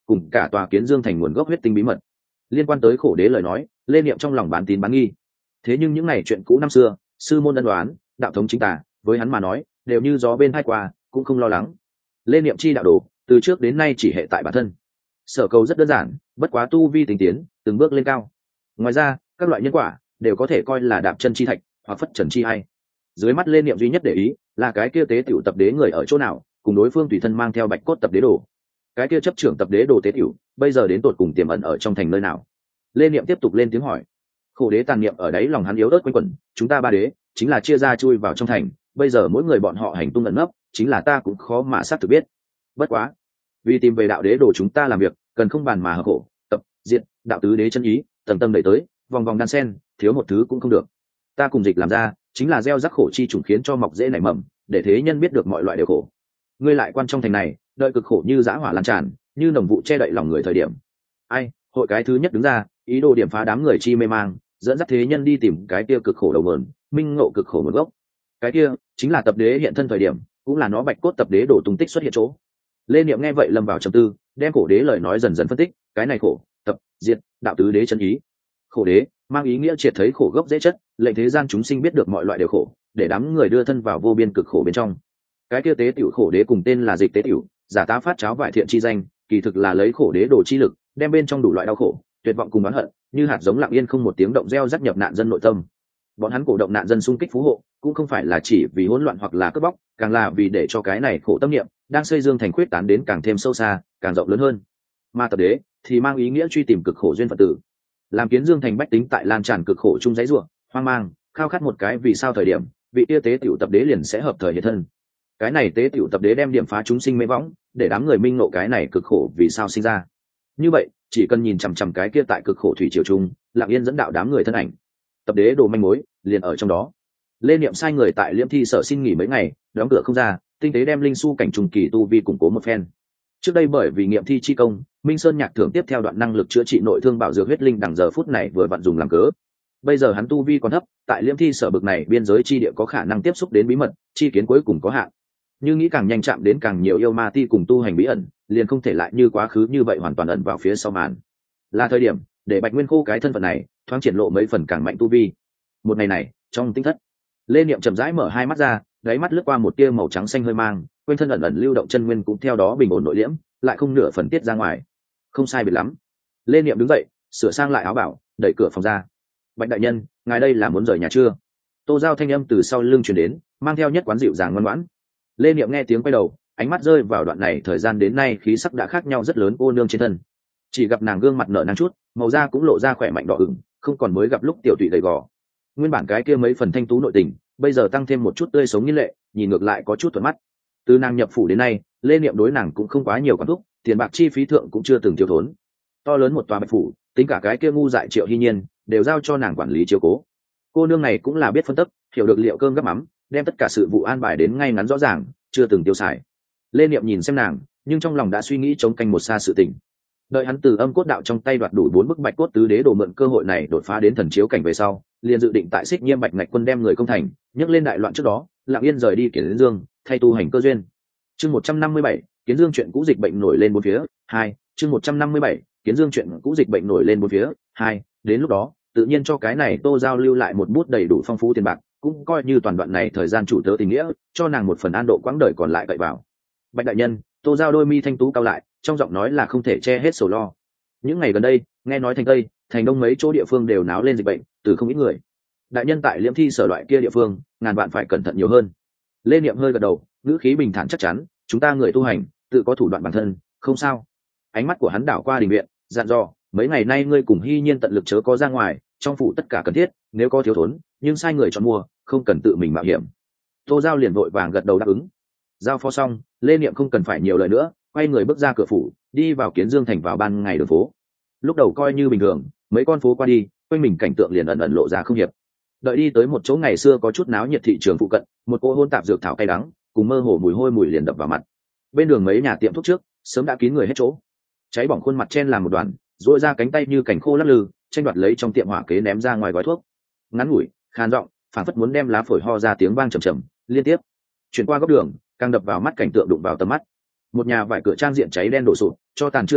cùng cả tòa Kiến Dương thành nguồn gốc huyết tinh bí mật. Liên quan tới khổ đế lời nói, Lê Niệm trong lòng bán tín bán nghi. Thế nhưng những này chuyện cũ năm xưa, sư môn ân đoán, đạo thống chính tà, với hắn mà nói đều như gió bên hai qua, cũng không lo lắng. Lê Niệm chi đạo đồ từ trước đến nay chỉ hệ tại bản thân, sở cầu rất đơn giản, bất quá tu vi tinh tiến, từng bước lên cao. Ngoài ra các loại nhân quả đều có thể coi là đạp chân chi thạch hoặc phất trần chi hay. Dưới mắt Lê Niệm duy nhất để ý là cái kia tế tiểu tập đế người ở chỗ nào, cùng đối phương tùy thân mang theo bạch cốt tập đế đồ. Cái kia chấp trưởng tập đế đồ tế tiểu bây giờ đến tột cùng tiềm ẩn ở trong thành nơi nào? Lê Niệm tiếp tục lên tiếng hỏi. Khổ đế tàn niệm ở đấy lòng hắn yếu ớt quanh quẩn, chúng ta ba đế chính là chia ra chui vào trong thành, bây giờ mỗi người bọn họ hành tung ẩn nấp, chính là ta cũng khó mà xác thực biết. Bất quá vì tìm về đạo đế đồ chúng ta làm việc cần không bàn mà hợp khổ tập diện đạo tứ đế chân ý tầng tầng đẩy tới, vòng vòng đan sen, thiếu một thứ cũng không được. Ta cùng dịch làm ra chính là gieo rắc khổ chi trùng, khiến cho mọc dễ nảy mầm, để thế nhân biết được mọi loại đều khổ. Ngươi lại quan trong thành này đợi cực khổ như dã hỏa lan tràn, như nồng vụ che đậy lòng người thời điểm, ai hội cái thứ nhất đứng ra ý đồ điểm phá đám người chi mê mang, dẫn dắt thế nhân đi tìm cái kia cực khổ đầu mượn, minh ngộ cực khổ nguồn gốc. Cái kia chính là tập đế hiện thân thời điểm, cũng là nó bạch cốt tập đế đổ tung tích xuất hiện chỗ. Lê Niệm nghe vậy lâm vào trầm tư, đem khổ đế lời nói dần dần phân tích. Cái này khổ tập diệt đạo tứ đế chân ý, khổ đế mang ý nghĩa triệt thấy khổ gốc dễ chất, lệnh thế gian chúng sinh biết được mọi loại đều khổ, để đám người đưa thân vào vô biên cực khổ bên trong. Cái kia tế tiểu khổ đế cùng tên là dịch tế tiểu, giả tá phát cháo vải thiện chi danh, kỳ thực là lấy khổ đế đồ chi lực, đem bên trong đủ loại đau khổ, tuyệt vọng cùng oán hận, như hạt giống lặng yên không một tiếng động gieo rắc nhập nạn dân nội tâm. Bọn hắn cổ động nạn dân xung kích phú hộ, cũng không phải là chỉ vì hỗn loạn hoặc là cướp bóc, càng là vì để cho cái này khổ tâm niệm đang xây dương thành khuyết tán đến càng thêm sâu xa, càng rộng lớn hơn. Mà tập đế thì mang ý nghĩa truy tìm cực khổ duyên phận tử, làm Kiến Dương thành bách tính tại lan tràn cực khổ chung dãy ruộng, hoang mang, khao khát một cái vì sao thời điểm, vị tia tế tiểu tập đế liền sẽ hợp thời hiện thân. Cái này tế tiểu tập đế đem điểm phá chúng sinh mê võng, để đám người minh ngộ cái này cực khổ vì sao sinh ra. Như vậy chỉ cần nhìn chằm chằm cái kia tại cực khổ thủy triều chung lặng yên dẫn đạo đám người thân ảnh, tập đế đồ manh mối liền ở trong đó. Lê Niệm sai người tại Liễm Thi sở xin nghỉ mấy ngày, đóng cửa không ra, tinh tế đem linh su cảnh trùng kỳ tu vi củng cố một phen. Trước đây bởi vì nghiệm thi chi công, Minh Sơn Nhạc thưởng tiếp theo đoạn năng lực chữa trị nội thương bảo dược huyết linh đằng giờ phút này vừa vặn dùng làm cớ. Bây giờ hắn tu vi còn thấp, tại Liễm Thi sở bực này biên giới chi địa có khả năng tiếp xúc đến bí mật, chi kiến cuối cùng có hạn. Nhưng nghĩ càng nhanh chạm đến càng nhiều yêu ma ti cùng tu hành bí ẩn, liền không thể lại như quá khứ như vậy hoàn toàn ẩn vào phía sau màn. Là thời điểm để Bạch Nguyên Khô cái thân phận này thoáng triển lộ mấy phần càng mạnh tu vi. Một ngày này, trong tinh thất, Lê Niệm chậm rãi mở hai mắt ra, đáy mắt lướt qua một tia màu trắng xanh hơi mang, quanh thân ẩn ẩn lưu động chân nguyên cũng theo đó bình ổn nội liễm, lại không nửa phần tiết ra ngoài. Không sai biệt lắm. Lê Niệm đứng dậy, sửa sang lại áo bảo, đẩy cửa phòng ra. Bạch đại nhân, ngài đây là muốn rời nhà chưa? Tô Giao thanh âm từ sau lưng truyền đến, mang theo nhất quán dịu dàng ngoan ngoãn. Lê Niệm nghe tiếng quay đầu, ánh mắt rơi vào đoạn này thời gian đến nay khí sắc đã khác nhau rất lớn cô nương trên thân. Chỉ gặp nàng gương mặt nở nang chút, màu da cũng lộ ra khỏe mạnh đỏ ửng, không còn mới gặp lúc tiểu tụy gầy gò. Nguyên bản cái kia mấy phần thanh tú nội tình, bây giờ tăng thêm một chút tươi sống như lệ, nhìn ngược lại có chút thuận mắt. Từ nàng nhập phủ đến nay, Lê Niệm đối nàng cũng không quá nhiều quản thúc, tiền bạc chi phí thượng cũng chưa từng thiếu thốn. To lớn một tòa bạch phủ, tính cả cái kia ngu dại Triệu Hy Nhiên, đều giao cho nàng quản lý chiếu cố. Cô nương này cũng là biết phân tích, hiểu được liệu cơm gắp mắm, đem tất cả sự vụ an bài đến ngay ngắn rõ ràng, chưa từng tiêu xài. Lê Niệm nhìn xem nàng, nhưng trong lòng đã suy nghĩ chống canh một xa sự tình. Đợi hắn từ âm cốt đạo trong tay đoạt đủ 4 bức bạch cốt tứ đế đồ, mượn cơ hội này đột phá đến thần chiếu cảnh về sau, liền dự định tại Xích Nhiêm Bạch Ngạch quân đem người công thành, nhấc lên đại loạn trước đó, lặng yên rời đi Kiến Dương, thay tu hành cơ duyên. Chương 157, Kiến Dương chuyện cũ dịch bệnh nổi lên bốn phía, 2, chương 157, Kiến Dương chuyện cũ dịch bệnh nổi lên bốn phía, 2, đến lúc đó, tự nhiên cho cái này Tô Giao lưu lại một bút đầy đủ phong phú tiền bạc, cũng coi như toàn đoạn này thời gian chủ tớ tình nghĩa, cho nàng một phần an độ quãng đời còn lại cậy vào. Bạch đại nhân, Tô Giao đôi mi thanh tú cao lại, trong giọng nói là không thể che hết sầu lo. Những ngày gần đây, nghe nói thành Tây, thành Đông mấy chỗ địa phương đều náo lên dịch bệnh, từ không ít người. Đại nhân tại Liễm Thi sở loại kia địa phương, ngàn vạn phải cẩn thận nhiều hơn. Lê Niệm hơi gật đầu, ngữ khí bình thản chắc chắn, chúng ta người tu hành, tự có thủ đoạn bản thân, không sao. Ánh mắt của hắn đảo qua đình viện, dặn dò, mấy ngày nay ngươi cùng Hy Nhiên tận lực chớ có ra ngoài, trong phủ tất cả cần thiết, nếu có thiếu thốn, nhưng sai người chọn mua, không cần tự mình mạo hiểm. Tô Giao liền vội vàng gật đầu đáp ứng. Giao phó xong, Lê Niệm không cần phải nhiều lời nữa, quay người bước ra cửa phủ, đi vào Kiến Dương thành vào ban ngày đường phố. Lúc đầu coi như bình thường, mấy con phố qua đi, quanh mình cảnh tượng liền ẩn ẩn lộ ra không hiệp. Đợi đi tới một chỗ ngày xưa có chút náo nhiệt thị trường phụ cận, một cô hôn tạp dược thảo cay đắng, cùng mơ hồ mùi hôi mùi liền đập vào mặt. Bên đường mấy nhà tiệm thuốc trước, sớm đã kín người hết chỗ. Cháy bỏng khuôn mặt chen làm một đoàn, duỗi ra cánh tay như cành khô lắc lư, tranh đoạt lấy trong tiệm hỏa kế ném ra ngoài gói thuốc. Ngắn ngủi, khan giọng, phảng phất muốn đem lá phổi ho ra tiếng vang trầm trầm, liên tiếp. Chuyển qua góc đường, càng đập vào mắt cảnh tượng đụng vào tầm mắt. Một nhà vải cửa trang diện cháy đen đổ sụp, cho tàn chưa tắt,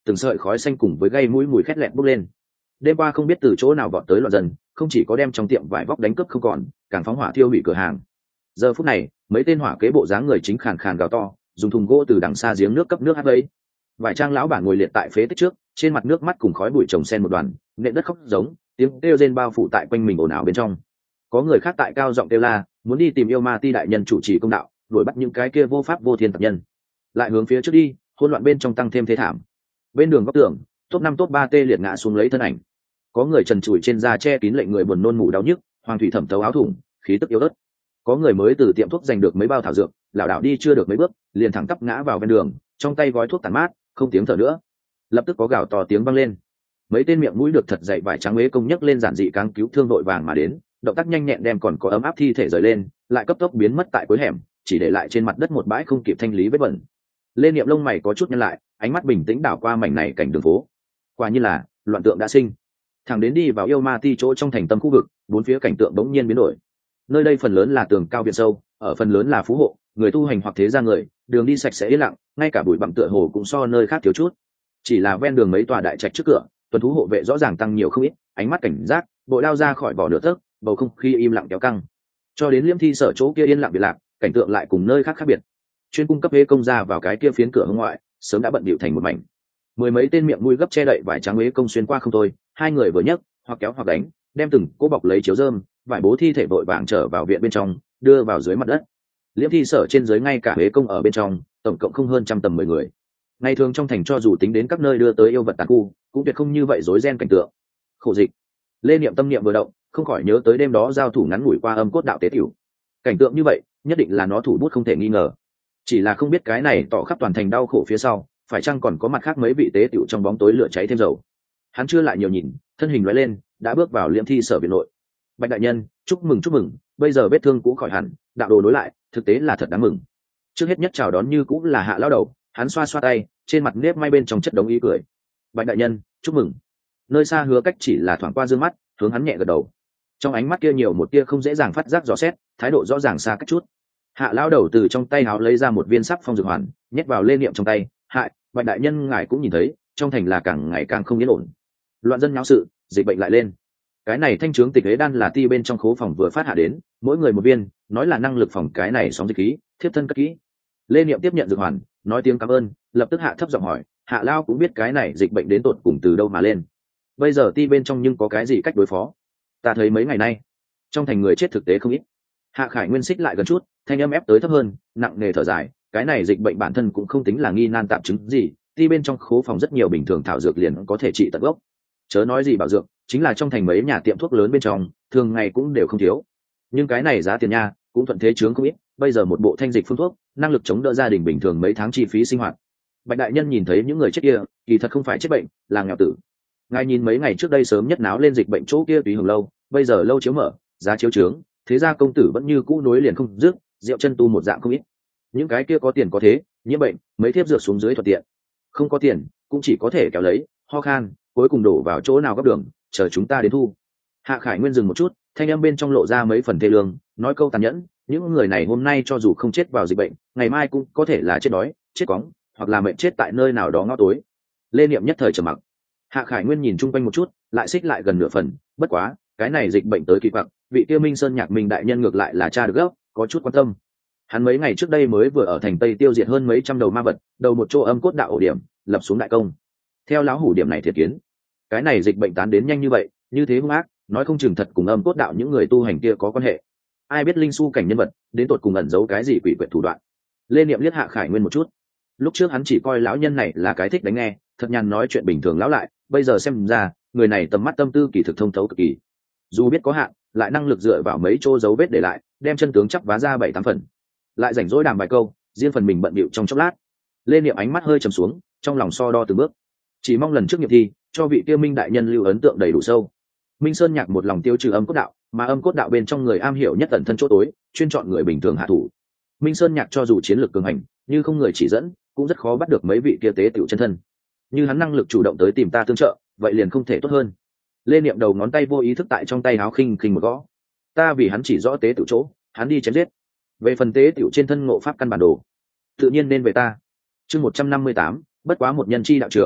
từng sợi khói xanh cùng với gây mũi mùi khét lẹt bốc lên. Đêm qua không biết từ chỗ nào vọt tới loạn dân, không chỉ có đem trong tiệm vải vóc đánh cướp không còn, càng phóng hỏa thiêu hủy cửa hàng. Giờ phút này, mấy tên hỏa kế bộ dáng người chính khàn khàn gào to, dùng thùng gỗ từ đằng xa giếng nước cấp nước hắt lấy. Vài trang lão bản ngồi liệt tại phế tích trước, trên mặt nước mắt cùng khói bụi chồng sen một đoàn, nện đất khóc giống, tiếng kêu rên bao phủ tại quanh mình ồn ào bên trong. Có người khác tại cao giọng kêu la, muốn đi tìm yêu ma ti đại nhân chủ trì công đạo, đuổi bắt những cái kia vô pháp vô thiên tặc nhân. Lại hướng phía trước đi, hỗn loạn bên trong tăng thêm thế thảm. Bên đường góc tường, top 5 top 3 tê liệt ngã xuống lấy thân ảnh. Có người trần trụi trên da che kín lệnh người buồn nôn mủ đau nhức, hoàng thủy thẩm tấu áo thủng, khí tức yếu ớt. Có người mới từ tiệm thuốc giành được mấy bao thảo dược, lảo đảo đi chưa được mấy bước, liền thẳng tắp ngã vào ven đường, trong tay gói thuốc tàn mát, không tiếng thở nữa. Lập tức có gào to tiếng vang lên. Mấy tên miệng mũi được thật dậy vải trắng ế công nhấc lên giản dị cáng cứu thương đội vàng mà đến, động tác nhanh nhẹn đem còn có ấm áp thi thể rời lên, lại cấp tốc biến mất tại cuối hẻm, chỉ để lại trên mặt đất một bãi không kịp thanh lý vết bẩn. Lê Niệm lông mày có chút nhăn lại, ánh mắt bình tĩnh đảo qua mảnh này cảnh đường phố. Quả như là loạn tượng đã sinh. Thằng đến đi vào yêu ma ti chỗ trong thành tâm khu vực, bốn phía cảnh tượng bỗng nhiên biến đổi. Nơi đây phần lớn là tường cao viện sâu, ở phần lớn là phú hộ, người tu hành hoặc thế gia người, đường đi sạch sẽ yên lặng, ngay cả bụi bặm tựa hồ cũng so nơi khác thiếu chút. Chỉ là ven đường mấy tòa đại trạch trước cửa, tuần thú hộ vệ rõ ràng tăng nhiều không ít, ánh mắt cảnh giác, bội lao ra khỏi vỏ nửa tấc, bầu không khí im lặng kéo căng. Cho đến Liêm Thi sở chỗ kia yên lặng biệt lạc, cảnh tượng lại cùng nơi khác khác biệt. Chuyên cung cấp hê công ra vào cái kia phiến cửa hướng ngoại, sớm đã bận bịu thành một mảnh. Mười mấy tên miệng mũi gấp che đậy vải trắng hê công xuyên qua không thôi, hai người vừa nhấc, hoặc kéo hoặc đánh, đem từng cố bọc lấy chiếu rơm, vải bố thi thể vội vàng trở vào viện bên trong, đưa vào dưới mặt đất. Liêm Thi sở trên dưới ngay cả hê công ở bên trong, tổng cộng không hơn trăm tầm 10 người. Ngày thường trong thành cho dù tính đến các nơi đưa tới yêu vật tàn khu, cũng tuyệt không như vậy rối ren cảnh tượng. Khổ dịch. Lê Niệm tâm niệm vừa động, không khỏi nhớ tới đêm đó giao thủ ngắn ngủi qua âm cốt đạo tế tiểu. Cảnh tượng như vậy, nhất định là nó thủ bút không thể nghi ngờ. Chỉ là không biết cái này tỏ khắp toàn thành đau khổ phía sau, phải chăng còn có mặt khác mấy vị tế tiểu trong bóng tối lửa cháy thêm dầu. Hắn chưa lại nhiều nhìn, thân hình lóe lên, đã bước vào Liêm Thi sở viện nội. Bạch đại nhân, chúc mừng, bây giờ vết thương cũ khỏi hẳn, đạo đồ nối lại, thực tế là thật đáng mừng. Trước hết nhất chào đón như cũng là Hạ lão đầu, hắn xoa xoa tay, trên mặt nếp may bên trong chất đống ý cười. Bạch đại nhân, chúc mừng. Nơi xa Hứa Cách chỉ là thoáng qua dương mắt, hướng hắn nhẹ gật đầu. Trong ánh mắt kia nhiều một tia không dễ dàng phát giác rõ xét, thái độ rõ ràng xa cách chút. Hạ lão đầu từ trong tay áo lấy ra một viên sắc phong dược hoàn, nhét vào Lê Niệm trong tay. Hại, Bạch đại nhân ngài cũng nhìn thấy, trong thành là càng ngày càng không yên ổn. Loạn dân nháo sự, dịch bệnh lại lên. Cái này thanh trướng tịch ấy đan là ti bên trong khố phòng vừa phát hạ đến, mỗi người một viên, nói là năng lực phòng cái này sóng dịch khí, thiếp thân cất kỹ. Lê Niệm tiếp nhận dược hoàn, nói tiếng cảm ơn, lập tức hạ thấp giọng hỏi, Hạ lao cũng biết cái này dịch bệnh đến tột cùng từ đâu mà lên. Bây giờ ti bên trong nhưng có cái gì cách đối phó? Ta thấy mấy ngày nay, trong thành người chết thực tế không ít. Hạ Khải Nguyên xích lại gần chút, thanh âm ép tới thấp hơn, nặng nề thở dài, cái này dịch bệnh bản thân cũng không tính là nghi nan tạp chứng gì, ti bên trong khố phòng rất nhiều bình thường thảo dược liền có thể trị tận gốc. Chớ nói gì bảo dược, chính là trong thành mấy nhà tiệm thuốc lớn bên trong, thường ngày cũng đều không thiếu. Nhưng cái này giá tiền nha, cũng thuận thế chướng không ít, bây giờ một bộ thanh dịch phương thuốc, năng lực chống đỡ gia đình bình thường mấy tháng chi phí sinh hoạt. Bạch đại nhân nhìn thấy những người chết kia, kỳ thật không phải chết bệnh, là nghèo tử. Ngài nhìn mấy ngày trước đây sớm nhất náo lên dịch bệnh chỗ kia tùy hưởng lâu, bây giờ lâu chiếu mở, giá chiếu trướng, thế ra công tử vẫn như cũ nối liền không dứt, rượu chân tu một dạng không ít. Những cái kia có tiền có thế, nhiễm bệnh, mấy thiếp dược xuống dưới thuận tiện. Không có tiền, cũng chỉ có thể kéo lấy, ho khan, cuối cùng đổ vào chỗ nào góc đường, chờ chúng ta đến thu. Hạ Khải Nguyên dừng một chút, thanh âm bên trong lộ ra mấy phần thê lương, nói câu tàn nhẫn, những người này hôm nay cho dù không chết vào dịch bệnh, ngày mai cũng có thể là chết đói, chết cóng, hoặc là mệnh chết tại nơi nào đó ngõ tối. Lê Niệm nhất thời trầm mặc. Hạ Khải Nguyên nhìn chung quanh một chút, lại xích lại gần nửa phần, bất quá, cái này dịch bệnh tới kỳ quặc, vị Tiêu Minh Sơn Nhạc Minh đại nhân ngược lại là cha được gốc, có chút quan tâm. Hắn mấy ngày trước đây mới vừa ở thành Tây tiêu diệt hơn mấy trăm đầu ma vật, đầu một chỗ âm cốt đạo ổ điểm, lập xuống đại công. Theo lão hủ điểm này thiệt kiến, cái này dịch bệnh tán đến nhanh như vậy, như thế hung ác, nói không chừng thật cùng âm cốt đạo những người tu hành kia có quan hệ. Ai biết linh su cảnh nhân vật, đến tột cùng ẩn giấu cái gì quỷ quyệt thủ đoạn. Lê Niệm liếc Hạ Khải Nguyên một chút. Lúc trước hắn chỉ coi lão nhân này là cái thích đánh nghe, thật nhàn nói chuyện bình thường lão lại, bây giờ xem ra, người này tầm mắt tâm tư kỳ thực thông thấu cực kỳ. Dù biết có hạn, lại năng lực dựa vào mấy chỗ dấu vết để lại, đem chân tướng chắp vá ra 7-8 phần. Lại rảnh rỗi đàm vài câu, riêng phần mình bận bịu trong chốc lát. Lê Niệm ánh mắt hơi trầm xuống, trong lòng so đo từng bước. Chỉ mong lần trước nghiệm thi, cho vị Tiêu Minh đại nhân lưu ấn tượng đầy đủ sâu. Minh Sơn Nhạc một lòng tiêu trừ âm cốt đạo, mà âm cốt đạo bên trong người am hiểu nhất tận thân chỗ tối, chuyên chọn người bình thường hạ thủ. Minh Sơn Nhạc cho dù chiến lược cường hành, như không người chỉ dẫn, cũng rất khó bắt được mấy vị kia tế tiểu chân thân. Như hắn năng lực chủ động tới tìm ta tương trợ, vậy liền không thể tốt hơn. Lê Niệm đầu ngón tay vô ý thức tại trong tay áo khinh khinh một gõ. Ta vì hắn chỉ rõ tế tiểu chỗ, hắn đi chém giết. Về phần tế tiểu trên thân ngộ pháp căn bản đồ, tự nhiên nên về ta. Chương 158, bất quá một nhân chi đạo trường,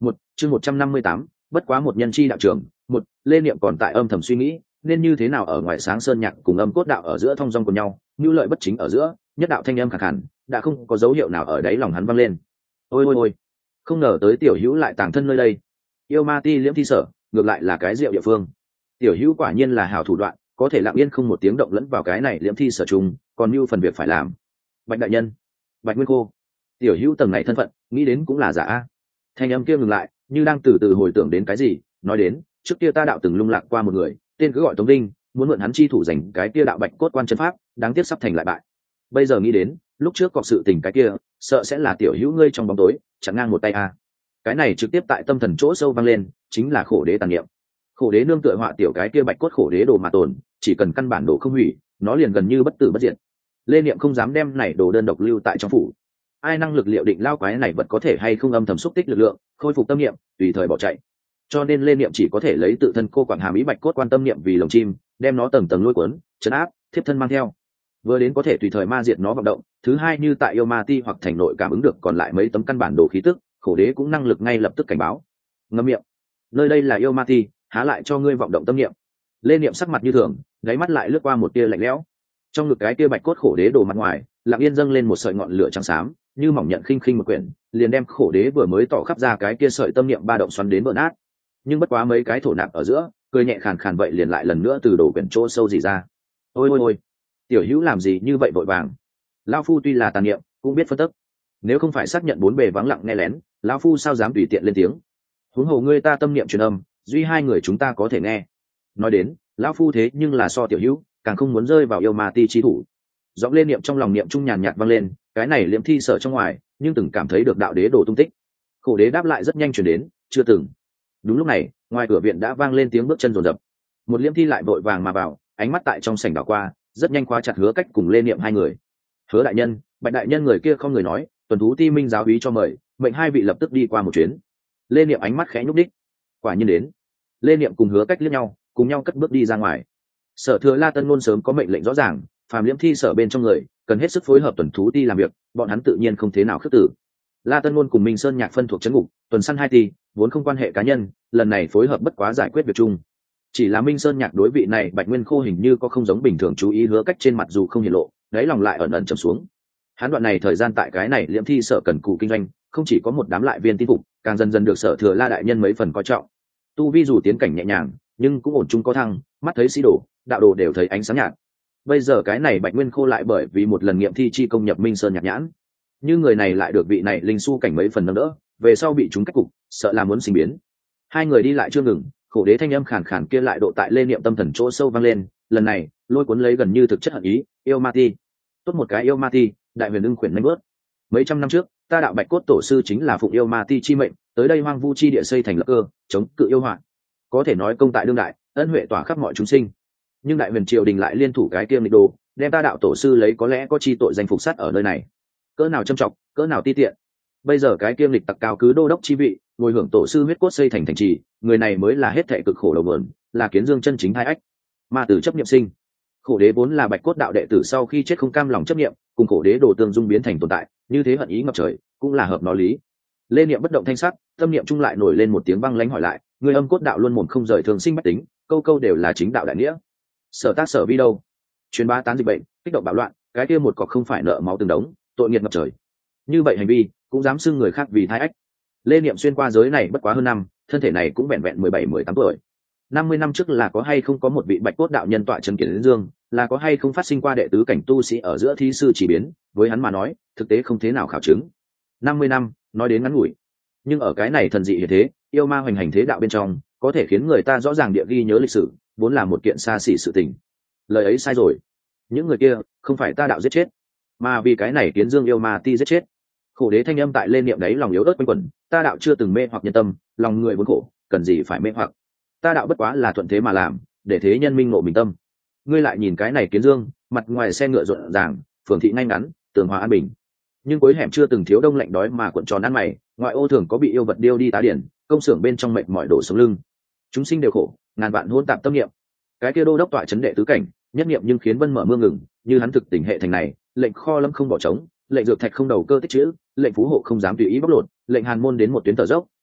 Chương 158, bất quá một nhân chi đạo trưởng. Lê Niệm còn tại âm thầm suy nghĩ nên như thế nào ở ngoài sáng sơn nhạc cùng âm cốt đạo ở giữa thông dong của nhau, như lợi bất chính ở giữa nhất đạo thanh âm khẳng hẳn đã không có dấu hiệu nào ở đáy lòng hắn vang lên. Ôi, không ngờ tới tiểu hữu lại tàng thân nơi đây. Yêu ma ti liễm thi sở ngược lại là cái rượu địa phương. Tiểu hữu quả nhiên là hảo thủ đoạn, có thể lặng yên không một tiếng động lẫn vào cái này liễm thi sở chung, còn như phần việc phải làm. Bạch đại nhân, Bạch Nguyên Cô, tiểu hữu tầng này thân phận nghĩ đến cũng là giả. Thanh âm kia ngừng lại, như đang từ từ hồi tưởng đến cái gì, nói đến trước kia ta đạo từng lung lạc qua một người, tên cứ gọi Tống Đinh, muốn mượn hắn chi thủ giành cái kia đạo bạch cốt quan chân pháp, đáng tiếc sắp thành lại bại. Bây giờ nghĩ đến lúc trước có sự tình cái kia, sợ sẽ là tiểu hữu ngươi trong bóng tối chặn ngang một tay cái này trực tiếp tại tâm thần chỗ sâu vang lên, chính là khổ đế tàn niệm. Khổ đế nương tựa họa tiểu cái kia bạch cốt khổ đế đồ mà tồn, chỉ cần căn bản đồ không hủy, nó liền gần như bất tử bất diệt. Lê Niệm không dám đem này đồ đơn độc lưu tại trong phủ. Ai năng lực liệu định lao quái này vật có thể hay không âm thầm xúc tích lực lượng, khôi phục tâm niệm, tùy thời bỏ chạy. Cho nên Lê Niệm chỉ có thể lấy tự thân cô quản hàm ý bạch cốt quan tâm niệm vì lồng chim, đem nó tầng tầng lôi cuốn, trấn áp, thiếp thân mang theo. Vừa đến có thể tùy thời ma diệt nó vận động, thứ hai như tại yêu ma ti hoặc thành nội cảm ứng được còn lại mấy tấm căn bản đồ khí tức, khổ đế cũng năng lực ngay lập tức cảnh báo. Ngậm miệng, nơi đây là yêu ma ti, há lại cho ngươi vọng động tâm niệm. Lê Niệm sắc mặt như thường, gáy mắt lại lướt qua một tia lạnh lẽo. Trong ngực cái tia bạch cốt khổ đế đồ mặt ngoài lặng yên dâng lên một sợi ngọn lửa trắng xám, như mỏng nhận khinh khinh một quyển, liền đem khổ đế vừa mới tỏ khắp ra cái kia sợi tâm niệm ba động xoắn đến vỡ nát. Nhưng bất quá mấy cái thổ nạp ở giữa, cười nhẹ khàn khàn vậy liền lại lần nữa từ đồ quyển chỗ sâu gì ra. Ôi, tiểu hữu làm gì như vậy vội vàng? Lão phu tuy là tàn niệm, cũng biết phân tích. Nếu không phải xác nhận bốn bề vắng lặng nghe lén, lão phu sao dám tùy tiện lên tiếng? Huống hồ ngươi ta tâm niệm truyền âm, duy hai người chúng ta có thể nghe. Nói đến, lão phu thế nhưng là so tiểu hữu, càng không muốn rơi vào yêu ma ti chi thủ. Giọng lên niệm trong lòng niệm trung nhàn nhạt vang lên, cái này liễm thi sở trong ngoài, nhưng từng cảm thấy được đạo đế đồ tung tích. Khổ đế đáp lại rất nhanh truyền đến, chưa từng. Đúng lúc này, ngoài cửa viện đã vang lên tiếng bước chân rồn rập. Một liễm thi lại vội vàng mà vào, ánh mắt tại trong sảnh đảo qua, rất nhanh khóa chặt Hứa Cách cùng Lê Niệm hai người. Hứa đại nhân, Bạch đại nhân người kia không người nói, tuần thú ti minh giáo úy cho mời, mệnh hai vị lập tức đi qua một chuyến. Lê Niệm ánh mắt khẽ nhúc đích. Quả nhiên đến. Lê Niệm cùng Hứa Cách liếc nhau, cùng nhau cất bước đi ra ngoài. Sở Thừa La Tân ngôn sớm có mệnh lệnh rõ ràng, phàm liễm thi sở bên trong người cần hết sức phối hợp tuần thú ti làm việc, bọn hắn tự nhiên không thế nào khước tử. La Tân ngôn cùng Minh Sơn Nhạc phân thuộc trấn ngục, tuần săn hai ti vốn không quan hệ cá nhân, lần này phối hợp bất quá giải quyết việc chung. Chỉ là Minh Sơn Nhạc đối vị này Bạch Nguyên Khô hình như có không giống bình thường chú ý Hứa Cách trên mặt dù không hiển lộ, đáy lòng lại ẩn ẩn trầm xuống. Hắn đoạn này thời gian tại cái này liễm thi sở cần cù kinh doanh, không chỉ có một đám lại viên tin phục, càng dần dần được Sở Thừa La đại nhân mấy phần coi trọng. Tu vi dù tiến cảnh nhẹ nhàng, nhưng cũng ổn chung có thăng, mắt thấy sĩ đồ, đạo đồ đều thấy ánh sáng nhạt. Bây giờ cái này Bạch Nguyên Khô lại bởi vì một lần nghiệm thi chi công nhập Minh Sơn Nhạc nhãn, như người này lại được vị này linh su cảnh mấy phần nâng đỡ, về sau bị chúng cách cục, sợ là muốn sinh biến. Hai người đi lại chưa ngừng, khổ đế thanh âm khàn khàn kia lại độ tại Lê Niệm tâm thần chỗ sâu vang lên, lần này lôi cuốn lấy gần như thực chất hận ý. Yêu ma ti, tốt một cái yêu ma ti, đại huyền ưng khuyển nhanh bớt. Mấy trăm năm trước, ta đạo Bạch cốt tổ sư chính là phụng yêu ma ti chi mệnh, tới đây hoang vu chi địa xây thành lập cơ, chống cự yêu họa, có thể nói công tại đương đại, ân huệ tỏa khắp mọi chúng sinh. Nhưng đại huyền triều đình lại liên thủ cái kiêm nghịch đồ, đem ta đạo tổ sư lấy có lẽ có chi tội danh phục sát ở nơi này, cỡ nào châm trọng, cỡ nào ti tiện. Bây giờ cái kiêm lịch tặc cao cứ đô đốc chi vị, ngồi hưởng tổ sư huyết cốt xây thành thành trì, người này mới là hết thệ cực khổ đầu vườn, là kiến dương chân chính hai ách. Ma tử chấp niệm sinh, khổ đế vốn là Bạch cốt đạo đệ tử, sau khi chết không cam lòng chấp niệm, cùng khổ đế đồ tương dung biến thành tồn tại, như thế hận ý ngập trời, cũng là hợp nó lý. Lê Niệm bất động thanh sắc, tâm niệm trung lại nổi lên một tiếng băng lãnh hỏi lại, người âm cốt đạo luôn mồm không rời thường sinh bách tính, câu câu đều là chính đạo đại nghĩa. Sở tác sở vi đâu? Truyền bá tán dịch bệnh, kích động bạo loạn, cái kia một cọc không phải nợ máu từng đống, tội nghiệt ngập trời. Như vậy hành vi cũng dám xưng người khác vì thái ách. Lê Niệm xuyên qua giới này bất quá hơn năm, thân thể này cũng vẹn vẹn 17-18 tuổi. 50 năm trước là có hay không có một vị Bạch cốt đạo nhân tọa trấn Kiển Dương, là có hay không phát sinh qua đệ tứ cảnh tu sĩ ở giữa thí sư chỉ biến, với hắn mà nói, thực tế không thế nào khảo chứng. 50 năm, nói đến ngắn ngủi, nhưng ở cái này thần dị như thế, yêu ma hoành hành thế đạo bên trong, có thể khiến người ta rõ ràng địa ghi nhớ lịch sử, vốn là một kiện xa xỉ sự tình. Lời ấy sai rồi, những người kia không phải ta đạo giết chết, mà vì cái này Kiến Dương yêu ma ti giết chết. Khổ đế thanh âm tại lên niệm đấy lòng yếu ớt quanh quẩn, ta đạo chưa từng mê hoặc nhân tâm, lòng người vốn khổ, cần gì phải mê hoặc. Ta đạo bất quá là thuận thế mà làm, để thế nhân minh ngộ bình tâm. Ngươi lại nhìn cái này Kiến Dương, mặt ngoài xe ngựa rộn ràng, phường thị ngay ngắn, tường hòa an bình, nhưng cuối hẻm chưa từng thiếu đông lạnh đói mà cuộn tròn ăn mày, ngoại ô thường có bị yêu vật điêu đi tá điển, công xưởng bên trong mệt mỏi đổ sống lưng. Chúng sinh đều khổ, ngàn vạn hỗn tạp tâm niệm. Cái kia đô đốc tọa chấn đệ tứ cảnh, nhất niệm nhưng khiến vân mở mương ngừng, như hắn thực tỉnh hệ thành này, lệnh kho lâm không bỏ trống, lệnh dược thạch không đầu cơ tích chữ, lệnh phú hộ không dám tùy ý bóc lột, lệnh hàn môn đến một tuyến tờ dốc,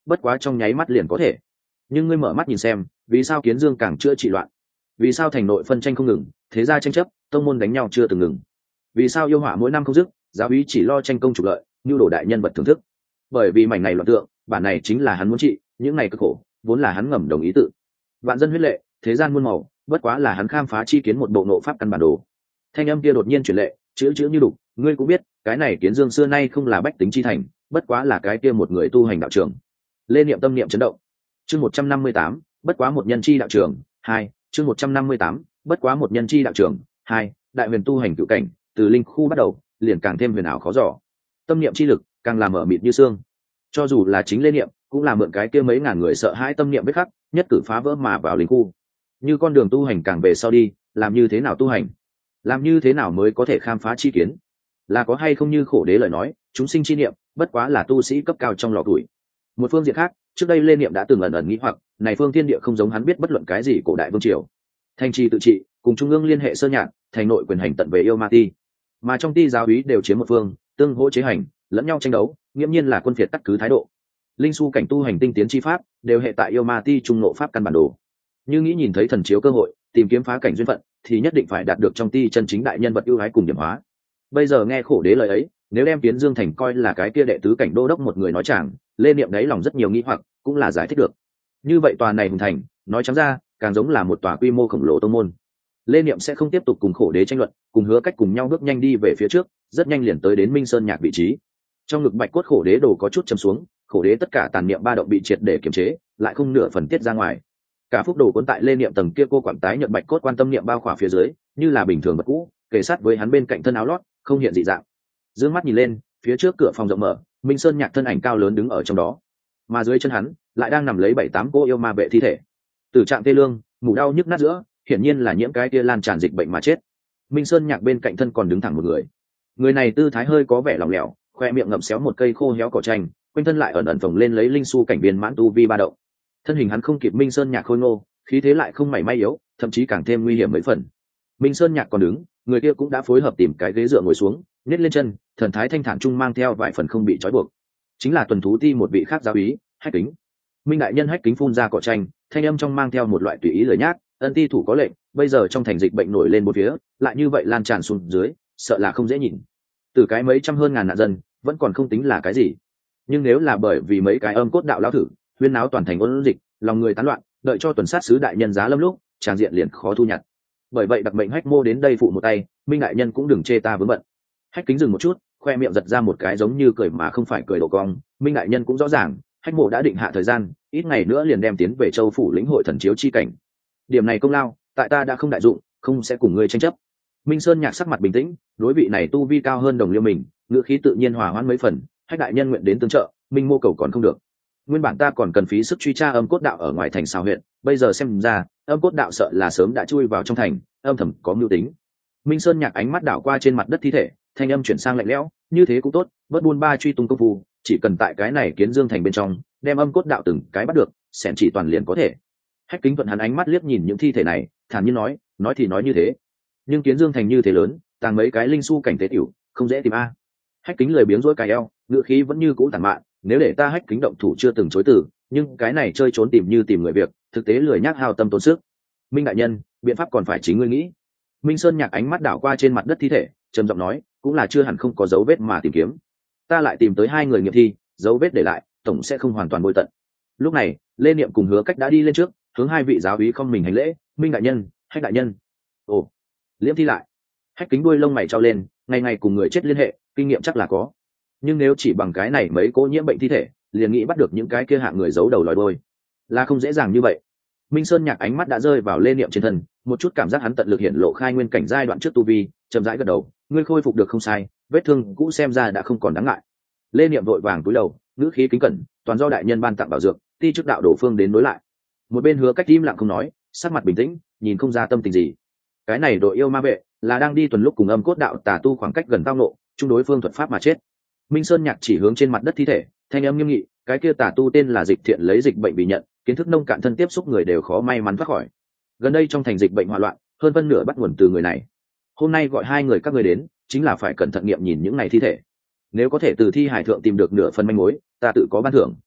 bất quá trong nháy mắt liền có thể. Nhưng ngươi mở mắt nhìn xem, vì sao kiến dương càng chữa trị loạn? Vì sao thành nội phân tranh không ngừng, thế gia tranh chấp, tông môn đánh nhau chưa từng ngừng? Vì sao yêu họa mỗi năm không dứt, giáo úy chỉ lo tranh công trục lợi, nhu đồ đại nhân vật thưởng thức? Bởi vì mảnh này loạn tượng, bản này chính là hắn muốn trị, những này cực khổ vốn là hắn ngầm đồng ý tự. Vạn dân huyết lệ, thế gian muôn màu, bất quá là hắn khám phá chi kiến một bộ nộ pháp căn bản đồ. Thanh âm kia đột nhiên chuyển lệ, chữ chữ như đục, ngươi cũng biết, cái này kiến dương xưa nay không là bách tính chi thành, bất quá là cái kia một người tu hành đạo trường. Lê Niệm tâm niệm chấn động. Chương 158, bất quá một nhân chi đạo trường, 2, chương 158, bất quá một nhân chi đạo trường, 2, đại huyền tu hành cựu cảnh, từ linh khu bắt đầu, liền càng thêm huyền ảo khó dò. Tâm niệm chi lực, càng làm mở mịt như xương. Cho dù là chính Lê Niệm, cũng là mượn cái kia mấy ngàn người sợ hãi tâm niệm vết khắc, nhất cử phá vỡ mà vào linh khu. Như con đường tu hành càng về sau đi, làm như thế nào tu hành? Làm như thế nào mới có thể khám phá chi kiến? Là có hay không như khổ đế lời nói, chúng sinh chi niệm, bất quá là tu sĩ cấp cao trong lò tuổi. Một phương diện khác, trước đây Lê Niệm đã từng ẩn ẩn nghĩ hoặc, này phương thiên địa không giống hắn biết bất luận cái gì cổ đại vương triều. Thành trì tự trị, cùng trung ương liên hệ sơ nhạc, thành nội quyền hành tận về yêu ma ti. Mà trong ti giáo úy đều chiếm một phương, tương hỗ chế hành, lẫn nhau tranh đấu, nghiêm nhiên là quân phiệt tắc cứ thái độ. Linh su cảnh tu hành tinh tiến chi pháp, đều hệ tại yêu ma ti trung nộ pháp căn bản đồ. Như nghĩ nhìn thấy thần chiếu cơ hội, tìm kiếm phá cảnh duyên phận, thì nhất định phải đạt được trong ti chân chính đại nhân vật ưu ái cùng điểm hóa. Bây giờ nghe khổ đế lời ấy, nếu đem Kiến Dương thành coi là cái kia đệ tứ cảnh đô đốc một người nói chàng, Lê Niệm đáy lòng rất nhiều nghi hoặc, cũng là giải thích được. Như vậy tòa này hình thành, nói trắng ra, càng giống là một tòa quy mô khổng lồ tông môn. Lê Niệm sẽ không tiếp tục cùng khổ đế tranh luận, cùng hứa cách cùng nhau bước nhanh đi về phía trước, rất nhanh liền tới đến Minh Sơn Nhạc vị trí. Trong ngực bạch cốt khổ đế đồ có chút chầm xuống, khổ đế tất cả tàn niệm ba động bị triệt để kiềm chế, lại không nửa phần tiết ra ngoài. Cả phúc đồ cuốn tại Lê Niệm tầng kia cô quản tái nhận bạch cốt quan tâm niệm bao khỏa phía dưới, như là bình thường vật cũ, kề sát với hắn bên cạnh thân áo lót, không hiện dị dạng. Dương mắt nhìn lên, phía trước cửa phòng rộng mở, Minh Sơn Nhạc thân ảnh cao lớn đứng ở trong đó, mà dưới chân hắn lại đang nằm lấy 7-8 cô yêu ma vệ thi thể. Tử trạng tê lương, mủ đau nhức nát giữa, hiển nhiên là nhiễm cái kia lan tràn dịch bệnh mà chết. Minh Sơn Nhạc bên cạnh thân còn đứng thẳng một người. Người này tư thái hơi có vẻ lỏng lẻo, khoe miệng ngậm xéo một cây khô héo cỏ tranh, quanh thân lại ẩn ẩn phồng lên lấy linh su cảnh biên mãn tu vi ba động. Thân hình hắn không kịp Minh Sơn Nhạc khôi ngô, khí thế lại không mảy may yếu, thậm chí càng thêm nguy hiểm mấy phần. Minh Sơn Nhạc còn đứng, người kia cũng đã phối hợp tìm cái ghế dựa ngồi xuống, nhét lên chân, thần thái thanh thản trung mang theo vài phần không bị trói buộc. Chính là tuần thú ti một vị khác giáo úy, Hách Kính. Minh đại nhân Hách Kính phun ra cỏ tranh, thanh âm trong mang theo một loại tùy ý lời nhác, ân ti thủ có lệnh, bây giờ trong thành dịch bệnh nổi lên một phía, lại như vậy lan tràn xuống dưới, sợ là không dễ nhìn. Từ cái mấy trăm hơn ngàn nạn dân, vẫn còn không tính là cái gì. Nhưng nếu là bởi vì mấy cái âm cốt đạo lão thử, huyên náo toàn thành ôn dịch, lòng người tán loạn, đợi cho tuần sát sứ đại nhân giá lâm lúc, tràng diện liền khó thu nhặt. Bởi vậy đặc mệnh Hách Mô đến đây phụ một tay, Minh đại nhân cũng đừng chê ta vướng bận. Hách Kính dừng một chút, khoe miệng giật ra một cái giống như cười mà không phải cười độ cong. Minh đại nhân cũng rõ ràng, Hách Mộ đã định hạ thời gian, ít ngày nữa liền đem tiến về Châu phủ lĩnh hội thần chiếu chi cảnh. Điểm này công lao, tại ta đã không đại dụng, không sẽ cùng ngươi tranh chấp. Minh Sơn Nhạc sắc mặt bình tĩnh, đối vị này tu vi cao hơn đồng liêu mình, ngữ khí tự nhiên hòa hoãn mấy phần. Hách đại nhân nguyện đến tương trợ, Minh mô cầu còn không được. Nguyên bản ta còn cần phí sức truy tra âm cốt đạo ở ngoài thành Sào huyện, bây giờ xem ra, âm cốt đạo sợ là sớm đã chui vào trong thành, âm thầm có mưu tính. Minh Sơn Nhạc ánh mắt đảo qua trên mặt đất thi thể, thanh âm chuyển sang lạnh lẽo, như thế cũng tốt, bớt buôn ba truy tung công phu, chỉ cần tại cái này Kiến Dương thành bên trong, đem âm cốt đạo từng cái bắt được, xẻn chỉ toàn liền có thể. Hách Kính thuận hắn ánh mắt liếc nhìn những thi thể này, thản nhiên nói thì nói như thế, nhưng Kiến Dương thành như thế lớn, tàng mấy cái linh su cảnh tế tiểu, không dễ tìm a. Hách Kính lười biếng rối cài eo, ngữ khí vẫn như cũ tàn mạn, nếu để ta Hách Kính động thủ chưa từng chối từ, nhưng cái này chơi trốn tìm như tìm người việc, thực tế lười nhác hao tâm tốn sức. Minh đại nhân, biện pháp còn phải chính ngươi nghĩ. Minh Sơn Nhạc ánh mắt đảo qua trên mặt đất thi thể, trầm giọng nói, cũng là chưa hẳn không có dấu vết mà tìm kiếm. Ta lại tìm tới 2 người nghiệm thi, dấu vết để lại, tổng sẽ không hoàn toàn bôi tận. Lúc này, Lê Niệm cùng Hứa Cách đã đi lên trước, hướng 2 vị giáo úy không mình hành lễ, Minh đại nhân, Hách đại nhân. Ồ, liễm thi lại. Hách Kính đuôi lông mày trao lên, ngày ngày cùng người chết liên hệ, kinh nghiệm chắc là có. Nhưng nếu chỉ bằng cái này mấy cô nhiễm bệnh thi thể, liền nghĩ bắt được những cái kia hạng người giấu đầu lòi đuôi, là không dễ dàng như vậy. Minh Sơn Nhạc ánh mắt đã rơi vào Lê Niệm trên thân, một chút cảm giác hắn tận lực hiện lộ khai nguyên cảnh giai đoạn trước tu vi, chậm rãi gật đầu, ngươi khôi phục được không sai, vết thương cũ xem ra đã không còn đáng ngại. Lê Niệm vội vàng cúi đầu, ngữ khí kính cẩn, toàn do đại nhân ban tặng bảo dược, ti chức đạo đổ phương đến đối lại. Một bên Hứa Cách im lặng không nói, sắc mặt bình tĩnh, nhìn không ra tâm tình gì. Cái này đội yêu ma vệ là đang đi tuần lúc cùng âm cốt đạo tà tu khoảng cách gần tao nộ, chung đối phương thuật pháp mà chết. Minh Sơn Nhạc chỉ hướng trên mặt đất thi thể, thanh âm nghiêm nghị, cái kia tà tu tên là Dịch Thiện lấy dịch bệnh bị nhận, kiến thức nông cạn thân tiếp xúc người đều khó may mắn thoát khỏi. Gần đây trong thành dịch bệnh hoạn loạn, hơn phân nửa bắt nguồn từ người này. Hôm nay gọi 2 người các người đến, chính là phải cẩn thận nghiệm nhìn những này thi thể. Nếu có thể từ thi hải thượng tìm được nửa phần manh mối, ta tự có ban thưởng.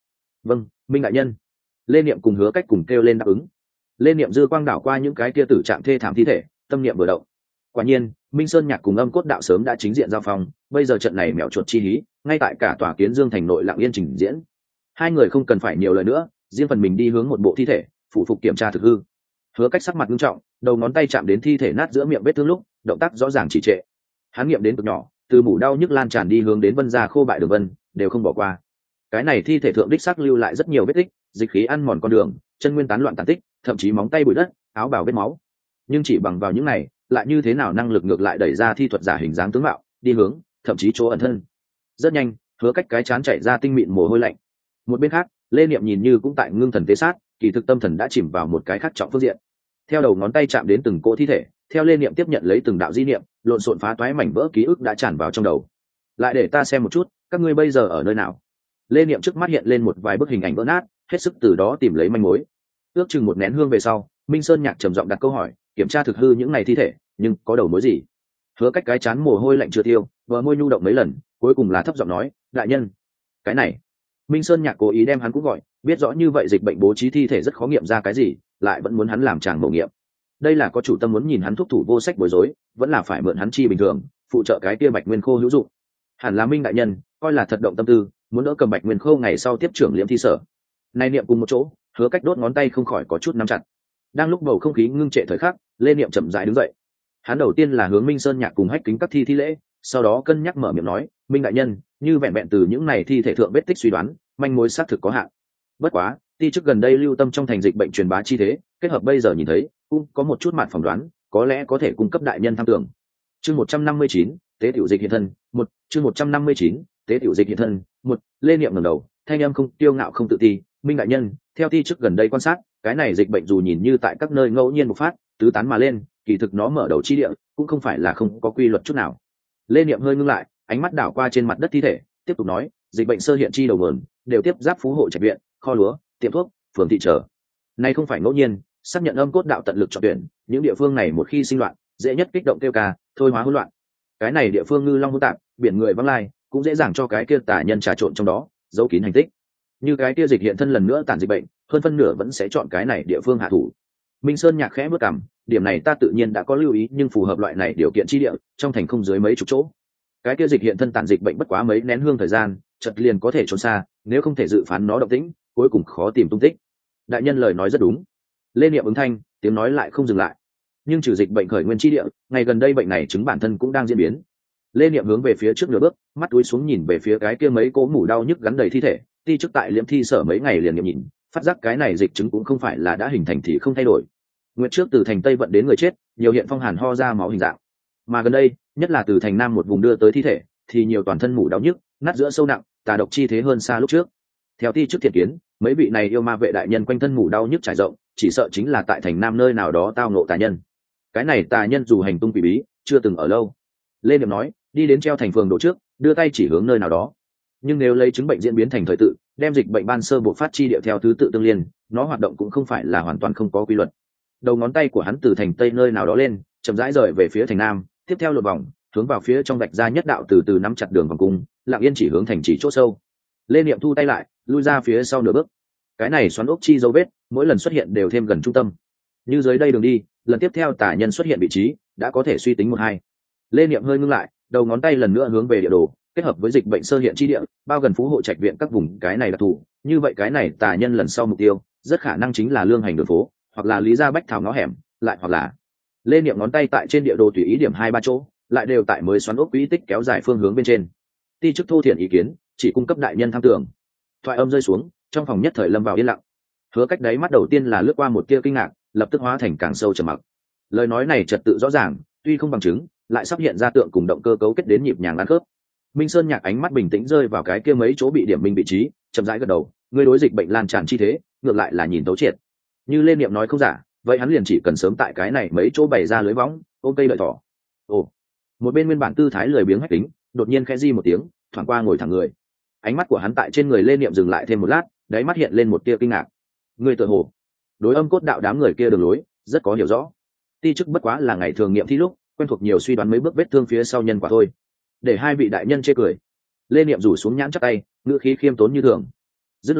Vâng, Minh đại nhân. Lê Niệm cùng Hứa Cách cùng kêu lên đáp ứng. Lê Niệm dư quang đảo qua những cái kia tử trạng thê thảm thi thể, tâm niệm vừa động. Quả nhiên, Minh Sơn Nhạc cùng Âm Cốt Đạo sớm đã chính diện giao phong, bây giờ trận này mèo chuột chi hí, ngay tại cả tòa Kiến Dương thành nội lặng yên trình diễn. Hai người không cần phải nhiều lời nữa, riêng phần mình đi hướng một bộ thi thể, phụ phục kiểm tra thực hư. Hứa Cách sắc mặt nghiêm trọng, đầu ngón tay chạm đến thi thể nát giữa miệng vết thương lúc, động tác rõ ràng chỉ trệ. Hắn nghiệm đến cực nhỏ, từ mủ đau nhức lan tràn đi hướng đến vân ra khô bại đường vân, đều không bỏ qua. Cái này thi thể thượng đích xác lưu lại rất nhiều vết tích, dịch khí ăn mòn con đường, chân nguyên tán loạn tàn tích, thậm chí móng tay bụi đất, áo bào vết máu. Nhưng chỉ bằng vào những này, lại như thế nào năng lực ngược lại đẩy ra thi thuật giả hình dáng tướng mạo, đi hướng, thậm chí chỗ ẩn thân. Rất nhanh, Hứa Cách cái chán chảy ra tinh mịn mồ hôi lạnh. Một bên khác, Lê Niệm nhìn như cũng tại ngưng thần tế sát, kỳ thực tâm thần đã chìm vào một cái khác trọng phương diện. Theo đầu ngón tay chạm đến từng cỗ thi thể, theo Lê Niệm tiếp nhận lấy từng đạo di niệm, lộn xộn phá toái mảnh vỡ ký ức đã tràn vào trong đầu. Lại để ta xem một chút, các ngươi bây giờ ở nơi nào? Lê Niệm trước mắt hiện lên một vài bức hình ảnh vỡ nát, hết sức từ đó tìm lấy manh mối. Ước chừng một nén hương về sau, Minh Sơn Nhạc trầm giọng đặt câu hỏi, kiểm tra thực hư những này thi thể, nhưng có đầu mối gì? Hứa Cách cái chán mồ hôi lạnh chưa tiêu, vợ môi nhu động mấy lần, cuối cùng là thấp giọng nói, đại nhân, cái này. Minh Sơn Nhạc cố ý đem hắn cũng gọi, biết rõ như vậy dịch bệnh bố trí thi thể rất khó nghiệm ra cái gì, lại vẫn muốn hắn làm chàng mổ nghiệm. Đây là có chủ tâm muốn nhìn hắn thúc thủ vô sách bối rối, vẫn là phải mượn hắn chi bình thường, phụ trợ cái kia Bạch Nguyên Khô hữu dụng. Hẳn là Minh đại nhân, coi là thật động tâm tư, muốn đỡ cầm Bạch Nguyên Khô ngày sau tiếp trưởng Liễm thi sở. Nay niệm cùng một chỗ, Hứa Cách đốt ngón tay không khỏi có chút nắm chặt. Đang lúc bầu không khí ngưng trệ thời khắc, Lê Niệm chậm rãi đứng dậy. Hắn đầu tiên là hướng Minh Sơn Nhạc cùng Hách Kính các thi lễ, sau đó cân nhắc mở miệng nói, Minh đại nhân, như vẹn vẹn từ những này thi thể thượng vết tích suy đoán, manh mối xác thực có hạn. Bất quá, ti trước gần đây lưu tâm trong thành dịch bệnh truyền bá chi thế, kết hợp bây giờ nhìn thấy, cũng có một chút mạn phỏng đoán, có lẽ có thể cung cấp đại nhân tham tưởng. Chương 159, tế tiểu dịch hiện thân, một chương 159, tế tiểu dịch hiện thân, một Lê Niệm ngẩng đầu, thanh âm không tiêu ngạo không tự ti, Minh đại nhân, theo ti trước gần đây quan sát, cái này dịch bệnh dù nhìn như tại các nơi ngẫu nhiên bộc phát, tứ tán mà lên, kỳ thực nó mở đầu chi địa, cũng không phải là không có quy luật chút nào. Lê Niệm hơi ngưng lại, ánh mắt đảo qua trên mặt đất thi thể, tiếp tục nói, dịch bệnh sơ hiện chi đầu nguồn, đều tiếp giáp phú hộ trạch viện, kho lúa, tiệm thuốc, phường thị trở. Này không phải ngẫu nhiên, xác nhận Âm Cốt Đạo tận lực chọn tuyển, những địa phương này một khi sinh loạn, dễ nhất kích động tiêu ca, thôi hóa hỗn loạn. Cái này địa phương ngư long hỗn tạp, biển người vắng lai, cũng dễ dàng cho cái kia tà nhân trà trộn trong đó, giấu kín hành tích. Như cái kia dịch hiện thân lần nữa tản dịch bệnh, hơn phân nửa vẫn sẽ chọn cái này địa phương hạ thủ. Minh Sơn Nhạc khẽ bước cằm, điểm này ta tự nhiên đã có lưu ý, nhưng phù hợp loại này điều kiện chi địa, trong thành không dưới mấy chục chỗ. Cái kia dịch hiện thân tản dịch bệnh bất quá mấy nén hương thời gian, chợt liền có thể trốn xa, nếu không thể dự phán nó động tĩnh, cuối cùng khó tìm tung tích. Đại nhân lời nói rất đúng. Lê Niệm ứng thanh, tiếng nói lại không dừng lại. Nhưng trừ dịch bệnh khởi nguyên chi địa, ngày gần đây bệnh này chứng bản thân cũng đang diễn biến. Lê Niệm hướng về phía trước nửa bước, mắt túi xuống nhìn về phía cái kia mấy cỗ mủ đau nhức gắn đầy thi thể, ti trước tại Liễm thi sở mấy ngày liền nghiệm nhìn, phát giác cái này dịch chứng cũng không phải là đã hình thành thì không thay đổi. Nguyệt trước từ thành Tây vận đến người chết, nhiều hiện phong hàn ho ra máu hình dạng. Mà gần đây, nhất là từ thành Nam một vùng đưa tới thi thể, thì nhiều toàn thân mủ đau nhức, nát giữa sâu nặng, tà độc chi thế hơn xa lúc trước. Theo ti trước thiện kiến, mấy vị này yêu ma vệ đại nhân quanh thân mủ đau nhức trải rộng, chỉ sợ chính là tại thành Nam nơi nào đó tao ngộ tà nhân. Cái này tà nhân dù hành tung quỷ bí, chưa từng ở lâu. Lê Niệm nói, đi đến treo thành phường đổ trước, đưa tay chỉ hướng nơi nào đó. Nhưng nếu lấy chứng bệnh diễn biến thành thời tự, đem dịch bệnh ban sơ bộc phát chi địa theo thứ tự tương liên, nó hoạt động cũng không phải là hoàn toàn không có quy luật. Đầu ngón tay của hắn từ thành Tây nơi nào đó lên, chậm rãi rời về phía thành Nam, tiếp theo lượt vòng, hướng vào phía trong vạch ra nhất đạo từ từ nắm chặt đường vòng cung, lặng yên chỉ hướng thành trì chỗ sâu. Lê Niệm thu tay lại, lui ra phía sau nửa bước. Cái này xoắn ốc chi dấu vết, mỗi lần xuất hiện đều thêm gần trung tâm. Như dưới đây đường đi, lần tiếp theo tà nhân xuất hiện vị trí, đã có thể suy tính một hai. Lê Niệm hơi ngưng lại, đầu ngón tay lần nữa hướng về địa đồ, kết hợp với dịch bệnh sơ hiện chi địa, bao gần phú hộ trạch viện các vùng cái này đặc thù, như vậy cái này tà nhân lần sau mục tiêu, rất khả năng chính là lương hành đường phố, hoặc là lý gia bách thảo ngõ hẻm, lại hoặc là. Lê Niệm ngón tay tại trên địa đồ tùy ý điểm 2-3 chỗ, lại đều tại mới xoắn ốc quỹ tích kéo dài phương hướng bên trên. Ti chức thô thiện ý kiến, chỉ cung cấp đại nhân tham tưởng. Thoại âm rơi xuống, trong phòng nhất thời lâm vào yên lặng. Hứa Cách đấy mắt đầu tiên là lướt qua một tia kinh ngạc, lập tức hóa thành càng sâu trầm mặc. Lời nói này trật tự rõ ràng, tuy không bằng chứng, lại sắp hiện ra tượng cùng động cơ cấu kết đến nhịp nhàng ăn khớp. Minh Sơn Nhạc ánh mắt bình tĩnh rơi vào cái kia mấy chỗ bị điểm minh vị trí, chậm rãi gật đầu, ngươi đối dịch bệnh lan tràn chi thế, ngược lại là nhìn tấu triệt. Như Lê Niệm nói không giả, vậy hắn liền chỉ cần sớm tại cái này mấy chỗ bày ra lưới võng, ôm cây lợi thỏ. Ồ, một bên nguyên bản tư thái lười biếng Hách Kính, đột nhiên khẽ di một tiếng, thoáng qua ngồi thẳng người. Ánh mắt của hắn tại trên người Lê Niệm dừng lại thêm một lát, đáy mắt hiện lên một tia kinh ngạc. Ngươi tự hồ đối Âm Cốt Đạo đám người kia đường lối rất có hiểu rõ. Ti chức bất quá là ngày thường nghiệm thi lúc quen thuộc nhiều suy đoán mấy bước vết thương phía sau nhân quả thôi. Để hai vị đại nhân chê cười. Lê Niệm rủ xuống nhãn chắp tay, ngữ khí khiêm tốn như thường. Dứt lời,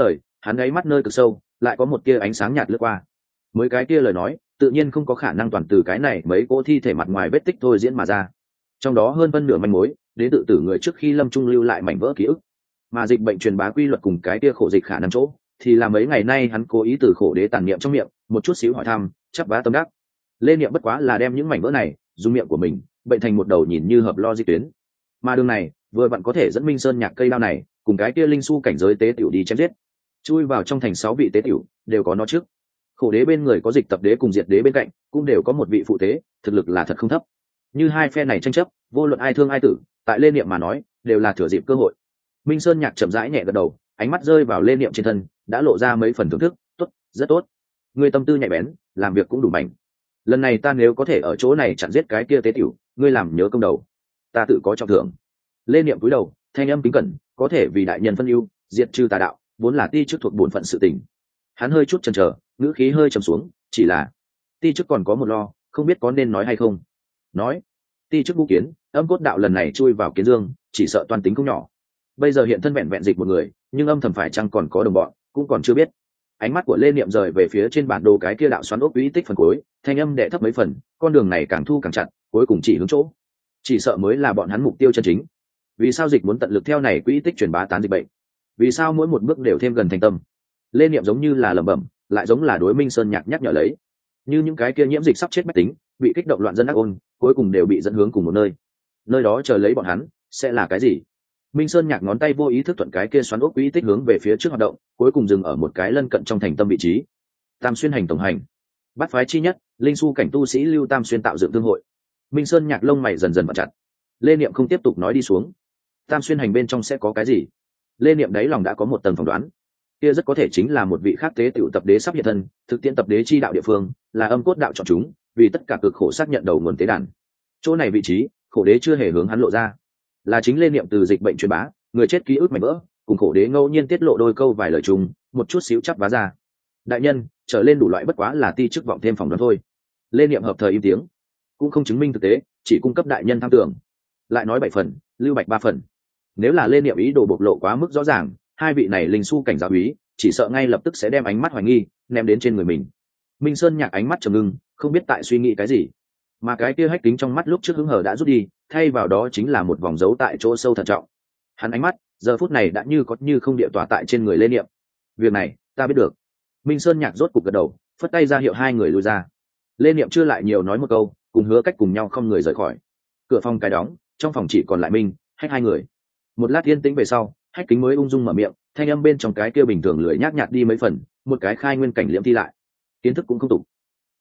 hắn ấy mắt nơi cực sâu lại có một tia ánh sáng nhạt lướt qua. Mới cái kia lời nói tự nhiên không có khả năng toàn từ cái này mấy cỗ thi thể mặt ngoài vết tích thôi diễn mà ra, trong đó hơn phân nửa manh mối đến tự tử người trước khi lâm trung lưu lại mảnh vỡ ký ức, mà dịch bệnh truyền bá quy luật cùng cái kia khổ dịch khả năng chỗ thì là mấy ngày nay hắn cố ý từ khổ đế tàn niệm trong miệng một chút xíu hỏi thăm chắp vá tâm đắc. Lê Niệm bất quá là đem những mảnh vỡ này dùng miệng của mình bệnh thành một đầu nhìn như hợp lo di tuyến, mà đường này vừa vặn có thể dẫn Minh Sơn Nhạc cây đao này cùng cái kia linh su cảnh giới tế tiểu đi chém giết. Chui vào trong thành 6 vị tế tiểu đều có nó trước, khổ đế bên người có dịch tập đế cùng diệt đế bên cạnh cũng đều có một vị phụ tế, thực lực là thật không thấp. Như hai phe này tranh chấp, vô luận ai thương ai tử, tại Lê Niệm mà nói đều là thừa dịp cơ hội. Minh Sơn Nhạc chậm rãi nhẹ gật đầu, ánh mắt rơi vào Lê Niệm trên thân đã lộ ra mấy phần thưởng thức. Tốt, rất tốt, ngươi tâm tư nhạy bén, làm việc cũng đủ mạnh. Lần này ta nếu có thể ở chỗ này chặn giết cái kia tế tiểu, ngươi làm nhớ công đầu, ta tự có trọng thưởng. Lê Niệm cúi đầu, thanh âm kính cẩn, có thể vì đại nhân phân ưu, diệt trừ tà đạo, vốn là ti chức thuộc bổn phận sự tình. Hắn hơi chút chần chờ, ngữ khí hơi trầm xuống, chỉ là ti chức còn có một lo, không biết có nên nói hay không. Nói, ti chức ngũ kiến, âm cốt đạo lần này chui vào kiến dương, chỉ sợ toàn tính không nhỏ. Bây giờ hiện thân vẹn vẹn dịch một người, nhưng âm thầm phải chăng còn có đồng bọn, cũng còn chưa biết. Ánh mắt của Lê Niệm rời về phía trên bản đồ cái kia đạo xoắn ốc uy tích phần cuối, thanh âm đệ thấp mấy phần, con đường này càng thu càng chặt, cuối cùng chỉ hướng chỗ, chỉ sợ mới là bọn hắn mục tiêu chân chính. Vì sao dịch muốn tận lực theo này quỹ tích truyền bá tán dịch bệnh? Vì sao mỗi một bước đều thêm gần thành tâm? Lê Niệm giống như là lẩm bẩm, lại giống là đối Minh Sơn Nhạc nhắc nhở lấy. Như những cái kia nhiễm dịch sắp chết bách tính, bị kích động loạn dân ác ôn, cuối cùng đều bị dẫn hướng cùng một nơi. Nơi đó chờ lấy bọn hắn, sẽ là cái gì? Minh Sơn Nhạc ngón tay vô ý thức thuận cái kia xoắn ốc quỹ tích hướng về phía trước hoạt động, cuối cùng dừng ở một cái lân cận trong thành tâm vị trí. Tam xuyên hành tổng hành, bát phái chi nhất, linh su cảnh tu sĩ lưu Tam xuyên tạo dựng thương hội. Minh Sơn Nhạc lông mày dần dần vặn chặt. Lê Niệm không tiếp tục nói đi xuống. Tam xuyên hành bên trong sẽ có cái gì? Lê Niệm đáy lòng đã có một tầng phỏng đoán, kia rất có thể chính là một vị khác tế tiểu tập đế sắp hiện thân, thực tiễn tập đế chi đạo địa phương, là âm cốt đạo chọn chúng, vì tất cả cực khổ xác nhận đầu nguồn tế đàn. Chỗ này vị trí, khổ đế chưa hề hướng hắn lộ ra, là chính Lê Niệm từ dịch bệnh truyền bá, người chết ký ức mảnh vỡ, cùng khổ đế ngẫu nhiên tiết lộ đôi câu vài lời chung, một chút xíu chắp vá ra. Đại nhân, trở lên đủ loại bất quá là ti chức vọng thêm phỏng đoán thôi. Lê Niệm hợp thời im tiếng, cũng không chứng minh thực tế, chỉ cung cấp đại nhân tham tưởng. Lại nói 7 phần, lưu bạch 3 phần. Nếu là Lê Niệm ý đồ bộc lộ quá mức rõ ràng, hai vị này linh su cảnh giáo úy chỉ sợ ngay lập tức sẽ đem ánh mắt hoài nghi ném đến trên người mình. Minh Sơn Nhạc ánh mắt trầm ngưng, không biết tại suy nghĩ cái gì, mà cái kia hách kính trong mắt lúc trước hứng hở đã rút đi, thay vào đó chính là một vòng dấu tại chỗ sâu thận trọng. Hắn ánh mắt giờ phút này đã như có như không địa tỏa tại trên người Lê Niệm. Việc này ta biết được. Minh Sơn Nhạc rốt cục gật đầu, phất tay ra hiệu hai người lui ra. Lê Niệm chưa lại nhiều nói một câu, cùng hứa cách cùng nhau không người rời khỏi. Cửa phòng cài đóng, trong phòng chỉ còn lại Minh Hách hai người. Một lát yên tĩnh về sau, Hách kính mới ung dung mở miệng, thanh âm bên trong cái kia bình thường lười nhác nhạt đi mấy phần, một cái khai nguyên cảnh liễm thi lại, kiến thức cũng không tục.